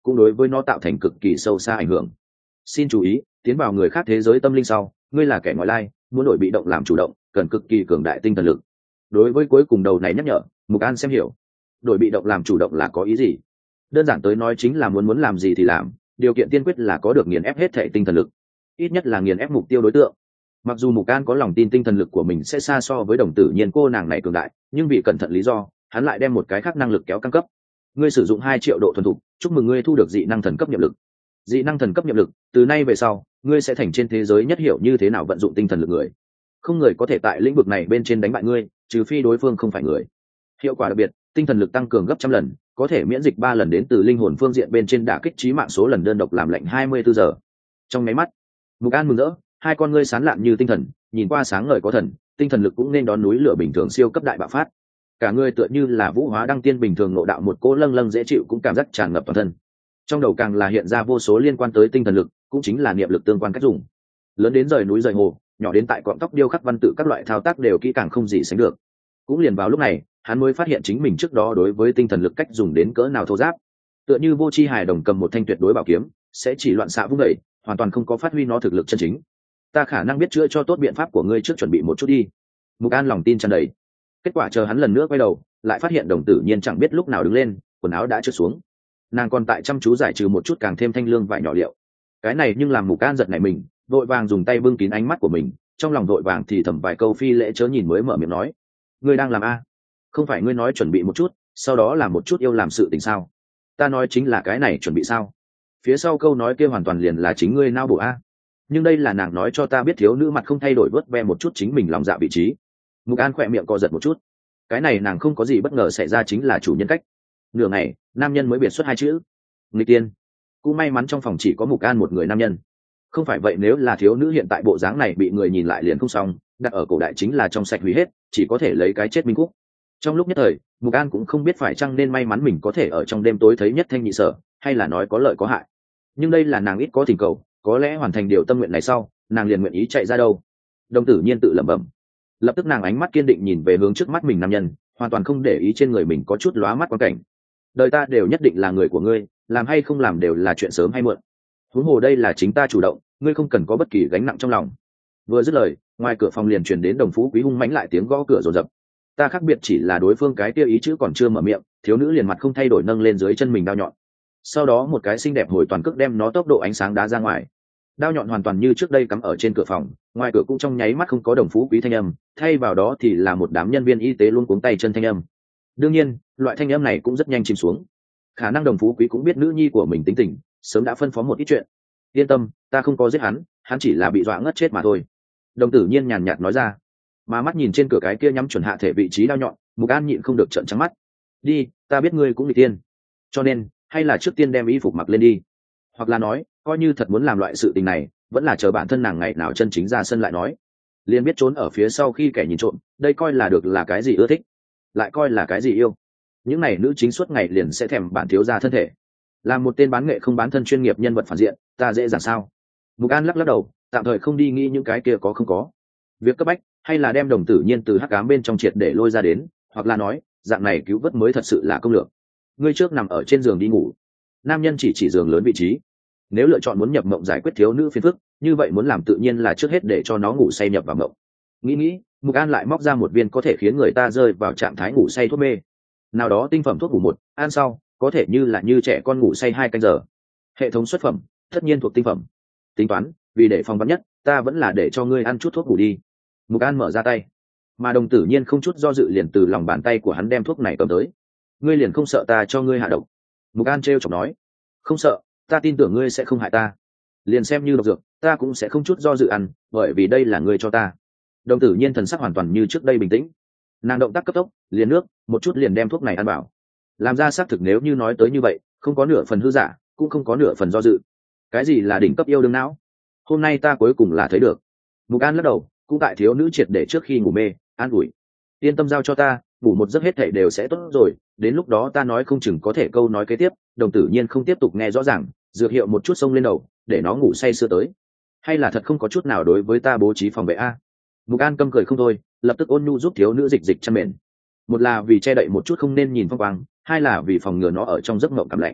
cũng đối với nó tạo thành cực kỳ sâu xa ảnh hưởng. Xin chú ý, tiến vào người khác thế giới tâm linh sau, ngươi là kẻ ngoại lai, muốn đổi bị động làm chủ động, cần cực kỳ cường đại tinh thần lực. Đối với cuối cùng đầu này nhắc nhở, Mục An xem hiểu. Đổi bị động làm chủ động là có ý gì? Đơn giản tới nói chính là muốn muốn làm gì thì làm, điều kiện tiên quyết là có được nghiền ép hết thể tinh thần lực, ít nhất là nghiền ép mục tiêu đối tượng. Mặc dù Mục An có lòng tin tinh thần lực của mình sẽ xa so với Đồng Tử Nhiên cô nàng này cường đại, nhưng vì cẩn thận lý do, hắn lại đem một cái khác năng lực kéo căng cấp. Ngươi sử dụng hai triệu độ thuần thục, chúc mừng ngươi thu được dị năng thần cấp nhiệm lực. Dị năng thần cấp nhiệm lực, từ nay về sau, ngươi sẽ thành trên thế giới nhất hiểu như thế nào vận dụng tinh thần lực người. Không người có thể tại lĩnh vực này bên trên đánh bại ngươi, trừ phi đối phương không phải người. Hiệu quả đặc biệt, tinh thần lực tăng cường gấp trăm lần, có thể miễn dịch ba lần đến từ linh hồn phương diện bên trên đả kích chí mạng số lần đơn độc làm lạnh hai mươi bốn giờ. Trong máy mắt, Mục An mừng rỡ, hai con ngươi sáng lạn như tinh thần, nhìn qua sáng ngời có thần, tinh thần lực cũng nên đón núi lửa bình thường siêu cấp đại bạo phát. Cả người tựa như là vũ hóa đăng tiên bình thường ngộ đạo một cỗ lâng lâng dễ chịu cũng cảm giác tràn ngập toàn thân. Trong đầu càng là hiện ra vô số liên quan tới tinh thần lực, cũng chính là niệm lực tương quan cách dùng. Lớn đến rời núi rời hồ, nhỏ đến tại cọng tóc điêu khắc văn tự các loại thao tác đều kỹ càng không gì sánh được. Cũng liền vào lúc này, hắn mới phát hiện chính mình trước đó đối với tinh thần lực cách dùng đến cỡ nào thô giáp. Tựa như vô tri hài đồng cầm một thanh tuyệt đối bảo kiếm, sẽ chỉ loạn xạ vung đẩy, hoàn toàn không có phát huy nó thực lực chân chính. Ta khả năng biết chữa cho tốt biện pháp của ngươi trước chuẩn bị một chút đi. Mục An lòng tin tràn đầy. Kết quả chờ hắn lần nữa quay đầu, lại phát hiện Đồng Tử Nhiên chẳng biết lúc nào đứng lên, quần áo đã trượt xuống. Nàng còn tại chăm chú giải trừ một chút càng thêm thanh lương vải nhỏ liệu. Cái này nhưng làm Mục An giật nảy mình, vội vàng dùng tay bưng kín ánh mắt của mình, trong lòng vội vàng thì thầm vài câu phi lễ chớ nhìn mới mở miệng nói: ngươi đang làm a? Không phải ngươi nói chuẩn bị một chút, sau đó làm một chút yêu làm sự tình sao? Ta nói chính là cái này chuẩn bị sao? Phía sau câu nói kia hoàn toàn liền là chính ngươi nao bổ a. Nhưng đây là nàng nói cho ta biết thiếu nữ mặt không thay đổi vớt ve một chút chính mình lòng dạ vị trí. Mục An khỏe miệng co giật một chút. Cái này nàng không có gì bất ngờ xảy ra chính là chủ nhân cách. Nửa ngày, nam nhân mới biệt xuất hai chữ: nghịch tiên. Cũng may mắn trong phòng chỉ có Mục An một người nam nhân. Không phải vậy nếu là thiếu nữ hiện tại bộ dáng này bị người nhìn lại liền không xong, đặt ở cổ đại chính là trong sạch hủy hết, chỉ có thể lấy cái chết minh khúc. Trong lúc nhất thời, Mục An cũng không biết phải chăng nên may mắn mình có thể ở trong đêm tối thấy nhất thanh nhị sở, hay là nói có lợi có hại. Nhưng đây là nàng ít có thỉnh cầu, có lẽ hoàn thành điều tâm nguyện này sau, nàng liền nguyện ý chạy ra đâu. Đồng Tử Nhiên tự lẩm bẩm. Lập tức nàng ánh mắt kiên định nhìn về hướng trước mắt mình nam nhân, hoàn toàn không để ý trên người mình có chút lóa mắt quan cảnh. Đời ta đều nhất định là người của ngươi, làm hay không làm đều là chuyện sớm hay muộn. Huống hồ đây là chính ta chủ động, ngươi không cần có bất kỳ gánh nặng trong lòng. Vừa dứt lời, ngoài cửa phòng liền truyền đến Đồng Phú Quý hung mãnh lại tiếng gõ cửa rồn rập. Ta khác biệt chỉ là đối phương cái kia ý chữ còn chưa mở miệng, thiếu nữ liền mặt không thay đổi nâng lên dưới chân mình đao nhọn. Sau đó một cái xinh đẹp hồi toàn cước đem nó tốc độ ánh sáng đá ra ngoài. Đao nhọn hoàn toàn như trước đây cắm ở trên cửa phòng, ngoài cửa cũng trong nháy mắt không có Đồng Phú Quý thanh âm, thay vào đó thì là một đám nhân viên y tế luôn cuống tay chân thanh âm. Đương nhiên, loại thanh âm này cũng rất nhanh chìm xuống. Khả năng Đồng Phú Quý cũng biết nữ nhi của mình tính tình, sớm đã phân phó một ít chuyện. Yên tâm, ta không có giết hắn, hắn chỉ là bị dọa ngất chết mà thôi. Đồng Tử Nhiên nhàn nhạt nói ra. Mà mắt nhìn trên cửa cái kia nhắm chuẩn hạ thể vị trí đao nhọn, Mục An nhịn không được trợn trắng mắt. Đi, ta biết ngươi cũng bị tiên, cho nên hay là trước tiên đem y phục mặc lên đi, hoặc là nói coi như thật muốn làm loại sự tình này, vẫn là chờ bản thân nàng ngày nào chân chính ra sân lại nói. Liền biết trốn ở phía sau khi kẻ nhìn trộm, đây coi là được là cái gì ưa thích, lại coi là cái gì yêu. Những này nữ chính suốt ngày liền sẽ thèm bản thiếu gia thân thể. Làm một tên bán nghệ không bán thân chuyên nghiệp nhân vật phản diện, ta dễ dàng sao? Mục An lắc lắc đầu, tạm thời không đi nghĩ những cái kia có không có. Việc cấp bách hay là đem Đồng Tử Nhiên từ hắc ám bên trong triệt để lôi ra đến, hoặc là nói dạng này cứu vớt mới thật sự là công lược. Ngươi trước nằm ở trên giường đi ngủ. Nam nhân chỉ chỉ giường lớn vị trí. Nếu lựa chọn muốn nhập mộng giải quyết thiếu nữ phiền phức, như vậy muốn làm tự nhiên là trước hết để cho nó ngủ say nhập vào mộng. Nghĩ nghĩ, Mục An lại móc ra một viên có thể khiến người ta rơi vào trạng thái ngủ say thuốc mê. Nào đó tinh phẩm thuốc ngủ một, ăn sau có thể như là như trẻ con ngủ say hai canh giờ. Hệ thống xuất phẩm, tất nhiên thuộc tinh phẩm. Tính toán, vì để phòng vắn nhất, ta vẫn là để cho ngươi ăn chút thuốc ngủ đi. Mục An mở ra tay, mà Đồng Tử Nhiên không chút do dự liền từ lòng bàn tay của hắn đem thuốc này cầm tới. Ngươi liền không sợ ta cho ngươi hạ độc? Mục An trêu chọc nói. Không sợ, ta tin tưởng ngươi sẽ không hại ta. Liền xem như độc dược, ta cũng sẽ không chút do dự ăn, bởi vì đây là ngươi cho ta. Đồng Tử Nhiên thần sắc hoàn toàn như trước đây bình tĩnh. Nàng động tác cấp tốc, liền nước, một chút liền đem thuốc này ăn vào. Làm ra xác thực nếu như nói tới như vậy, không có nửa phần hư giả, cũng không có nửa phần do dự. Cái gì là đỉnh cấp yêu đương não? Hôm nay ta cuối cùng là thấy được. Mục An lắc đầu, cũng tại thiếu nữ triệt để trước khi ngủ mê, an ủi. Yên tâm giao cho ta, ngủ một giấc hết thảy đều sẽ tốt rồi, đến lúc đó ta nói không chừng có thể câu nói kế tiếp. Đồng Tử Nhiên không tiếp tục nghe rõ ràng, dược hiệu một chút xông lên đầu, để nó ngủ say sưa tới. Hay là thật không có chút nào đối với ta bố trí phòng vệ a? Mục An câm cười không thôi, lập tức ôn nhu giúp thiếu nữ dịch dịch chăn mền. Một là vì che đậy một chút không nên nhìn phong quang, hai là vì phòng ngừa nó ở trong giấc mộng cảm lạnh.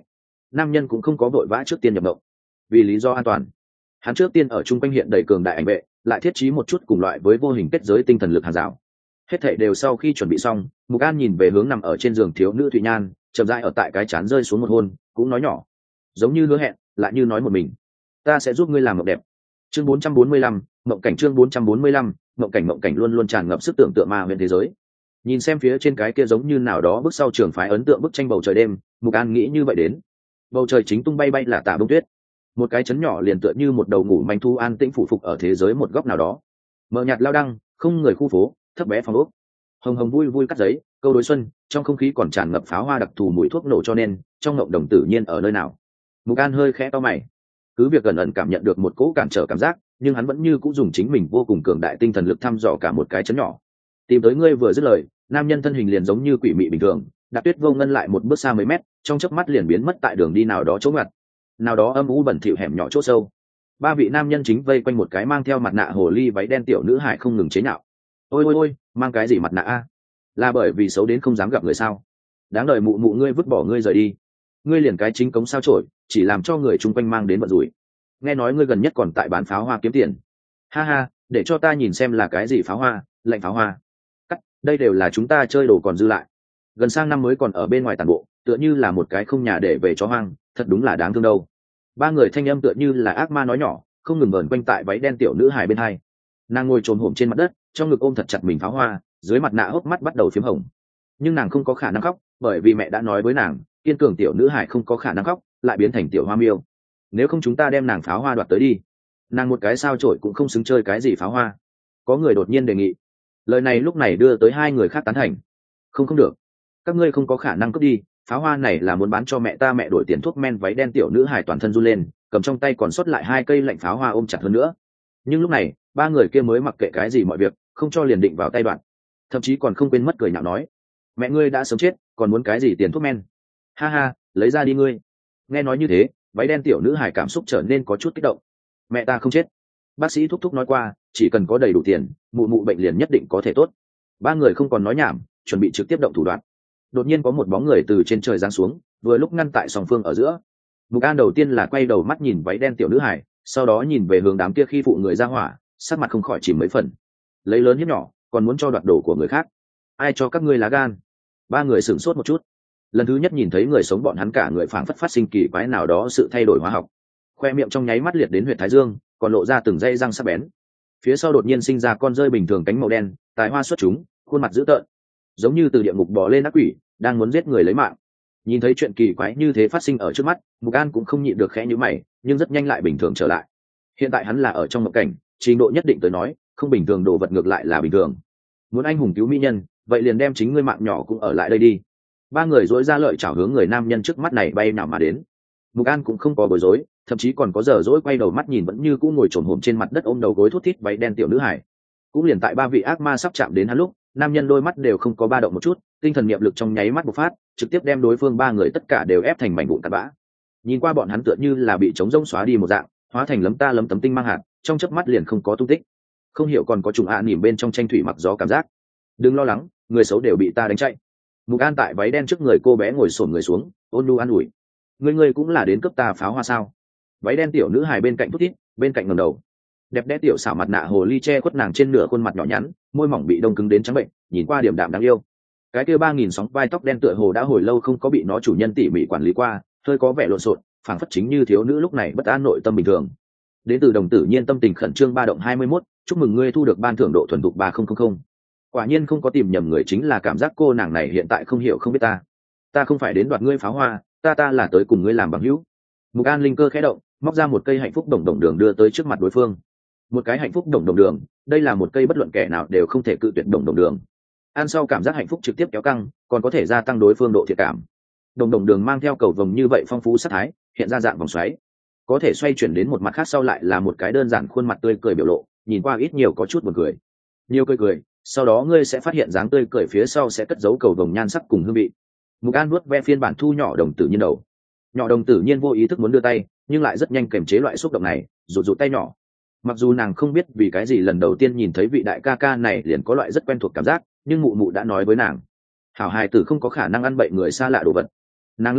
nam nhân cũng không có vội vã trước tiên nhập mộng. Vì lý do an toàn, hắn trước tiên ở chung quanh hiện đầy cường đại ảnh vệ, lại thiết trí một chút cùng loại với vô hình kết giới tinh thần lực hàng rào. Hết thảy đều sau khi chuẩn bị xong, Mục An nhìn về hướng nằm ở trên giường thiếu nữ Thụy Nhan, chậm rãi ở tại cái chán rơi xuống một hôn, cũng nói nhỏ, giống như hứa hẹn, lại như nói một mình, ta sẽ giúp ngươi làm mộng đẹp. Chương bốn trăm bốn mươi lăm, mộng cảnh. Chương bốn trăm bốn mươi lăm, mộng cảnh. Mộng cảnh luôn luôn tràn ngập sức tưởng tượng ma huyền thế giới. Nhìn xem phía trên cái kia giống như nào đó bước sau trường phái ấn tượng bức tranh bầu trời đêm, Mục An nghĩ như vậy đến. Bầu trời chính tung bay bay là tả bông tuyết, một cái chấn nhỏ liền tựa như một đầu ngủ manh thu an tĩnh phủ phục ở thế giới một góc nào đó. Mờ nhạt lao đăng, không người khu phố, thấp bé phòng ốc, hồng hồng vui vui cắt giấy, câu đối xuân, trong không khí còn tràn ngập pháo hoa đặc thù mùi thuốc nổ, cho nên trong ngộng đồng tự nhiên ở nơi nào. Mục An hơi khẽ to mày, cứ việc gần ẩn cảm nhận được một cỗ cản trở cảm giác, nhưng hắn vẫn như cũng dùng chính mình vô cùng cường đại tinh thần lực thăm dò cả một cái chấn nhỏ. Tìm tới ngươi vừa dứt lời, nam nhân thân hình liền giống như quỷ mị bình thường, Đạp Tuyết Vô Ngân lại một bước xa mấy mét, trong chớp mắt liền biến mất tại đường đi nào đó chỗ ngặt, nào đó âm u bẩn thỉu hẻm nhỏ chỗ sâu. Ba vị nam nhân chính vây quanh một cái mang theo mặt nạ hồ ly váy đen tiểu nữ hài không ngừng chế nhạo. Ôi ôi ôi, mang cái gì mặt nạ a? Là bởi vì xấu đến không dám gặp người sao? Đáng đời mụ mụ ngươi vứt bỏ ngươi rời đi. Ngươi liền cái chính cống sao chổi, chỉ làm cho người chung quanh mang đến vận rủi. Nghe nói ngươi gần nhất còn tại bán pháo hoa kiếm tiền. Ha ha, để cho ta nhìn xem là cái gì pháo hoa, lạnh pháo hoa. Cắt, đây đều là chúng ta chơi đồ còn dư lại. Gần sang năm mới còn ở bên ngoài tàn bộ, tựa như là một cái không nhà để về chó hoang, thật đúng là đáng thương đâu. Ba người thanh âm tựa như là ác ma nói nhỏ, không ngừng vờn quanh tại váy đen tiểu nữ hài bên hai. Nàng ngồi trồm hổm trên mặt đất, trong ngực ôm thật chặt mình pháo hoa, dưới mặt nạ hốc mắt bắt đầu phím hồng. Nhưng nàng không có khả năng khóc, bởi vì mẹ đã nói với nàng, kiên cường tiểu nữ hài không có khả năng khóc, lại biến thành tiểu hoa miêu. Nếu không chúng ta đem nàng pháo hoa đoạt tới đi. Nàng một cái sao chổi cũng không xứng chơi cái gì pháo hoa. Có người đột nhiên đề nghị. Lời này lúc này đưa tới hai người khác tán thành. Không không được, các ngươi không có khả năng cướp đi, pháo hoa này là muốn bán cho mẹ ta, mẹ đổi tiền thuốc men. Váy đen tiểu nữ hài toàn thân run lên, cầm trong tay còn sót lại hai cây lạnh pháo hoa ôm chặt hơn nữa. Nhưng lúc này ba người kia mới mặc kệ cái gì mọi việc, không cho liền định vào tay đoạn, thậm chí còn không quên mất cười nhạo nói, mẹ ngươi đã sớm chết, còn muốn cái gì tiền thuốc men? Ha ha, lấy ra đi ngươi. Nghe nói như thế, váy đen tiểu nữ hài cảm xúc trở nên có chút kích động. Mẹ ta không chết, bác sĩ thúc thúc nói qua, chỉ cần có đầy đủ tiền, mụ mụ bệnh liền nhất định có thể tốt. Ba người không còn nói nhảm, chuẩn bị trực tiếp động thủ đoạn. Đột nhiên có một bóng người từ trên trời giáng xuống, vừa lúc ngăn tại song phương ở giữa. Mục An đầu tiên là quay đầu mắt nhìn váy đen tiểu nữ hài, sau đó nhìn về hướng đám kia khi phụ người ra hỏa, sắc mặt không khỏi chìm mấy phần. Lấy lớn hiếp nhỏ, còn muốn cho đoạt đồ của người khác, ai cho các ngươi lá gan? Ba người sửng sốt một chút, lần thứ nhất nhìn thấy người sống bọn hắn cả người phảng phất phát sinh kỳ quái nào đó sự thay đổi hóa học. Khoe miệng trong nháy mắt liệt đến huyệt thái dương, còn lộ ra từng dây răng sắc bén. Phía sau đột nhiên sinh ra con rơi bình thường cánh màu đen, tài hoa xuất chúng, khuôn mặt dữ tợn, giống như từ địa ngục bò lên ác quỷ, đang muốn giết người lấy mạng. Nhìn thấy chuyện kỳ quái như thế phát sinh ở trước mắt, Mục An cũng không nhịn được khẽ nhíu mày, nhưng rất nhanh lại bình thường trở lại. Hiện tại hắn là ở trong mộng cảnh, trình độ nhất định tới nói, không bình thường đồ vật ngược lại là bình thường. Muốn anh hùng cứu mỹ nhân, vậy liền đem chính ngươi mạng nhỏ cũng ở lại đây đi. Ba người dỗi ra lợi chảo hướng người nam nhân trước mắt này bay nào mà đến. Mục An cũng không có bối rối, thậm chí còn có giờ dỗi quay đầu mắt nhìn vẫn như cũ ngồi trồm hổm trên mặt đất ôm đầu gối thút thít váy đen tiểu nữ hải. Cũng liền tại ba vị ác ma sắp chạm đến hắn lúc, nam nhân đôi mắt đều không có ba động một chút, tinh thần niệm lực trong nháy mắt bộc phát, trực tiếp đem đối phương ba người tất cả đều ép thành mảnh vụn tạt bã. Nhìn qua bọn hắn tựa như là bị trống rỗng xóa đi một dạng, hóa thành lấm ta lấm tấm tinh mang hạt, trong chớp mắt liền không có tung tích. Không hiểu còn có trùng ạ à nỉm bên trong tranh thủy mặc gió cảm giác. Đừng lo lắng, người xấu đều bị ta đánh chạy. Mục An tại váy đen trước người cô bé ngồi xổm người xuống, ôn nhu an ủi. Ngươi ngươi cũng là đến cướp ta pháo hoa sao? Váy đen tiểu nữ hài bên cạnh thút thít, bên cạnh ngẩng đầu. Đẹp đẽ tiểu xảo mặt nạ hồ ly che khuất nàng trên nửa khuôn mặt nhỏ nhắn, môi mỏng bị đông cứng đến trắng bệnh, nhìn qua điểm đạm đáng yêu. Cái kia ba nghìn sóng vai tóc đen tựa hồ đã hồi lâu không có bị nó chủ nhân tỉ mỉ quản lý qua, hơi có vẻ lộn xộn, phảng phất chính như thiếu nữ lúc này bất an nội tâm bình thường. Đến từ đồng tử nhiên tâm tình khẩn trương ba động hai mươi mốt, chúc mừng ngươi thu được ban thưởng độ thuần thục ba nghìn. Quả nhiên không có tìm nhầm người, chính là cảm giác cô nàng này hiện tại không hiểu không biết ta. Ta không phải đến đoạt ngươi pháo hoa, ta ta là tới cùng ngươi làm bằng hữu. Mục An linh cơ khẽ động, móc ra một cây hạnh phúc đồng đồng đường đưa tới trước mặt đối phương. Một cái hạnh phúc đồng đồng đường, đây là một cây bất luận kẻ nào đều không thể cự tuyệt đồng đồng đường. Ăn sau cảm giác hạnh phúc trực tiếp kéo căng, còn có thể gia tăng đối phương độ thiện cảm. Đồng đồng đường mang theo cầu vồng như vậy phong phú sắc thái, hiện ra dạng vòng xoáy, có thể xoay chuyển đến một mặt khác sau lại là một cái đơn giản khuôn mặt tươi cười biểu lộ, nhìn qua ít nhiều có chút buồn cười. Nhiều cười cười, sau đó ngươi sẽ phát hiện dáng tươi cười phía sau sẽ cất giấu cầu vồng nhan sắc cùng hương vị. Mục An nuốt ve phiên bản thu nhỏ đồng tử nhiên đầu. Nhỏ đồng tử nhiên vô ý thức muốn đưa tay, nhưng lại rất nhanh kiềm chế loại xúc động này, rụt rụt tay nhỏ. Mặc dù nàng không biết vì cái gì lần đầu tiên nhìn thấy vị đại ca ca này liền có loại rất quen thuộc cảm giác, nhưng mụ mụ đã nói với nàng, hảo hài tử không có khả năng ăn bậy người xa lạ đồ vật. Nàng lắc đầu,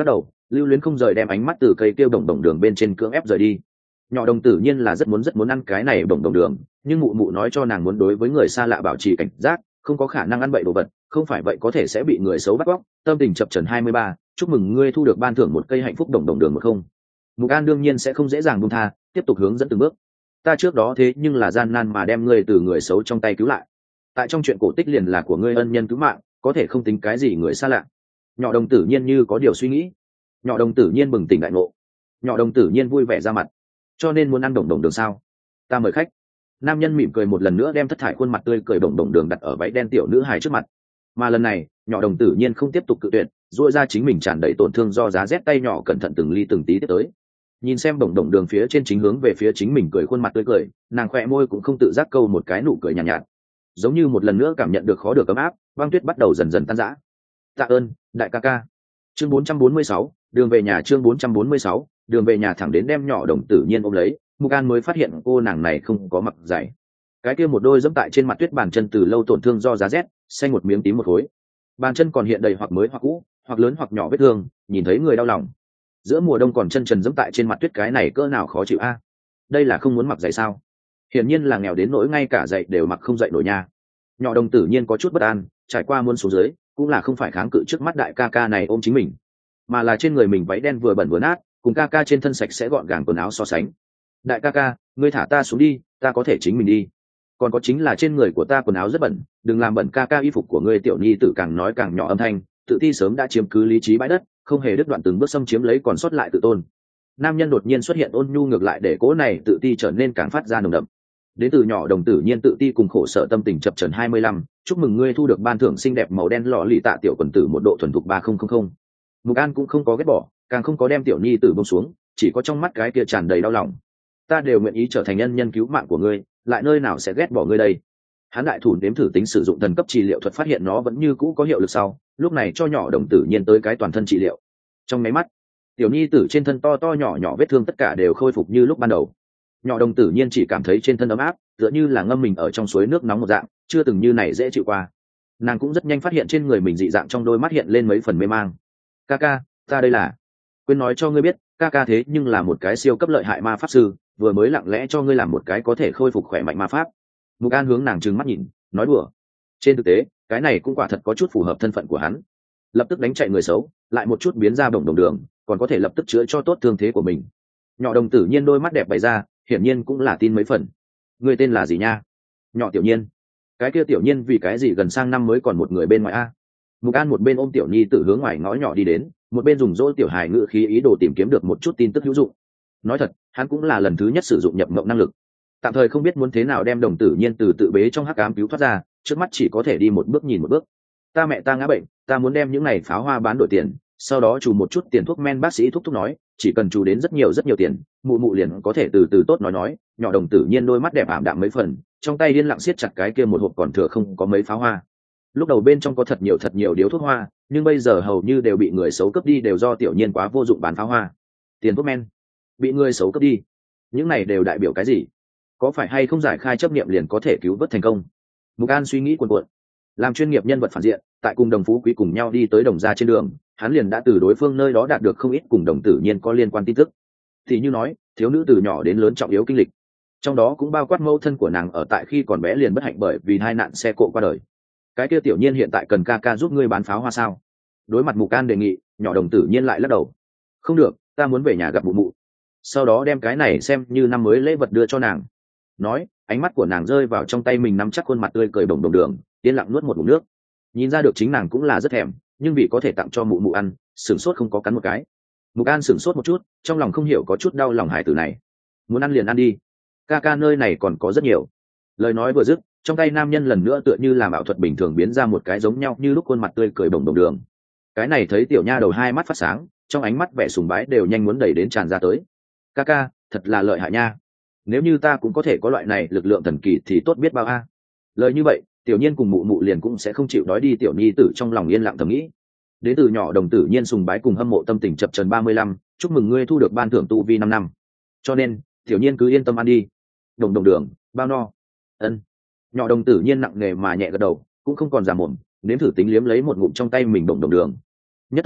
lưu luyến không rời đem ánh mắt từ cây kêu đồng đồng đường bên trên cưỡng ép rời đi. Nhỏ đồng tự nhiên là rất muốn rất muốn ăn cái này đồng đồng đường, nhưng mụ mụ nói cho nàng muốn đối với người xa lạ bảo trì cảnh giác, không có khả năng ăn bậy đồ vật, không phải vậy có thể sẽ bị người xấu bắt cóc. Tâm tình chập chờn hai mươi ba, chúc mừng ngươi thu được ban thưởng một cây hạnh phúc đồng đồng đường một không. Mục An đương nhiên sẽ không dễ dàng buông tha, tiếp tục hướng dẫn từng bước. Ta trước đó thế nhưng là gian nan mà đem ngươi từ người xấu trong tay cứu lại, tại trong chuyện cổ tích liền là của ngươi ân nhân cứu mạng, có thể không tính cái gì người xa lạ. Nhỏ đồng tử nhiên như có điều suy nghĩ. Nhỏ đồng tử nhiên bừng tỉnh đại ngộ. Nhỏ đồng tử nhiên vui vẻ ra mặt. Cho nên muốn ăn đồng đồng đường sao? Ta mời khách. Nam nhân mỉm cười một lần nữa đem thất thải khuôn mặt tươi cười đồng đồng đường đặt ở váy đen tiểu nữ hài trước mặt. Mà lần này, nhỏ đồng tử nhiên không tiếp tục cự tuyệt, duỗi ra chính mình tràn đầy tổn thương do giá rét tay nhỏ cẩn thận từng ly từng tí tiếp tới. Nhìn xem đồng đồng đường phía trên chính hướng về phía chính mình cười khuôn mặt tươi cười, nàng khỏe môi cũng không tự giác câu một cái nụ cười nhàn nhạt, nhạt, giống như một lần nữa cảm nhận được khó được ấm áp. Băng tuyết bắt đầu dần dần tan rã. Tạ ơn đại ca ca. Chương bốn trăm bốn mươi sáu, đường về nhà. Chương bốn trăm bốn mươi sáu, đường về nhà. Thẳng đến đem nhỏ đồng tử nhiên ôm lấy, Mục An mới phát hiện cô nàng này không có mặc giày. Cái kia một đôi dẫm tại trên mặt tuyết bàn chân từ lâu tổn thương do giá rét, xanh một miếng tím một khối. Bàn chân còn hiện đầy hoặc mới hoặc cũ, hoặc lớn hoặc nhỏ vết thương, nhìn thấy người đau lòng. Giữa mùa đông còn chân trần dẫm tại trên mặt tuyết, cái này cỡ nào khó chịu a. Đây là không muốn mặc giày sao? Hiển nhiên là nghèo đến nỗi ngay cả giày đều mặc không dậy nổi nha. Nhỏ đồng tử nhiên có chút bất an, trải qua muôn xuống dưới, cũng là không phải kháng cự trước mắt đại ca ca này ôm chính mình, mà là trên người mình váy đen vừa bẩn vừa nát, cùng ca ca trên thân sạch sẽ gọn gàng quần áo so sánh. Đại ca ca, ngươi thả ta xuống đi, ta có thể chính mình đi. Còn có chính là trên người của ta quần áo rất bẩn, đừng làm bẩn ca ca y phục của ngươi. Tiểu nhi tử càng nói càng nhỏ âm thanh, tự ti sớm đã chiếm cứ lý trí bãi đất, không hề đứt đoạn từng bước xâm chiếm lấy còn sót lại tự tôn. Nam nhân đột nhiên xuất hiện ôn nhu ngược lại để cố này tự ti trở nên càng phát ra nồng đậm. Đến từ nhỏ đồng tử nhiên tự ti cùng khổ sở tâm tình chập chờn hai mươi lăm, chúc mừng ngươi thu được ban thưởng xinh đẹp màu đen lọ lì tạ tiểu quần tử một độ thuần thục ba không không không. Mục An cũng không có ghét bỏ, càng không có đem tiểu nhi tử buông xuống, chỉ có trong mắt cái kia tràn đầy đau lòng. Ta đều nguyện ý trở thành nhân nhân cứu mạng của ngươi, lại nơi nào sẽ ghét bỏ ngươi đây. Hắn đại thủ nếm thử tính sử dụng thần cấp trị liệu thuật, phát hiện nó vẫn như cũ có hiệu lực sau, lúc này cho nhỏ đồng tử nhiên tới cái toàn thân trị liệu. Trong mấy mắt, tiểu nhi tử trên thân to to nhỏ nhỏ vết thương tất cả đều khôi phục như lúc ban đầu. Nhỏ đồng tử nhiên chỉ cảm thấy trên thân ấm áp, tựa như là ngâm mình ở trong suối nước nóng một dạng, chưa từng như này dễ chịu qua. Nàng cũng rất nhanh phát hiện trên người mình dị dạng, trong đôi mắt hiện lên mấy phần mê mang. Ca ca, ta đây là quên nói cho ngươi biết, ca ca thế nhưng là một cái siêu cấp lợi hại ma pháp sư, vừa mới lặng lẽ cho ngươi làm một cái có thể khôi phục khỏe mạnh ma pháp. Mục An hướng nàng trừng mắt nhìn, nói đùa. Trên thực tế, cái này cũng quả thật có chút phù hợp thân phận của hắn. Lập tức đánh chạy người xấu, lại một chút biến ra đồng đồng đường, còn có thể lập tức chữa cho tốt thương thế của mình. Nhỏ đồng tử nhiên đôi mắt đẹp bày ra, hiển nhiên cũng là tin mấy phần. Người tên là gì nha? Nhỏ tiểu nhiên. Cái kia tiểu nhiên vì cái gì gần sang năm mới còn một người bên ngoài a? Mục An một bên ôm tiểu nhi tử hướng ngoài ngõ nhỏ đi đến, một bên dùng dỗ tiểu hài ngữ khí ý đồ tìm kiếm được một chút tin tức hữu dụng. Nói thật, hắn cũng là lần thứ nhất sử dụng nhập mộng năng lực, tạm thời không biết muốn thế nào đem đồng tử nhiên từ tự bế trong hắc ám cứu thoát ra, trước mắt chỉ có thể đi một bước nhìn một bước. Ta mẹ ta ngã bệnh, ta muốn đem những này pháo hoa bán đổi tiền, sau đó trù một chút tiền thuốc men. Bác sĩ thúc thúc nói chỉ cần trù đến rất nhiều rất nhiều tiền, mụ mụ liền có thể từ từ tốt. Nói nói nhỏ đồng tử nhiên đôi mắt đẹp ảm đạm mấy phần, trong tay điên lặng siết chặt cái kia một hộp còn thừa không có mấy pháo hoa. Lúc đầu bên trong có thật nhiều thật nhiều điếu thuốc hoa, nhưng bây giờ hầu như đều bị người xấu cướp đi, đều do tiểu nhiên quá vô dụng bán pháo hoa. Tiền thuốc men bị người xấu cướp đi, những này đều đại biểu cái gì? Có phải hay không giải khai chấp niệm liền có thể cứu vớt thành công? Mục An suy nghĩ cuồn cuộn. Làm chuyên nghiệp nhân vật phản diện, tại cùng đồng phú quý cùng nhau đi tới đồng gia trên đường, hắn liền đã từ đối phương nơi đó đạt được không ít cùng đồng tử nhiên có liên quan tin tức. Thì như nói, thiếu nữ từ nhỏ đến lớn trọng yếu kinh lịch, trong đó cũng bao quát mẫu thân của nàng ở tại khi còn bé liền bất hạnh bởi vì hai nạn xe cộ qua đời. Cái kia tiểu nhiên hiện tại cần ca ca giúp ngươi bán pháo hoa sao? Đối mặt Mục An đề nghị, nhỏ đồng tử nhiên lại lắc đầu. Không được, ta muốn về nhà gặp mụ mụ, sau đó đem cái này xem như năm mới lễ vật đưa cho nàng. Nói, ánh mắt của nàng rơi vào trong tay mình nắm chắc khuôn mặt tươi cười đồng đồng đường, yên lặng nuốt một ngụm nước. Nhìn ra được chính nàng cũng là rất thèm, nhưng vì có thể tặng cho mụ mụ ăn, sửng sốt không có cắn một cái. Mục An sửng sốt một chút, trong lòng không hiểu có chút đau lòng hải tử này. Muốn ăn liền ăn đi, ca ca nơi này còn có rất nhiều. Lời nói vừa dứt, trong tay nam nhân lần nữa tựa như làm ảo thuật bình thường biến ra một cái giống nhau như lúc khuôn mặt tươi cười đồng đồng đường. Cái này thấy tiểu nha đầu hai mắt phát sáng, trong ánh mắt vẻ sùng bái đều nhanh muốn đẩy đến tràn ra tới. Ca ca, thật là lợi hại nha, nếu như ta cũng có thể có loại này lực lượng thần kỳ thì tốt biết bao a. Lời như vậy, tiểu nhiên cùng mụ mụ liền cũng sẽ không chịu đói đi. Tiểu nhi tử trong lòng yên lặng thầm nghĩ. Đến từ nhỏ đồng tử nhiên sùng bái cùng hâm mộ tâm tình chập trần ba mươi lăm, chúc mừng ngươi thu được ban thưởng tu vi năm năm. Cho nên tiểu nhiên cứ yên tâm ăn đi, đồng đồng đường bao no. Ân. Nhỏ đồng tử nhiên nặng nề mà nhẹ gật đầu, cũng không còn giả mồm, nếm thử tính liếm lấy một ngụm trong tay mình đồng đồng đường. Nhất thời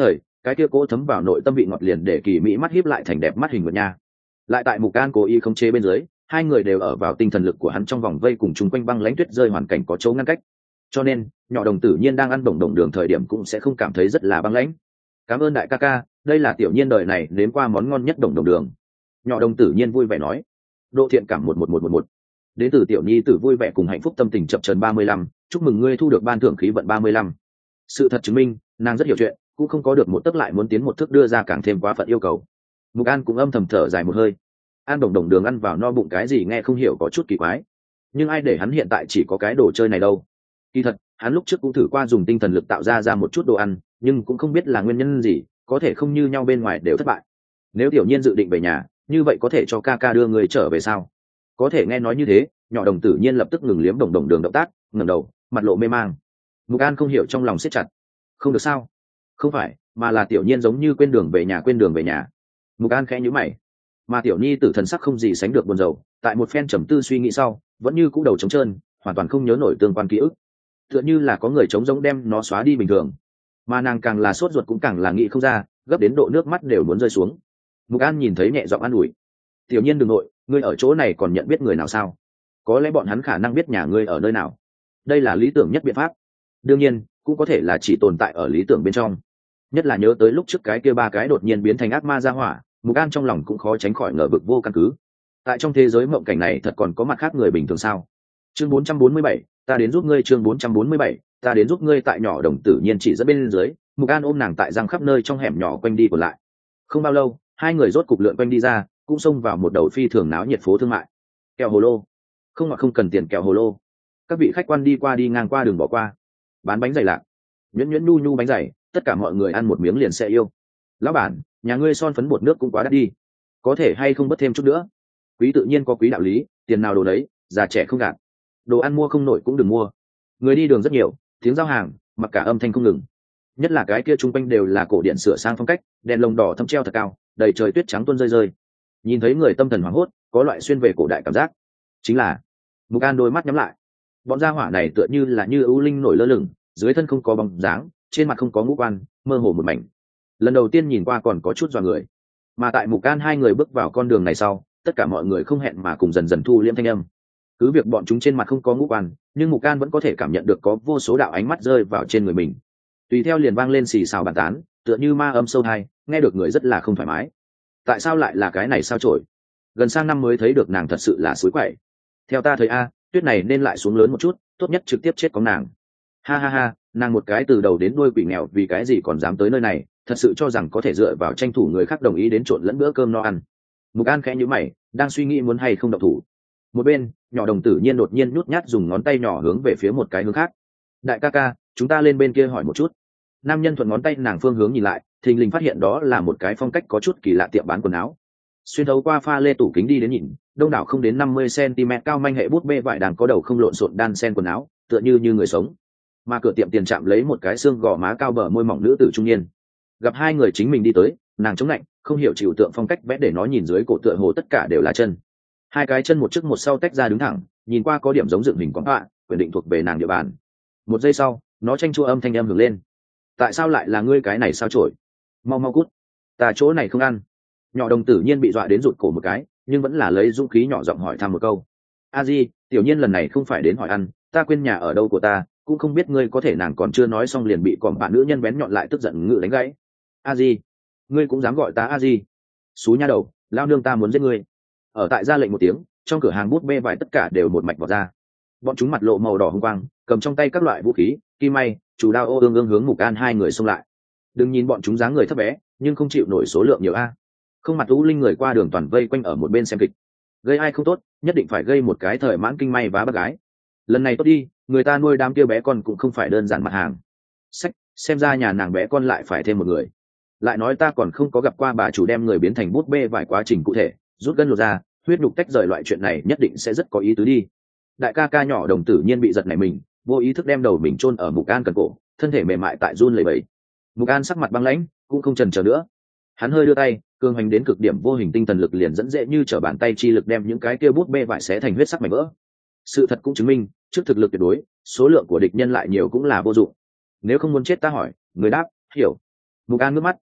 cái kia cố thấm vào nội tâm vị ngọt liền để kỳ mỹ mắt hiếp lại thành đẹp mắt hình nguyệt nha. Lại tại Mục An cố ý khống chế bên dưới, hai người đều ở vào tinh thần lực của hắn trong vòng vây cùng chung quanh băng lãnh tuyết rơi hoàn cảnh có chỗ ngăn cách, cho nên nhỏ đồng tử nhiên đang ăn đồng đồng đường thời điểm cũng sẽ không cảm thấy rất là băng lãnh. Cảm ơn đại ca ca, đây là tiểu nhiên đời này nếm qua món ngon nhất đồng đồng đường. Nhỏ đồng tử nhiên vui vẻ nói. Độ thiện cảm một một một một một. Đến từ tiểu nhi tử vui vẻ cùng hạnh phúc tâm tình chập chờn ba mươi lăm, chúc mừng ngươi thu được ban thưởng khí vận ba mươi lăm. Sự thật chứng minh, nàng rất hiểu chuyện, cũng không có được một tấc lại muốn tiến một thước đưa ra càng thêm quá phận yêu cầu. Mục An cũng âm thầm thở dài một hơi. Ăn đồng đồng đường ăn vào no bụng cái gì nghe không hiểu có chút kỳ quái, nhưng ai để hắn hiện tại chỉ có cái đồ chơi này đâu. Kỳ thật, hắn lúc trước cũng thử qua dùng tinh thần lực tạo ra ra một chút đồ ăn, nhưng cũng không biết là nguyên nhân gì, có thể không như nhau bên ngoài đều thất bại. Nếu tiểu nhiên dự định về nhà, như vậy có thể cho ca ca đưa người trở về sao? Có thể nghe nói như thế, nhỏ đồng tử nhiên lập tức ngừng liếm đồng đồng đường động tác, ngẩng đầu, mặt lộ mê mang. Mục An không hiểu trong lòng siết chặt. Không được sao? Không phải, mà là tiểu nhiên giống như quên đường về nhà quên đường về nhà. Mục An khẽ nhíu mày. Mà tiểu nhi tử thần sắc không gì sánh được buồn rầu, tại một phen trầm tư suy nghĩ sau, vẫn như cũ đầu trống trơn, hoàn toàn không nhớ nổi tương quan ký ức, tựa như là có người trống rỗng đem nó xóa đi bình thường. Mà nàng càng là sốt ruột cũng càng là nghĩ không ra, gấp đến độ nước mắt đều muốn rơi xuống. Mục An nhìn thấy nhẹ giọng an ủi. Tiểu nhiên đừng nội, ngươi ở chỗ này còn nhận biết người nào sao? Có lẽ bọn hắn khả năng biết nhà ngươi ở nơi nào. Đây là lý tưởng nhất biện pháp. Đương nhiên, cũng có thể là chỉ tồn tại ở lý tưởng bên trong. Nhất là nhớ tới lúc trước cái kia ba cái đột nhiên biến thành ác ma ra hỏa, Mục An trong lòng cũng khó tránh khỏi ngờ vực vô căn cứ. Tại trong thế giới mộng cảnh này thật còn có mặt khác người bình thường sao? Chương bốn trăm bốn mươi bảy, ta đến giúp ngươi. Chương bốn trăm bốn mươi bảy, ta đến giúp ngươi. Tại nhỏ đồng tử nhiên chỉ dẫn bên dưới, Mục An ôm nàng tại răng khắp nơi trong hẻm nhỏ quanh đi còn lại. Không bao lâu, hai người rốt cục lượn quanh đi ra, cũng xông vào một đầu phi thường náo nhiệt phố thương mại. Kẹo hồ lô, không mà không cần tiền kẹo hồ lô. Các vị khách quan đi qua đi ngang qua đường bỏ qua. Bán bánh dày lạc, nhuyễn nhuyễn nhu nhu bánh dày, tất cả mọi người ăn một miếng liền sẽ yêu. Lão bản, nhà ngươi son phấn bột nước cũng quá đắt đi, có thể hay không bớt thêm chút nữa? Quý tự nhiên có quý đạo lý, tiền nào đồ đấy, già trẻ không gạt. Đồ ăn mua không nổi cũng đừng mua. Người đi đường rất nhiều, tiếng giao hàng, mặc cả âm thanh không ngừng. Nhất là cái kia chung quanh đều là cổ điện sửa sang phong cách, đèn lồng đỏ thâm treo thật cao, đầy trời tuyết trắng tuôn rơi rơi. Nhìn thấy người tâm thần hoảng hốt, có loại xuyên về cổ đại cảm giác. Chính là Mục An đôi mắt nhắm lại. Bọn gia hỏa này tựa như là như ưu linh nổi lơ lửng, dưới thân không có bóng dáng, trên mặt không có ngũ quan, mơ hồ một mảnh. Lần đầu tiên nhìn qua còn có chút dọa người. Mà tại Mục An hai người bước vào con đường này sau, tất cả mọi người không hẹn mà cùng dần dần thu liễm thanh âm. Cứ việc bọn chúng trên mặt không có ngũ quan, nhưng Mục An vẫn có thể cảm nhận được có vô số đạo ánh mắt rơi vào trên người mình. Tùy theo liền vang lên xì xào bàn tán, tựa như ma âm sâu tai, nghe được người rất là không thoải mái. Tại sao lại là cái này sao chổi? Gần sang năm mới thấy được nàng thật sự là suối quậy. Theo ta thấy a, tuyết này nên lại xuống lớn một chút, tốt nhất trực tiếp chết có nàng. Ha ha ha, nàng một cái từ đầu đến đuôi quỷ nghèo vì cái gì còn dám tới nơi này, thật sự cho rằng có thể dựa vào tranh thủ người khác đồng ý đến trộn lẫn bữa cơm no ăn. Mục An khẽ nhíu mày, đang suy nghĩ muốn hay không động thủ. Một bên, nhỏ đồng tử nhiên đột nhiên nhút nhát dùng ngón tay nhỏ hướng về phía một cái hướng khác. Đại ca ca, chúng ta lên bên kia hỏi một chút. Nam nhân thuận ngón tay nàng phương hướng nhìn lại, thình lình phát hiện đó là một cái phong cách có chút kỳ lạ tiệm bán quần áo. Xuyên thấu qua pha lê tủ kính đi đến nhìn, đông đảo không đến năm mươi xăng-ti-mét cao manh hệ bút bê vải đàn có đầu không lộn xộn đan sen quần áo, tựa như như người sống. Mà cửa tiệm tiền chạm lấy một cái xương gò má cao bờ môi mỏng nữ tử trung niên. Gặp hai người chính mình đi tới, nàng chống lạnh, không hiểu chịu tượng phong cách vẽ để nó nhìn dưới cổ tựa hồ tất cả đều là chân. Hai cái chân một trước một sau tách ra đứng thẳng, nhìn qua có điểm giống dựng hình quán họa, quyết định thuộc về nàng địa bàn. Một giây sau, nó tranh chua âm thanh em hưởng lên. Tại sao lại là ngươi cái này sao chổi? Mau mau cút, ta chỗ này không ăn. Nhỏ đồng tử nhiên bị dọa đến rụt cổ một cái, nhưng vẫn là lấy dũng khí nhỏ giọng hỏi thăm một câu. A Di, tiểu nhiên lần này không phải đến hỏi ăn, ta quên nhà ở đâu của ta, cũng không biết ngươi có thể. Nàng còn chưa nói xong liền bị còm bạn nữ nhân bén nhọn lại tức giận ngự đánh gãy. A Di, ngươi cũng dám gọi ta A Di? Xú nha đầu, lao nương ta muốn giết ngươi. Ở tại ra lệnh một tiếng, trong cửa hàng bút bê vải tất cả đều một mạch vào ra. Bọn chúng mặt lộ màu đỏ hung quang, cầm trong tay các loại vũ khí, kim may, chủ đao ô ương ương hướng Mục An hai người xông lại. Đừng nhìn bọn chúng dáng người thấp bé, nhưng không chịu nổi số lượng nhiều a. Không mặt u linh người qua đường toàn vây quanh ở một bên xem kịch. Gây ai không tốt, nhất định phải gây một cái thời mãn kinh may vá bác gái. Lần này tốt đi, người ta nuôi đám kia bé con cũng không phải đơn giản mặt hàng. Sách, xem ra nhà nàng bé con lại phải thêm một người. Lại nói ta còn không có gặp qua bà chủ đem người biến thành bút bê vài quá trình cụ thể, rút gân lột ra, huyết nhục tách rời loại chuyện này nhất định sẽ rất có ý tứ đi. Đại ca ca nhỏ đồng tử nhiên bị giật nảy mình, vô ý thức đem đầu mình chôn ở Mục An cần cổ, thân thể mềm mại tại run lẩy bẩy. Mục An sắc mặt băng lãnh, cũng không chần chờ nữa. Hắn hơi đưa tay, cường hành đến cực điểm vô hình tinh thần lực liền dẫn dễ như trở bàn tay chi lực đem những cái kia bút bê vải xé thành huyết sắc mảnh vỡ. Sự thật cũng chứng minh, trước thực lực tuyệt đối, số lượng của địch nhân lại nhiều cũng là vô dụng. Nếu không muốn chết ta hỏi, người đáp, hiểu. Mục An ngước mắt,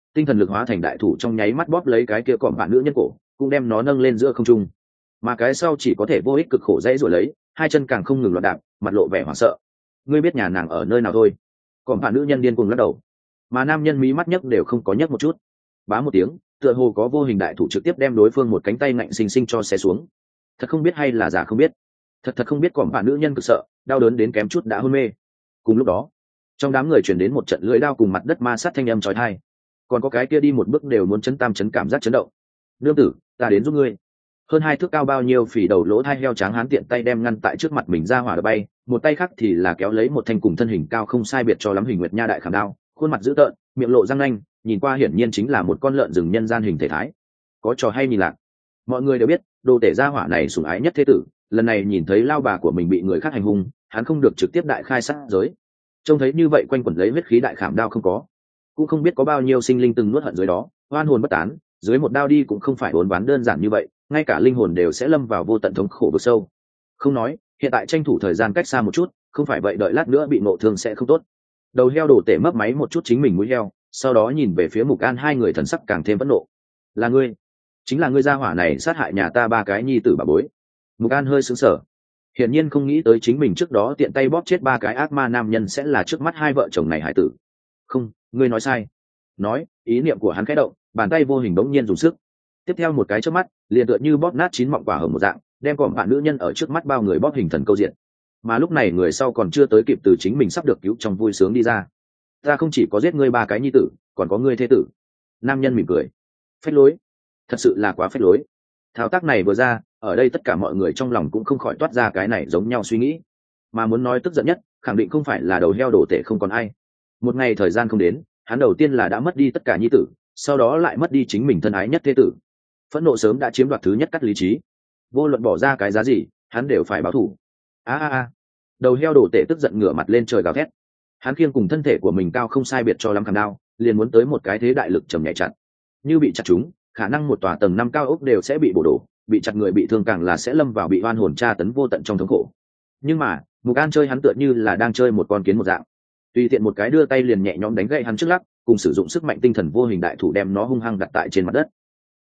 tinh thần lực hóa thành đại thủ trong nháy mắt bóp lấy cái kia cọm bạn nữ nhân cổ, cũng đem nó nâng lên giữa không trung. Mà cái sau chỉ có thể vô ích cực khổ dãy rồi lấy, hai chân càng không ngừng loạn đạp, mặt lộ vẻ hoảng sợ. Ngươi biết nhà nàng ở nơi nào thôi? Cọm bạn nữ nhân điên cuồng lắc đầu, mà nam nhân mí mắt nhấc đều không có nhấc một chút. Bá một tiếng, tựa hồ có vô hình đại thủ trực tiếp đem đối phương một cánh tay ngạnh xinh xinh cho xé xuống. Thật không biết hay là giả không biết, thật thật không biết cọm bạn nữ nhân cực sợ, đau đớn đến kém chút đã hôn mê. Cùng lúc đó, trong đám người chuyển đến một trận lưỡi đao cùng mặt đất ma sát thanh âm chói tai, còn có cái kia đi một bước đều muốn chấn tam chấn cảm giác chấn động. Nương tử, ta đến giúp ngươi. Hơn hai thước cao bao nhiêu phỉ đầu lỗ thai heo trắng hán tiện tay đem ngăn tại trước mặt mình ra hỏa đập bay, một tay khác thì là kéo lấy một thanh cùng thân hình cao không sai biệt cho lắm hình nguyệt nha đại khảm đao, khuôn mặt dữ tợn, miệng lộ răng nanh, nhìn qua hiển nhiên chính là một con lợn rừng nhân gian hình thể thái. Có trò hay nhìn lạc. Mọi người đều biết, đồ tể gia hỏa này sủng ái nhất thế tử, lần này nhìn thấy lao bà của mình bị người khác hành hung, hắn không được trực tiếp đại khai sát giới. Trông thấy như vậy quanh quẩn lấy huyết khí đại khảm đao không có, cũng không biết có bao nhiêu sinh linh từng nuốt hận dưới đó, oan hồn bất tán, dưới một đao đi cũng không phải uốn ván đơn giản như vậy, ngay cả linh hồn đều sẽ lâm vào vô tận thống khổ vực sâu. Không nói, hiện tại tranh thủ thời gian cách xa một chút, không phải vậy đợi lát nữa bị nộ thương sẽ không tốt. Đầu heo đổ tể mấp máy một chút chính mình mũi heo, sau đó nhìn về phía Mục An, hai người thần sắc càng thêm phẫn nộ. Là ngươi, chính là ngươi gia hỏa này sát hại nhà ta ba cái nhi tử bà bối. Mục An hơi sững sờ, hiển nhiên không nghĩ tới chính mình trước đó tiện tay bóp chết ba cái ác ma nam nhân sẽ là trước mắt hai vợ chồng này hải tử. Không, ngươi nói sai. Nói, ý niệm của hắn khẽ động, bàn tay vô hình bỗng nhiên dùng sức. Tiếp theo một cái chớp mắt, liền tựa như bóp nát chín mọng quả hồng một dạng, đem cọm bạn nữ nhân ở trước mắt bao người bóp hình thần câu diện. Mà lúc này người sau còn chưa tới kịp từ chính mình sắp được cứu trong vui sướng đi ra. Ta không chỉ có giết ngươi ba cái nhi tử, còn có ngươi thế tử. Nam nhân mỉm cười. Phách lối, thật sự là quá phách lối. Thao tác này vừa ra, ở đây tất cả mọi người trong lòng cũng không khỏi toát ra cái này giống nhau suy nghĩ. Mà muốn nói tức giận nhất, khẳng định không phải là đầu heo đổ tể không còn ai. Một ngày thời gian không đến, hắn đầu tiên là đã mất đi tất cả nhi tử, sau đó lại mất đi chính mình thân ái nhất thế tử. Phẫn nộ sớm đã chiếm đoạt thứ nhất cắt lý trí, vô luận bỏ ra cái giá gì, hắn đều phải báo thù. A a a! Đầu heo đổ tể tức giận ngửa mặt lên trời gào thét. Hắn khiêng cùng thân thể của mình cao không sai biệt cho lắm khảm đao, liền muốn tới một cái thế đại lực trầm nhảy chặt. Như bị chặt trúng, khả năng một tòa tầng năm cao ốc đều sẽ bị bổ đổ, bị chặt người bị thương càng là sẽ lâm vào bị oan hồn tra tấn vô tận trong thống khổ. Nhưng mà, Mục An chơi hắn tựa như là đang chơi một con kiến một dạng, tùy tiện một cái đưa tay liền nhẹ nhõm đánh gãy hắn trước lắc, cùng sử dụng sức mạnh tinh thần vô hình đại thủ đem nó hung hăng đặt tại trên mặt đất.